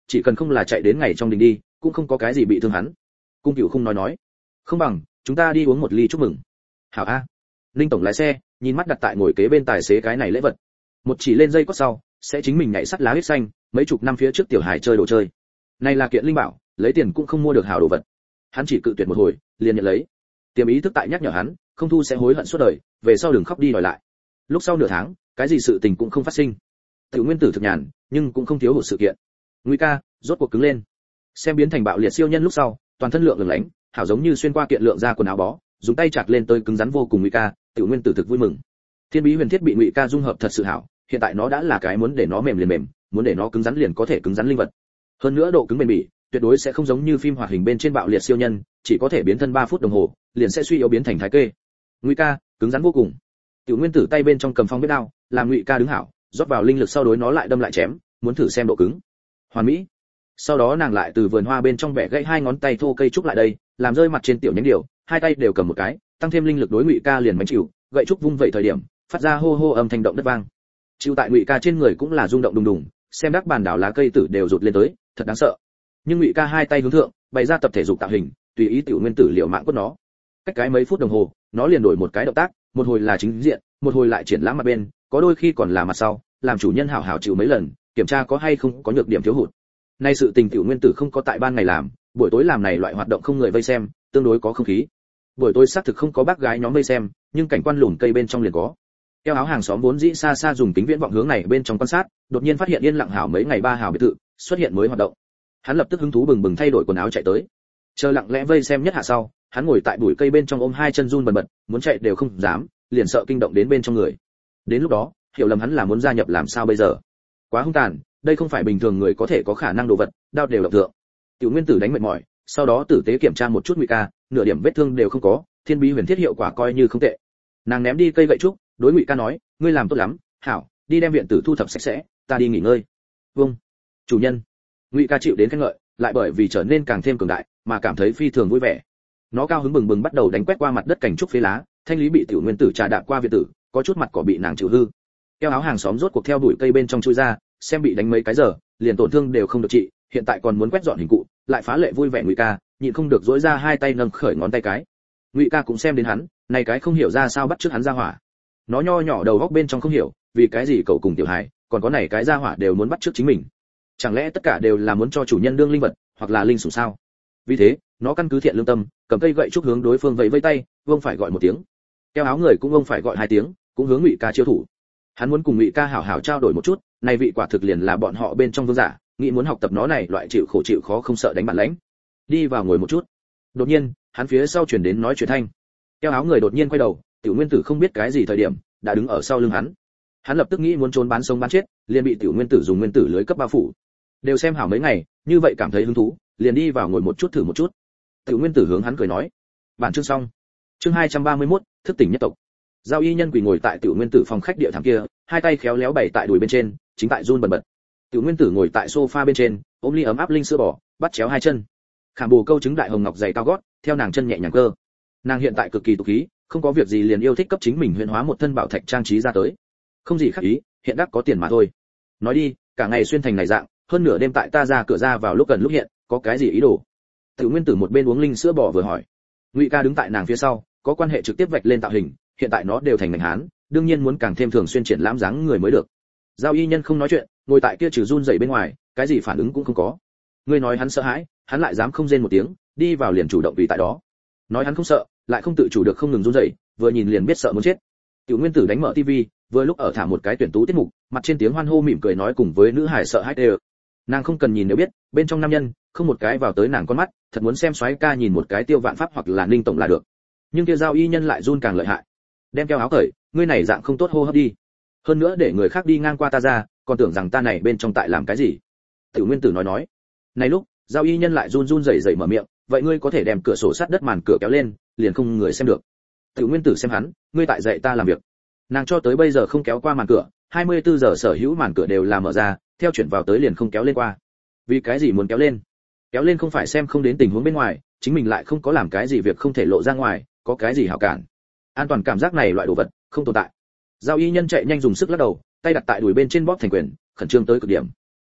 chỉ cần không là chạy đến ngày trong đình đi cũng không có cái gì bị thương hắn. Cung Cửu không nói nói, không bằng chúng ta đi uống một ly chúc mừng. Hảo a. Linh tổng lái xe nhìn mắt đặt tại ngồi kế bên tài xế cái này lễ vật, một chỉ lên dây cót sau sẽ chính mình nhảy sắt lá huyết xanh, mấy chục năm phía trước tiểu hải chơi đồ chơi, này là kiện linh bảo, lấy tiền cũng không mua được hảo đồ vật. Hắn chỉ cự tuyệt một hồi liền nhận lấy, tiềm ý thức tại nhắc nhở hắn không thu sẽ hối hận suốt đời, về sau đừng khóc đi đòi lại. Lúc sau nửa tháng cái gì sự tình cũng không phát sinh. Tiểu Nguyên Tử thực nhàn nhưng cũng không thiếu hụt sự kiện. Nguy ca rốt cuộc cứng lên, xem biến thành bạo liệt siêu nhân lúc sau toàn thân lượng lửng lánh, hảo giống như xuyên qua kiện lượng ra quần áo bó, dùng tay chặt lên tới cứng rắn vô cùng. Nguy ca, Tiểu Nguyên Tử thực vui mừng. Thiên bí huyền thiết bị Ngụy ca dung hợp thật sự hảo, hiện tại nó đã là cái muốn để nó mềm liền mềm, muốn để nó cứng rắn liền có thể cứng rắn linh vật. Hơn nữa độ cứng bền bỉ, tuyệt đối sẽ không giống như phim hoạt hình bên trên bạo liệt siêu nhân, chỉ có thể biến thân ba phút đồng hồ, liền sẽ suy yếu biến thành thái kê. Ngụy ca, cứng rắn vô cùng. Tiểu Nguyên Tử tay bên trong cầm phong biết đao, làm Ngụy ca đứng hảo, rót vào linh lực sau đối nó lại đâm lại chém, muốn thử xem độ cứng. Hoàn mỹ. Sau đó nàng lại từ vườn hoa bên trong bẻ gãy hai ngón tay thô cây trúc lại đây, làm rơi mặt trên tiểu nhánh điều, hai tay đều cầm một cái, tăng thêm linh lực đối Ngụy ca liền bánh chịu, gậy trúc vung vậy thời điểm, phát ra hô hô âm thanh động đất vang. Chịu tại Ngụy ca trên người cũng là rung động đùng đùng, xem đắc bàn đảo lá cây tử đều rụt lên tới, thật đáng sợ. Nhưng Ngụy ca hai tay hướng thượng, bày ra tập thể dục tạo hình, tùy ý Tiểu Nguyên Tử liều mạng quất nó. Cách cái mấy phút đồng hồ, nó liền đổi một cái động tác, một hồi là chính diện, một hồi lại triển lãm mặt bên, có đôi khi còn là mặt sau, làm chủ nhân hảo hảo chịu mấy lần, kiểm tra có hay không có nhược điểm thiếu hụt. Nay sự tình Tiểu Nguyên Tử không có tại ban ngày làm, buổi tối làm này loại hoạt động không người vây xem, tương đối có không khí. Buổi tối xác thực không có bác gái nhóm vây xem, nhưng cảnh quan lùn cây bên trong liền có. Eo áo hàng xóm vốn dĩ xa xa dùng kính viễn vọng hướng này bên trong quan sát, đột nhiên phát hiện yên lặng hảo mấy ngày ba hảo biệt thự xuất hiện mới hoạt động. Hắn lập tức hứng thú bừng bừng thay đổi quần áo chạy tới. Chờ lặng lẽ vây xem nhất hạ sau, hắn ngồi tại bụi cây bên trong ôm hai chân run bần bật, muốn chạy đều không dám, liền sợ kinh động đến bên trong người. Đến lúc đó, hiểu lầm hắn là muốn gia nhập làm sao bây giờ? Quá hung tàn, đây không phải bình thường người có thể có khả năng đồ vật, đao đều độc thượng. Tiểu Nguyên Tử đánh mệt mỏi, sau đó tử tế kiểm tra một chút Ngụy ca, nửa điểm vết thương đều không có, thiên bí huyền thiết hiệu quả coi như không tệ. Nàng ném đi cây gậy trúc, đối Ngụy ca nói, ngươi làm tốt lắm, hảo, đi đem viện tử thu thập sạch sẽ, ta đi nghỉ ngơi. Vâng, chủ nhân. Ngụy ca chịu đến khen ngợi, lại bởi vì trở nên càng thêm cường đại, mà cảm thấy phi thường vui vẻ. Nó cao hứng bừng bừng bắt đầu đánh quét qua mặt đất cảnh trúc phế lá, thanh lý bị Tiểu Nguyên Tử trà đạp qua viện tử, có chút mặt cỏ bị nàng chịu hư. Eo áo hàng xóm rốt cuộc theo đuổi cây bên trong chui ra, xem bị đánh mấy cái giờ, liền tổn thương đều không được trị, hiện tại còn muốn quét dọn hình cụ, lại phá lệ vui vẻ. Ngụy ca nhịn không được duỗi ra hai tay nâng khởi ngón tay cái. Ngụy ca cũng xem đến hắn, này cái không hiểu ra sao bắt trước hắn ra hỏa. Nó nho nhỏ đầu góc bên trong không hiểu, vì cái gì cậu cùng tiểu hải, còn có này cái ra hỏa đều muốn bắt trước chính mình. Chẳng lẽ tất cả đều là muốn cho chủ nhân đương linh vật, hoặc là linh sủng sao? Vì thế, nó căn cứ thiện lương tâm, cầm cây gậy trúc hướng đối phương vẫy vẫy tay, vương phải gọi một tiếng. Keo áo người cũng vương phải gọi hai tiếng, cũng hướng Ngụy ca chiêu thủ. Hắn muốn cùng Ngụy ca hảo hảo trao đổi một chút, này vị quả thực liền là bọn họ bên trong vương giả, nghĩ muốn học tập nó này loại chịu khổ chịu khó không sợ đánh bản lãnh. Đi vào ngồi một chút. Đột nhiên, hắn phía sau truyền đến nói chuyện thanh. Keo áo người đột nhiên quay đầu, Tiểu Nguyên Tử không biết cái gì thời điểm đã đứng ở sau lưng hắn. Hắn lập tức nghĩ muốn trốn bán sống bán chết, liền bị Tiểu Nguyên Tử dùng nguyên tử lưới cấp bao phủ. Đều xem hảo mấy ngày, như vậy cảm thấy hứng thú, liền đi vào ngồi một chút thử một chút. Tiểu Nguyên Tử hướng hắn cười nói, bản chương xong. Chương hai trăm ba mươi mốt, thức tỉnh nhất tộc. Giao y nhân quỳ ngồi tại Tiểu Nguyên Tử phòng khách địa thảm kia, hai tay khéo léo bày tại đùi bên trên, chính tại run bần bật. Tiểu Nguyên Tử ngồi tại sofa bên trên, ôm ly ấm áp linh sữa bò, bắt chéo hai chân. Khảm bồ câu trứng đại hồng ngọc dày cao gót, theo nàng chân nhẹ nhàng cơ. Nàng hiện tại cực kỳ tục khí, không có việc gì liền yêu thích cấp chính mình huyền hóa một thân bảo thạch trang trí ra tới. Không gì khác ý, hiện đắc có tiền mà thôi. Nói đi, cả ngày xuyên thành này dạng, hơn nửa đêm tại ta ra cửa ra vào lúc gần lúc hiện, có cái gì ý đồ? Tiểu Nguyên Tử một bên uống linh sữa bò vừa hỏi. Ngụy ca đứng tại nàng phía sau, có quan hệ trực tiếp vạch lên tạo hình, hiện tại nó đều thành ngành hán, đương nhiên muốn càng thêm thường xuyên triển lãm dáng người mới được. Giao y nhân không nói chuyện, ngồi tại kia trừ run rẩy bên ngoài, cái gì phản ứng cũng không có. Ngươi nói hắn sợ hãi, hắn lại dám không rên một tiếng, đi vào liền chủ động vì tại đó. Nói hắn không sợ, lại không tự chủ được không ngừng run rẩy, vừa nhìn liền biết sợ muốn chết. Tiểu Nguyên Tử đánh mở tivi, vừa lúc ở thả một cái tuyển tú tiết mục, mặt trên tiếng hoan hô mỉm cười nói cùng với nữ hải sợ hãi đều. Nàng không cần nhìn đều biết, bên trong nam nhân, không một cái vào tới nàng con mắt, thật muốn xem soái ca nhìn một cái Tiêu Vạn Pháp hoặc là Ninh tổng là được. Nhưng kia Giao y nhân lại run càng lợi hại. Đem keo áo cởi, ngươi này dạng không tốt hô hấp đi. Hơn nữa để người khác đi ngang qua ta ra, còn tưởng rằng ta này bên trong tại làm cái gì. Tiểu Nguyên Tử nói nói. Này lúc, Giao y nhân lại run run rẩy rẩy mở miệng, vậy ngươi có thể đem cửa sổ sắt đất màn cửa kéo lên, liền không người xem được. Tiểu Nguyên Tử xem hắn, ngươi tại dạy ta làm việc. Nàng cho tới bây giờ không kéo qua màn cửa, hai mươi bốn giờ sở hữu màn cửa đều là mở ra, theo chuyển vào tới liền không kéo lên qua. Vì cái gì muốn kéo lên? Kéo lên không phải xem không đến tình huống bên ngoài, chính mình lại không có làm cái gì việc không thể lộ ra ngoài, có cái gì hảo cản. An toàn cảm giác này loại đồ vật không tồn tại. Giao y nhân chạy nhanh dùng sức lắc đầu, tay đặt tại đùi bên trên bóp thành quyền, khẩn trương tới cực điểm.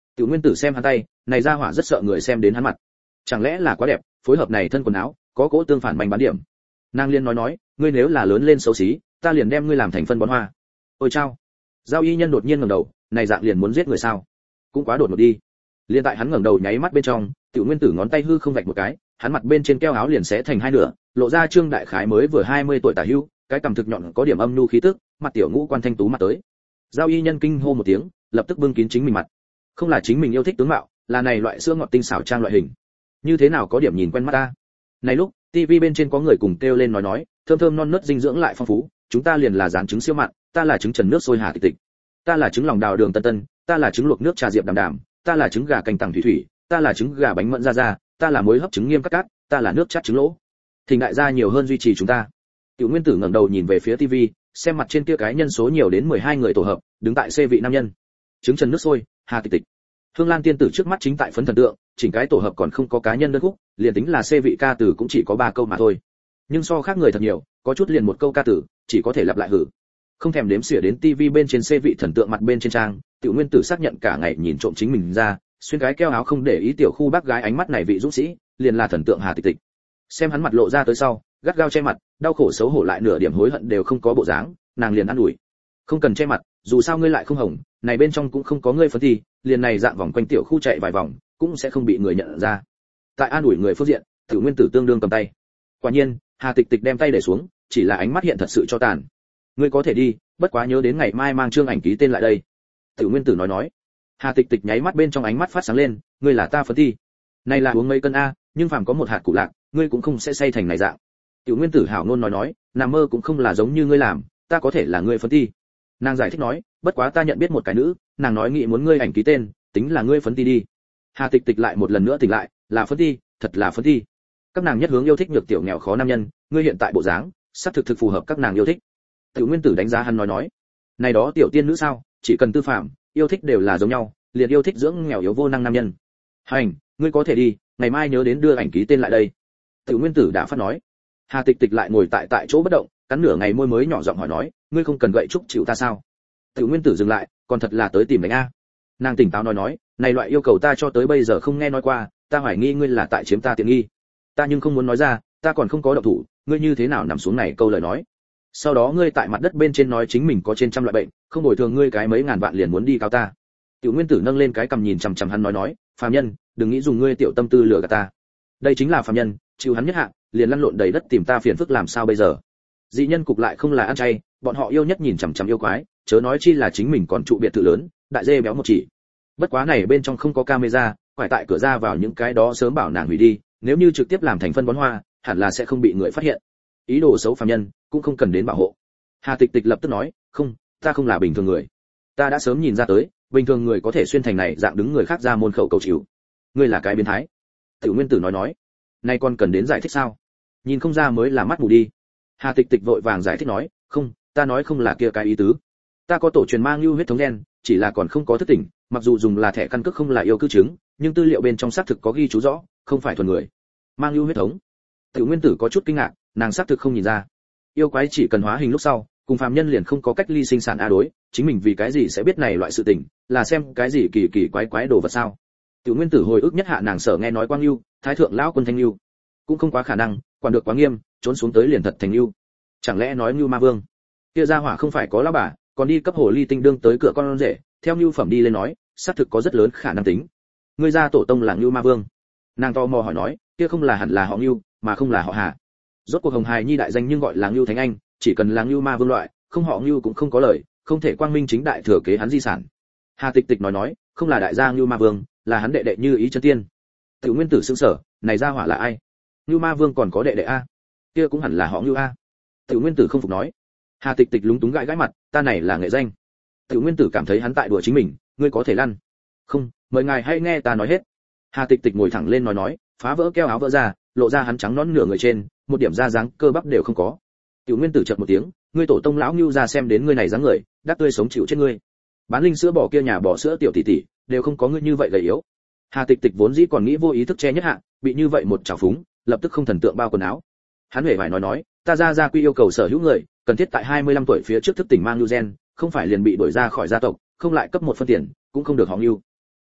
Tiểu Nguyên Tử xem hắn tay, này ra hỏa rất sợ người xem đến hắn mặt. Chẳng lẽ là quá đẹp, phối hợp này thân quần áo, có cỗ tương phản mạnh bán điểm. Nàng liên nói nói, ngươi nếu là lớn lên xấu xí, ta liền đem ngươi làm thành phân bón hoa. Ôi chao. Giao y nhân đột nhiên ngẩng đầu, này dạng liền muốn giết người sao? Cũng quá đột ngột đi. Liên tại hắn ngẩng đầu nháy mắt bên trong, Tiểu Nguyên Tử ngón tay hư không vạch một cái, hắn mặt bên trên keo áo liền xé thành hai nửa, lộ ra Trương Đại Khái mới vừa hai mươi tuổi tả hữu, cái cằm thực nhọn có điểm âm nhu khí tức, mặt tiểu ngũ quan thanh tú mặt tới. Giao y nhân kinh hô một tiếng, lập tức bưng kín chính mình mặt. Không là chính mình yêu thích tướng mạo, là này loại xương ngọt tinh xảo trang loại hình. Như thế nào có điểm nhìn quen mắt ta. Này lúc, tivi bên trên có người cùng kêu lên nói nói, thơm thơm non nớt dinh dưỡng lại phong phú, chúng ta liền là dán trứng siêu mặn, ta là trứng trần nước sôi Hà Tịch Tịch, ta là trứng lòng đào đường Tân Tân, ta là trứng luộc nước trà diệp đàm đàm, ta là trứng gà canh tẳng thủy thủy, ta là trứng gà bánh mận ra ra, ta là muối hấp trứng nghiêm cắt cắt, ta là nước chát trứng lỗ. Thỉnh đại gia nhiều hơn duy trì chúng ta. Tiểu Nguyên Tử ngẩng đầu nhìn về phía tivi, xem mặt trên kia cái nhân số nhiều đến mười hai người tổ hợp, đứng tại C vị nam nhân. Trứng trần nước sôi, Hà Tịch Tịch. Hương Lan tiên tử trước mắt chính tại phấn thần tượng, chỉnh cái tổ hợp còn không có cá nhân đơn khúc, liền tính là C vị ca tử cũng chỉ có ba câu mà thôi. Nhưng so khác người thật nhiều, có chút liền một câu ca tử, chỉ có thể lặp lại hử. Không thèm đếm xỉa đến tivi bên trên C vị thần tượng mặt bên trên trang, Tiểu Nguyên Tử xác nhận cả ngày nhìn trộm chính mình ra, xuyên cái keo áo không để ý tiểu khu bác gái ánh mắt này vị dũng sĩ, liền là thần tượng Hà Tịch Tịch. Xem hắn mặt lộ ra tới sau, gắt gao che mặt, đau khổ xấu hổ lại nửa điểm hối hận đều không có bộ dáng, nàng liền ăn ủi. Không cần che mặt, dù sao ngươi lại không hồng, này bên trong cũng không có ngươi phấn thì, liền này dạng vòng quanh tiểu khu chạy vài vòng, cũng sẽ không bị người nhận ra. Tại an ủi người phương diện, Tiểu Nguyên Tử tương đương cầm tay. Quả nhiên, Hà Tịch Tịch đem tay để xuống, chỉ là ánh mắt hiện thật sự cho tàn. Ngươi có thể đi, bất quá nhớ đến ngày mai mang trương ảnh ký tên lại đây. Tiểu Nguyên Tử nói nói. Hà Tịch Tịch nháy mắt bên trong ánh mắt phát sáng lên, ngươi là ta phấn thi. Này là uống mấy cân a, nhưng phàm có một hạt củ lạc, ngươi cũng không sẽ say thành này dạng. Tiểu Nguyên Tử hảo nôn nói nói, nằm mơ cũng không là giống như ngươi làm, ta có thể là ngươi phấn thi. Nàng giải thích nói, bất quá ta nhận biết một cái nữ, nàng nói nghĩ muốn ngươi ảnh ký tên, tính là ngươi phấn thi đi. Hà Tịch Tịch lại một lần nữa tỉnh lại, là phấn thi, thật là phấn thi. Các nàng nhất hướng yêu thích nhược tiểu nghèo khó nam nhân, ngươi hiện tại bộ dáng, xác thực thực phù hợp các nàng yêu thích. Tiểu Nguyên Tử đánh giá hắn nói nói, này đó tiểu tiên nữ sao, chỉ cần tư phạm, yêu thích đều là giống nhau, liền yêu thích dưỡng nghèo yếu vô năng nam nhân. Hành, ngươi có thể đi, ngày mai nhớ đến đưa ảnh ký tên lại đây. Tiểu Nguyên Tử đã phát nói. Hà Tịch Tịch lại ngồi tại tại chỗ bất động, cắn nửa ngày môi mới nhỏ giọng hỏi nói, ngươi không cần gậy trúc chịu ta sao? Tiểu Nguyên Tử dừng lại, còn thật là tới tìm đánh a. Nàng tỉnh táo nói nói, này loại yêu cầu ta cho tới bây giờ không nghe nói qua, ta hoài nghi ngươi là tại chiếm ta tiện nghi. Ta nhưng không muốn nói ra, ta còn không có động thủ, ngươi như thế nào nằm xuống này câu lời nói. Sau đó ngươi tại mặt đất bên trên nói chính mình có trên trăm loại bệnh, không bồi thường ngươi cái mấy ngàn vạn liền muốn đi cao ta. Tiểu Nguyên Tử nâng lên cái cằm nhìn chằm chằm hắn nói nói, phàm nhân, đừng nghĩ dùng ngươi tiểu tâm tư lừa gạt ta. Đây chính là phàm nhân, chịu hắn nhất hạ, liền lăn lộn đầy đất tìm ta phiền phức làm sao bây giờ? Dị nhân cục lại không là ăn chay, bọn họ yêu nhất nhìn chằm chằm yêu quái, chớ nói chi là chính mình còn trụ biệt thự lớn, đại dê béo một chỉ. Bất quá này bên trong không có camera, phải tại cửa ra vào những cái đó sớm bảo nàng hủy đi, nếu như trực tiếp làm thành phân bón hoa, hẳn là sẽ không bị người phát hiện. Ý đồ xấu phàm nhân, cũng không cần đến bảo hộ. Hà Tịch Tịch lập tức nói, không, ta không là bình thường người. Ta đã sớm nhìn ra tới, bình thường người có thể xuyên thành này dạng đứng người khác ra môn khẩu cầu chịu. Ngươi là cái biến thái. Tiểu Nguyên Tử nói nói, nay còn cần đến giải thích sao? Nhìn không ra mới là mắt mù đi. Hà Tịch Tịch vội vàng giải thích nói, không, ta nói không là kia cái ý tứ. Ta có tổ truyền mang lưu huyết thống gen, chỉ là còn không có thức tỉnh, mặc dù dùng là thẻ căn cước không là yêu cư chứng, nhưng tư liệu bên trong xác thực có ghi chú rõ, không phải thuần người. Mang lưu huyết thống. Tiểu Nguyên Tử có chút kinh ngạc, nàng xác thực không nhìn ra. Yêu quái chỉ cần hóa hình lúc sau, cùng phàm nhân liền không có cách ly sinh sản a đối, chính mình vì cái gì sẽ biết này loại sự tình, là xem cái gì kỳ kỳ quái quái đồ vật sao? Tiểu Nguyên Tử hồi ức nhất hạ nàng sở nghe nói Quang Lưu, Thái thượng lão quân Thanh Lưu, cũng không quá khả năng, quản được quá nghiêm, trốn xuống tới liền thật thành Lưu. Chẳng lẽ nói Lưu Ma Vương? Kia gia hỏa không phải có lão bà, còn đi cấp hồ ly tinh đương tới cửa con rể, theo Lưu phẩm đi lên nói, xác thực có rất lớn khả năng tính. Ngươi gia tổ tông là Lưu Ma Vương. Nàng to mò hỏi nói, kia không là hẳn là họ Lưu, mà không là họ Hà. Rốt cuộc Hồng Hài Nhi đại danh nhưng gọi là Lưu Thánh Anh, chỉ cần là Lưu Ma Vương loại, không họ Lưu cũng không có lời, không thể quang minh chính đại thừa kế hắn di sản. Hà Tịch Tịch nói nói, không là đại gia Lưu Ma Vương, là hắn đệ đệ Như Ý chân tiên. Tiểu Nguyên Tử sững sờ, này gia hỏa là ai? Lưu Ma Vương còn có đệ đệ a? Kia cũng hẳn là họ Lưu a. Tiểu Nguyên Tử không phục nói. Hà Tịch Tịch lúng túng gãi gãi mặt, ta này là nghệ danh. Tiểu Nguyên Tử cảm thấy hắn tại đùa chính mình, ngươi có thể lăn. Không, mời ngài hãy nghe ta nói hết. Hà Tịch Tịch ngồi thẳng lên nói nói, phá vỡ keo áo vỡ ra, lộ ra hắn trắng nõn nửa người trên, một điểm da dáng cơ bắp đều không có. Tiểu Nguyên Tử chợt một tiếng, ngươi tổ tông lão Nưu ra xem đến ngươi này dáng người, đắc tươi sống chịu chết ngươi. Bán linh sữa bò kia nhà bò sữa tiểu tỷ tỷ, đều không có ngươi như vậy gầy yếu. Hà Tịch Tịch vốn dĩ còn nghĩ vô ý thức che nhất hạ, bị như vậy một trào phúng, lập tức không thần tượng bao quần áo. Hắn hề phải nói nói, ta ra ra quy yêu cầu sở hữu người, cần thiết tại hai mươi lăm tuổi phía trước thức tỉnh mang Nưu gen, không phải liền bị đuổi ra khỏi gia tộc, không lại cấp một phân tiền, cũng không được họ Nưu.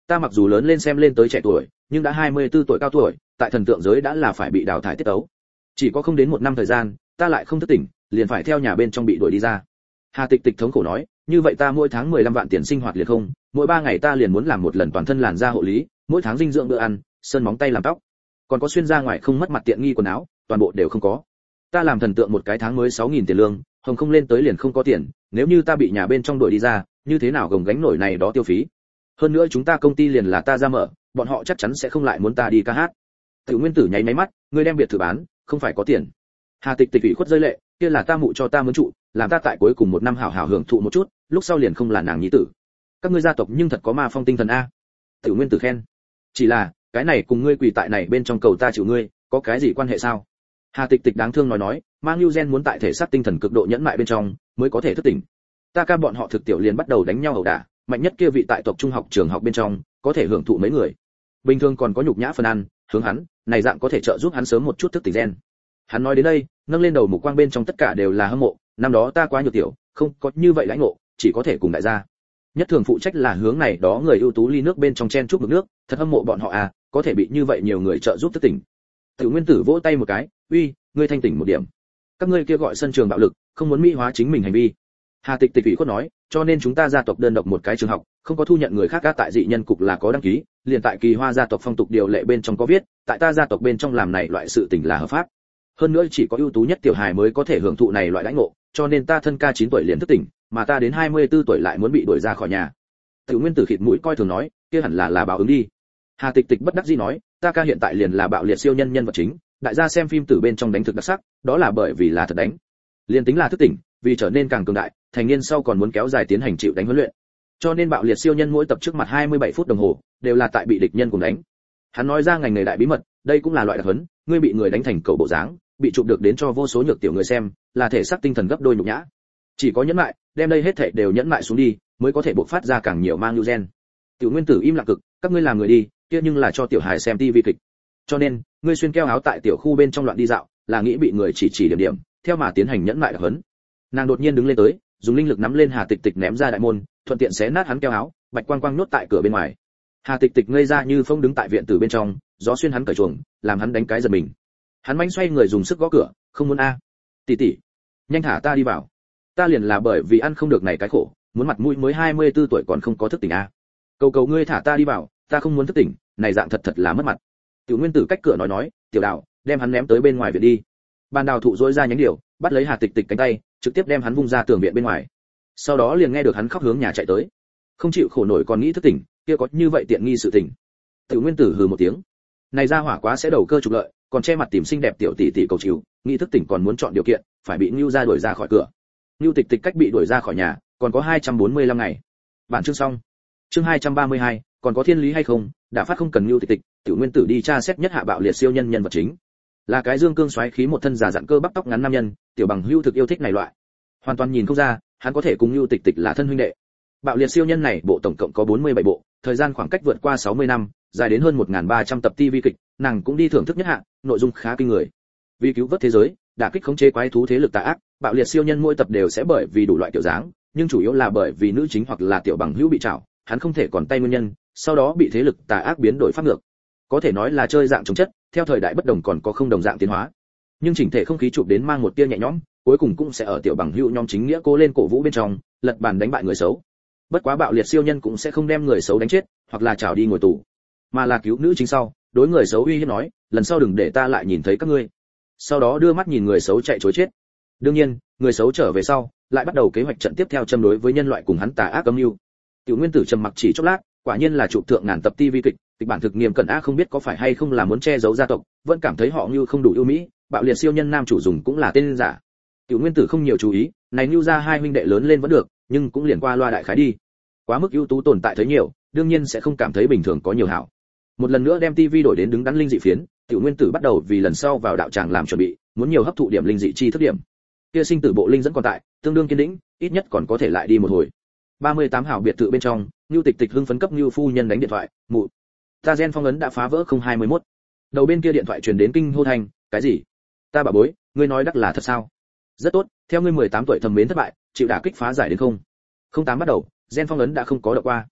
Ta mặc dù lớn lên xem lên tới trẻ tuổi, nhưng đã hai mươi tư tuổi cao tuổi, tại thần tượng giới đã là phải bị đào thải tiết tấu. Chỉ có không đến một năm thời gian, ta lại không thức tỉnh, liền phải theo nhà bên trong bị đuổi đi ra. Hà Tịch Tịch thống khổ nói, như vậy ta mỗi tháng mười lăm vạn tiền sinh hoạt liền không, mỗi ba ngày ta liền muốn làm một lần toàn thân làn da hộ lý, mỗi tháng dinh dưỡng bữa ăn, sơn móng tay làm tóc, còn có xuyên ra ngoài không mất mặt tiện nghi quần áo, toàn bộ đều không có. Ta làm thần tượng một cái tháng mới sáu nghìn tiền lương, hồng không lên tới liền không có tiền, nếu như ta bị nhà bên trong đuổi đi ra, như thế nào gồng gánh nổi này đó tiêu phí. Hơn nữa chúng ta công ty liền là ta ra mở, bọn họ chắc chắn sẽ không lại muốn ta đi ca hát. Tiểu Nguyên Tử nháy máy mắt, ngươi đem biệt thự bán, không phải có tiền. Hà Tịch Tịch ủy khuất rơi lệ, kia là ta mụ cho ta mướn trụ, làm ta tại cuối cùng một năm hảo hảo hưởng thụ một chút, lúc sau liền không là nàng nhi tử. Các ngươi gia tộc nhưng thật có ma phong tinh thần a. Tiểu Nguyên Tử khen. Chỉ là, cái này cùng ngươi quỳ tại này bên trong cầu ta chịu ngươi, có cái gì quan hệ sao? Hà Tịch Tịch đáng thương nói nói, mang lưu gen muốn tại thể xác tinh thần cực độ nhẫn mại bên trong, mới có thể thức tỉnh. Ta ca bọn họ thực tiểu liền bắt đầu đánh nhau ẩu đả, mạnh nhất kia vị tại tộc trung học trường học bên trong, có thể hưởng thụ mấy người. Bình thường còn có nhục nhã phần ăn, hướng hắn, này dạng có thể trợ giúp hắn sớm một chút thức tỉnh gen. Hắn nói đến đây, nâng lên đầu mục quang bên trong tất cả đều là hâm mộ, năm đó ta quá nhược tiểu, không có như vậy lãnh ngộ, chỉ có thể cùng đại gia. Nhất thường phụ trách là hướng này đó người ưu tú ly nước bên trong chen chúc mực nước, thật hâm mộ bọn họ à, có thể bị như vậy nhiều người trợ giúp thức tỉnh. Tiểu Nguyên Tử vỗ tay một cái, uy, ngươi thanh tỉnh một điểm. Các ngươi kia gọi sân trường bạo lực, không muốn mỹ hóa chính mình hành vi. Hà Tịch Tịch ủy khuất nói, cho nên chúng ta gia tộc đơn độc một cái trường học, không có thu nhận người khác, các tại dị nhân cục là có đăng ký, liền tại Kỳ Hoa gia tộc phong tục điều lệ bên trong có viết, tại ta gia tộc bên trong làm này loại sự tình là hợp pháp. Hơn nữa chỉ có ưu tú nhất tiểu hài mới có thể hưởng thụ này loại đãi ngộ, cho nên ta thân ca chín tuổi liền thức tỉnh, mà ta đến hai mươi tư tuổi lại muốn bị đuổi ra khỏi nhà. Tiểu Nguyên Tử khịt mũi coi thường nói, kia hẳn là là báo ứng đi. Hà Tịch Tịch bất đắc dĩ nói, ta ca hiện tại liền là bạo liệt siêu nhân nhân vật chính, đại gia xem phim từ bên trong đánh thực đặc sắc, đó là bởi vì là thật đánh. Liên tính là thức tỉnh, vì trở nên càng cường đại, thành niên sau còn muốn kéo dài tiến hành chịu đánh huấn luyện. Cho nên bạo liệt siêu nhân mỗi tập trước mặt hai mươi bảy phút đồng hồ, đều là tại bị địch nhân cùng đánh. Hắn nói ra ngành nghề đại bí mật, đây cũng là loại đặc huấn, ngươi bị người đánh thành cẩu bộ dáng, bị chụp được đến cho vô số nhược tiểu người xem, là thể xác tinh thần gấp đôi nhục nhã. Chỉ có nhẫn lại, đem đây hết thảy đều nhẫn lại xuống đi, mới có thể bộc phát ra càng nhiều mang lưu gen. Tiểu Nguyên Tử im lặng cực, các ngươi làm người đi, kia nhưng là cho tiểu hài xem tivi kịch. Cho nên, ngươi xuyên keo áo tại tiểu khu bên trong loạn đi dạo, là nghĩ bị người chỉ chỉ điểm điểm, theo mà tiến hành nhẫn lại đặc huấn. Nàng đột nhiên đứng lên tới, dùng linh lực nắm lên Hà Tịch Tịch ném ra đại môn, thuận tiện xé nát hắn keo áo, bạch quang quang nốt tại cửa bên ngoài. Hà Tịch Tịch ngây ra như phong đứng tại viện tử bên trong, gió xuyên hắn cởi chuồng, làm hắn đánh cái giật mình. Hắn manh xoay người dùng sức gõ cửa, không muốn a. Tỷ tỷ, nhanh thả ta đi vào. Ta liền là bởi vì ăn không được này cái khổ, muốn mặt mũi mới hai mươi tư tuổi còn không có thức tỉnh a. Cầu cầu ngươi thả ta đi vào, ta không muốn thức tỉnh, này dạng thật thật là mất mặt. Tiểu Nguyên Tử cách cửa nói nói, tiểu đạo, đem hắn ném tới bên ngoài viện đi. Ban đào thụ rỗi ra nhánh điều, bắt lấy Hà Tịch Tịch cánh tay, trực tiếp đem hắn vung ra tường viện bên ngoài. Sau đó liền nghe được hắn khóc hướng nhà chạy tới. Không chịu khổ nổi còn nghĩ thức tỉnh, kia có như vậy tiện nghi sự tình. Tiểu Nguyên Tử hừ một tiếng. Này ra hỏa quá sẽ đầu cơ trục lợi, còn che mặt tìm xinh đẹp tiểu tỷ tỷ cầu chịu, nghĩ thức tỉnh còn muốn chọn điều kiện, phải bị Nưu gia đuổi ra khỏi cửa. Nưu Tịch Tịch cách bị đuổi ra khỏi nhà, còn có hai trăm bốn mươi lăm ngày. Bản chương xong. Chương hai trăm ba mươi hai, còn có thiên lý hay không, đã phát không cần Nưu Tịch Tịch, Tiểu Nguyên Tử đi tra xét nhất hạ bạo liệt siêu nhân nhân vật chính. Là cái dương cương xoáy khí một thân già dặn cơ bắp tóc ngắn nam nhân, tiểu bằng hưu thực yêu thích này loại. Hoàn toàn nhìn không ra, hắn có thể cùng Nưu Tịch Tịch là thân huynh đệ. Bạo liệt siêu nhân này bộ tổng cộng có bốn mươi bảy bộ, thời gian khoảng cách vượt qua sáu mươi năm, dài đến hơn một nghìn ba trăm tập ti vi kịch, nàng cũng đi thưởng thức nhất hạ, nội dung khá kinh người. Vì cứu vớt thế giới, đả kích khống chế quái thú thế lực tà ác, bạo liệt siêu nhân mỗi tập đều sẽ bởi vì đủ loại kiểu dáng, nhưng chủ yếu là bởi vì nữ chính hoặc là tiểu bằng hữu bị trảo, hắn không thể còn tay nguyên nhân, sau đó bị thế lực tà ác biến đổi pháp ngược. Có thể nói là chơi dạng chống chất, theo thời đại bất đồng còn có không đồng dạng tiến hóa. Nhưng chỉnh thể không khí chụp đến mang một tia nhẹ nhõm, cuối cùng cũng sẽ ở tiểu bằng hữu nhóm chính nghĩa cố lên cổ vũ bên trong, lật bàn đánh bại người xấu. Bất quá bạo liệt siêu nhân cũng sẽ không đem người xấu đánh chết, hoặc là trảo đi ngồi tù, mà là cứu nữ chính sau, đối người xấu uy hiếp nói, lần sau đừng để ta lại nhìn thấy các ngươi. Sau đó đưa mắt nhìn người xấu chạy trối chết. Đương nhiên, người xấu trở về sau, lại bắt đầu kế hoạch trận tiếp theo châm đối với nhân loại cùng hắn tà ác âm mưu. Tiểu Nguyên Tử trầm mặc chỉ chốc lát, quả nhiên là chụp thượng ngàn tập ti vi kịch, kịch bản thực nghiêm cẩn ác không biết có phải hay không là muốn che giấu gia tộc, vẫn cảm thấy họ như không đủ ưu mỹ, bạo liệt siêu nhân nam chủ dùng cũng là tên giả. Tiểu Nguyên Tử không nhiều chú ý, này Nưu gia hai huynh đệ lớn lên vẫn được, nhưng cũng liền qua loa đại khái đi. Quá mức ưu tú tồn tại thấy nhiều, đương nhiên sẽ không cảm thấy bình thường có nhiều hảo. Một lần nữa đem tivi đổi đến đứng đắn linh dị phiến, Tiểu Nguyên Tử bắt đầu vì lần sau vào đạo tràng làm chuẩn bị, muốn nhiều hấp thụ điểm linh dị chi thức điểm. Kia sinh tử bộ linh dẫn còn tại, tương đương kiên định, ít nhất còn có thể lại đi một hồi. ba mươi tám hảo biệt thự bên trong, Nưu Tịch Tịch hưng phấn cấp Nưu phu nhân đánh điện thoại, "Mụ, ta gen phong ấn đã phá vỡ không hai mươi mốt." Đầu bên kia điện thoại truyền đến kinh hô thanh, "Cái gì? Ta bảo bối, ngươi nói đắc là thật sao?" "Rất tốt, theo ngươi mười tám tuổi thầm mến thất bại, chịu đả kích phá giải đến không." không tám bắt đầu, gen phong ấn đã không có đậu qua.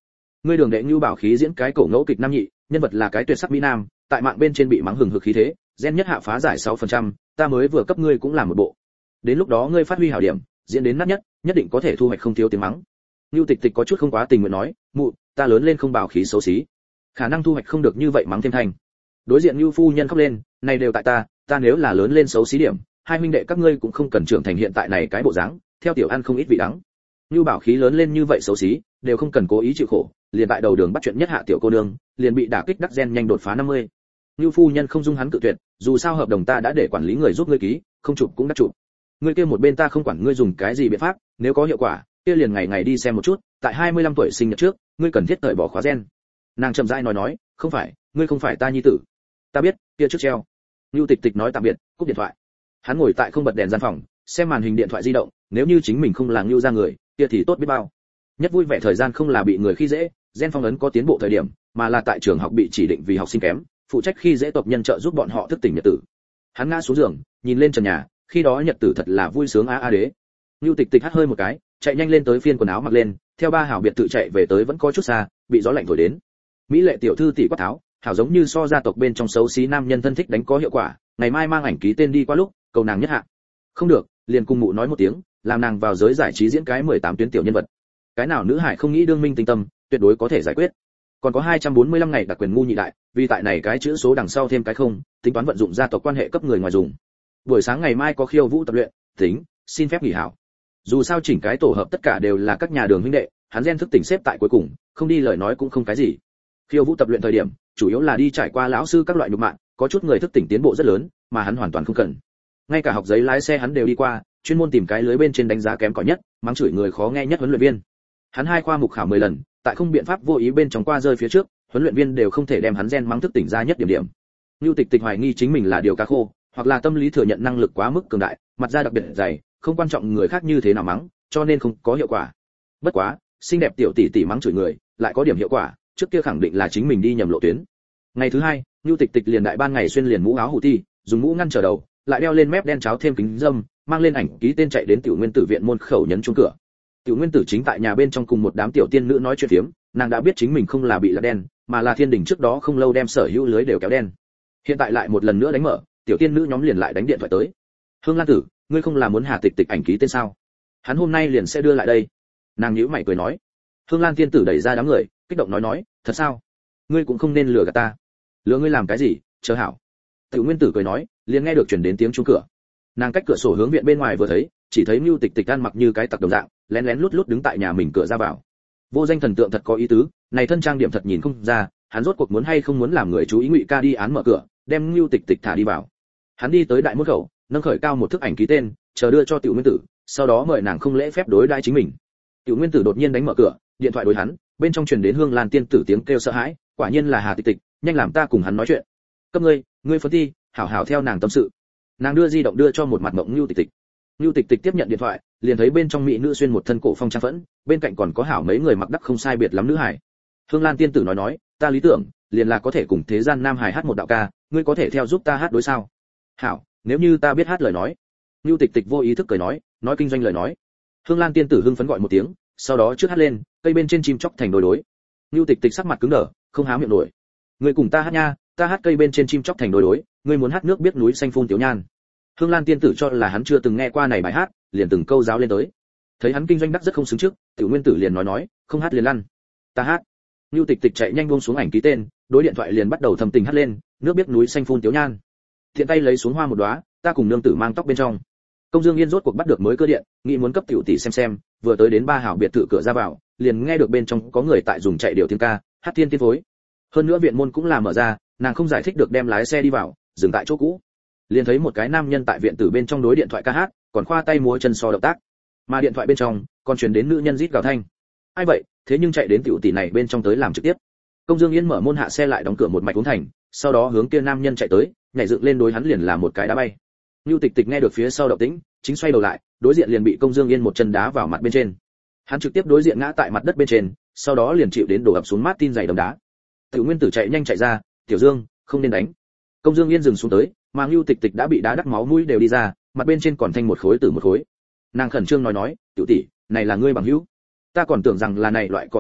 ngươi Đường đệ Nưu Bảo Khí diễn cái cổ ngẫu kịch nam nhị, nhân vật là cái tuyệt sắc mỹ nam, tại mạng bên trên bị mắng hừng hực khí thế, gen nhất hạ phá giải sáu phần trăm, ta mới vừa cấp ngươi cũng làm một bộ. Đến lúc đó ngươi phát huy hảo điểm, diễn đến nát nhất, nhất định có thể thu hoạch không thiếu tiếng mắng. Nưu Tịch Tịch có chút không quá tình nguyện nói, mụ, ta lớn lên không bảo khí xấu xí, khả năng thu hoạch không được như vậy mắng thêm thành. Đối diện Nưu phu nhân khóc lên, này đều tại ta, ta nếu là lớn lên xấu xí điểm, hai huynh đệ các ngươi cũng không cần trưởng thành hiện tại này cái bộ dáng, theo tiểu ăn không ít vị đắng. Nưu Bảo Khí lớn lên như vậy xấu xí, đều không cần cố ý chịu khổ, liền tại đầu đường bắt chuyện nhất hạ tiểu cô nương, liền bị đả kích đắc gen nhanh đột phá năm mươi. Nưu phu nhân không dung hắn cự tuyệt, dù sao hợp đồng ta đã để quản lý người giúp ngươi ký, không chụp cũng đã chụp. Ngươi kia một bên ta không quản ngươi dùng cái gì biện pháp, nếu có hiệu quả, kia liền ngày ngày đi xem một chút, tại hai mươi lăm tuổi sinh nhật trước, ngươi cần thiết thời bỏ khóa gen. Nàng chậm rãi nói nói, không phải, ngươi không phải ta nhi tử. Ta biết, kia trước treo. Nưu Tịch Tịch nói tạm biệt, cúp điện thoại. Hắn ngồi tại không bật đèn gian phòng, xem màn hình điện thoại di động, nếu như chính mình không là Nưu ra người, kia thì tốt biết bao. Nhất vui vẻ thời gian không là bị người khi dễ, gen phong ấn có tiến bộ thời điểm, mà là tại trường học bị chỉ định vì học sinh kém, phụ trách khi dễ tộc nhân trợ giúp bọn họ thức tỉnh nhật tử. Hắn ngã xuống giường, nhìn lên trần nhà, khi đó nhật tử thật là vui sướng a a đế. Nưu Tịch Tịch hắt hơi một cái, chạy nhanh lên tới phiên quần áo mặc lên, theo ba hảo biệt tự chạy về tới vẫn có chút xa, bị gió lạnh thổi đến. Mỹ lệ tiểu thư tỷ quát tháo, hảo giống như so gia tộc bên trong xấu xí nam nhân thân thích đánh có hiệu quả, ngày mai mang ảnh ký tên đi qua lúc, cầu nàng nhất hạ. Không được, liền cùng mụ nói một tiếng, làm nàng vào giới giải trí diễn cái mười tám tuyến tiểu nhân vật. Cái nào nữ hải không nghĩ đương minh tinh tâm, tuyệt đối có thể giải quyết. Còn có hai trăm bốn mươi lăm ngày đặc quyền ngu nhị đại, vì tại này cái chữ số đằng sau thêm cái không, tính toán vận dụng gia tộc quan hệ cấp người ngoài dùng. Buổi sáng ngày mai có khiêu vũ tập luyện, tính, xin phép nghỉ hảo. Dù sao chỉnh cái tổ hợp tất cả đều là các nhà đường huynh đệ, hắn gen thức tỉnh xếp tại cuối cùng, không đi lời nói cũng không cái gì. Khiêu vũ tập luyện thời điểm, chủ yếu là đi trải qua lão sư các loại nhục mạ, có chút người thức tỉnh tiến bộ rất lớn, mà hắn hoàn toàn không cần. Ngay cả học giấy lái xe hắn đều đi qua, chuyên môn tìm cái lưới bên trên đánh giá kém cỏi nhất, mắng chửi người khó nghe nhất huấn luyện viên. Hắn hai khoa mục khảo mười lần, tại không biện pháp vô ý bên trong qua rơi phía trước, huấn luyện viên đều không thể đem hắn gen mắng thức tỉnh ra nhất điểm điểm. Nưu Tịch Tịch hoài nghi chính mình là điều cá khô, hoặc là tâm lý thừa nhận năng lực quá mức cường đại, mặt da đặc biệt dày, không quan trọng người khác như thế nào mắng, cho nên không có hiệu quả. Bất quá, xinh đẹp tiểu tỷ tỷ mắng chửi người, lại có điểm hiệu quả, trước kia khẳng định là chính mình đi nhầm lộ tuyến. Ngày thứ hai, Nưu Tịch Tịch liền đại ban ngày xuyên liền mũ áo hủ ti, dùng mũ ngăn trở đầu, lại đeo lên mép đen cháo thêm kính dâm, mang lên ảnh ký tên chạy đến Tiểu Nguyên Tử viện môn khẩu nhấn chuông cửa. Tiểu Nguyên Tử chính tại nhà bên trong cùng một đám tiểu tiên nữ nói chuyện phiếm, nàng đã biết chính mình không là bị là đen, mà là Thiên Đình trước đó không lâu đem sở hữu lưới đều kéo đen. Hiện tại lại một lần nữa đánh mở, tiểu tiên nữ nhóm liền lại đánh điện thoại tới. Hương Lan Tử, ngươi không là muốn Hà Tịch Tịch ảnh ký tên sao? Hắn hôm nay liền sẽ đưa lại đây. Nàng nhíu mày cười nói. Hương Lan tiên tử đẩy ra đám người, kích động nói nói, thật sao? Ngươi cũng không nên lừa gạt ta. Lừa ngươi làm cái gì? Chờ hảo. Tiểu Nguyên Tử cười nói, liền nghe được truyền đến tiếng chuông cửa. Nàng cách cửa sổ hướng viện bên ngoài vừa thấy, chỉ thấy Nưu Tịch Tịch ăn mặc như cái tặc đồng dạng, lén lén lút lút đứng tại nhà mình cửa ra vào. Vô Danh thần tượng thật có ý tứ, này thân trang điểm thật nhìn không ra, hắn rốt cuộc muốn hay không muốn làm người chú ý Ngụy Ca đi án mở cửa, đem Nưu Tịch Tịch thả đi vào. Hắn đi tới đại môn khẩu, nâng khởi cao một thức ảnh ký tên, chờ đưa cho Tiểu Nguyên Tử, sau đó mời nàng không lễ phép đối đãi chính mình. Tiểu Nguyên Tử đột nhiên đánh mở cửa, điện thoại đối hắn, bên trong truyền đến Hương Lan tiên tử tiếng kêu sợ hãi, quả nhiên là Hà Tịch Tịch, nhanh làm ta cùng hắn nói chuyện. Cấp ngươi, ngươi phấn ti, hảo hảo theo nàng tâm sự. Nàng đưa di động đưa cho một mặt mộng Nưu Tịch Tịch. Nưu Tịch Tịch tiếp nhận điện thoại, liền thấy bên trong mỹ nữ xuyên một thân cổ phong trang phẫn, bên cạnh còn có hảo mấy người mặc đắc không sai biệt lắm nữ hải. Hương Lan tiên tử nói nói, ta lý tưởng liền là có thể cùng thế gian nam hải hát một đạo ca, ngươi có thể theo giúp ta hát đối sao? Hảo, nếu như ta biết hát lời nói. Nưu Tịch Tịch vô ý thức cười nói, nói kinh doanh lời nói. Hương Lan tiên tử hưng phấn gọi một tiếng, sau đó trước hát lên, cây bên trên chim chóc thành đôi đối. Nưu Tịch Tịch sắc mặt cứng đờ, không há miệng nổi. Ngươi cùng ta hát nha, ta hát cây bên trên chim chóc thành đôi đối, ngươi muốn hát nước biết núi xanh phun tiểu nhan. Hương Lan tiên tử cho là hắn chưa từng nghe qua này bài hát, liền từng câu giáo lên tới. Thấy hắn kinh doanh đắc rất không xứng trước, Tiểu Nguyên Tử liền nói nói, không hát liền lăn. Ta hát. Nưu Tịch Tịch chạy nhanh buông xuống ảnh ký tên, đối điện thoại liền bắt đầu thầm tình hát lên, nước biết núi xanh phun tiểu nhan. Thiện tay lấy xuống hoa một đóa, ta cùng nương tử mang tóc bên trong. Công Dương Yên rốt cuộc bắt được mới cơ điện, nghĩ muốn cấp tiểu tỷ xem xem, vừa tới đến ba hảo biệt thự cửa ra vào, liền nghe được bên trong có người tại dùng chạy điều tiếng ca, hát thiên tiên phối. Hơn nữa viện môn cũng là mở ra, nàng không giải thích được đem lái xe đi vào, dừng tại chỗ cũ. Liền thấy một cái nam nhân tại viện tử bên trong đối điện thoại ca hát, còn khoa tay múa chân so động tác. Mà điện thoại bên trong còn truyền đến nữ nhân rít gào thanh. Ai vậy, thế nhưng chạy đến tiểu tỷ này bên trong tới làm trực tiếp. Công Dương Yên mở môn hạ xe lại đóng cửa một mạch uống thành, sau đó hướng kia nam nhân chạy tới, nhảy dựng lên đối hắn liền làm một cái đá bay. Nưu Tịch Tịch nghe được phía sau động tĩnh, chính xoay đầu lại, đối diện liền bị Công Dương Yên một chân đá vào mặt bên trên. Hắn trực tiếp đối diện ngã tại mặt đất bên trên, sau đó liền chịu đến đổ ập xuống mát tin giày đấm đá. Tiểu Nguyên Tử chạy nhanh chạy ra, "Tiểu Dương, không nên đánh." Công Dương Yên dừng xuống tới, mà Nưu Tịch Tịch đã bị đá đắc máu mũi đều đi ra, mặt bên trên còn thanh một khối từ một khối. Nàng khẩn trương nói nói, "Tiểu tỷ, này là ngươi bằng hữu? Ta còn tưởng rằng là này loại cọ nhiệt độ,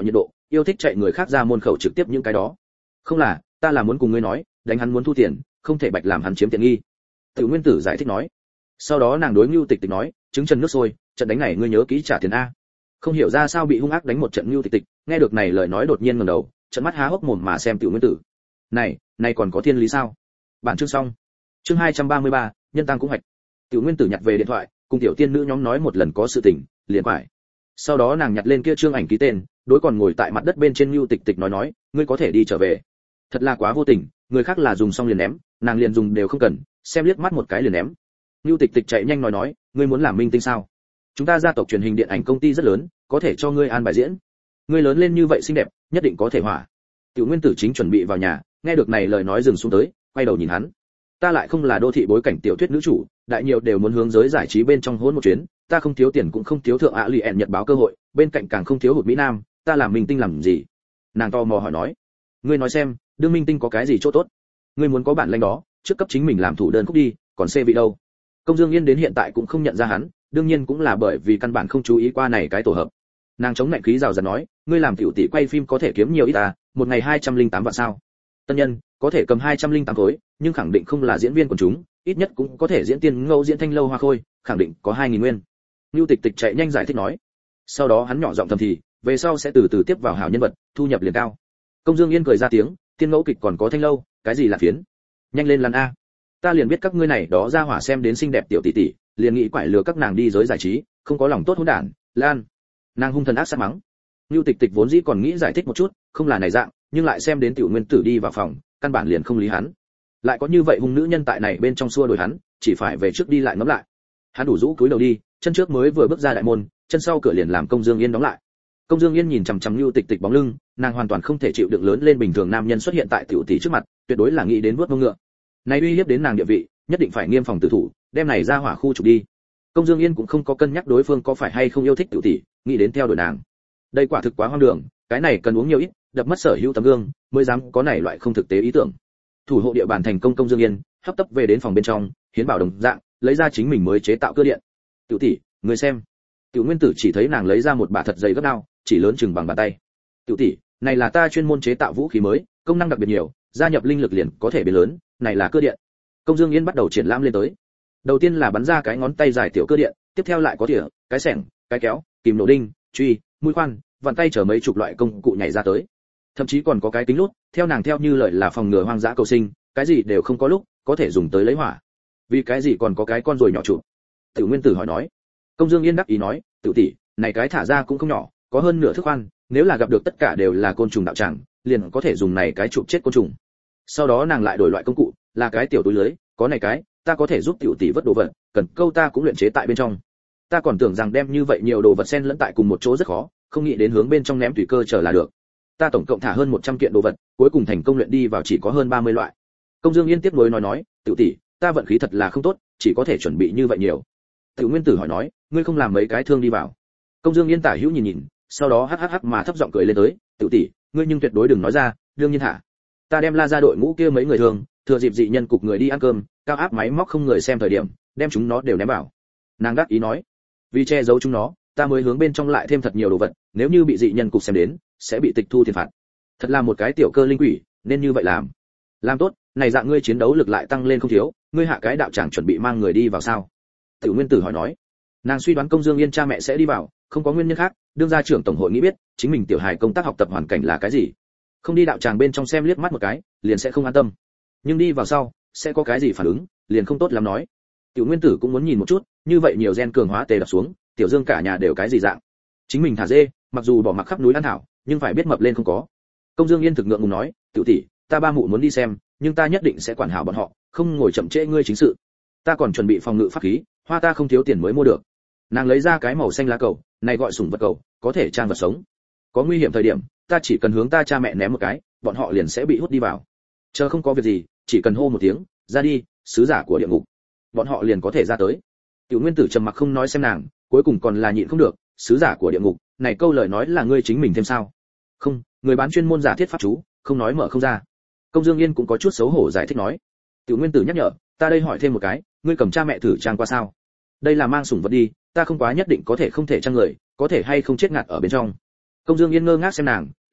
yêu thích chạy người khác ra môn khẩu trực tiếp những cái đó. Không là, ta là muốn cùng ngươi nói, đánh hắn muốn thu tiền, không thể bạch làm hắn chiếm tiện nghi. Tiểu Nguyên Tử giải thích nói. Sau đó nàng đối Nưu Tịch Tịch nói, trứng chân nước sôi, trận đánh này ngươi nhớ kỹ trả tiền a. Không hiểu ra sao bị hung ác đánh một trận Nưu Tịch Tịch, nghe được này lời nói đột nhiên ngẩng đầu, trận mắt há hốc mồm mà xem Tiểu Nguyên Tử. Này, này còn có thiên lý sao? Bản chương xong. Chương hai trăm ba mươi ba, nhân tăng cũng hoạch. Tiểu Nguyên Tử nhặt về điện thoại, cùng tiểu tiên nữ nhóm nói một lần có sự tình, liền quải. Sau đó nàng nhặt lên kia trương ảnh ký tên, đối còn ngồi tại mặt đất bên trên Nưu Tịch Tịch nói nói, ngươi có thể đi trở về. Thật là quá vô tình, người khác là dùng xong liền ném, nàng liền dùng đều không cần, xem liếc mắt một cái liền ném. Nưu Tịch Tịch chạy nhanh nói nói, ngươi muốn làm minh tinh sao? Chúng ta gia tộc truyền hình điện ảnh công ty rất lớn, có thể cho ngươi an bài diễn. Ngươi lớn lên như vậy xinh đẹp, nhất định có thể hỏa. Tiểu Nguyên Tử chính chuẩn bị vào nhà, nghe được này lời nói dừng xuống tới, quay đầu nhìn hắn. Ta lại không là đô thị bối cảnh tiểu thuyết nữ chủ, đại nhiều đều muốn hướng giới giải trí bên trong hỗn một chuyến, ta không thiếu tiền cũng không thiếu thượng ạ lì ẹn nhật báo cơ hội, bên cạnh càng không thiếu hụt mỹ nam, ta làm minh tinh làm gì? Nàng to mò hỏi nói, ngươi nói xem, đương minh tinh có cái gì chỗ tốt? Ngươi muốn có bản lĩnh đó, trước cấp chính mình làm thủ đơn khúc đi, còn xê vị đâu? Công Dương Yên đến hiện tại cũng không nhận ra hắn, đương nhiên cũng là bởi vì căn bản không chú ý qua này cái tổ hợp. Nàng chống lạnh khí rào rạt nói, ngươi làm tiểu tỷ quay phim có thể kiếm nhiều ít à, một ngày hai trăm lẻ tám vạn sao? Tân nhân, có thể cầm hai trăm lẻ tám khối, nhưng khẳng định không là diễn viên của chúng, ít nhất cũng có thể diễn tiên ngẫu diễn thanh lâu hoa khôi, khẳng định có hai nghìn nguyên. Nưu Tịch Tịch chạy nhanh giải thích nói. Sau đó hắn nhỏ giọng thầm thì, về sau sẽ từ từ tiếp vào hảo nhân vật, thu nhập liền cao. Công Dương Yên cười ra tiếng, tiên ngẫu kịch còn có thanh lâu, cái gì là phiến? Nhanh lên lăn a. Ta liền biết các ngươi này đó ra hỏa xem đến xinh đẹp tiểu tỷ tỷ, liền nghĩ quải lừa các nàng đi giới giải trí, không có lòng tốt hỗn đản, lan. Nàng hung thần ác sát mắng. Nưu Tịch Tịch vốn dĩ còn nghĩ giải thích một chút, không là này dạng, nhưng lại xem đến Tiểu Nguyên Tử đi vào phòng, căn bản liền không lý hắn. Lại có như vậy hung nữ nhân tại này bên trong xua đuổi hắn, chỉ phải về trước đi lại ngắm lại. Hắn đủ rũ cúi đầu đi, chân trước mới vừa bước ra đại môn, chân sau cửa liền làm Công Dương Yên đóng lại. Công Dương Yên nhìn chằm chằm Nưu Tịch Tịch bóng lưng, nàng hoàn toàn không thể chịu đựng lớn lên bình thường nam nhân xuất hiện tại tiểu tỷ trước mặt, tuyệt đối là nghĩ đến vuốt mông ngựa. Này uy hiếp đến nàng địa vị, nhất định phải nghiêm phòng tử thủ, đem này ra hỏa khu trục đi. Công Dương Yên cũng không có cân nhắc đối phương có phải hay không yêu thích tiểu tỷ, nghĩ đến theo đuổi nàng. Đây quả thực quá hoang đường, cái này cần uống nhiều ít, đập mất sở hữu tấm gương, mới dám có này loại không thực tế ý tưởng. Thủ hộ địa bàn thành công Công Dương Yên, hấp tấp về đến phòng bên trong, hiến bảo đồng dạng, lấy ra chính mình mới chế tạo cơ điện. Tiểu tỷ, người xem. Tiểu Nguyên Tử chỉ thấy nàng lấy ra một bả thật dày gấp đao, chỉ lớn chừng bằng bàn tay. Tiểu tỷ, này là ta chuyên môn chế tạo vũ khí mới, công năng đặc biệt nhiều, gia nhập linh lực liền có thể biến lớn, này là cơ điện. Công Dương Yên bắt đầu triển lãm lên tới. Đầu tiên là bắn ra cái ngón tay dài tiểu cơ điện, tiếp theo lại có thìa, cái xẻng, cái kéo, kìm nổ đinh, truy, mũi khoan, vặn tay chở mấy chục loại công cụ nhảy ra tới. Thậm chí còn có cái kính lút, theo nàng theo như lời là phòng ngừa hoang dã cầu sinh, cái gì đều không có lúc, có thể dùng tới lấy hỏa. Vì cái gì còn có cái con ruồi nhỏ trụ? Tiểu Nguyên Tử hỏi nói. Công Dương Yên đáp ý nói, tiểu tỷ, này cái thả ra cũng không nhỏ, có hơn nửa thước khoan, nếu là gặp được tất cả đều là côn trùng đạo tràng, liền có thể dùng này cái chụp chết côn trùng. Sau đó nàng lại đổi loại công cụ, là cái tiểu túi lưới, có này cái, ta có thể giúp tiểu tỷ vớt đồ vật, cần câu ta cũng luyện chế tại bên trong. Ta còn tưởng rằng đem như vậy nhiều đồ vật xen lẫn tại cùng một chỗ rất khó, không nghĩ đến hướng bên trong ném tùy cơ trở là được. Ta tổng cộng thả hơn một trăm kiện đồ vật, cuối cùng thành công luyện đi vào chỉ có hơn ba mươi loại. Công Dương Yên tiếp nối nói nói, tiểu tỷ, ta vận khí thật là không tốt, chỉ có thể chuẩn bị như vậy nhiều. Tiểu Nguyên Tử hỏi nói, ngươi không làm mấy cái thương đi vào? Công Dương Yên tả hữu nhìn nhìn, sau đó hắc hắc hắc mà thấp giọng cười lên tới, tiểu tỷ, ngươi nhưng tuyệt đối đừng nói ra, đương nhiên hả? Ta đem la ra đội ngũ kia mấy người thường, thừa dịp dị nhân cục người đi ăn cơm, cao áp máy móc không người xem thời điểm, đem chúng nó đều ném vào. Nàng đáp ý nói, vì che giấu chúng nó, ta mới hướng bên trong lại thêm thật nhiều đồ vật, nếu như bị dị nhân cục xem đến, sẽ bị tịch thu tiền phạt. Thật là một cái tiểu cơ linh quỷ, nên như vậy làm. Làm tốt, này dạng ngươi chiến đấu lực lại tăng lên không thiếu, ngươi hạ cái đạo tràng chuẩn bị mang người đi vào sao? Tiểu Nguyên Tử hỏi nói. Nàng suy đoán Công Dương Yên cha mẹ sẽ đi vào, không có nguyên nhân khác, đương gia trưởng tổng hội nghĩ biết, chính mình tiểu hài công tác học tập hoàn cảnh là cái gì. Không đi đạo tràng bên trong xem liếc mắt một cái, liền sẽ không an tâm. Nhưng đi vào sau, sẽ có cái gì phản ứng, liền không tốt lắm nói. Tiểu Nguyên Tử cũng muốn nhìn một chút, như vậy nhiều gen cường hóa tề đập xuống, tiểu Dương cả nhà đều cái gì dạng. Chính mình thả dê, mặc dù bỏ mặc khắp núi ăn thảo, nhưng phải biết mập lên không có. Công Dương Yên thực ngượng ngùng nói, tiểu tỷ, ta ba mụ muốn đi xem, nhưng ta nhất định sẽ quản hảo bọn họ, không ngồi chậm trễ ngươi chính sự. Ta còn chuẩn bị phòng ngự pháp khí, hoa ta không thiếu tiền mới mua được. Nàng lấy ra cái màu xanh lá cầu, này gọi sủng vật cầu, có thể trang vật sống. Có nguy hiểm thời điểm, ta chỉ cần hướng ta cha mẹ ném một cái, bọn họ liền sẽ bị hút đi vào. Chờ không có việc gì, chỉ cần hô một tiếng, ra đi, sứ giả của địa ngục. Bọn họ liền có thể ra tới. Tiểu Nguyên Tử trầm mặc không nói xem nàng, cuối cùng còn là nhịn không được, sứ giả của địa ngục, này câu lời nói là ngươi chính mình thêm sao? Không, người bán chuyên môn giả thiết pháp chú, không nói mở không ra. Công Dương Yên cũng có chút xấu hổ giải thích nói. Tiểu Nguyên Tử nhắc nhở, ta đây hỏi thêm một cái, ngươi cầm cha mẹ thử trang qua sao? Đây là mang sủng vật đi, ta không quá nhất định có thể không thể trang người, có thể hay không chết ngạt ở bên trong. Công Dương Yên ngơ ngác xem nàng,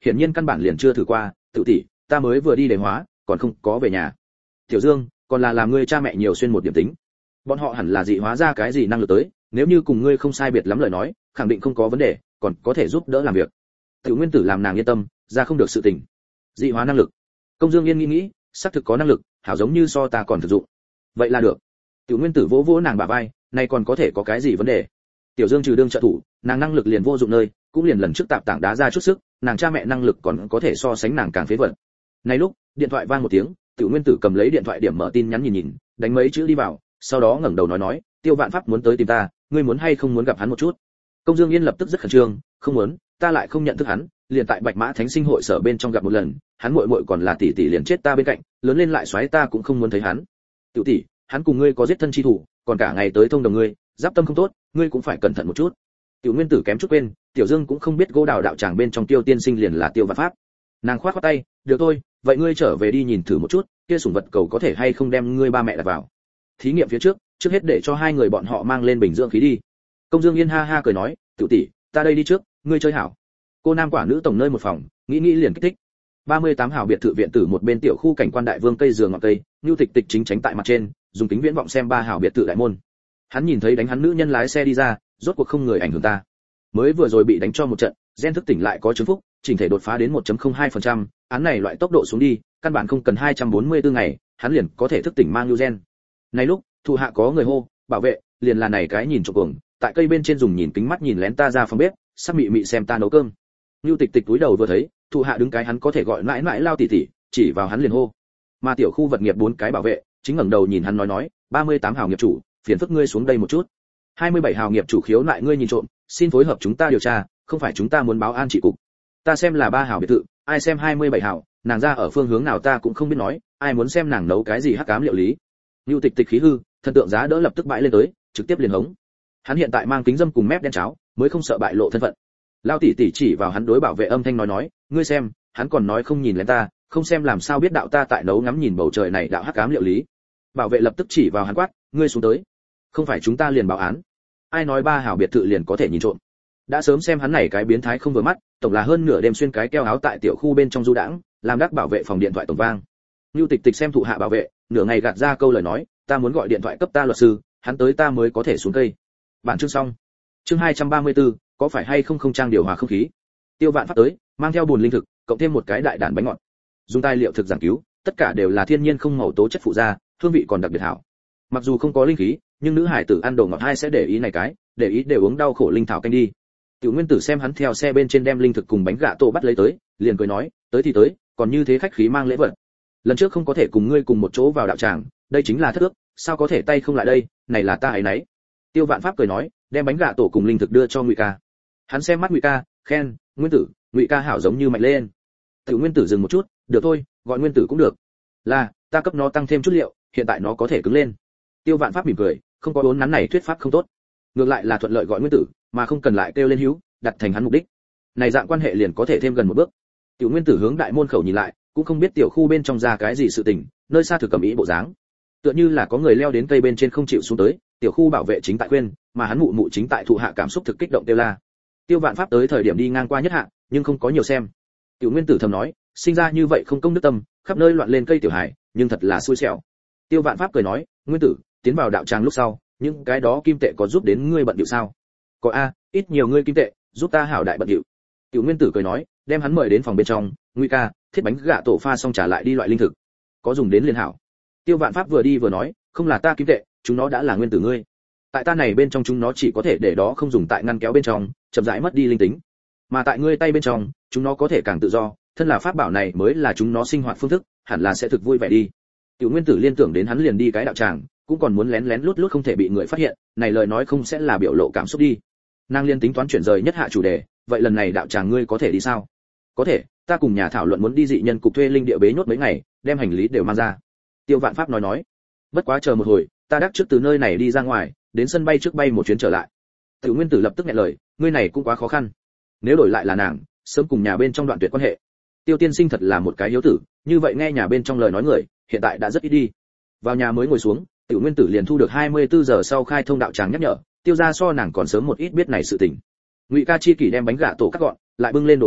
hiển nhiên căn bản liền chưa thử qua. Tiểu tỷ, ta mới vừa đi đề hóa, còn không có về nhà. Tiểu Dương, còn là làm ngươi cha mẹ nhiều xuyên một điểm tính. Bọn họ hẳn là dị hóa ra cái gì năng lực tới, nếu như cùng ngươi không sai biệt lắm lời nói, khẳng định không có vấn đề, còn có thể giúp đỡ làm việc. Tiểu Nguyên Tử làm nàng yên tâm, ra không được sự tình. Dị hóa năng lực. Công Dương Yên nghĩ nghĩ, xác thực có năng lực, hảo giống như so ta còn thực dụng. Vậy là được. Tiểu Nguyên Tử vỗ vỗ nàng bả vai, này còn có thể có cái gì vấn đề? Tiểu Dương trừ đương trợ thủ, nàng năng lực liền vô dụng nơi, cũng liền lần trước tạp tảng đá ra chút sức, nàng cha mẹ năng lực còn có thể so sánh nàng càng phế vật. Này lúc, điện thoại vang một tiếng, Tiểu Nguyên Tử cầm lấy điện thoại điểm mở tin nhắn nhìn nhìn, đánh mấy chữ đi vào, sau đó ngẩng đầu nói nói, Tiêu Vạn Pháp muốn tới tìm ta, ngươi muốn hay không muốn gặp hắn một chút? Công Dương Yên lập tức rất khẩn trương, không muốn, ta lại không nhận thức hắn, liền tại Bạch Mã Thánh Sinh hội sở bên trong gặp một lần, hắn muội muội còn là tỷ tỷ liền chết ta bên cạnh, lớn lên lại xoáy ta cũng không muốn thấy hắn. Tiểu tỷ, hắn cùng ngươi có giết thân chi thủ, còn cả ngày tới thông đồng ngươi, giáp tâm không tốt, ngươi cũng phải cẩn thận một chút. Tiểu Nguyên Tử kém chút quên, Tiểu Dương cũng không biết Gỗ Đào đạo tràng bên trong Tiêu tiên sinh liền là Tiêu Vạn Pháp. Nàng khoát khoát tay, được thôi, vậy ngươi trở về đi nhìn thử một chút, kia sủng vật cầu có thể hay không đem ngươi ba mẹ đặt vào. Thí nghiệm phía trước, trước hết để cho hai người bọn họ mang lên bình dưỡng khí đi. Công Dương Yên ha ha cười nói, tiểu tỷ, ta đây đi trước, ngươi chơi hảo. Cô nam quả nữ tổng nơi một phòng, nghĩ nghĩ liền kích thích. ba mươi tám hào biệt thự viện tử một bên tiểu khu cảnh quan đại vương cây giường ngọn cây, Nưu Tịch Tịch chính tránh tại mặt trên, dùng kính viễn vọng xem ba hào biệt thự đại môn. Hắn nhìn thấy đánh hắn nữ nhân lái xe đi ra, rốt cuộc không người ảnh hưởng ta. Mới vừa rồi bị đánh cho một trận, gen thức tỉnh lại có chứng phúc, chỉnh thể đột phá đến một phẩy không hai phần trăm, án này loại tốc độ xuống đi, căn bản không cần hai trăm bốn mươi tư ngày, hắn liền có thể thức tỉnh mang lưu gen. Này lúc, thủ hạ có người hô, bảo vệ, liền là này cái nhìn trộm cuồng, tại cây bên trên dùng nhìn kính mắt nhìn lén ta ra phòng bếp, sắp mị mị xem ta nấu cơm. Nưu Tịch Tịch túi đầu vừa thấy, thủ hạ đứng cái hắn có thể gọi mãi mãi lao tỉ tỉ, chỉ vào hắn liền hô. Mà tiểu khu vật nghiệp bốn cái bảo vệ, chính ngẩng đầu nhìn hắn nói nói, ba mươi tám hào nghiệp chủ, phiền phức ngươi xuống đây một chút. hai mươi bảy hào nghiệp chủ khiếu nại ngươi nhìn trộm, xin phối hợp chúng ta điều tra, không phải chúng ta muốn báo an trị cục. Ta xem là ba hào biệt thự, ai xem hai mươi bảy hào, nàng ra ở phương hướng nào ta cũng không biết nói, ai muốn xem nàng nấu cái gì hắc ám liệu lý. Nưu Tịch Tịch khí hư, thần tượng giá đỡ lập tức bãi lên tới, trực tiếp liền hống. Hắn hiện tại mang kính dâm cùng mép đen cháo, mới không sợ bại lộ thân phận. Lao tỷ tỷ chỉ vào hắn đối bảo vệ âm thanh nói nói, ngươi xem, hắn còn nói không nhìn lén ta, không xem làm sao biết đạo ta tại nấu ngắm nhìn bầu trời này đạo hắc ám liệu lý. Bảo vệ lập tức chỉ vào hắn quát, ngươi xuống tới. Không phải chúng ta liền báo án. Ai nói ba hào biệt thự liền có thể nhìn trộm. Đã sớm xem hắn này cái biến thái không vừa mắt, tổng là hơn nửa đêm xuyên cái keo áo tại tiểu khu bên trong du đãng, làm đắc bảo vệ phòng điện thoại tổng vang. Nưu Tịch Tịch xem thụ hạ bảo vệ, nửa ngày gạt ra câu lời nói, ta muốn gọi điện thoại cấp ta luật sư, hắn tới ta mới có thể xuống cây. Bản chương xong. Chương hai trăm ba mươi tư, có phải hay không không trang điều hòa không khí. Tiêu Vạn Pháp tới, mang theo buồn linh thực, cộng thêm một cái đại đàn bánh ngọt. Dùng tài liệu thực giảng cứu, tất cả đều là thiên nhiên không màu tố chất phụ gia, hương vị còn đặc biệt hảo. Mặc dù không có linh khí, nhưng nữ hải tử ăn đồ ngọt hai sẽ để ý này cái, để ý đều uống đau khổ linh thảo canh đi. Tiểu Nguyên Tử xem hắn theo xe bên trên đem linh thực cùng bánh gạ tổ bắt lấy tới, liền cười nói, tới thì tới, còn như thế khách khí mang lễ vật. Lần trước không có thể cùng ngươi cùng một chỗ vào đạo tràng, đây chính là thất ước, sao có thể tay không lại đây, này là ta ấy nấy. Tiêu Vạn Pháp cười nói, đem bánh gạ tổ cùng linh thực đưa cho Ngụy Ca. Hắn xem mắt Ngụy Ca, khen, Nguyên Tử, Ngụy Ca hảo giống như mạnh lên. Tiểu Nguyên Tử dừng một chút, được thôi, gọi Nguyên Tử cũng được. Là, ta cấp nó tăng thêm chút liệu, hiện tại nó có thể cứng lên. Tiêu Vạn Pháp mỉm cười, không có bốn nắn này thuyết pháp không tốt. Ngược lại là thuận lợi gọi Nguyên Tử, mà không cần lại kêu lên hữu, đặt thành hắn mục đích. Này dạng quan hệ liền có thể thêm gần một bước. Tiểu Nguyên Tử hướng đại môn khẩu nhìn lại, cũng không biết tiểu khu bên trong ra cái gì sự tình, nơi xa thực cầm ý bộ dáng. Tựa như là có người leo đến cây bên trên không chịu xuống tới, tiểu khu bảo vệ chính tại khuyên, mà hắn mụ mụ chính tại thụ hạ cảm xúc thực kích động tiêu la. Tiêu Vạn Pháp tới thời điểm đi ngang qua nhất hạ, nhưng không có nhiều xem. Tiểu Nguyên Tử thầm nói, sinh ra như vậy không công đức tâm, khắp nơi loạn lên cây tiểu hải, nhưng thật là xui xẻo. Tiêu Vạn Pháp cười nói, Nguyên Tử, tiến vào đạo tràng lúc sau, những cái đó kim tệ có giúp đến ngươi bận điệu sao? Có a, ít nhiều ngươi kim tệ, giúp ta hảo đại bận điệu. Tiểu Nguyên Tử cười nói, đem hắn mời đến phòng bên trong, Nguy ca, thiết bánh gạ tổ pha xong trả lại đi loại linh thực, có dùng đến liên hảo. Tiêu Vạn Pháp vừa đi vừa nói, không là ta kim tệ, chúng nó đã là nguyên tử ngươi. Tại ta này bên trong chúng nó chỉ có thể để đó không dùng tại ngăn kéo bên trong, chậm rãi mất đi linh tính. Mà tại ngươi tay bên trong, chúng nó có thể càng tự do, thân là pháp bảo này mới là chúng nó sinh hoạt phương thức, hẳn là sẽ thực vui vẻ đi. Tiểu Nguyên Tử liên tưởng đến hắn liền đi cái đạo tràng, cũng còn muốn lén lén lút lút không thể bị người phát hiện, này lời nói không sẽ là biểu lộ cảm xúc đi. Nàng liên tính toán chuyển rời nhất hạ chủ đề, vậy lần này đạo tràng ngươi có thể đi sao? Có thể, ta cùng nhà thảo luận muốn đi dị nhân cục thuê linh địa bế nhốt mấy ngày, đem hành lý đều mang ra. Tiêu Vạn Pháp nói nói, bất quá chờ một hồi, ta đắc trước từ nơi này đi ra ngoài, đến sân bay trước bay một chuyến trở lại. Tiểu Nguyên Tử lập tức nghẹn lời, ngươi này cũng quá khó khăn. Nếu đổi lại là nàng, sớm cùng nhà bên trong đoạn tuyệt quan hệ. Tiêu tiên sinh thật là một cái hiếu tử, như vậy nghe nhà bên trong lời nói người, hiện tại đã rất ít đi. Vào nhà mới ngồi xuống, Tiểu Nguyên Tử liền thu được hai mươi tư giờ sau khai thông đạo tràng nhắc nhở, tiêu ra so nàng còn sớm một ít biết này sự tình. Ngụy Ca chi kỷ đem bánh gà tổ cắt gọn, lại bưng lên đồ uống,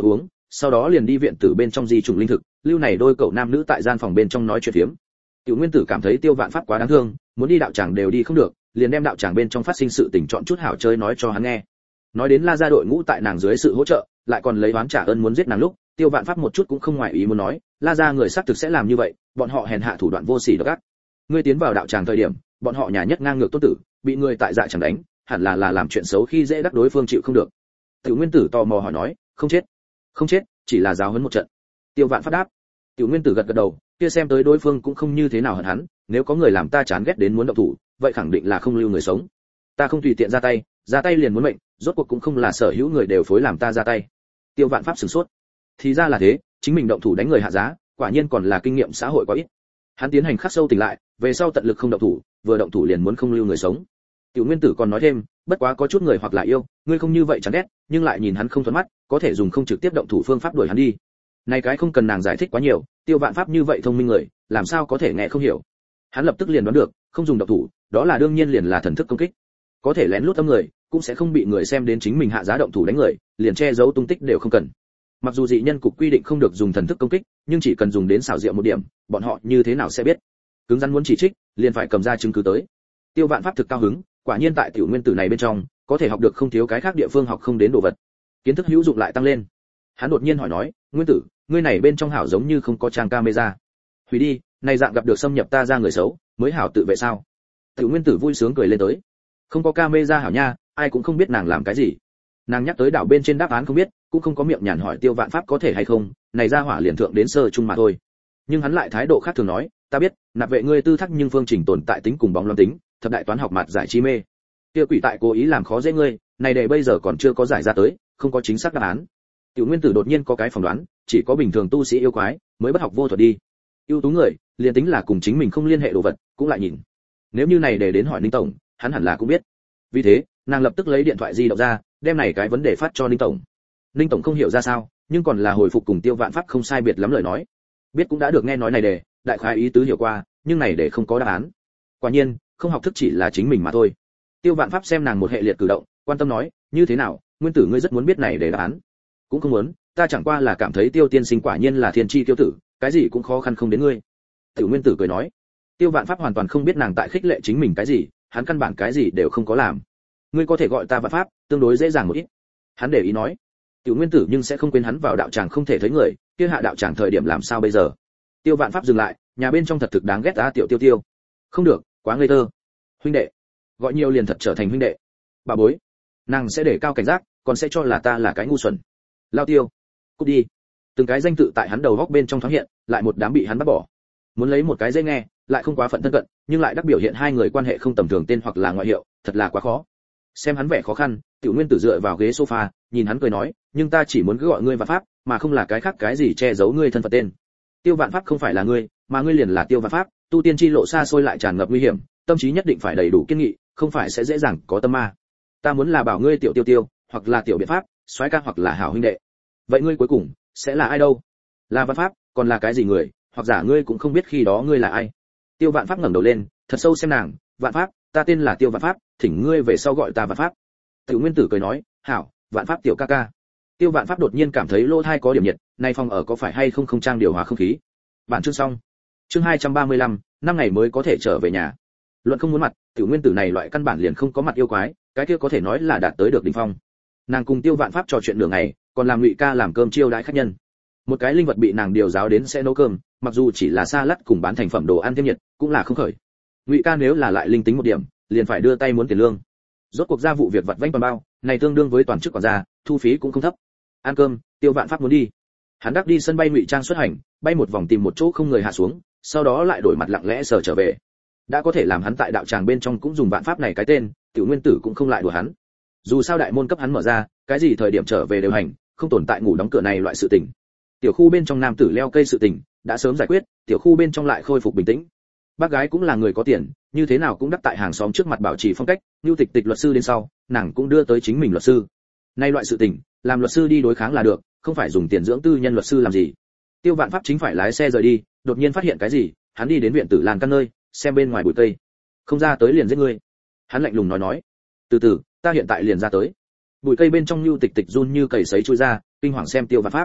sau đó liền đi viện tử bên trong di trùng linh thực, lưu này đôi cậu nam nữ tại gian phòng bên trong nói chuyện phiếm. Tiểu Nguyên Tử cảm thấy Tiêu Vạn Pháp quá đáng thương, muốn đi đạo tràng đều đi không được, liền đem đạo tràng bên trong phát sinh sự tình chọn chút hảo chơi nói cho hắn nghe. Nói đến La gia đội ngũ tại nàng dưới sự hỗ trợ, lại còn lấy oán trả ơn muốn giết nàng lúc, Tiêu Vạn Pháp một chút cũng không ngoài ý muốn nói, La gia người xác thực sẽ làm như vậy, bọn họ hèn hạ thủ đoạn vô sỉ độc ác. Ngươi tiến vào đạo tràng thời điểm, bọn họ nhà nhất ngang ngược tôn tử, bị người tại dạ chẳng đánh, hẳn là là làm chuyện xấu khi dễ đắc đối phương chịu không được. Tiểu Nguyên Tử tò mò hỏi nói, không chết, không chết, chỉ là giáo huấn một trận. Tiêu Vạn Pháp đáp. Tiểu Nguyên Tử gật gật đầu, kia xem tới đối phương cũng không như thế nào hận hắn, nếu có người làm ta chán ghét đến muốn động thủ, vậy khẳng định là không lưu người sống. Ta không tùy tiện ra tay, ra tay liền muốn mệnh, rốt cuộc cũng không là sở hữu người đều phối làm ta ra tay. Tiêu Vạn Pháp sửng sốt. Thì ra là thế, chính mình động thủ đánh người hạ giá, quả nhiên còn là kinh nghiệm xã hội quá ít. Hắn tiến hành khắc sâu tỉnh lại, về sau tận lực không động thủ, vừa động thủ liền muốn không lưu người sống. Tiểu Nguyên Tử còn nói thêm, bất quá có chút người hoặc là yêu, ngươi không như vậy chán ghét, nhưng lại nhìn hắn không thuận mắt, có thể dùng không trực tiếp động thủ phương pháp đuổi hắn đi. Này cái không cần nàng giải thích quá nhiều, Tiêu Vạn Pháp như vậy thông minh người, làm sao có thể nghe không hiểu. Hắn lập tức liền đoán được, không dùng động thủ, đó là đương nhiên liền là thần thức công kích. Có thể lén lút âm người, cũng sẽ không bị người xem đến chính mình hạ giá động thủ đánh người, liền che giấu tung tích đều không cần. Mặc dù dị nhân cục quy định không được dùng thần thức công kích, nhưng chỉ cần dùng đến xảo diệu một điểm, bọn họ như thế nào sẽ biết. Cứng rắn muốn chỉ trích, liền phải cầm ra chứng cứ tới. Tiêu Vạn Pháp thực cao hứng, quả nhiên tại Tiểu Nguyên Tử này bên trong, có thể học được không thiếu cái khác địa phương học không đến đồ vật. Kiến thức hữu dụng lại tăng lên. Hắn đột nhiên hỏi nói, Nguyên Tử, ngươi này bên trong hảo giống như không có trang camera. Hủy đi, này dạng gặp được xâm nhập ta ra người xấu, mới hảo tự vệ sao? Tiểu Nguyên Tử vui sướng cười lên tới. Không có camera hảo nha, ai cũng không biết nàng làm cái gì. Nàng nhắc tới đảo bên trên đáp án không biết, cũng không có miệng nhàn hỏi Tiêu Vạn Pháp có thể hay không, này ra hỏa liền thượng đến sơ chung mà thôi. Nhưng hắn lại thái độ khác thường nói, ta biết, nạp vệ ngươi tư thắc nhưng phương trình tồn tại tính cùng bóng loáng tính, thập đại toán học mạt giải chi mê. Kia quỷ tại cố ý làm khó dễ ngươi, này để bây giờ còn chưa có giải ra tới, không có chính xác đáp án. Tiểu Nguyên Tử đột nhiên có cái phỏng đoán, chỉ có bình thường tu sĩ yêu quái mới bất học vô thuật đi. Ưu tú người, liền tính là cùng chính mình không liên hệ đồ vật, cũng lại nhìn. Nếu như này để đến hỏi Ninh tổng, hắn hẳn là cũng biết. Vì thế, nàng lập tức lấy điện thoại di động ra, đem này cái vấn đề phát cho Ninh tổng. Ninh tổng không hiểu ra sao, nhưng còn là hồi phục cùng Tiêu Vạn Pháp không sai biệt lắm lời nói. Biết cũng đã được nghe nói này đề, đại khái ý tứ hiểu qua, nhưng này để không có đáp án. Quả nhiên, không học thức chỉ là chính mình mà thôi. Tiêu Vạn Pháp xem nàng một hệ liệt cử động, quan tâm nói, như thế nào, Nguyên Tử ngươi rất muốn biết này để đáp án. Cũng không muốn, ta chẳng qua là cảm thấy Tiêu tiên sinh quả nhiên là thiên chi tiêu tử, cái gì cũng khó khăn không đến ngươi. Tiểu Nguyên Tử cười nói. Tiêu Vạn Pháp hoàn toàn không biết nàng tại khích lệ chính mình cái gì, hắn căn bản cái gì đều không có làm. Ngươi có thể gọi ta Vạn Pháp, tương đối dễ dàng một ít. Hắn để ý nói. Tiểu Nguyên Tử nhưng sẽ không quên hắn vào đạo tràng không thể thấy người, kia hạ đạo tràng thời điểm làm sao bây giờ. Tiêu Vạn Pháp dừng lại, nhà bên trong thật thực đáng ghét a Tiểu Tiêu Tiêu. Không được, quá ngây thơ. Huynh đệ, gọi nhiều liền thật trở thành huynh đệ. Bà bối, nàng sẽ để cao cảnh giác, còn sẽ cho là ta là cái ngu xuẩn. Lao Tiêu, cút đi. Từng cái danh tự tại hắn đầu góc bên trong thoáng hiện, lại một đám bị hắn bắt bỏ. Muốn lấy một cái dễ nghe, lại không quá phận thân cận, nhưng lại đắc biểu hiện hai người quan hệ không tầm thường tên hoặc là ngoại hiệu, thật là quá khó. Xem hắn vẻ khó khăn, Tiểu Nguyên Tử dựa vào ghế sofa, nhìn hắn cười nói, nhưng ta chỉ muốn cứ gọi ngươi Vạn Pháp, mà không là cái khác cái gì che giấu ngươi thân phận tên. Tiêu Vạn Pháp không phải là ngươi, mà ngươi liền là Tiêu Vạn Pháp, tu tiên chi lộ xa xôi lại tràn ngập nguy hiểm, tâm trí nhất định phải đầy đủ kiên nghị, không phải sẽ dễ dàng có tâm ma. Ta muốn là bảo ngươi Tiểu Tiêu Tiêu, hoặc là Tiểu Biện Pháp, soái ca hoặc là hảo huynh đệ. Vậy ngươi cuối cùng sẽ là ai đâu? Là Vạn Pháp, còn là cái gì người, hoặc giả ngươi cũng không biết khi đó ngươi là ai. Tiêu Vạn Pháp ngẩng đầu lên, thật sâu xem nàng, Vạn Pháp, ta tên là Tiêu Vạn Pháp, thỉnh ngươi về sau gọi ta Vạn Pháp. Tiểu Nguyên Tử cười nói, hảo, Vạn Pháp tiểu ca ca. Tiêu Vạn Pháp đột nhiên cảm thấy lỗ tai có điểm nhiệt, nay phòng ở có phải hay không không trang điều hòa không khí. Bản chương xong. Chương hai trăm ba mươi lăm, năm ngày mới có thể trở về nhà. Luận không muốn mặt, Tiểu Nguyên Tử này loại căn bản liền không có mặt yêu quái, cái kia có thể nói là đạt tới được đỉnh phong. Nàng cùng Tiêu Vạn Pháp trò chuyện nửa ngày, còn làm Ngụy Ca làm cơm chiêu đãi khách nhân. Một cái linh vật bị nàng điều giáo đến sẽ nấu cơm, mặc dù chỉ là sa lát cùng bán thành phẩm đồ ăn thêm nhiệt, cũng là không khởi. Ngụy Ca nếu là lại linh tính một điểm, liền phải đưa tay muốn tiền lương. Rốt cuộc ra vụ việc vặt vãnh toàn bao, này tương đương với toàn chức quản gia, thu phí cũng không thấp. Ăn cơm, Tiêu Vạn Pháp muốn đi. Hắn đắc đi sân bay Ngụy Trang xuất hành, bay một vòng tìm một chỗ không người hạ xuống, sau đó lại đổi mặt lặng lẽ sờ trở về. Đã có thể làm hắn tại đạo tràng bên trong cũng dùng vạn pháp này cái tên, Tiểu Nguyên Tử cũng không lại đùa hắn. Dù sao đại môn cấp hắn mở ra, cái gì thời điểm trở về đều hành, không tồn tại ngủ đóng cửa này loại sự tình. Tiểu khu bên trong nam tử leo cây sự tình đã sớm giải quyết, tiểu khu bên trong lại khôi phục bình tĩnh. Bác gái cũng là người có tiền, như thế nào cũng đắc tại hàng xóm trước mặt bảo trì phong cách, Nưu Tịch Tịch luật sư đến sau, nàng cũng đưa tới chính mình luật sư. Nay loại sự tình, làm luật sư đi đối kháng là được, không phải dùng tiền dưỡng tư nhân luật sư làm gì. Tiêu Vạn Pháp chính phải lái xe rời đi, đột nhiên phát hiện cái gì, hắn đi đến viện tử lan căn nơi, xem bên ngoài bụi cây. Không ra tới liền giết ngươi. Hắn lạnh lùng nói nói. Từ từ, ta hiện tại liền ra tới. Bụi cây bên trong Nưu Tịch Tịch run như cầy sấy chui ra, kinh hoàng xem Tiêu Vạn Pháp.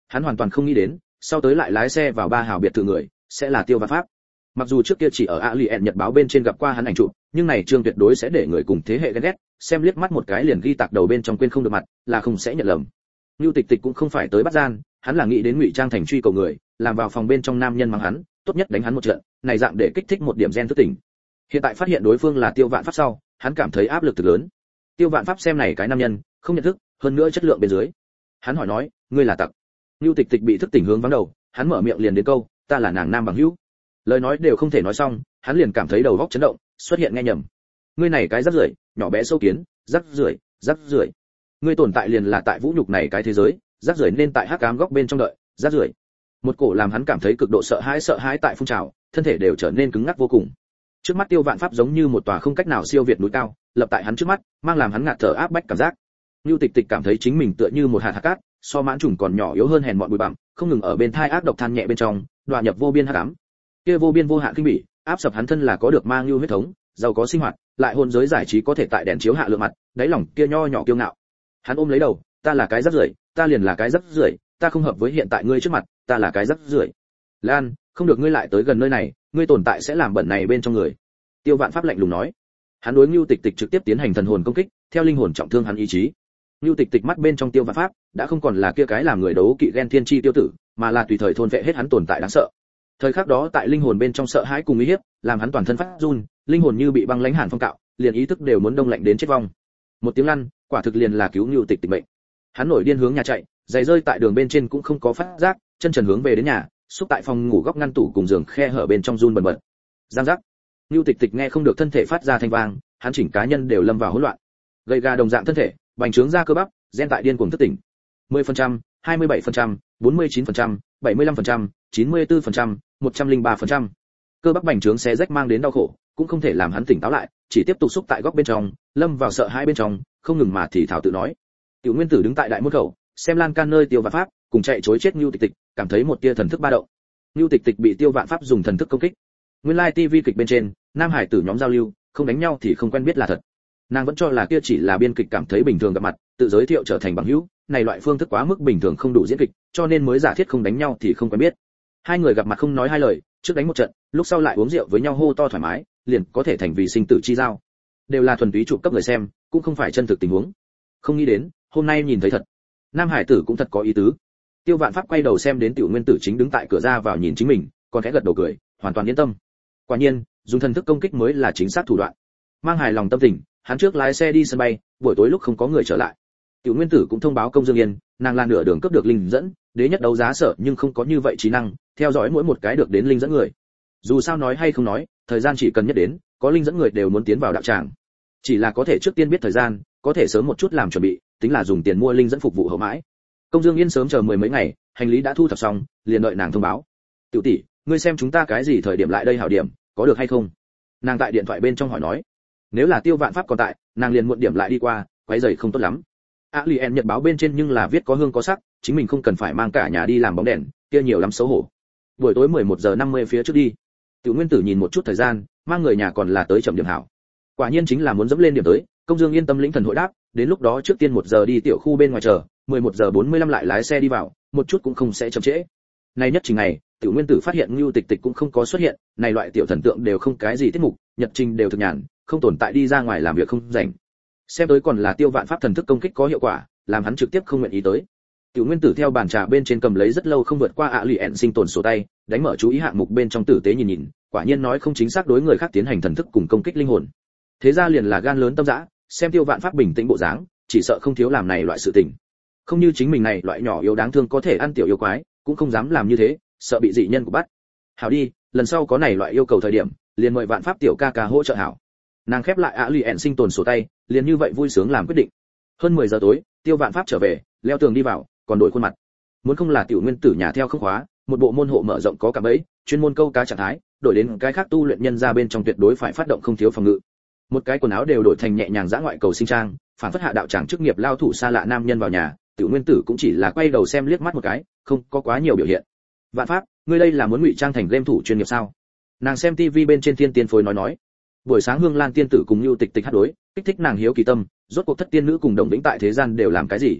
Hắn hoàn toàn không nghĩ đến, sau tới lại lái xe vào ba hào biệt thự người sẽ là Tiêu Vạn Pháp. Mặc dù trước kia chỉ ở Alien Nhật báo bên trên gặp qua hắn ảnh chụp, nhưng này trương tuyệt đối sẽ để người cùng thế hệ ghen ghét, xem liếc mắt một cái liền ghi tạc đầu bên trong quên không được mặt, là không sẽ nhận lầm. Nưu Tịch Tịch cũng không phải tới bắt gian, hắn là nghĩ đến ngụy trang thành truy cầu người, làm vào phòng bên trong nam nhân mắng hắn, tốt nhất đánh hắn một trận, này dạng để kích thích một điểm gen thức tỉnh. Hiện tại phát hiện đối phương là Tiêu Vạn Pháp sau, hắn cảm thấy áp lực thực lớn. Tiêu Vạn Pháp xem này cái nam nhân, không nhận thức, hơn nữa chất lượng bên dưới. Hắn hỏi nói, ngươi là tặc. Nưu Tịch Tịch bị thức tỉnh hướng vắng đầu, hắn mở miệng liền đến câu, ta là nàng nam bằng hữu. Lời nói đều không thể nói xong, hắn liền cảm thấy đầu óc chấn động, xuất hiện nghe nhầm. Ngươi này cái rác rưởi, nhỏ bé sâu kiến, rác rưởi, rác rưởi. Ngươi tồn tại liền là tại vũ nhục này cái thế giới, rác rưởi nên tại hắc ám góc bên trong đợi, rác rưởi. Một cổ làm hắn cảm thấy cực độ sợ hãi sợ hãi tại phun trào, thân thể đều trở nên cứng ngắc vô cùng. Trước mắt Tiêu Vạn Pháp giống như một tòa không cách nào siêu việt núi cao, lập tại hắn trước mắt, mang làm hắn ngạt thở áp bách cảm giác. Nưu Tịch Tịch cảm thấy chính mình tựa như một hạt hạt cát, so mãn trùng còn nhỏ yếu hơn hèn mọn bụi bặm, không ngừng ở bên thai ác độc than nhẹ bên trong, đọa nhập vô biên hắc ám. Kia vô biên vô hạn kinh bỉ, áp sập hắn thân là có được mang lưu huyết thống, giàu có sinh hoạt, lại hôn giới giải trí có thể tại đèn chiếu hạ lượng mặt, đáy lòng kia nho nhỏ kiêu ngạo. Hắn ôm lấy đầu, ta là cái rác rưởi, ta liền là cái rác rưởi, ta không hợp với hiện tại ngươi trước mặt, ta là cái rác rưởi. Lan, không được ngươi lại tới gần nơi này, ngươi tồn tại sẽ làm bẩn này bên trong người. Tiêu Vạn Pháp lạnh lùng nói. Hắn đối Nưu Tịch Tịch trực tiếp tiến hành thần hồn công kích, theo linh hồn trọng thương hắn ý chí. Nưu Tịch Tịch mắt bên trong Tiêu Vạn Pháp đã không còn là kia cái làm người đấu kỵ ghen thiên chi tiêu tử, mà là tùy thời thôn vệ hết hắn tồn tại đáng sợ. Thời khắc đó tại linh hồn bên trong sợ hãi cùng uy hiếp, làm hắn toàn thân phát run, linh hồn như bị băng lãnh hàn phong cạo, liền ý thức đều muốn đông lạnh đến chết vong. Một tiếng lăn, quả thực liền là cứu Nưu Tịch Tịch mệnh. Hắn nổi điên hướng nhà chạy, giày rơi tại đường bên trên cũng không có phát giác, chân trần hướng về đến nhà, xúc tại phòng ngủ góc ngăn tủ cùng giường khe hở bên trong run bần bật. Giang giác. Nưu Tịch Tịch nghe không được thân thể phát ra thanh vang, hắn chỉnh cá nhân đều lâm vào hỗn loạn. Gầy gà đồng dạng thân thể, bành trướng ra cơ bắp, gen tại điên cuồng thức tỉnh. mười phần trăm, hai mươi bảy phần trăm, bốn mươi chín phần trăm, bảy mươi lăm phần trăm, chín mươi tư phần trăm, một trăm lẻ ba phần trăm. Cơ bắp bành trướng xé rách mang đến đau khổ, cũng không thể làm hắn tỉnh táo lại, chỉ tiếp tục xúc tại góc bên trong, lâm vào sợ hãi bên trong, không ngừng mà thì thảo tự nói. Tiểu Nguyên Tử đứng tại đại môn khẩu, xem lan can nơi Tiêu Vạn Pháp cùng chạy trối chết Nưu Tịch Tịch, cảm thấy một tia thần thức ba động. Nưu Tịch Tịch bị Tiêu Vạn Pháp dùng thần thức công kích. Nguyên lai ti vi kịch bên trên, nam hải tử nhóm giao lưu, không đánh nhau thì không quen biết là thật. Nàng vẫn cho là kia chỉ là biên kịch cảm thấy bình thường gặp mặt, tự giới thiệu trở thành bằng hữu, này loại phương thức quá mức bình thường không đủ diễn kịch, cho nên mới giả thiết không đánh nhau thì không quen biết. Hai người gặp mặt không nói hai lời, trước đánh một trận, lúc sau lại uống rượu với nhau hô to thoải mái, liền có thể thành vì sinh tử chi giao. Đều là thuần túy chụp cấp người xem, cũng không phải chân thực tình huống. Không nghĩ đến, hôm nay nhìn thấy thật. Nam hải tử cũng thật có ý tứ. Tiêu Vạn Pháp quay đầu xem đến Tiểu Nguyên Tử chính đứng tại cửa ra vào nhìn chính mình, còn khẽ gật đầu cười, hoàn toàn yên tâm. Quả nhiên, dùng thần thức công kích mới là chính xác thủ đoạn. Mang hài lòng tâm tình, hắn trước lái xe đi sân bay, buổi tối lúc không có người trở lại. Tiểu Nguyên Tử cũng thông báo Công Dương Yên, nàng là nửa đường cấp được linh dẫn, đế nhất đấu giá sở nhưng không có như vậy trí năng, theo dõi mỗi một cái được đến linh dẫn người. Dù sao nói hay không nói, thời gian chỉ cần nhất đến, có linh dẫn người đều muốn tiến vào đạo tràng. Chỉ là có thể trước tiên biết thời gian, có thể sớm một chút làm chuẩn bị, tính là dùng tiền mua linh dẫn phục vụ hậu mãi. Công Dương Yên sớm chờ mười mấy ngày, hành lý đã thu thập xong, liền đợi nàng thông báo. "Tiểu tỷ, ngươi xem chúng ta cái gì thời điểm lại đây hảo điểm, có được hay không?" Nàng tại điện thoại bên trong hỏi nói. Nếu là Tiêu Vạn Pháp còn tại, nàng liền muộn điểm lại đi qua, quấy rầy không tốt lắm. Alien Nhật báo bên trên nhưng là viết có hương có sắc, chính mình không cần phải mang cả nhà đi làm bóng đèn, kia nhiều lắm xấu hổ. Buổi tối mười một giờ năm mươi phía trước đi. Tiểu Nguyên Tử nhìn một chút thời gian, mang người nhà còn là tới chậm điểm hảo. Quả nhiên chính là muốn dẫm lên điểm tới, Công Dương yên tâm lĩnh thần hội đáp, đến lúc đó trước tiên một giờ đi tiểu khu bên ngoài chờ, mười một giờ bốn mươi lăm lại lái xe đi vào, một chút cũng không sẽ chậm trễ. Nay nhất trình ngày, Tiểu Nguyên Tử phát hiện Nưu Tịch Tịch cũng không có xuất hiện, này loại tiểu thần tượng đều không cái gì tiết mục, nhật trình đều thực nhàn, không tồn tại đi ra ngoài làm việc không rảnh. Xem tới còn là Tiêu Vạn Pháp thần thức công kích có hiệu quả, làm hắn trực tiếp không nguyện ý tới. Tiểu Nguyên Tử theo bàn trà bên trên cầm lấy rất lâu không vượt qua ạ lì ẹn sinh tồn sổ tay, đánh mở chú ý hạng mục bên trong tử tế nhìn nhìn, quả nhiên nói không chính xác đối người khác tiến hành thần thức cùng công kích linh hồn. Thế ra liền là gan lớn tâm dã, xem Tiêu Vạn Pháp bình tĩnh bộ dáng, chỉ sợ không thiếu làm này loại sự tình. Không như chính mình này loại nhỏ yếu đáng thương có thể ăn tiểu yêu quái, cũng không dám làm như thế, sợ bị dị nhân của bắt. Hảo đi, lần sau có này loại yêu cầu thời điểm, liền mời Vạn Pháp tiểu ca ca hỗ trợ hảo. Nàng khép lại ạ lì ẹn sinh tồn sổ tay, liền như vậy vui sướng làm quyết định. Hơn mười giờ tối, Tiêu Vạn Pháp trở về, leo tường đi vào, còn đổi khuôn mặt. Muốn không là Tiểu Nguyên Tử nhà theo không khóa, một bộ môn hộ mở rộng có cả bẫy, chuyên môn câu cá trạng thái, đổi đến cái khác tu luyện nhân ra bên trong tuyệt đối phải phát động không thiếu phòng ngự. Một cái quần áo đều đổi thành nhẹ nhàng dã ngoại cầu sinh trang, phản phất hạ đạo tràng chức nghiệp lao thủ xa lạ nam nhân vào nhà, Tiểu Nguyên Tử cũng chỉ là quay đầu xem liếc mắt một cái, không có quá nhiều biểu hiện. Vạn Pháp, ngươi đây là muốn ngụy trang thành game thủ chuyên nghiệp sao? Nàng xem tivi bên trên Thiên Tiên phối nói nói. Buổi sáng Hương Lan tiên tử cùng Nưu Tịch Tịch hát đối, kích thích nàng hiếu kỳ tâm, rốt cuộc thất tiên nữ cùng Đồng Vĩnh tại thế gian đều làm cái gì?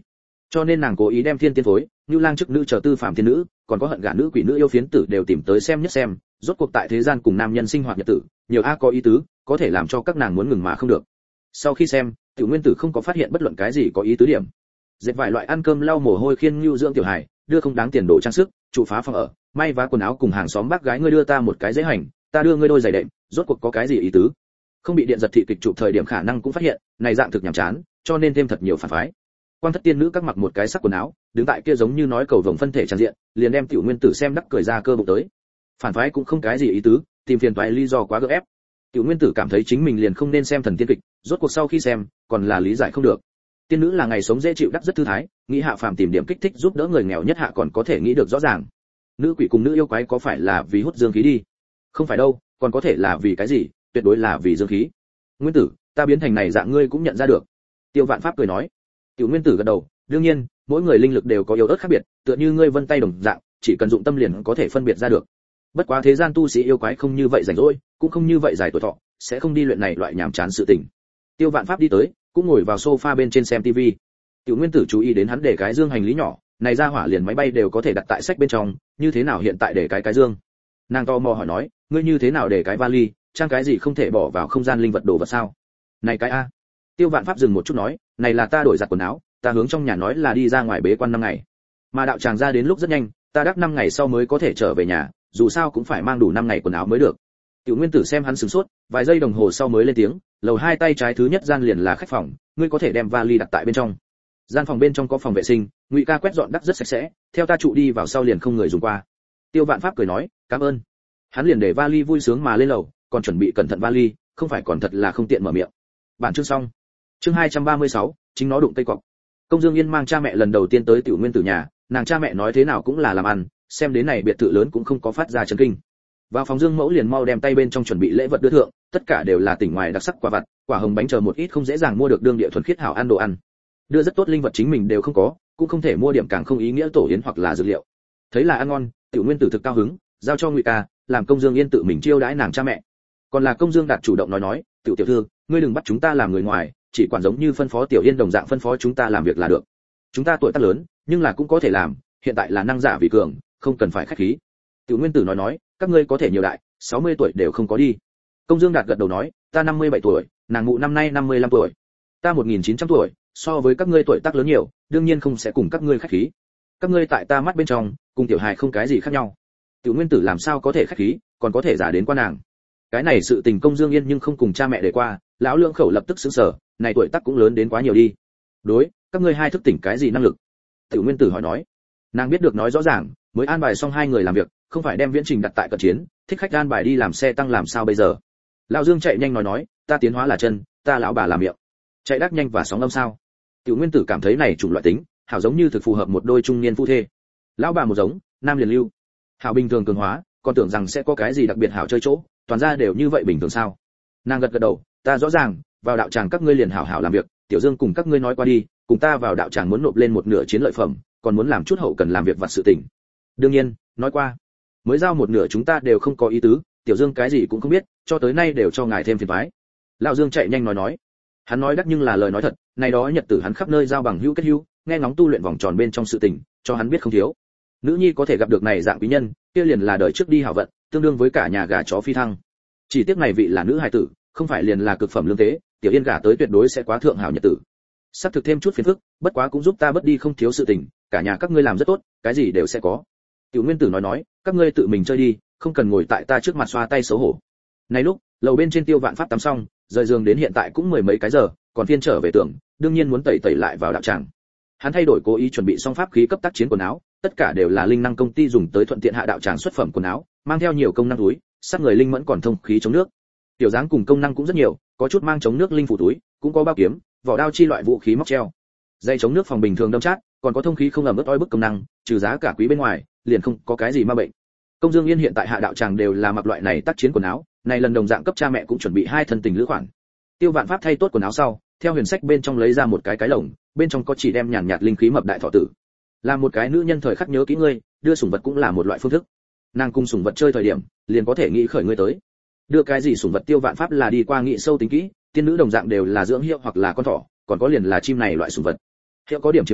cho nên nàng cố ý đem thiên tiên phối, như lang chức nữ chờ tư phạm thiên nữ, còn có hận gả nữ quỷ nữ yêu phiến tử đều tìm tới xem nhất xem, rốt cuộc tại thế gian cùng nam nhân sinh hoạt nhật tử, nhiều a có ý tứ, có thể làm cho các nàng muốn ngừng mà không được. Sau khi xem, Tiểu Nguyên Tử không có phát hiện bất luận cái gì có ý tứ điểm. Dệt vài loại ăn cơm lau mồ hôi khiên nhu dưỡng tiểu hài, đưa không đáng tiền đồ trang sức, trụ phá phòng ở, may vá quần áo cùng hàng xóm bác gái ngươi đưa ta một cái giấy hành, ta đưa ngươi đôi giày đệm, rốt cuộc có cái gì ý tứ? Không bị điện giật thị kịch chụp thời điểm khả năng cũng phát hiện, này dạng thực nhảm chán, cho nên thêm thật nhiều phản phái. Quan thất tiên nữ các mặc một cái sắc quần áo, đứng tại kia giống như nói cầu vồng phân thể tràn diện, liền đem Tiểu Nguyên Tử xem đắc cười ra cơ bụng tới. Phản phái cũng không cái gì ý tứ, tìm phiền toái lý do quá gượng ép. Tiểu Nguyên Tử cảm thấy chính mình liền không nên xem thần tiên kịch, rốt cuộc sau khi xem, còn là lý giải không được. Tiên nữ là ngày sống dễ chịu đắc rất thư thái, nghĩ hạ phàm tìm điểm kích thích giúp đỡ người nghèo nhất hạ còn có thể nghĩ được rõ ràng. Nữ quỷ cùng nữ yêu quái có phải là vì hút dương khí đi? Không phải đâu, còn có thể là vì cái gì? Tuyệt đối là vì dương khí. Nguyên Tử, ta biến thành này dạng ngươi cũng nhận ra được. Tiêu Vạn Pháp cười nói. Tiểu Nguyên Tử gật đầu, đương nhiên, mỗi người linh lực đều có yếu ớt khác biệt, tựa như ngươi vân tay đồng dạng, chỉ cần dụng tâm liền có thể phân biệt ra được. Bất quá thế gian tu sĩ yêu quái không như vậy rảnh rỗi, cũng không như vậy dài tuổi thọ, sẽ không đi luyện này loại nhảm chán sự tình. Tiêu Vạn Pháp đi tới, cũng ngồi vào sofa bên trên xem tivi. Tiểu Nguyên Tử chú ý đến hắn để cái dương hành lý nhỏ, này ra hỏa liền máy bay đều có thể đặt tại sách bên trong, như thế nào hiện tại để cái cái dương? Nàng to mò hỏi nói, ngươi như thế nào để cái vali, trang cái gì không thể bỏ vào không gian linh vật đồ vật sao? Này cái a. Tiêu Vạn Pháp dừng một chút nói, này là ta đổi giặt quần áo, ta hướng trong nhà nói là đi ra ngoài bế quan năm ngày. Mà đạo tràng ra đến lúc rất nhanh, ta đắc năm ngày sau mới có thể trở về nhà, dù sao cũng phải mang đủ năm ngày quần áo mới được. Tiểu Nguyên Tử xem hắn sửng sốt, vài giây đồng hồ sau mới lên tiếng, lầu hai tay trái thứ nhất gian liền là khách phòng, ngươi có thể đem vali đặt tại bên trong. Gian phòng bên trong có phòng vệ sinh, Ngụy ca quét dọn đắc rất sạch sẽ, theo ta trụ đi vào sau liền không người dùng qua. Tiêu Vạn Pháp cười nói, cảm ơn. Hắn liền để vali vui sướng mà lên lầu, còn chuẩn bị cẩn thận vali, không phải còn thật là không tiện mở miệng. Bản chương xong. Chương hai trăm ba mươi sáu, chính nó đụng cây cọp. Công Dương Yên mang cha mẹ lần đầu tiên tới Tiểu Nguyên Tử nhà, nàng cha mẹ nói thế nào cũng là làm ăn, xem đến này biệt thự lớn cũng không có phát ra chấn kinh. Vào phòng Dương Mẫu liền mau đem tay bên trong chuẩn bị lễ vật đưa thượng, tất cả đều là tỉnh ngoài đặc sắc quả vặt, quả hồng bánh chờ một ít không dễ dàng mua được đương địa thuần khiết hảo ăn đồ ăn. Đưa rất tốt linh vật chính mình đều không có, cũng không thể mua điểm càng không ý nghĩa tổ yến hoặc là dược liệu. Thấy là ăn ngon, Tiểu Nguyên Tử thực cao hứng, giao cho Ngụy ca, làm Công Dương Yên tự mình chiêu đãi nàng cha mẹ. Còn là Công Dương Đạt chủ động nói nói, "Tiểu tiểu thư, ngươi đừng bắt chúng ta làm người ngoài, chỉ quản giống như phân phó Tiểu Yên đồng dạng phân phó chúng ta làm việc là được. Chúng ta tuổi tác lớn, nhưng là cũng có thể làm, hiện tại là năng giả vì cường, không cần phải khách khí." Tiểu Nguyên Tử nói nói, "Các ngươi có thể nhiều đại, sáu mươi tuổi đều không có đi." Công Dương Đạt gật đầu nói, "Ta năm mươi bảy tuổi, nàng mụ năm nay năm mươi lăm tuổi. Ta một nghìn chín trăm tuổi, so với các ngươi tuổi tác lớn nhiều, đương nhiên không sẽ cùng các ngươi khách khí. Các ngươi tại ta mắt bên trong, cùng tiểu hài không cái gì khác nhau." Tiểu Nguyên Tử làm sao có thể khách khí, còn có thể giả đến qua nàng. Cái này sự tình Công Dương Yên nhưng không cùng cha mẹ để qua, lão lưỡng khẩu lập tức sững sờ, này tuổi tác cũng lớn đến quá nhiều đi. "Đối, các ngươi hai thức tỉnh cái gì năng lực?" Tiểu Nguyên Tử hỏi nói. Nàng biết được nói rõ ràng, mới an bài xong hai người làm việc, không phải đem viễn trình đặt tại cận chiến, thích khách an bài đi làm xe tăng làm sao bây giờ. Lão Dương chạy nhanh nói nói, "Ta tiến hóa là chân, ta lão bà là miệng." Chạy đắc nhanh và sóng âm sao? Tiểu Nguyên Tử cảm thấy này chủng loại tính, hảo giống như thực phù hợp một đôi trung niên phu thê. Lão bà một giống, nam liền lưu. Hảo bình thường cường hóa, còn tưởng rằng sẽ có cái gì đặc biệt hảo chơi chỗ, toàn ra đều như vậy bình thường sao? Nàng gật gật đầu, "Ta rõ ràng, vào đạo tràng các ngươi liền hảo hảo làm việc, Tiểu Dương cùng các ngươi nói qua đi, cùng ta vào đạo tràng muốn nộp lên một nửa chiến lợi phẩm, còn muốn làm chút hậu cần làm việc vặt sự tình." "Đương nhiên, nói qua. Mới giao một nửa chúng ta đều không có ý tứ, Tiểu Dương cái gì cũng không biết, cho tới nay đều cho ngài thêm phiền toái." Lão Dương chạy nhanh nói nói. Hắn nói đắc nhưng là lời nói thật, này đó nhật tử hắn khắp nơi giao bằng hữu kết hữu, nghe ngóng tu luyện vòng tròn bên trong sự tình, cho hắn biết không thiếu. Nữ nhi có thể gặp được này dạng quý nhân, kia liền là đời trước đi hảo vận, tương đương với cả nhà gà chó phi thăng. Chỉ tiếc này vị là nữ hài tử, không phải liền là cực phẩm lương tế, Tiểu Yên gả tới tuyệt đối sẽ quá thượng hảo nhật tử. Sắp thực thêm chút phiền phức, bất quá cũng giúp ta bớt đi không thiếu sự tình, cả nhà các ngươi làm rất tốt, cái gì đều sẽ có. Tiểu Nguyên Tử nói nói, "Các ngươi tự mình chơi đi, không cần ngồi tại ta trước mặt xoa tay xấu hổ." Này lúc, lầu bên trên Tiêu Vạn Pháp tắm xong, rời giường đến hiện tại cũng mười mấy cái giờ, còn phiên trở về tưởng, đương nhiên muốn tẩy tẩy lại vào đạo tràng. Hắn thay đổi cố ý chuẩn bị xong pháp khí cấp tác chiến quần áo, tất cả đều là linh năng công ty dùng tới thuận tiện hạ đạo tràng xuất phẩm quần áo, mang theo nhiều công năng túi, sát người linh mẫn còn thông khí chống nước. Tiểu dáng cùng công năng cũng rất nhiều, có chút mang chống nước linh phủ túi, cũng có bao kiếm, vỏ đao chi loại vũ khí móc treo. Dây chống nước phòng bình thường đâm chát, còn có thông khí không ẩm ướt oi bức công năng, trừ giá cả quý bên ngoài, liền không có cái gì ma bệnh. Công Dương Yên hiện tại hạ đạo tràng đều là mặc loại này tác chiến quần áo, này lần đồng dạng cấp cha mẹ cũng chuẩn bị hai thân tình lữ khoản. Tiêu Vạn Pháp thay tốt quần áo sau, theo huyền sách bên trong lấy ra một cái cái lồng, bên trong có chỉ đem nhàn nhạt linh khí mập đại thọ tử. Là một cái nữ nhân thời khắc nhớ kỹ ngươi, đưa sủng vật cũng là một loại phương thức. Nàng cùng sủng vật chơi thời điểm, liền có thể nghĩ khởi ngươi tới. Đưa cái gì sủng vật Tiêu Vạn Pháp là đi qua nghĩ sâu tính kỹ, tiên nữ đồng dạng đều là dưỡng hiệu hoặc là con thỏ, còn có liền là chim này loại sủng vật. Hiệu có điểm chiếm chỗ,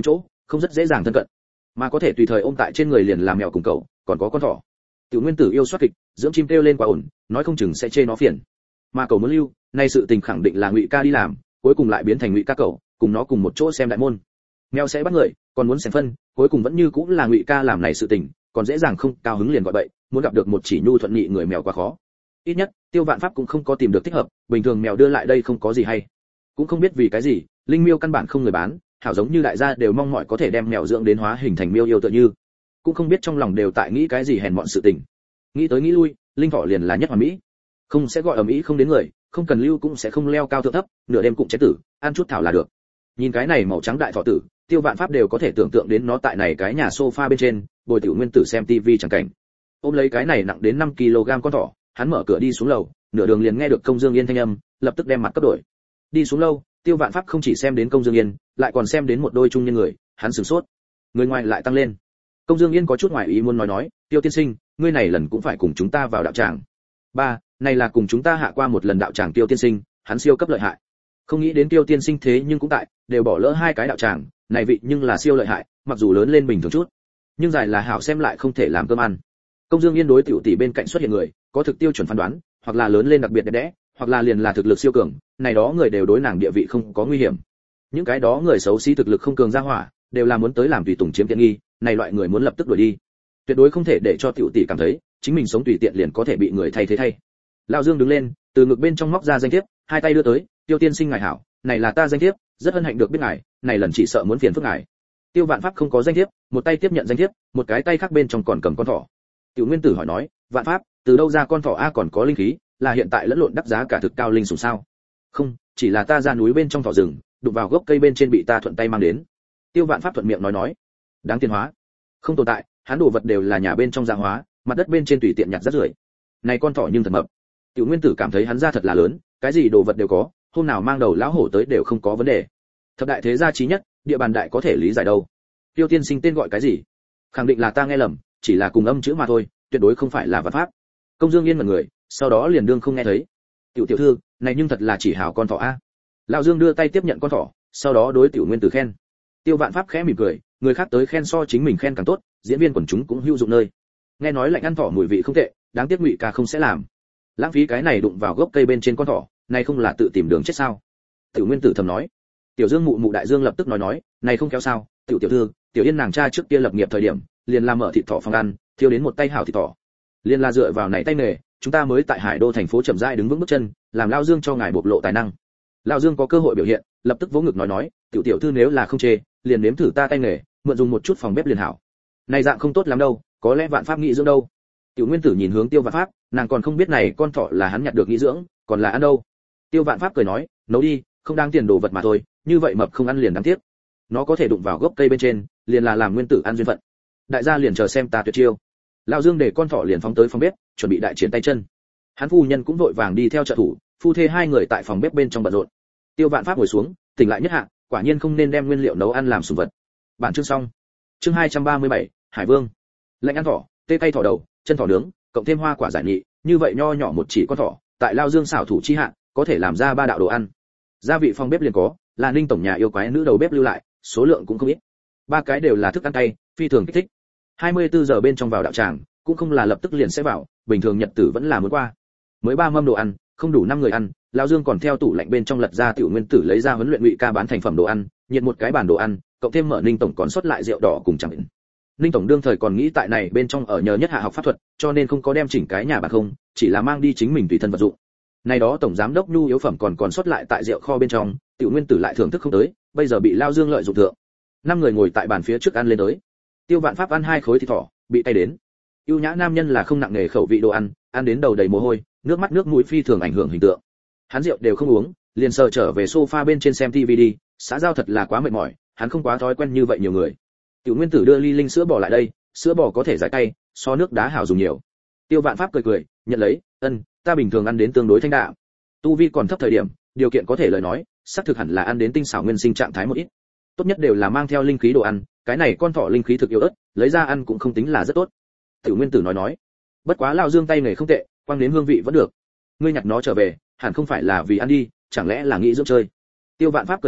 không rất dễ dàng thân cận, mà có thể tùy thời ôm tại trên người liền làm mèo cùng cậu, còn có con thỏ. Tiểu Nguyên Tử yêu soát kịch, dưỡng chim kêu lên quá ổn, nói không chừng sẽ chê nó phiền. Mà cậu muốn lưu, nay sự tình khẳng định là Ngụy Ca đi làm, cuối cùng lại biến thành Ngụy Ca cậu, cùng nó cùng một chỗ xem đại môn. Mèo sẽ bắt người, còn muốn xem phân, cuối cùng vẫn như cũng là Ngụy Ca làm này sự tình, còn dễ dàng không cao hứng liền gọi bậy, muốn gặp được một chỉ nhu thuận nghị người mèo quá khó. Ít nhất, Tiêu Vạn Pháp cũng không có tìm được thích hợp, bình thường mèo đưa lại đây không có gì hay. Cũng không biết vì cái gì, linh miêu căn bản không người bán, hảo giống như đại gia đều mong mỏi có thể đem mèo dưỡng đến hóa hình thành miêu yêu tựa như. Cũng không biết trong lòng đều tại nghĩ cái gì hèn mọn sự tình. Nghĩ tới nghĩ lui, linh thỏ liền là nhất hoàn mỹ. Không sẽ gọi ầm ĩ không đến người, không cần lưu cũng sẽ không leo cao thượng thấp, nửa đêm cũng chế tử, ăn chút thảo là được. Nhìn cái này màu trắng đại thỏ tử, Tiêu Vạn Pháp đều có thể tưởng tượng đến nó tại này cái nhà sofa bên trên, bồi Tiểu Nguyên Tử xem tivi chẳng cảnh. Ôm lấy cái này nặng đến năm ki lô gam con thỏ, hắn mở cửa đi xuống lầu, nửa đường liền nghe được Công Dương Yên thanh âm, lập tức đem mặt cấp đổi. Đi xuống lâu, Tiêu Vạn Pháp không chỉ xem đến Công Dương Yên, lại còn xem đến một đôi trung niên người, hắn sửng sốt. Người ngoài lại tăng lên. Công Dương Yên có chút ngoài ý muốn nói nói, Tiêu tiên sinh, ngươi này lần cũng phải cùng chúng ta vào đạo tràng. Ba, này là cùng chúng ta hạ qua một lần đạo tràng Tiêu tiên sinh, hắn siêu cấp lợi hại. Không nghĩ đến Tiêu tiên sinh thế nhưng cũng tại, đều bỏ lỡ hai cái đạo tràng, này vị nhưng là siêu lợi hại, mặc dù lớn lên bình thường chút, nhưng dài là hảo xem lại không thể làm cơm ăn. Công Dương Yên đối tiểu tỷ bên cạnh xuất hiện người, có thực tiêu chuẩn phán đoán, hoặc là lớn lên đặc biệt đẹp đẽ, hoặc là liền là thực lực siêu cường, này đó người đều đối nàng địa vị không có nguy hiểm. Những cái đó người xấu xí thực lực không cường ra hỏa, đều là muốn tới làm tùy tùng chiếm tiện nghi, này loại người muốn lập tức đuổi đi. Tuyệt đối không thể để cho tiểu tỷ cảm thấy chính mình sống tùy tiện liền có thể bị người thay thế thay. Lão Dương đứng lên, từ ngực bên trong móc ra danh thiếp, hai tay đưa tới, Tiêu tiên sinh ngài hảo, này là ta danh thiếp, rất hân hạnh được biết ngài, này lần chỉ sợ muốn phiền phức ngài. Tiêu Vạn Pháp không có danh thiếp, một tay tiếp nhận danh thiếp, một cái tay khác bên trong còn cầm con thỏ. Tiểu Nguyên Tử hỏi nói, Vạn Pháp, từ đâu ra con thỏ a còn có linh khí, là hiện tại lẫn lộn đắc giá cả thực cao linh sủng sao? Không, chỉ là ta ra núi bên trong thỏ rừng, đụng vào gốc cây bên trên bị ta thuận tay mang đến. Tiêu Vạn Pháp thuận miệng nói nói, đáng tiền hóa, không tồn tại, hắn đồ vật đều là nhà bên trong gia hóa, mặt đất bên trên tùy tiện nhặt rất rưởi. Này con thỏ nhưng thật mập. Tiểu Nguyên Tử cảm thấy hắn ra thật là lớn, cái gì đồ vật đều có, hôm nào mang đầu lão hổ tới đều không có vấn đề. Thập đại thế gia chí nhất, địa bàn đại có thể lý giải đâu. Tiêu tiên sinh tên gọi cái gì? Khẳng định là ta nghe lầm, chỉ là cùng âm chữ mà thôi, tuyệt đối không phải là Vạn Pháp. Công Dương Yên mặt người, sau đó liền đương không nghe thấy. Tiểu tiểu thư, này nhưng thật là chỉ hảo con thỏ a. Lão Dương đưa tay tiếp nhận con thỏ, sau đó đối Tiểu Nguyên Tử khen. Tiêu Vạn Pháp khẽ mỉm cười, người khác tới khen so chính mình khen càng tốt, diễn viên quần chúng cũng hữu dụng nơi. Nghe nói lạnh ăn thỏ mùi vị không tệ, đáng tiếc Ngụy Ca không sẽ làm. Lãng phí cái này đụng vào gốc cây bên trên con thỏ, này không là tự tìm đường chết sao? Tiểu Nguyên Tử thầm nói. Tiểu Dương mụ mụ đại Dương lập tức nói nói, này không kéo sao? Tiểu tiểu thư, Tiểu Yên nàng cha trước kia lập nghiệp thời điểm, liền làm mở thịt thỏ phòng ăn, thiêu đến một tay hảo thịt thỏ. Liên là dựa vào này tay nghề, chúng ta mới tại Hải Đô thành phố chậm rãi đứng vững bước chân, làm Lão Dương cho ngài bộc lộ tài năng. Lão Dương có cơ hội biểu hiện, lập tức vỗ ngực nói nói, tiểu tiểu thư nếu là không chê, liền nếm thử ta tay nghề, mượn dùng một chút phòng bếp liền hảo. Này dạng không tốt lắm đâu, có lẽ Vạn Pháp nghĩ dưỡng đâu. Tiểu Nguyên Tử nhìn hướng Tiêu Vạn Pháp, nàng còn không biết này con thỏ là hắn nhặt được nghĩ dưỡng, còn là ăn đâu. Tiêu Vạn Pháp cười nói, nấu đi, không đáng tiền đồ vật mà thôi, như vậy mập không ăn liền đáng tiếc. Nó có thể đụng vào gốc cây bên trên, liền là làm Nguyên Tử ăn duyên phận. Đại gia liền chờ xem ta tuyệt chiêu. Lão Dương để con thỏ liền phóng tới phòng bếp, chuẩn bị đại triển tay chân. Hắn phu nhân cũng vội vàng đi theo trợ thủ, phu thê hai người tại phòng bếp bên trong bận rộn. Tiêu Vạn Pháp ngồi xuống, tỉnh lại nhất hạ, quả nhiên không nên đem nguyên liệu nấu ăn làm sủng vật. Bản chương xong. Chương hai trăm ba mươi bảy, Hải Vương. Lạnh ăn thỏ, tê cay thỏ đầu, chân thỏ nướng, cộng thêm hoa quả giải nghị, như vậy nho nhỏ một chỉ con thỏ, tại Lão Dương xảo thủ chi hạ, có thể làm ra ba đạo đồ ăn. Gia vị phòng bếp liền có, là Ninh tổng nhà yêu quái nữ đầu bếp lưu lại, số lượng cũng không ít. Ba cái đều là thức ăn cay, phi thường kích thích. hai mươi tư giờ bên trong vào đạo tràng, cũng không là lập tức liền sẽ vào, bình thường nhật tử vẫn là muốn qua. Mới ba mâm đồ ăn, không đủ năm người ăn, Lão Dương còn theo tủ lạnh bên trong lật ra Tiểu Nguyên Tử lấy ra huấn luyện Ngụy Ca bán thành phẩm đồ ăn, nhiệt một cái bàn đồ ăn, cộng thêm mở Ninh tổng còn sót lại rượu đỏ cùng chẳng định. Ninh tổng đương thời còn nghĩ tại này bên trong ở nhờ nhất hạ học pháp thuật, cho nên không có đem chỉnh cái nhà bàn không, chỉ là mang đi chính mình tùy thân vật dụng. Này đó tổng giám đốc nhu yếu phẩm còn còn sót lại tại rượu kho bên trong, Tiểu Nguyên Tử lại thưởng thức không tới, bây giờ bị Lão Dương lợi dụng thượng. Năm người ngồi tại bàn phía trước ăn lên tới. Tiêu Vạn Pháp ăn hai khối thịt thỏ, bị tay đến. Ưu nhã nam nhân là không nặng nề khẩu vị đồ ăn, ăn đến đầu đầy mồ hôi, nước mắt nước mũi phi thường ảnh hưởng hình tượng. Hắn rượu đều không uống, liền sờ trở về sofa bên trên xem tivi đi, xã giao thật là quá mệt mỏi, hắn không quá thói quen như vậy nhiều người. Tiểu Nguyên Tử đưa ly linh sữa bò lại đây, sữa bò có thể giải cay, so nước đá hảo dùng nhiều. Tiêu Vạn Pháp cười cười, nhận lấy, ân, ta bình thường ăn đến tương đối thanh đạm. Tu vi còn thấp thời điểm, điều kiện có thể lời nói, xác thực hẳn là ăn đến tinh xảo nguyên sinh trạng thái một ít. Tốt nhất đều là mang theo linh khí đồ ăn, cái này con thỏ linh khí thực yếu ớt, lấy ra ăn cũng không tính là rất tốt. Tiểu Nguyên Tử nói nói, bất quá Lão Dương tay nghề không tệ, quang đến hương vị vẫn được. Ngươi nhặt nó trở về, hẳn không phải là vì ăn đi, chẳng lẽ là nghĩ dưỡng chơi? Tiêu Vạn Pháp cười nói,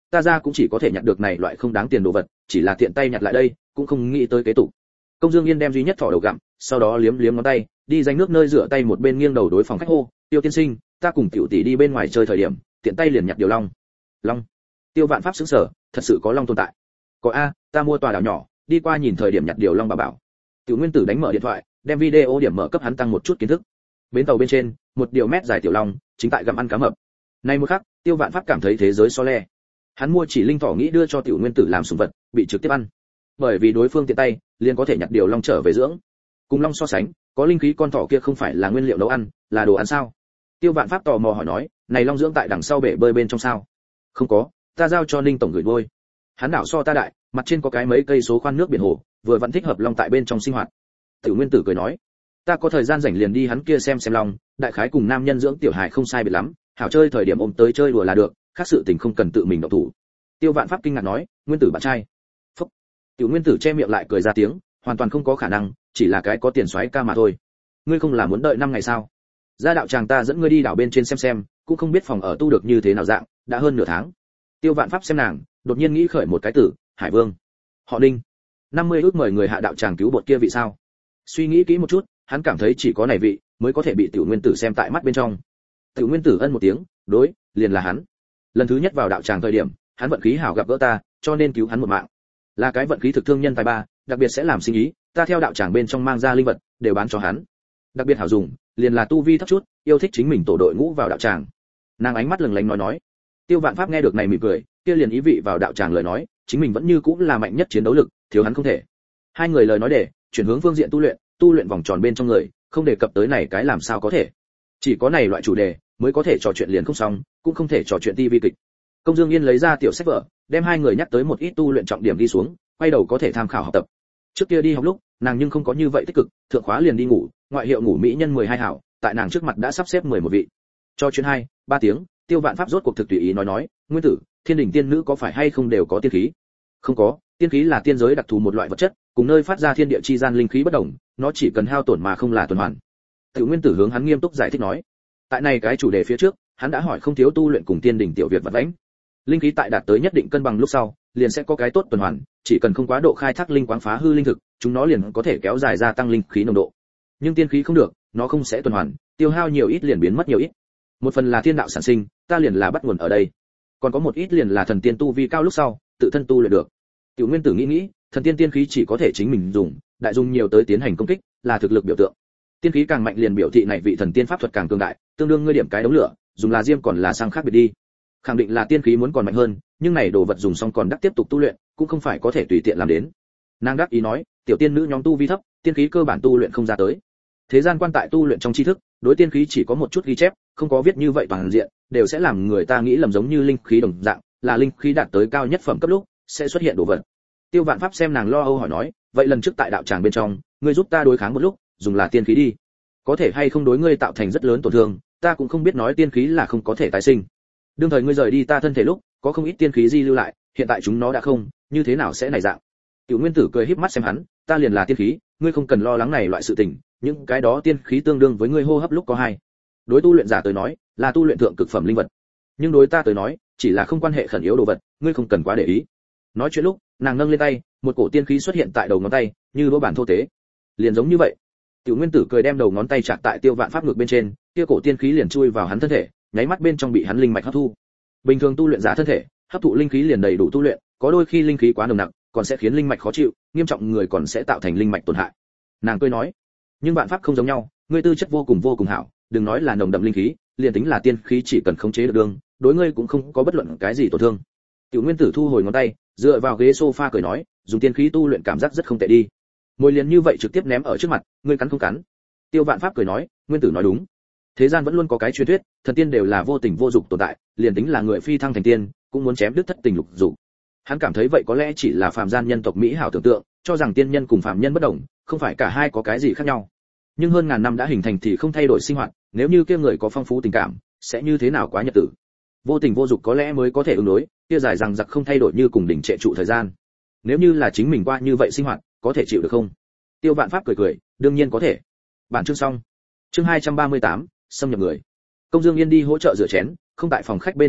ta ra cũng chỉ có thể nhặt được này loại không đáng tiền đồ vật, chỉ là tiện tay nhặt lại đây, cũng không nghĩ tới kế tục. Công Dương Yên đem duy nhất thỏ đầu gặm, sau đó liếm liếm ngón tay, đi danh nước nơi rửa tay một bên nghiêng đầu đối phòng khách hô, Tiêu tiên sinh, ta cùng tiểu tỷ đi bên ngoài chơi thời điểm, tiện tay liền nhặt điều long. Long? Tiêu Vạn Pháp sững sờ, thật sự có long tồn tại. Có a, ta mua tòa đảo nhỏ, đi qua nhìn thời điểm nhặt điều long bà bảo. Tiểu Nguyên Tử đánh mở điện thoại, đem video điểm mở cấp hắn tăng một chút kiến thức. Bến tàu bên trên, một điều mét dài tiểu long, chính tại gặm ăn cá mập. Nay một khắc, Tiêu Vạn Pháp cảm thấy thế giới so le. Hắn mua chỉ linh thỏ nghĩ đưa cho Tiểu Nguyên Tử làm sủng vật, bị trực tiếp ăn. Bởi vì đối phương tiện tay, liền có thể nhặt điều long trở về dưỡng. Cùng long so sánh, có linh khí con thỏ kia không phải là nguyên liệu nấu ăn, là đồ ăn sao? Tiêu Vạn Pháp tò mò hỏi nói, này long dưỡng tại đằng sau bể bơi bên trong sao? Không có, ta giao cho Ninh tổng gửi nuôi. Hắn đảo so ta đại, mặt trên có cái mấy cây số khoan nước biển hồ, vừa vẫn thích hợp long tại bên trong sinh hoạt. Tiểu Nguyên Tử cười nói, ta có thời gian rảnh liền đi hắn kia xem xem long, đại khái cùng nam nhân dưỡng tiểu hài không sai biệt lắm, hảo chơi thời điểm ôm tới chơi đùa là được, khác sự tình không cần tự mình động thủ. Tiêu Vạn Pháp kinh ngạc nói, Nguyên Tử bạn trai. Phúc. Tiểu Nguyên Tử che miệng lại cười ra tiếng, hoàn toàn không có khả năng, chỉ là cái có tiền xoáy ca mà thôi. Ngươi không là muốn đợi năm ngày sao? Ra đạo tràng ta dẫn ngươi đi đảo bên trên xem xem, cũng không biết phòng ở tu được như thế nào dạng, đã hơn nửa tháng. Tiêu Vạn Pháp xem nàng, đột nhiên nghĩ khởi một cái tử, Hải Vương. Họ Đinh. năm mươi ước mời người hạ đạo tràng cứu bột kia vị sao? Suy nghĩ kỹ một chút, hắn cảm thấy chỉ có này vị mới có thể bị Tiểu Nguyên Tử xem tại mắt bên trong. Tiểu Nguyên Tử ân một tiếng, đối, liền là hắn. Lần thứ nhất vào đạo tràng thời điểm, hắn vận khí hảo gặp gỡ ta, cho nên cứu hắn một mạng. Là cái vận khí thực thương nhân tài ba, đặc biệt sẽ làm sinh ý, ta theo đạo tràng bên trong mang ra linh vật, đều bán cho hắn. Đặc biệt hảo dùng, liền là tu vi thấp chút, yêu thích chính mình tổ đội ngũ vào đạo tràng. Nàng ánh mắt lừng lánh nói nói. Tiêu Vạn Pháp nghe được này mỉm cười, kia liền ý vị vào đạo tràng lời nói, chính mình vẫn như cũng là mạnh nhất chiến đấu lực, thiếu hắn không thể. Hai người lời nói để chuyển hướng phương diện tu luyện, tu luyện vòng tròn bên trong người, không đề cập tới này cái làm sao có thể. Chỉ có này loại chủ đề mới có thể trò chuyện liền không xong, cũng không thể trò chuyện ti vi kịch. Công Dương Yên lấy ra tiểu sách vở, đem hai người nhắc tới một ít tu luyện trọng điểm đi xuống, quay đầu có thể tham khảo học tập. Trước kia đi học lúc, nàng nhưng không có như vậy tích cực, thượng khóa liền đi ngủ, ngoại hiệu ngủ mỹ nhân mười hai hảo, tại nàng trước mặt đã sắp xếp mười một vị. Cho chuyến hai, ba tiếng, Tiêu Vạn Pháp rốt cuộc thực tùy ý nói nói, Nguyên Tử, thiên đỉnh tiên nữ có phải hay không đều có tiên khí? Không có, tiên khí là tiên giới đặc thù một loại vật chất, cùng nơi phát ra thiên địa chi gian linh khí bất đồng, nó chỉ cần hao tổn mà không là tuần hoàn. Tiểu Nguyên Tử hướng hắn nghiêm túc giải thích nói. Tại này cái chủ đề phía trước, hắn đã hỏi không thiếu tu luyện cùng tiên đỉnh tiểu việc vật vãnh. Linh khí tại đạt tới nhất định cân bằng lúc sau, liền sẽ có cái tốt tuần hoàn, chỉ cần không quá độ khai thác linh quáng phá hư linh thực, chúng nó liền có thể kéo dài gia tăng linh khí nồng độ. Nhưng tiên khí không được, nó không sẽ tuần hoàn, tiêu hao nhiều ít liền biến mất nhiều ít. Một phần là thiên đạo sản sinh, ta liền là bắt nguồn ở đây. Còn có một ít liền là thần tiên tu vi cao lúc sau, tự thân tu luyện được. Tiểu Nguyên Tử nghĩ nghĩ, thần tiên tiên khí chỉ có thể chính mình dùng, đại dùng nhiều tới tiến hành công kích, là thực lực biểu tượng. Tiên khí càng mạnh liền biểu thị này vị thần tiên pháp thuật càng cường đại, tương đương ngươi điểm cái đống lửa, dùng là diêm còn là sang khác biệt đi. Khẳng định là tiên khí muốn còn mạnh hơn, nhưng này đồ vật dùng xong còn đắc tiếp tục tu luyện, cũng không phải có thể tùy tiện làm đến. Nàng đáp ý nói, tiểu tiên nữ nhóm tu vi thấp, tiên khí cơ bản tu luyện không ra tới. Thế gian quan tại tu luyện trong tri thức, đối tiên khí chỉ có một chút ghi chép, không có viết như vậy toàn diện, đều sẽ làm người ta nghĩ lầm giống như linh khí đồng dạng, là linh khí đạt tới cao nhất phẩm cấp lúc sẽ xuất hiện đồ vật. Tiêu Vạn Pháp xem nàng lo âu hỏi nói, vậy lần trước tại đạo tràng bên trong, ngươi giúp ta đối kháng một lúc, dùng là tiên khí đi, có thể hay không đối ngươi tạo thành rất lớn tổn thương, ta cũng không biết nói tiên khí là không có thể tái sinh. Đương thời ngươi rời đi ta thân thể lúc, có không ít tiên khí di lưu lại, hiện tại chúng nó đã không, như thế nào sẽ này dạng? Tiểu Nguyên Tử cười híp mắt xem hắn, ta liền là tiên khí, ngươi không cần lo lắng này loại sự tình, những cái đó tiên khí tương đương với ngươi hô hấp lúc có hai. Đối tu luyện giả tới nói, là tu luyện thượng cực phẩm linh vật. Nhưng đối ta tới nói, chỉ là không quan hệ khẩn yếu đồ vật, ngươi không cần quá để ý. Nói chuyện lúc, nàng nâng lên tay, một cổ tiên khí xuất hiện tại đầu ngón tay, như đũa bản thô tế. Liền giống như vậy. Tiểu Nguyên Tử cười đem đầu ngón tay chặt tại Tiêu Vạn Pháp ngực bên trên, kia cổ tiên khí liền chui vào hắn thân thể, nháy mắt bên trong bị hắn linh mạch hấp thu. Bình thường tu luyện giả thân thể, hấp thụ linh khí liền đầy đủ tu luyện, có đôi khi linh khí quá nồng nặc, còn sẽ khiến linh mạch khó chịu, nghiêm trọng người còn sẽ tạo thành linh mạch tổn hại. Nàng cười nói, nhưng Vạn Pháp không giống nhau, ngươi tư chất vô cùng vô cùng hảo, đừng nói là nồng đậm linh khí, liền tính là tiên khí chỉ cần khống chế được đường, đối ngươi cũng không có bất luận cái gì tổn thương. Tiểu Nguyên Tử thu hồi ngón tay, dựa vào ghế sofa cười nói, dùng tiên khí tu luyện cảm giác rất không tệ đi. Môi liền như vậy trực tiếp ném ở trước mặt, ngươi cắn không cắn? Tiêu Vạn Pháp cười nói, Nguyên Tử nói đúng. Thế gian vẫn luôn có cái truyền thuyết, thần tiên đều là vô tình vô dục tồn tại, liền tính là người phi thăng thành tiên, cũng muốn chém đứt thất tình lục dục. Hắn cảm thấy vậy có lẽ chỉ là phàm gian nhân tộc mỹ hảo tưởng tượng, cho rằng tiên nhân cùng phàm nhân bất đồng, không phải cả hai có cái gì khác nhau. Nhưng hơn ngàn năm đã hình thành thì không thay đổi sinh hoạt, nếu như kia người có phong phú tình cảm, sẽ như thế nào quá nhật tử. Vô tình vô dục có lẽ mới có thể ứng đối, kia dài rằng giặc không thay đổi như cùng đỉnh trệ trụ thời gian. Nếu như là chính mình qua như vậy sinh hoạt, có thể chịu được không? Tiêu Vạn Pháp cười cười, đương nhiên có thể. Bản chương xong. Chương hai trăm ba mươi tám, xâm nhập người. Công Dương Yên đi hỗ trợ rửa chén, không tại phòng khách bên trong đợi,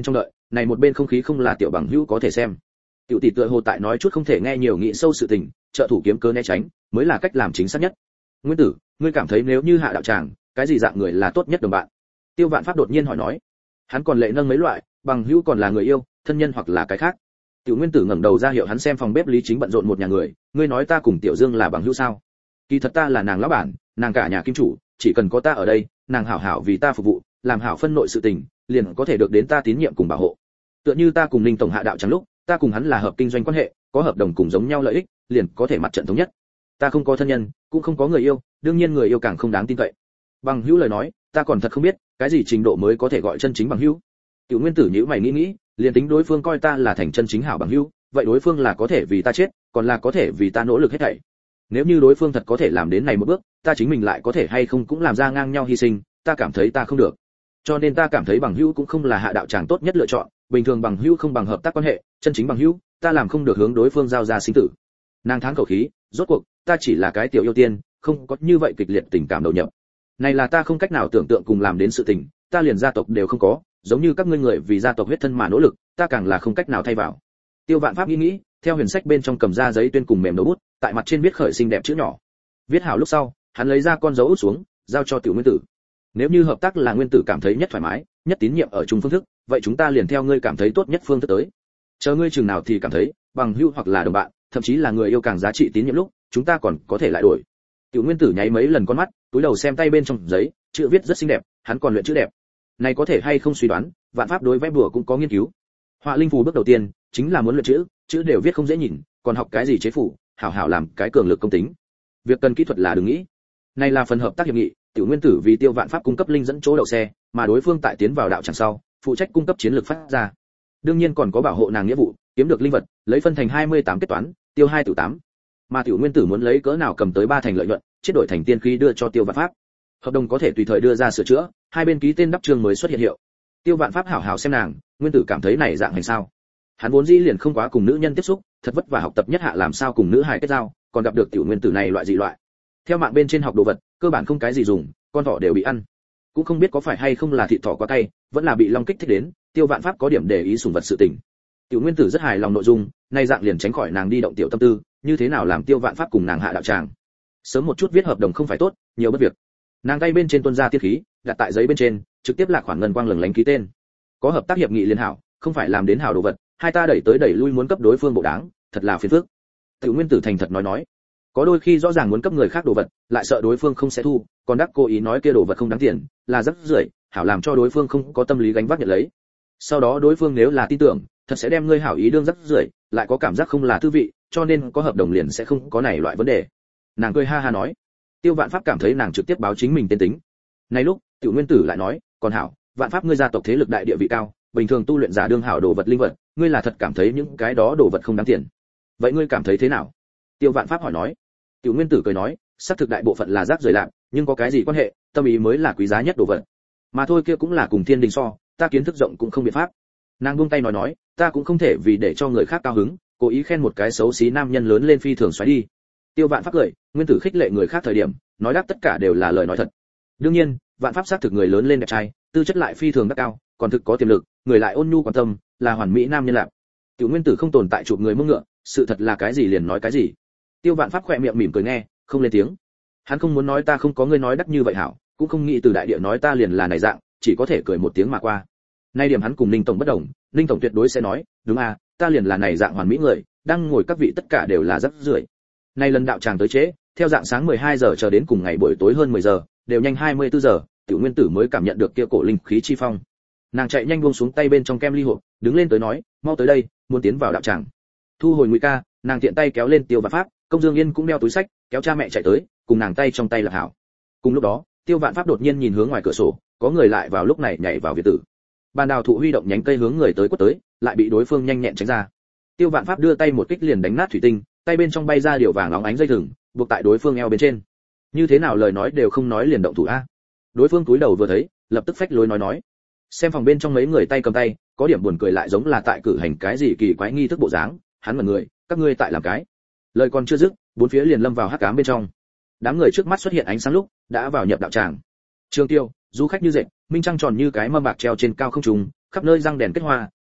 này một bên không khí không là tiểu bằng hữu có thể xem. Tiểu tỷ tựa hồ tại nói chút không thể nghe nhiều nghĩ sâu sự tình, trợ thủ kiếm cớ né tránh, mới là cách làm chính xác nhất. Nguyên tử, ngươi cảm thấy nếu như hạ đạo tràng, cái gì dạng người là tốt nhất đồng bạn? Tiêu Vạn Pháp đột nhiên hỏi nói. Hắn còn lệ nâng mấy loại, bằng hữu còn là người yêu, thân nhân hoặc là cái khác. Tiểu Nguyên Tử ngẩng đầu ra hiệu hắn xem phòng bếp Lý Chính bận rộn một nhà người, ngươi nói ta cùng Tiểu Dương là bằng hữu sao? Kỳ thật ta là nàng lão bản, nàng cả nhà kim chủ, chỉ cần có ta ở đây, nàng hảo hảo vì ta phục vụ, làm hảo phân nội sự tình, liền có thể được đến ta tín nhiệm cùng bảo hộ. Tựa như ta cùng Ninh tổng hạ đạo chẳng lúc, ta cùng hắn là hợp kinh doanh quan hệ, có hợp đồng cùng giống nhau lợi ích, liền có thể mặt trận thống nhất. Ta không có thân nhân, cũng không có người yêu, đương nhiên người yêu càng không đáng tin cậy. Bằng hữu lời nói, ta còn thật không biết, cái gì trình độ mới có thể gọi chân chính bằng hữu. Tiểu Nguyên Tử nhíu mày nghĩ nghĩ, liền tính đối phương coi ta là thành chân chính hảo bằng hữu, vậy đối phương là có thể vì ta chết, còn là có thể vì ta nỗ lực hết thảy. Nếu như đối phương thật có thể làm đến này một bước, ta chính mình lại có thể hay không cũng làm ra ngang nhau hy sinh, ta cảm thấy ta không được. Cho nên ta cảm thấy bằng hữu cũng không là hạ đạo tràng tốt nhất lựa chọn, bình thường bằng hữu không bằng hợp tác quan hệ, chân chính bằng hữu, ta làm không được hướng đối phương giao ra sinh tử. Nàng thắng khẩu khí, rốt cuộc, ta chỉ là cái tiểu yêu tiên, không có như vậy kịch liệt tình cảm đầu nhập. Này là ta không cách nào tưởng tượng cùng làm đến sự tình, ta liền gia tộc đều không có, giống như các ngươi người vì gia tộc huyết thân mà nỗ lực, ta càng là không cách nào thay vào. Tiêu Vạn Pháp nghĩ nghĩ, theo huyền sách bên trong cầm ra giấy tuyên cùng mềm đầu bút, tại mặt trên viết khởi xinh đẹp chữ nhỏ. Viết hảo lúc sau, hắn lấy ra con dấu út xuống, giao cho Tiểu Nguyên Tử. Nếu như hợp tác là Nguyên Tử cảm thấy nhất thoải mái, nhất tín nhiệm ở chung phương thức, vậy chúng ta liền theo ngươi cảm thấy tốt nhất phương thức tới. Chờ ngươi chừng nào thì cảm thấy, bằng hữu hoặc là đồng bạn, thậm chí là người yêu càng giá trị tín nhiệm lúc, chúng ta còn có thể lại đổi. Tiểu Nguyên Tử nháy mấy lần con mắt, túi đầu xem tay bên trong giấy, chữ viết rất xinh đẹp, hắn còn luyện chữ đẹp. Này có thể hay không suy đoán, Vạn Pháp đối vẽ bùa cũng có nghiên cứu. Họa linh phù bước đầu tiên, chính là muốn luyện chữ, chữ đều viết không dễ nhìn, còn học cái gì chế phủ, hảo hảo làm cái cường lực công tính. Việc cần kỹ thuật là đừng nghĩ. Này là phần hợp tác hiệp nghị, Tiểu Nguyên Tử vì Tiêu Vạn Pháp cung cấp linh dẫn chỗ đậu xe, mà đối phương tại tiến vào đạo tràng sau, phụ trách cung cấp chiến lược phát ra. Đương nhiên còn có bảo hộ nàng nghĩa vụ, kiếm được linh vật, lấy phân thành hai mươi tám kết toán, tiêu hai tử tám. Mà Tiểu Nguyên Tử muốn lấy cỡ nào cầm tới ba thành lợi nhuận, chiết đổi thành tiên khí đưa cho Tiêu Vạn Pháp. Hợp đồng có thể tùy thời đưa ra sửa chữa, hai bên ký tên đắp chương mới xuất hiện hiệu. Tiêu Vạn Pháp hảo hảo xem nàng, Nguyên Tử cảm thấy này dạng hành sao? Hắn vốn dĩ liền không quá cùng nữ nhân tiếp xúc, thật vất vả học tập nhất hạ làm sao cùng nữ hài kết giao, còn gặp được Tiểu Nguyên Tử này loại dị loại. Theo mạng bên trên học đồ vật, cơ bản không cái gì dùng, con thỏ đều bị ăn. Cũng không biết có phải hay không là thịt thỏ quá cay, vẫn là bị long kích thích đến, Tiêu Vạn Pháp có điểm để ý sủng vật sự tình. Tiểu Nguyên Tử rất hài lòng nội dung, nay dạng liền tránh khỏi nàng đi động tiểu tâm tư, như thế nào làm Tiêu Vạn Pháp cùng nàng hạ đạo tràng. Sớm một chút viết hợp đồng không phải tốt, nhiều bất việc. Nàng tay bên trên tuôn ra tiết khí, đặt tại giấy bên trên, trực tiếp là khoản ngân quang lừng lánh ký tên. Có hợp tác hiệp nghị liên hảo, không phải làm đến hảo đồ vật, hai ta đẩy tới đẩy lui muốn cấp đối phương bộ đáng, thật là phiền phức. Tiểu Nguyên Tử thành thật nói nói, có đôi khi rõ ràng muốn cấp người khác đồ vật, lại sợ đối phương không sẽ thu, còn đắc cố ý nói kia đồ vật không đáng tiền, là rất rưởi, hảo làm cho đối phương không có tâm lý gánh vác nhận lấy. Sau đó đối phương nếu là tin tưởng, thật sẽ đem ngươi hảo ý đương rất rưởi, lại có cảm giác không là thư vị, cho nên có hợp đồng liền sẽ không có này loại vấn đề. Nàng cười ha ha nói. Tiêu Vạn Pháp cảm thấy nàng trực tiếp báo chính mình tên tính. Này lúc, Tiểu Nguyên Tử lại nói, còn hảo, Vạn Pháp ngươi gia tộc thế lực đại địa vị cao, bình thường tu luyện giả đương hảo đồ vật linh vật, ngươi là thật cảm thấy những cái đó đồ vật không đáng tiền. Vậy ngươi cảm thấy thế nào? Tiêu Vạn Pháp hỏi nói. Tiểu Nguyên Tử cười nói, xác thực đại bộ phận là rác rưởi lạc, nhưng có cái gì quan hệ, tâm ý mới là quý giá nhất đồ vật. Mà thôi kia cũng là cùng thiên đình so, ta kiến thức rộng cũng không biện pháp. Nàng buông tay nói nói, ta cũng không thể vì để cho người khác cao hứng, cố ý khen một cái xấu xí nam nhân lớn lên phi thường xoáy đi. Tiêu Vạn Pháp cười, Nguyên Tử khích lệ người khác thời điểm, nói đáp tất cả đều là lời nói thật. Đương nhiên, Vạn Pháp xác thực người lớn lên đẹp trai, tư chất lại phi thường đắc cao, còn thực có tiềm lực, người lại ôn nhu quan tâm, là hoàn mỹ nam nhân lạc. Tiểu Nguyên Tử không tồn tại chụp người mông ngựa, sự thật là cái gì liền nói cái gì. Tiêu Vạn Pháp khỏe miệng mỉm cười nghe, không lên tiếng. Hắn không muốn nói ta không có ngươi nói đắc như vậy hảo, cũng không nghĩ từ đại địa nói ta liền là này dạng, chỉ có thể cười một tiếng mà qua. Nay điểm hắn cùng Ninh tổng bất đồng, Ninh tổng tuyệt đối sẽ nói, đúng à, ta liền là này dạng hoàn mỹ người, đang ngồi các vị tất cả đều là rất rưởi. Nay lần đạo tràng tới trễ, theo dạng sáng mười hai giờ chờ đến cùng ngày buổi tối hơn mười giờ, đều nhanh hai mươi tư giờ, Tiểu Nguyên Tử mới cảm nhận được kia cổ linh khí chi phong. Nàng chạy nhanh buông xuống tay bên trong kem ly hộp, đứng lên tới nói, mau tới đây, muốn tiến vào đạo tràng. Thu hồi ngụy ca, nàng tiện tay kéo lên Tiêu Vạn Pháp, Công Dương Yên cũng đeo túi sách, kéo cha mẹ chạy tới, cùng nàng tay trong tay là hảo. Cùng lúc đó, Tiêu Vạn Pháp đột nhiên nhìn hướng ngoài cửa sổ, có người lại vào lúc này nhảy vào viện tử. Bàn đào thụ huy động nhánh cây hướng người tới quất tới, lại bị đối phương nhanh nhẹn tránh ra. Tiêu Vạn Pháp đưa tay một kích liền đánh nát thủy tinh, tay bên trong bay ra điều vàng óng ánh dây thừng, buộc tại đối phương eo bên trên. Như thế nào lời nói đều không nói liền động thủ a. Đối phương cúi đầu vừa thấy, lập tức phách lối nói nói. Xem phòng bên trong mấy người tay cầm tay, có điểm buồn cười lại giống là tại cử hành cái gì kỳ quái nghi thức bộ dáng, hắn mở người, các ngươi tại làm cái. Lời còn chưa dứt, bốn phía liền lâm vào hắc ám bên trong. Đám người trước mắt xuất hiện ánh sáng lúc, đã vào nhập đạo tràng. Trường Tiêu, du khách như dệt, minh trăng tròn như cái mâm bạc treo trên cao không trung, khắp nơi răng đèn kết hoa,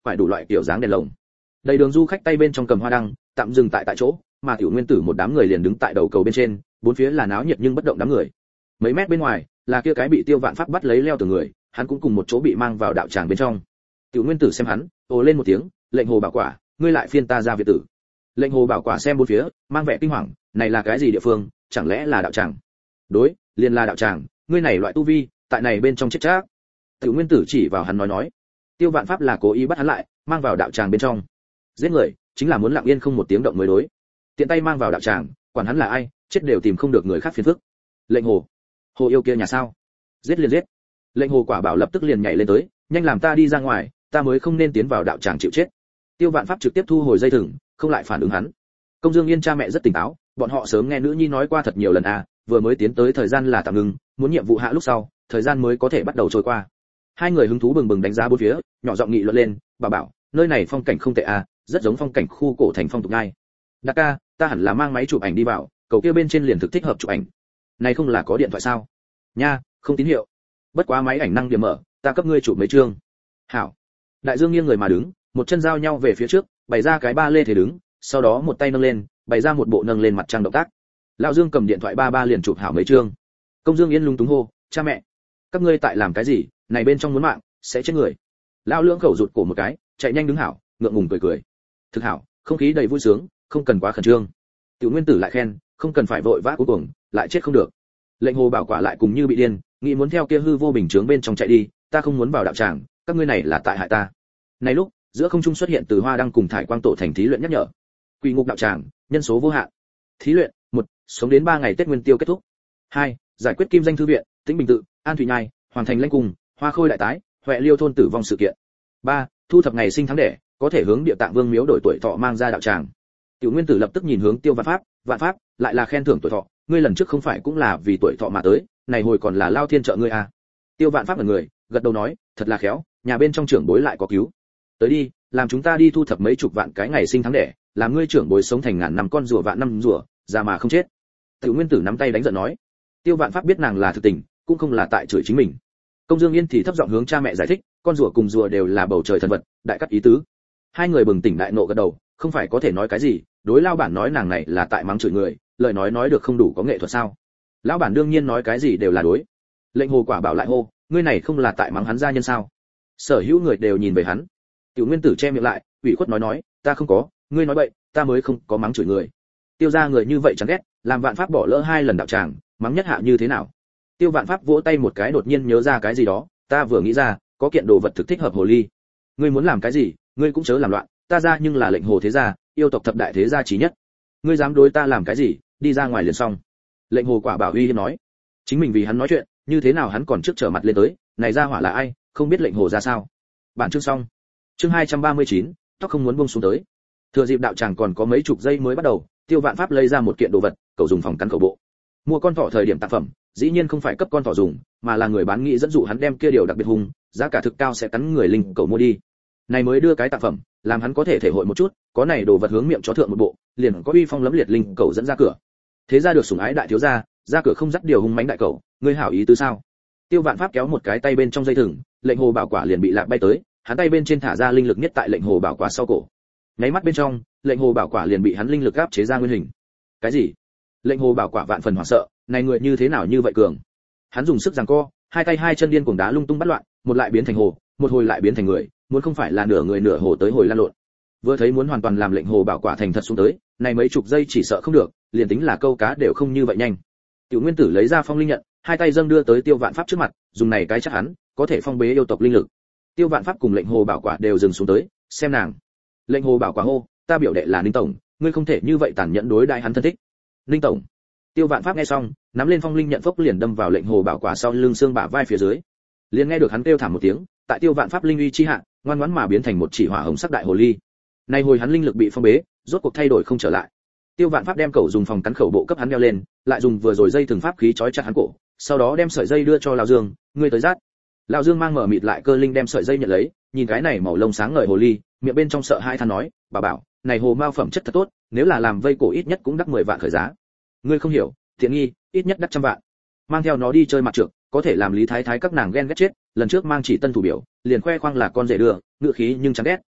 phải đủ loại kiểu dáng đèn lồng. Đầy đường du khách tay bên trong cầm hoa đăng, tạm dừng tại tại chỗ, mà Tiểu Nguyên Tử một đám người liền đứng tại đầu cầu bên trên, bốn phía là náo nhiệt nhưng bất động đám người. Mấy mét bên ngoài, là kia cái bị Tiêu Vạn Pháp bắt lấy leo từ người, hắn cũng cùng một chỗ bị mang vào đạo tràng bên trong. Tiểu Nguyên Tử xem hắn, ồ lên một tiếng, lệnh Hồ Bảo Quả, ngươi lại phiên ta ra việt tử. Lệnh Hồ Bảo Quả xem bốn phía, mang vẻ kinh hoàng, này là cái gì địa phương, chẳng lẽ là đạo tràng? Đối, liền là đạo tràng, ngươi này loại tu vi, tại này bên trong chết chắc. Tiểu Nguyên Tử chỉ vào hắn nói nói, Tiêu Vạn Pháp là cố ý bắt hắn lại, mang vào đạo tràng bên trong. Giết người, chính là muốn lặng yên không một tiếng động mới đối. Tiện tay mang vào đạo tràng, quản hắn là ai, chết đều tìm không được người khác phiền phức. Lệnh Hồ, Hồ yêu kia nhà sao? Giết liền giết. Lệnh Hồ Quả Bảo lập tức liền nhảy lên tới, nhanh làm ta đi ra ngoài, ta mới không nên tiến vào đạo tràng chịu chết. Tiêu Vạn Pháp trực tiếp thu hồi dây thừng, không lại phản ứng hắn. Công Dương Yên cha mẹ rất tỉnh táo, bọn họ sớm nghe nữ nhi nói qua thật nhiều lần à, vừa mới tiến tới thời gian là tạm ngừng, muốn nhiệm vụ hạ lúc sau, thời gian mới có thể bắt đầu trôi qua. Hai người hứng thú bừng bừng đánh giá bốn phía, nhỏ giọng nghị luận lên, bà bảo, nơi này phong cảnh không tệ à, rất giống phong cảnh khu cổ thành phong tục ngay. Đa ca, ta hẳn là mang máy chụp ảnh đi vào, cầu kia bên trên liền thực thích hợp chụp ảnh. Này không là có điện thoại sao? Nha, không tín hiệu. Bất quá máy ảnh năng điểm mở, ta cấp ngươi chụp mấy chương. Hảo. Đại Dương nghiêng người mà đứng, một chân giao nhau về phía trước, bày ra cái ba lê thể đứng, sau đó một tay nâng lên, bày ra một bộ nâng lên mặt trăng động tác. Lão Dương cầm điện thoại ba ba liền chụp hảo mấy chương. Công Dương Yên lung túng hô, cha mẹ, các ngươi tại làm cái gì? Này bên trong muốn mạng, sẽ chết người. Lão Lưỡng khẩu rụt cổ một cái, chạy nhanh đứng hảo, ngượng ngùng cười cười. Thực hảo, không khí đầy vui sướng, không cần quá khẩn trương. Tiểu Nguyên Tử lại khen, không cần phải vội vã cuối cùng, lại chết không được. Lệnh Hồ Bảo Quả lại cùng như bị điên, nghĩ muốn theo kia hư vô bình chướng bên trong chạy đi, ta không muốn vào đạo tràng, các ngươi này là tại hại ta. Này lúc, giữa không trung xuất hiện từ hoa đăng cùng thải quang tổ thành thí luyện nhắc nhở. Quỷ ngục đạo tràng, nhân số vô hạn. Thí luyện, một, sống đến ba ngày Tết Nguyên Tiêu kết thúc. hai, giải quyết Kim Danh thư viện, Tĩnh Bình tự, An Thủy Nhai, Hoàng Thành Lãnh Cung, Hoa Khôi đại tái, Huệ Liêu thôn tử vong sự kiện. ba, thu thập ngày sinh tháng đẻ, có thể hướng Địa Tạng Vương miếu đổi tuổi thọ mang ra đạo tràng. Tiểu Nguyên Tử lập tức nhìn hướng Tiêu Vạn Pháp, Vạn Pháp, lại là khen thưởng tuổi thọ, ngươi lần trước không phải cũng là vì tuổi thọ mà tới, này hồi còn là lao thiên trợ ngươi à? Tiêu Vạn Pháp là người, gật đầu nói, thật là khéo, nhà bên trong trưởng bối lại có cứu. Tới đi, làm chúng ta đi thu thập mấy chục vạn cái ngày sinh tháng đẻ, làm ngươi trưởng bối sống thành ngàn năm con rùa vạn năm rùa, già mà không chết. Tiểu Nguyên Tử nắm tay đánh giận nói. Tiêu Vạn Pháp biết nàng là thực tình, cũng không là tại chửi chính mình. Công Dương Yên thì thấp giọng hướng cha mẹ giải thích, con rùa cùng rùa đều là bầu trời thần vật, đại cắt ý tứ. Hai người bừng tỉnh đại nộ gật đầu, không phải có thể nói cái gì, đối lao bản nói nàng này là tại mắng chửi người, lời nói nói được không đủ có nghệ thuật sao? Lão bản đương nhiên nói cái gì đều là đối. Lệnh Hồ Quả Bảo lại hô, ngươi này không là tại mắng hắn gia nhân sao? Sở hữu người đều nhìn về hắn. Tiểu Nguyên Tử che miệng lại, ủy khuất nói nói, ta không có, ngươi nói bậy, ta mới không có mắng chửi người. Tiêu gia người như vậy chẳng ghét, làm Vạn Pháp bỏ lỡ hai lần đạo tràng, mắng nhất hạ như thế nào? Tiêu Vạn Pháp vỗ tay một cái đột nhiên nhớ ra cái gì đó, ta vừa nghĩ ra, có kiện đồ vật thực thích hợp hồ ly. Ngươi muốn làm cái gì, ngươi cũng chớ làm loạn, ta ra nhưng là lệnh hồ thế gia, yêu tộc thập đại thế gia chí nhất. Ngươi dám đối ta làm cái gì, đi ra ngoài liền xong. Lệnh Hồ Quả Bảo uy hiếp nói, chính mình vì hắn nói chuyện, như thế nào hắn còn trước trở mặt lên tới, này ra hỏa là ai, không biết lệnh hồ ra sao. Bản chương xong. Chương hai trăm ba mươi chín, tóc không muốn buông xuống tới. Thừa dịp đạo tràng còn có mấy chục giây mới bắt đầu, Tiêu Vạn Pháp lấy ra một kiện đồ vật, cậu dùng phòng cắn khẩu bộ. Mua con thỏ thời điểm tác phẩm, dĩ nhiên không phải cấp con thỏ dùng, mà là người bán nghĩ dẫn dụ hắn đem kia điều đặc biệt hung, giá cả thực cao sẽ cắn người linh cậu mua đi. Này mới đưa cái tác phẩm, làm hắn có thể thể hội một chút, có này đồ vật hướng miệng chó thượng một bộ, liền có uy phong lẫm liệt linh cậu dẫn ra cửa. Thế ra được sủng ái đại thiếu gia, ra cửa không dắt điều hung mãnh đại cậu, ngươi hảo ý tứ sao? Tiêu Vạn Pháp kéo một cái tay bên trong dây thừng, lệnh Hồ Bảo Quả liền bị lạc bay tới, hắn tay bên trên thả ra linh lực nhất tại lệnh Hồ Bảo Quả sau cổ. Nháy mắt bên trong, lệnh Hồ Bảo Quả liền bị hắn linh lực áp chế ra nguyên hình. Cái gì? Lệnh Hồ Bảo Quả vạn phần hoảng sợ, này người như thế nào như vậy cường? Hắn dùng sức giằng co, hai tay hai chân điên cuồng đá lung tung bắt loạn, một lại biến thành hồ, một hồi lại biến thành người, muốn không phải là nửa người nửa hồ tới hồi lan lộn. Vừa thấy muốn hoàn toàn làm lệnh Hồ Bảo Quả thành thật xuống tới, này mấy chục giây chỉ sợ không được, liền tính là câu cá đều không như vậy nhanh. Tiểu Nguyên Tử lấy ra phong linh nhận, hai tay dâng đưa tới Tiêu Vạn Pháp trước mặt, dùng này cái chắc hắn có thể phong bế yêu tộc linh lực. Tiêu Vạn Pháp cùng lệnh Hồ Bảo Quả đều dừng xuống tới, xem nàng. Lệnh Hồ Bảo Quả hô, ta biểu đệ là Ninh tổng, ngươi không thể như vậy tàn nhẫn đối đãi hắn thân thích. Ninh tổng. Tiêu Vạn Pháp nghe xong, nắm lên phong linh nhận phốc liền đâm vào lệnh Hồ Bảo Quả sau lưng xương bả vai phía dưới. Liền nghe được hắn kêu thảm một tiếng, tại Tiêu Vạn Pháp linh uy chi hạ, ngoan ngoãn mà biến thành một chỉ hỏa hồng sắc đại hồ ly. Nay hồi hắn linh lực bị phong bế, rốt cuộc thay đổi không trở lại. Tiêu Vạn Pháp đem cẩu dùng phòng cắn khẩu bộ cấp hắn đeo lên, lại dùng vừa rồi dây thừng pháp khí trói chặt hắn cổ, sau đó đem sợi dây đưa cho lão Dương, ngươi tới rát. Lão Dương mang mở mịt lại cơ linh đem sợi dây nhận lấy, nhìn cái này màu lông sáng ngời hồ ly, miệng bên trong sợ hai than nói, bà bảo, này hồ mao phẩm chất thật tốt, nếu là làm vây cổ ít nhất cũng đắt mười vạn khởi giá. Ngươi không hiểu, tiện nghi, ít nhất đắt trăm vạn. Mang theo nó đi chơi mặt trược, có thể làm Lý Thái Thái các nàng ghen ghét chết, lần trước mang chỉ tân thủ biểu, liền khoe khoang là con rể đưa, ngựa khí nhưng chẳng ghét,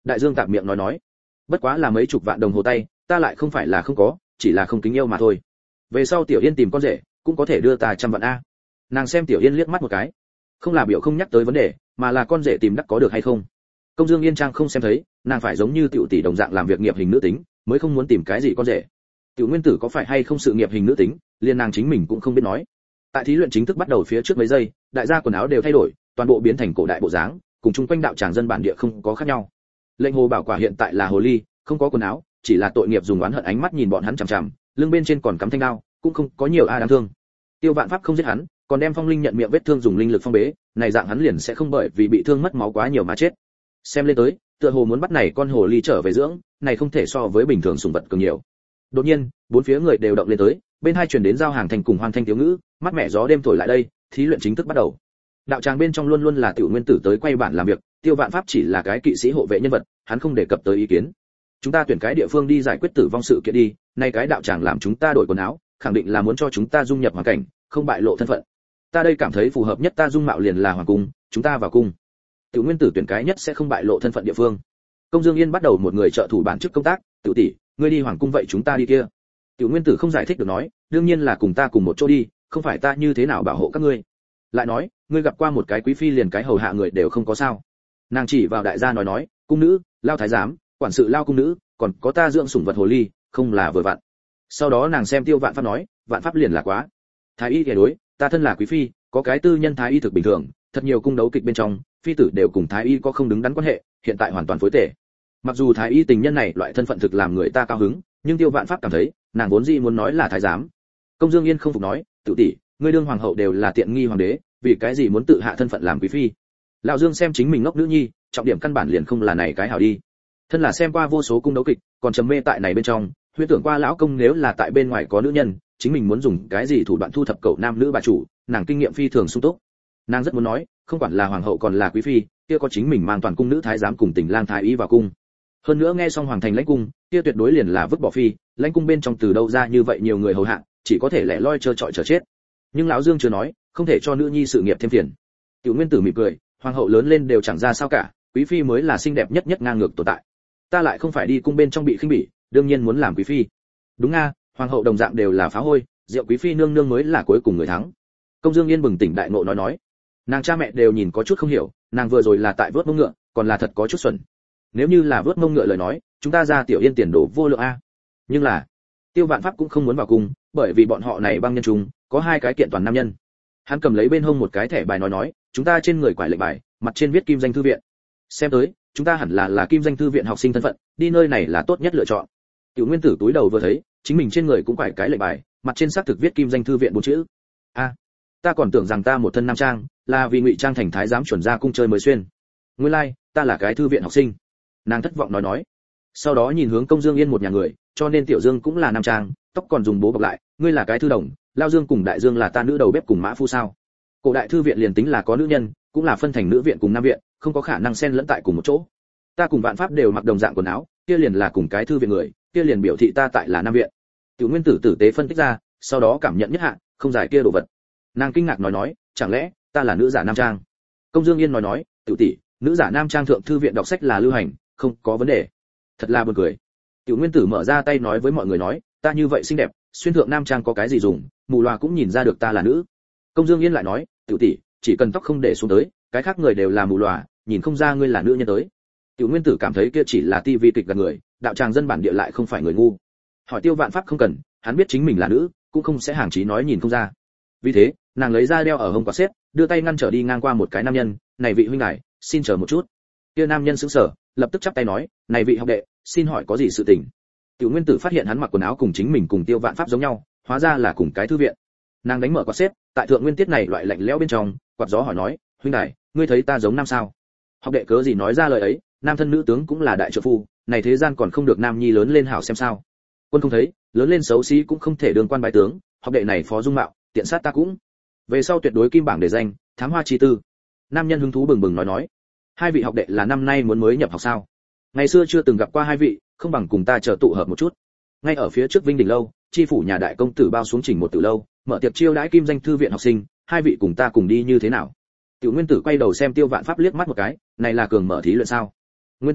Đại Dương tạm miệng nói nói, bất quá là mấy chục vạn đồng hồ tay, ta lại không phải là không có, chỉ là không kính yêu mà thôi. Về sau Tiểu Yên tìm con rể, cũng có thể đưa ta trăm vạn a. Nàng xem Tiểu Yên liếc mắt một cái, không là biểu không nhắc tới vấn đề, mà là con rể tìm đắc có được hay không. Công Dương Yên Trang không xem thấy, nàng phải giống như Tiểu tỷ đồng dạng làm việc nghiệp hình nữ tính, mới không muốn tìm cái gì con rể. Tiểu Nguyên Tử có phải hay không sự nghiệp hình nữ tính, liền nàng chính mình cũng không biết nói. Tại thí luyện chính thức bắt đầu phía trước mấy giây, đại gia quần áo đều thay đổi, toàn bộ biến thành cổ đại bộ dáng, cùng chung quanh đạo tràng dân bản địa không có khác nhau. Lệnh Hồ Bảo Quả hiện tại là hồ ly, không có quần áo, chỉ là tội nghiệp dùng oán hận ánh mắt nhìn bọn hắn chằm chằm, lưng bên trên còn cắm thanh đao, cũng không có nhiều ai đáng thương. Tiêu Vạn Pháp không giết hắn, còn đem Phong Linh nhận miệng vết thương dùng linh lực phong bế, này dạng hắn liền sẽ không bởi vì bị thương mất máu quá nhiều mà chết. Xem lên tới, tựa hồ muốn bắt này con hồ ly trở về dưỡng, này không thể so với bình thường sủng vật cường nhiều. Đột nhiên, bốn phía người đều động lên tới, bên hai truyền đến giao hàng thành cùng hoan thanh thiếu ngữ, mắt mẹ gió đêm thổi lại đây, thí luyện chính thức bắt đầu. Đạo tràng bên trong luôn luôn là Tiểu Nguyên Tử tới quay bản làm việc, Tiêu Vạn Pháp chỉ là cái kỵ sĩ hộ vệ nhân vật, hắn không đề cập tới ý kiến. Chúng ta tuyển cái địa phương đi giải quyết tử vong sự kiện đi, nay cái đạo tràng làm chúng ta đổi quần áo, khẳng định là muốn cho chúng ta dung nhập hoàn cảnh, không bại lộ thân phận. Ta đây cảm thấy phù hợp nhất ta dung mạo liền là hoàng cung, chúng ta vào cung. Tiểu Nguyên Tử tuyển cái nhất sẽ không bại lộ thân phận địa phương. Công Dương Yên bắt đầu một người trợ thủ bản chức công tác, "Tiểu tỷ, ngươi đi hoàng cung vậy chúng ta đi kia." Tiểu Nguyên Tử không giải thích được nói, "Đương nhiên là cùng ta cùng một chỗ đi, không phải ta như thế nào bảo hộ các ngươi." Lại nói, "Ngươi gặp qua một cái quý phi liền cái hầu hạ người đều không có sao?" Nàng chỉ vào đại gia nói nói, "Cung nữ, lao thái giám, quản sự lao cung nữ, còn có ta dưỡng sủng vật hồ ly, không là vừa vặn." Sau đó nàng xem Tiêu Vạn Pháp nói, "Vạn Pháp liền là quá. Thái y đối, ta thân là quý phi, có cái tư nhân thái y thực bình thường, thật nhiều cung đấu kịch bên trong, phi tử đều cùng thái y có không đứng đắn quan hệ, hiện tại hoàn toàn phối tể. Mặc dù thái y tình nhân này loại thân phận thực làm người ta cao hứng, nhưng Tiêu Vạn Pháp cảm thấy, nàng vốn dĩ muốn nói là thái giám." Công Dương Yên không phục nói, "Tự tỷ, ngươi đương hoàng hậu đều là tiện nghi hoàng đế, vì cái gì muốn tự hạ thân phận làm quý phi?" Lão Dương xem chính mình ngốc nữ nhi, trọng điểm căn bản liền không là này cái hảo đi. Thân là xem qua vô số cung đấu kịch, còn trầm mê tại này bên trong, huyễn tưởng qua lão công nếu là tại bên ngoài có nữ nhân, chính mình muốn dùng cái gì thủ đoạn thu thập cậu nam nữ bà chủ, nàng kinh nghiệm phi thường sung túc. Nàng rất muốn nói, không quản là hoàng hậu còn là quý phi, kia có chính mình mang toàn cung nữ thái giám cùng tình lang thái y vào cung. Hơn nữa nghe xong hoàng thành lãnh cung, kia tuyệt đối liền là vứt bỏ phi, lãnh cung bên trong từ đâu ra như vậy nhiều người hầu hạ, chỉ có thể lẻ loi chơi trọi chờ chết. Nhưng lão Dương chưa nói, không thể cho nữ nhi sự nghiệp thêm phiền. Tiểu Nguyên Tử mỉm cười, hoàng hậu lớn lên đều chẳng ra sao cả, quý phi mới là xinh đẹp nhất nhất ngang ngược tồn tại. Ta lại không phải đi cung bên trong bị khinh bỉ, đương nhiên muốn làm quý phi. Đúng nga, hoàng hậu đồng dạng đều là phá hôi, rượu quý phi nương nương mới là cuối cùng người thắng. Công Dương Yên bừng tỉnh đại ngộ nói nói, nàng cha mẹ đều nhìn có chút không hiểu, nàng vừa rồi là tại vớt mông ngựa, còn là thật có chút xuẩn. Nếu như là vớt mông ngựa lời nói, chúng ta ra Tiểu Yên tiền đồ vô lượng a. Nhưng là, Tiêu Vạn Pháp cũng không muốn vào cung, bởi vì bọn họ này băng nhân chúng, có hai cái kiện toàn nam nhân. Hắn cầm lấy bên hông một cái thẻ bài nói nói, chúng ta trên người quải lệnh bài, mặt trên viết Kim Danh Thư viện. Xem tới, chúng ta hẳn là là Kim Danh Thư viện học sinh thân phận, đi nơi này là tốt nhất lựa chọn. Tiểu Nguyên Tử túi đầu vừa thấy, chính mình trên người cũng quải cái lệnh bài, mặt trên xác thực viết Kim Danh Thư viện bốn chữ. A, ta còn tưởng rằng ta một thân nam trang, là vì ngụy trang thành thái giám chuẩn ra cung chơi mới xuyên. Nguyên lai, like, ta là cái thư viện học sinh. Nàng thất vọng nói nói. Sau đó nhìn hướng Công Dương Yên một nhà người, cho nên Tiểu Dương cũng là nam trang, tóc còn dùng bố bọc lại, ngươi là cái thư đồng, Lao Dương cùng Đại Dương là ta nữ đầu bếp cùng mã phu sao? Cổ đại thư viện liền tính là có nữ nhân, cũng là phân thành nữ viện cùng nam viện, không có khả năng xen lẫn tại cùng một chỗ. Ta cùng Vạn Pháp đều mặc đồng dạng quần áo, kia liền là cùng cái thư viện người, kia liền biểu thị ta tại là nam viện. Tiểu Nguyên Tử tử tế phân tích ra, sau đó cảm nhận nhất hạ, không giải kia đồ vật. Nàng kinh ngạc nói nói, chẳng lẽ ta là nữ giả nam trang? Công Dương Yên nói nói, tiểu tỷ, nữ giả nam trang thượng thư viện đọc sách là lưu hành, không có vấn đề. Thật là buồn cười. Tiểu Nguyên Tử mở ra tay nói với mọi người nói, ta như vậy xinh đẹp, xuyên thượng nam trang có cái gì dùng, mù loà cũng nhìn ra được ta là nữ. Công Dương Yên lại nói, tiểu tỷ, chỉ cần tóc không để xuống tới, cái khác người đều là mù loà, nhìn không ra ngươi là nữ nhân tới. Tiểu Nguyên Tử cảm thấy kia chỉ là tivi kịch gạt người, đạo tràng dân bản địa lại không phải người ngu. Hỏi Tiêu Vạn Pháp không cần, hắn biết chính mình là nữ, cũng không sẽ hàng chí nói nhìn không ra. Vì thế, nàng lấy ra đeo ở hông quạt xếp, đưa tay ngăn trở đi ngang qua một cái nam nhân, này vị huynh đài, xin chờ một chút. Kia nam nhân sững sờ, lập tức chắp tay nói, này vị học đệ, xin hỏi có gì sự tình? Tiểu Nguyên Tử phát hiện hắn mặc quần áo cùng chính mình cùng Tiêu Vạn Pháp giống nhau, hóa ra là cùng cái thư viện. Nàng đánh mở quạt xếp, tại thượng nguyên tiết này loại lạnh lẽo bên trong, quạt gió hỏi nói, huynh đài, ngươi thấy ta giống nam sao? Học đệ cớ gì nói ra lời ấy, nam thân nữ tướng cũng là đại trợ phu, này thế gian còn không được nam nhi lớn lên hảo xem sao? Quân không thấy, lớn lên xấu xí cũng không thể đương quan bái tướng, học đệ này phó dung mạo, tiện sát ta cũng. Về sau tuyệt đối kim bảng để danh, thám hoa chi tư. Nam nhân hứng thú bừng bừng nói nói, hai vị học đệ là năm nay muốn mới nhập học sao? Ngày xưa chưa từng gặp qua hai vị, không bằng cùng ta chờ tụ hợp một chút. Ngay ở phía trước Vinh Đình lâu, chi phủ nhà đại công tử bao xuống chỉnh một tử lâu, mở tiệc chiêu đãi Kim Danh Thư viện học sinh, hai vị cùng ta cùng đi như thế nào? Tiểu Nguyên Tử quay đầu xem Tiêu Vạn Pháp liếc mắt một cái, này là cường mở thí luyện sao? Nguyên Tử huynh,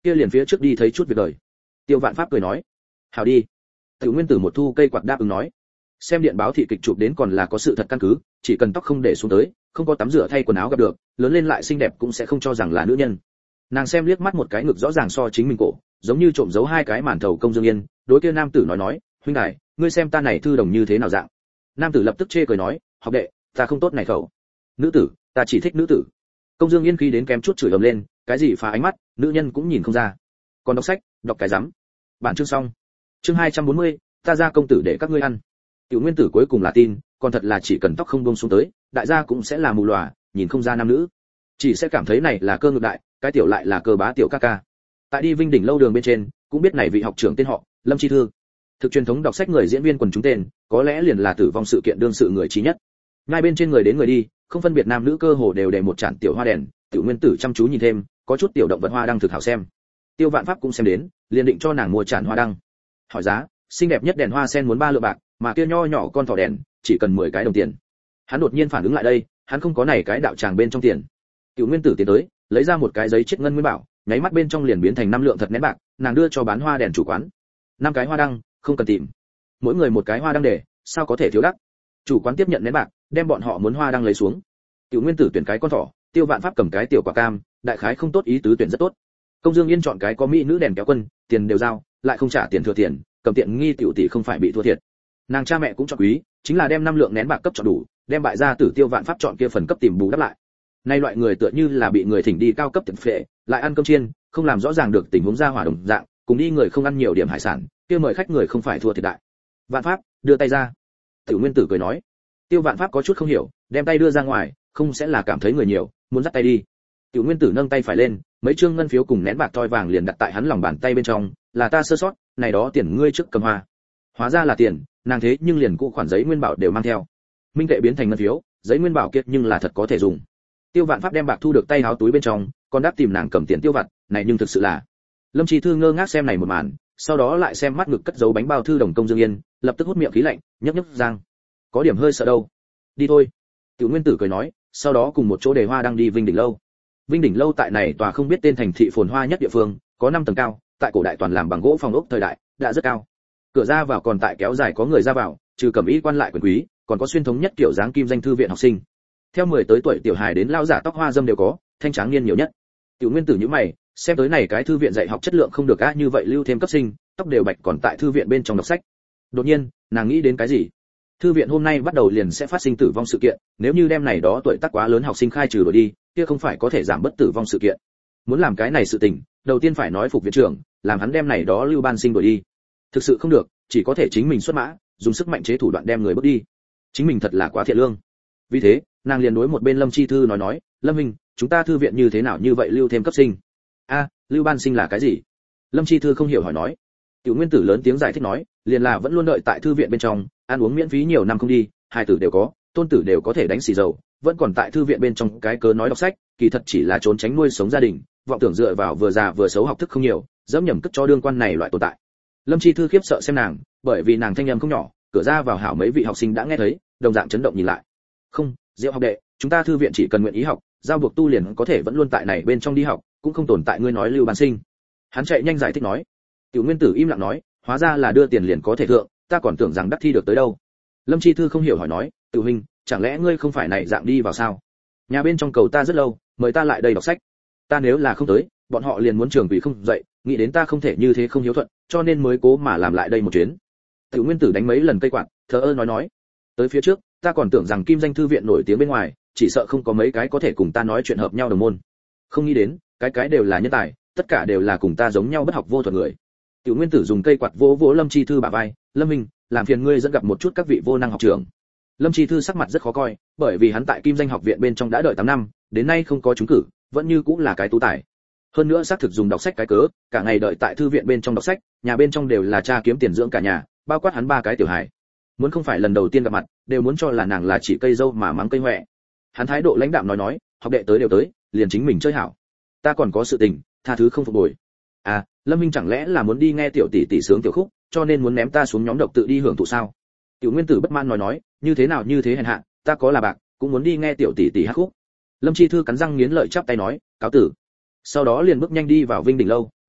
kia liền phía trước đi thấy chút việc đời. Tiêu Vạn Pháp cười nói, hảo đi. Tiểu Nguyên Tử một thu cây quạt đáp ứng nói, xem điện báo thị kịch chụp đến còn là có sự thật căn cứ, chỉ cần tóc không để xuống tới, không có tắm rửa thay quần áo gặp được, lớn lên lại xinh đẹp cũng sẽ không cho rằng là nữ nhân. Nàng xem liếc mắt một cái ngực rõ ràng so chính mình cổ, giống như trộm giấu hai cái màn thầu công dương yên, đối kia nam tử nói nói, huynh đài, ngươi xem ta này thư đồng như thế nào dạng. Nam tử lập tức chê cười nói, học đệ, ta không tốt này khẩu. Nữ tử, ta chỉ thích nữ tử. Công dương yên khi đến kém chút chửi ầm lên, cái gì phá ánh mắt, nữ nhân cũng nhìn không ra. Còn đọc sách, đọc cái rắm. Bản chương xong. Chương hai trăm bốn mươi, ta ra công tử để các ngươi ăn. Tiểu Nguyên Tử cuối cùng là tin, còn thật là chỉ cần tóc không buông xuống tới, đại gia cũng sẽ là mù lòa, nhìn không ra nam nữ, chỉ sẽ cảm thấy này là cơ ngược đại, cái tiểu lại là cơ bá tiểu ca ca. Tại đi Vinh Đỉnh lâu đường bên trên, cũng biết này vị học trưởng tên họ Lâm Chi Thư. Thực truyền thống đọc sách người diễn viên quần chúng tên, có lẽ liền là tử vong sự kiện đương sự người trí nhất. Ngay bên trên người đến người đi, không phân biệt nam nữ cơ hồ đều để một chản tiểu hoa đèn, Tiểu Nguyên Tử chăm chú nhìn thêm, có chút tiểu động vật hoa đang thực hảo xem. Tiêu Vạn Pháp cũng xem đến, liền định cho nàng mua chản hoa đăng. Hỏi giá, xinh đẹp nhất đèn hoa sen muốn ba lượng bạc, mà kia nho nhỏ con thỏ đèn, chỉ cần mười cái đồng tiền. Hắn đột nhiên phản ứng lại đây, hắn không có này cái đạo tràng bên trong tiền. Tiểu Nguyên Tử tiến tới, lấy ra một cái giấy chiết ngân nguyên bảo, nháy mắt bên trong liền biến thành năm lượng thật nén bạc, nàng đưa cho bán hoa đèn chủ quán. Năm cái hoa đăng, không cần tìm. Mỗi người một cái hoa đăng để, sao có thể thiếu đắc. Chủ quán tiếp nhận nén bạc, đem bọn họ muốn hoa đăng lấy xuống. Tiểu Nguyên Tử tuyển cái con thỏ, Tiêu Vạn Pháp cầm cái tiểu quả cam, đại khái không tốt ý tứ tuyển rất tốt. Công Dương Yên chọn cái có mỹ nữ đèn kéo quân, tiền đều giao, lại không trả tiền thừa tiền, cầm tiện nghi tiểu tỷ không phải bị thua thiệt. Nàng cha mẹ cũng chọn quý, chính là đem năm lượng nén bạc cấp chọn đủ, đem bại gia tử Tiêu Vạn Pháp chọn kia phần cấp tìm bù đắp lại. Nay loại người tựa như là bị người thỉnh đi cao cấp tiệm phệ, lại ăn cơm chiên, không làm rõ ràng được tình huống ra hỏa đồng dạng, cùng đi người không ăn nhiều điểm hải sản, kia mời khách người không phải thua thiệt đại. Vạn Pháp, đưa tay ra. Tiểu Nguyên Tử cười nói. Tiêu Vạn Pháp có chút không hiểu, đem tay đưa ra ngoài, không sẽ là cảm thấy người nhiều, muốn dắt tay đi. Tiểu Nguyên Tử nâng tay phải lên, mấy trương ngân phiếu cùng nén bạc thoi vàng liền đặt tại hắn lòng bàn tay bên trong, là ta sơ sót, này đó tiền ngươi trước cầm hoa. Hóa ra là tiền, nàng thế nhưng liền cũ khoản giấy nguyên bảo đều mang theo. Minh tệ biến thành ngân phiếu, giấy nguyên bảo kiệt nhưng là thật có thể dùng. Tiêu Vạn Pháp đem bạc thu được tay áo túi bên trong, còn đáp tìm nàng cầm tiền tiêu vặt, này nhưng thực sự là. Lâm Chi Thư ngơ ngác xem này một màn, sau đó lại xem mắt ngực cất giấu bánh bao thư đồng Công Dương Yên, lập tức hút miệng khí lạnh, nhấp nhấp răng. Có điểm hơi sợ đâu. Đi thôi. Tiểu Nguyên Tử cười nói, sau đó cùng một chỗ để hoa đang đi Vinh Đỉnh lâu. Vinh Đỉnh lâu tại này tòa không biết tên thành thị phồn hoa nhất địa phương, có năm tầng cao, tại cổ đại toàn làm bằng gỗ phòng ốc thời đại, đã rất cao. Cửa ra vào còn tại kéo dài có người ra vào, trừ cẩm y quan lại quyền quý, còn có xuyên thống nhất kiểu dáng kim danh thư viện học sinh. Theo mười tới tuổi tiểu hài đến lao giả tóc hoa dâm đều có, thanh tráng niên nhiều nhất. Tiểu Nguyên Tử nhíu mày, xem tới này cái thư viện dạy học chất lượng không được á, như vậy lưu thêm cấp sinh, tóc đều bạch còn tại thư viện bên trong đọc sách. Đột nhiên, nàng nghĩ đến cái gì? Thư viện hôm nay bắt đầu liền sẽ phát sinh tử vong sự kiện, nếu như đem này đó tuổi tác quá lớn học sinh khai trừ rồi đi, kia không phải có thể giảm bất tử vong sự kiện. Muốn làm cái này sự tình, đầu tiên phải nói phục viện trưởng, làm hắn đem này đó lưu ban sinh đổi đi. Thực sự không được, chỉ có thể chính mình xuất mã, dùng sức mạnh chế thủ đoạn đem người bước đi. Chính mình thật là quá thiện lương. Vì thế, nàng liền đối một bên Lâm Chi Thư nói nói, Lâm Minh, chúng ta thư viện như thế nào như vậy lưu thêm cấp sinh? A, lưu ban sinh là cái gì? Lâm Chi Thư không hiểu hỏi nói. Tiểu Nguyên Tử lớn tiếng giải thích nói, liền là vẫn luôn đợi tại thư viện bên trong, ăn uống miễn phí nhiều năm không đi, hai tử đều có, tôn tử đều có thể đánh xì dầu, vẫn còn tại thư viện bên trong cái cớ nói đọc sách, kỳ thật chỉ là trốn tránh nuôi sống gia đình, vọng tưởng dựa vào vừa già vừa xấu học thức không nhiều, dẫm nhầm cất cho đương quan này loại tồn tại. Lâm Chi Thư khiếp sợ xem nàng, bởi vì nàng thanh âm không nhỏ, cửa ra vào hảo mấy vị học sinh đã nghe thấy, đồng dạng chấn động nhìn lại. Không, Diệu học đệ, chúng ta thư viện chỉ cần nguyện ý học, giao buộc tu liền có thể vẫn luôn tại này bên trong đi học, cũng không tồn tại ngươi nói lưu ban sinh. Hắn chạy nhanh giải thích nói. Tiểu Nguyên Tử im lặng nói, hóa ra là đưa tiền liền có thể thượng, ta còn tưởng rằng đắc thi được tới đâu. Lâm Chi Thư không hiểu hỏi nói, Tiểu huynh, chẳng lẽ ngươi không phải này dạng đi vào sao? Nhà bên trong cầu ta rất lâu, mời ta lại đây đọc sách. Ta nếu là không tới, bọn họ liền muốn trường vì không dậy, nghĩ đến ta không thể như thế không hiếu thuận, cho nên mới cố mà làm lại đây một chuyến. Tiểu Nguyên Tử đánh mấy lần cây quạt, thờ ơ nói nói, tới phía trước, ta còn tưởng rằng Kim Danh thư viện nổi tiếng bên ngoài, chỉ sợ không có mấy cái có thể cùng ta nói chuyện hợp nhau đồng môn. Không nghĩ đến, cái cái đều là nhân tài, tất cả đều là cùng ta giống nhau bất học vô thuật người. Tiểu Nguyên Tử dùng cây quạt vỗ vỗ Lâm Chi Thư bả vai, Lâm Minh, làm phiền ngươi dẫn gặp một chút các vị vô năng học trưởng. Lâm Chi Thư sắc mặt rất khó coi, bởi vì hắn tại Kim Danh học viện bên trong đã đợi tám năm, đến nay không có trúng cử, vẫn như cũng là cái tú tài. Hơn nữa xác thực dùng đọc sách cái cớ, cả ngày đợi tại thư viện bên trong đọc sách, nhà bên trong đều là cha kiếm tiền dưỡng cả nhà, bao quát hắn ba cái tiểu hài. Muốn không phải lần đầu tiên gặp mặt, đều muốn cho là nàng là chỉ cây dâu mà mắng cây hoẹ. Hắn thái độ lãnh đạm nói nói, học đệ tới đều tới, liền chính mình chơi hảo. Ta còn có sự tình, tha thứ không phục bồi. À, Lâm Minh chẳng lẽ là muốn đi nghe tiểu tỷ tỷ sướng tiểu khúc, cho nên muốn ném ta xuống nhóm độc tự đi hưởng thụ sao? Tiểu Nguyên Tử bất mãn nói nói, như thế nào như thế hèn hạ, ta có là bạc, cũng muốn đi nghe tiểu tỷ tỷ hát khúc. Lâm Chi Thư cắn răng nghiến lợi chắp tay nói, cáo tử. Sau đó liền bước nhanh đi vào Vinh Đỉnh lâu,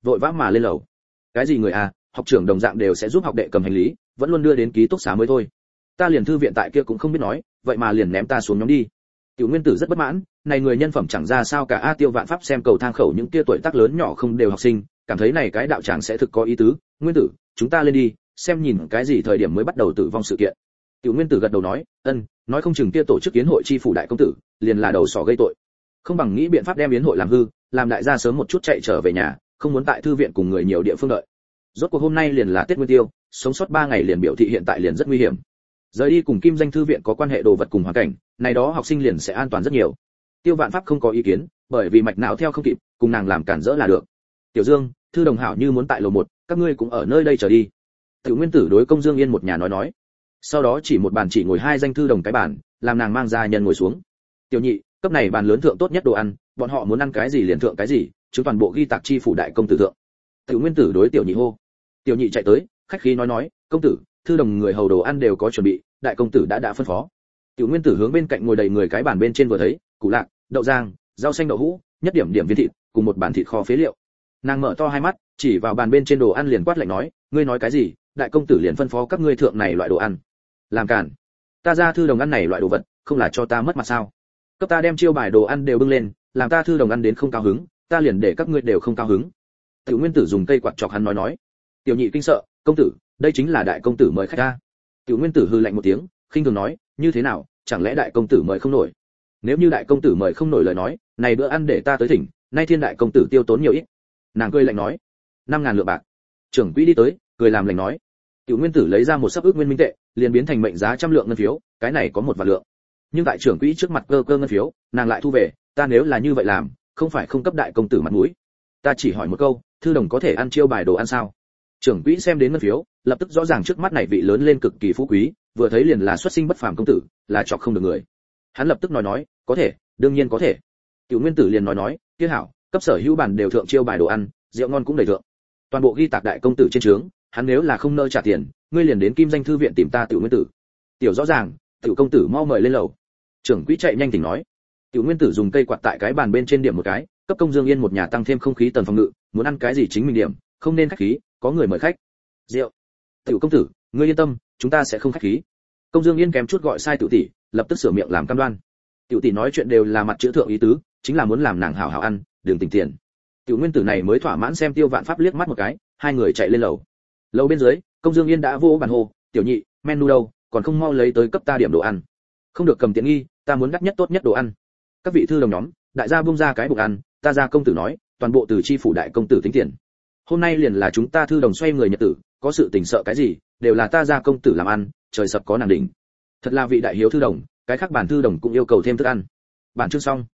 vội vã mà lên lầu. Cái gì người à, học trưởng đồng dạng đều sẽ giúp học đệ cầm hành lý, vẫn luôn đưa đến ký túc xá mới thôi. Ta liền thư viện tại kia cũng không biết nói, vậy mà liền ném ta xuống nhóm đi. Tiểu Nguyên Tử rất bất mãn, này người nhân phẩm chẳng ra sao cả. A Tiêu Vạn Pháp xem cầu thang khẩu những kia tuổi tác lớn nhỏ không đều học sinh, cảm thấy này cái đạo tràng sẽ thực có ý tứ. Nguyên Tử, chúng ta lên đi, xem nhìn cái gì thời điểm mới bắt đầu tử vong sự kiện. Tiểu Nguyên Tử gật đầu nói, ân, nói không chừng kia tổ chức yến hội chi phủ đại công tử, liền là đầu sỏ gây tội. Không bằng nghĩ biện pháp đem yến hội làm hư, làm đại gia sớm một chút chạy trở về nhà, không muốn tại thư viện cùng người nhiều địa phương đợi. Rốt cuộc hôm nay liền là Tết Nguyên Tiêu, sống sót ba ngày liền biểu thị hiện tại liền rất nguy hiểm. Rời đi cùng Kim Danh thư viện có quan hệ đồ vật cùng hoàn cảnh, này đó học sinh liền sẽ an toàn rất nhiều. Tiêu Vạn Pháp không có ý kiến, bởi vì mạch não theo không kịp, cùng nàng làm cản rỡ là được. Tiểu Dương, thư đồng hảo như muốn tại lầu một, các ngươi cũng ở nơi đây chờ đi. Tiểu Nguyên Tử đối Công Dương Yên một nhà nói nói. Sau đó chỉ một bàn chỉ ngồi hai danh thư đồng cái bàn, làm nàng mang ra nhân ngồi xuống. Tiểu Nhị, cấp này bàn lớn thượng tốt nhất đồ ăn, bọn họ muốn ăn cái gì liền thượng cái gì, chúng toàn bộ ghi tạc chi phủ đại công tử thượng. Tiểu Nguyên Tử đối Tiểu Nhị hô. Tiểu Nhị chạy tới, khách khí nói nói, công tử, thư đồng người hầu đồ ăn đều có chuẩn bị, đại công tử đã đã phân phó. Tiểu Nguyên Tử hướng bên cạnh ngồi đầy người cái bàn bên trên vừa thấy, củ lạc, đậu rang, rau xanh đậu hũ, nhất điểm điểm viên thịt, cùng một bàn thịt kho phế liệu. Nàng mở to hai mắt, chỉ vào bàn bên trên đồ ăn liền quát lạnh nói, ngươi nói cái gì? Đại công tử liền phân phó các ngươi thượng này loại đồ ăn. Làm cản. Ta ra thư đồng ăn này loại đồ vật, không là cho ta mất mặt sao? Cấp ta đem chiêu bài đồ ăn đều bưng lên, làm ta thư đồng ăn đến không cao hứng, ta liền để các ngươi đều không cao hứng. Tiểu Nguyên Tử dùng cây quạt chọc hắn nói nói. Tiểu Nhị kinh sợ, công tử, đây chính là đại công tử mời khách ta. Tiểu Nguyên Tử hừ lạnh một tiếng, khinh thường nói, như thế nào, chẳng lẽ đại công tử mời không nổi? Nếu như đại công tử mời không nổi lời nói, này bữa ăn để ta tới thỉnh, nay thiên đại công tử tiêu tốn nhiều ít. Nàng cười lạnh nói, năm ngàn lượng bạc. Trưởng quỹ đi tới, cười làm lành nói. Tiểu Nguyên Tử lấy ra một sấp ước nguyên minh tệ, liền biến thành mệnh giá trăm lượng ngân phiếu, cái này có một vạn lượng. Nhưng tại trưởng quỹ trước mặt cơ cơ ngân phiếu, nàng lại thu về, ta nếu là như vậy làm, không phải không cấp đại công tử mặt mũi. Ta chỉ hỏi một câu, thư đồng có thể ăn chiêu bài đồ ăn sao? Trưởng quỹ xem đến ngân phiếu, lập tức rõ ràng trước mắt này vị lớn lên cực kỳ phú quý, vừa thấy liền là xuất sinh bất phàm công tử, là chọc không được người. Hắn lập tức nói nói, có thể, đương nhiên có thể. Tiểu Nguyên Tử liền nói nói, kia hảo, cấp sở hữu bản đều thượng chiêu bài đồ ăn, rượu ngon cũng đầy thượng. Toàn bộ ghi tạc đại công tử trên trướng, hắn nếu là không nỡ trả tiền, ngươi liền đến Kim Danh thư viện tìm ta Tiểu Nguyên Tử. Tiểu rõ ràng, Tiểu công tử mau mời lên lầu. Trưởng quỹ chạy nhanh tỉnh nói. Tiểu Nguyên Tử dùng cây quạt tại cái bàn bên trên điểm một cái, cấp Công Dương Yên một nhà tăng thêm không khí tần phòng ngự, muốn ăn cái gì chính mình điểm, không nên khách khí, có người mời khách. Rượu. Tiểu công tử, ngươi yên tâm, chúng ta sẽ không khách khí. Công Dương Yên kém chút gọi sai Tiểu tỷ, lập tức sửa miệng làm cam đoan. Tiểu tỷ nói chuyện đều là mặt chữ thượng ý tứ, chính là muốn làm nàng hảo hảo ăn, đừng tình tiền. Tiểu Nguyên Tử này mới thỏa mãn xem Tiêu Vạn Pháp liếc mắt một cái, hai người chạy lên lầu. Lầu bên dưới, Công Dương Yên đã vô bàn hồ, "Tiểu Nhị, menu đâu, còn không mau lấy tới cấp ta điểm đồ ăn." "Không được cầm tiện nghi, ta muốn đắt nhất tốt nhất đồ ăn." Các vị thư đồng nhóm, đại gia buông ra cái bụng ăn, ta ra công tử nói, toàn bộ từ chi phủ đại công tử tính tiền. Hôm nay liền là chúng ta thư đồng xoay người nhật tử, có sự tình sợ cái gì, đều là ta ra công tử làm ăn, trời sập có nàng đỉnh. Thật là vị đại hiếu thư đồng, cái khác bản thư đồng cũng yêu cầu thêm thức ăn. Bản chương xong.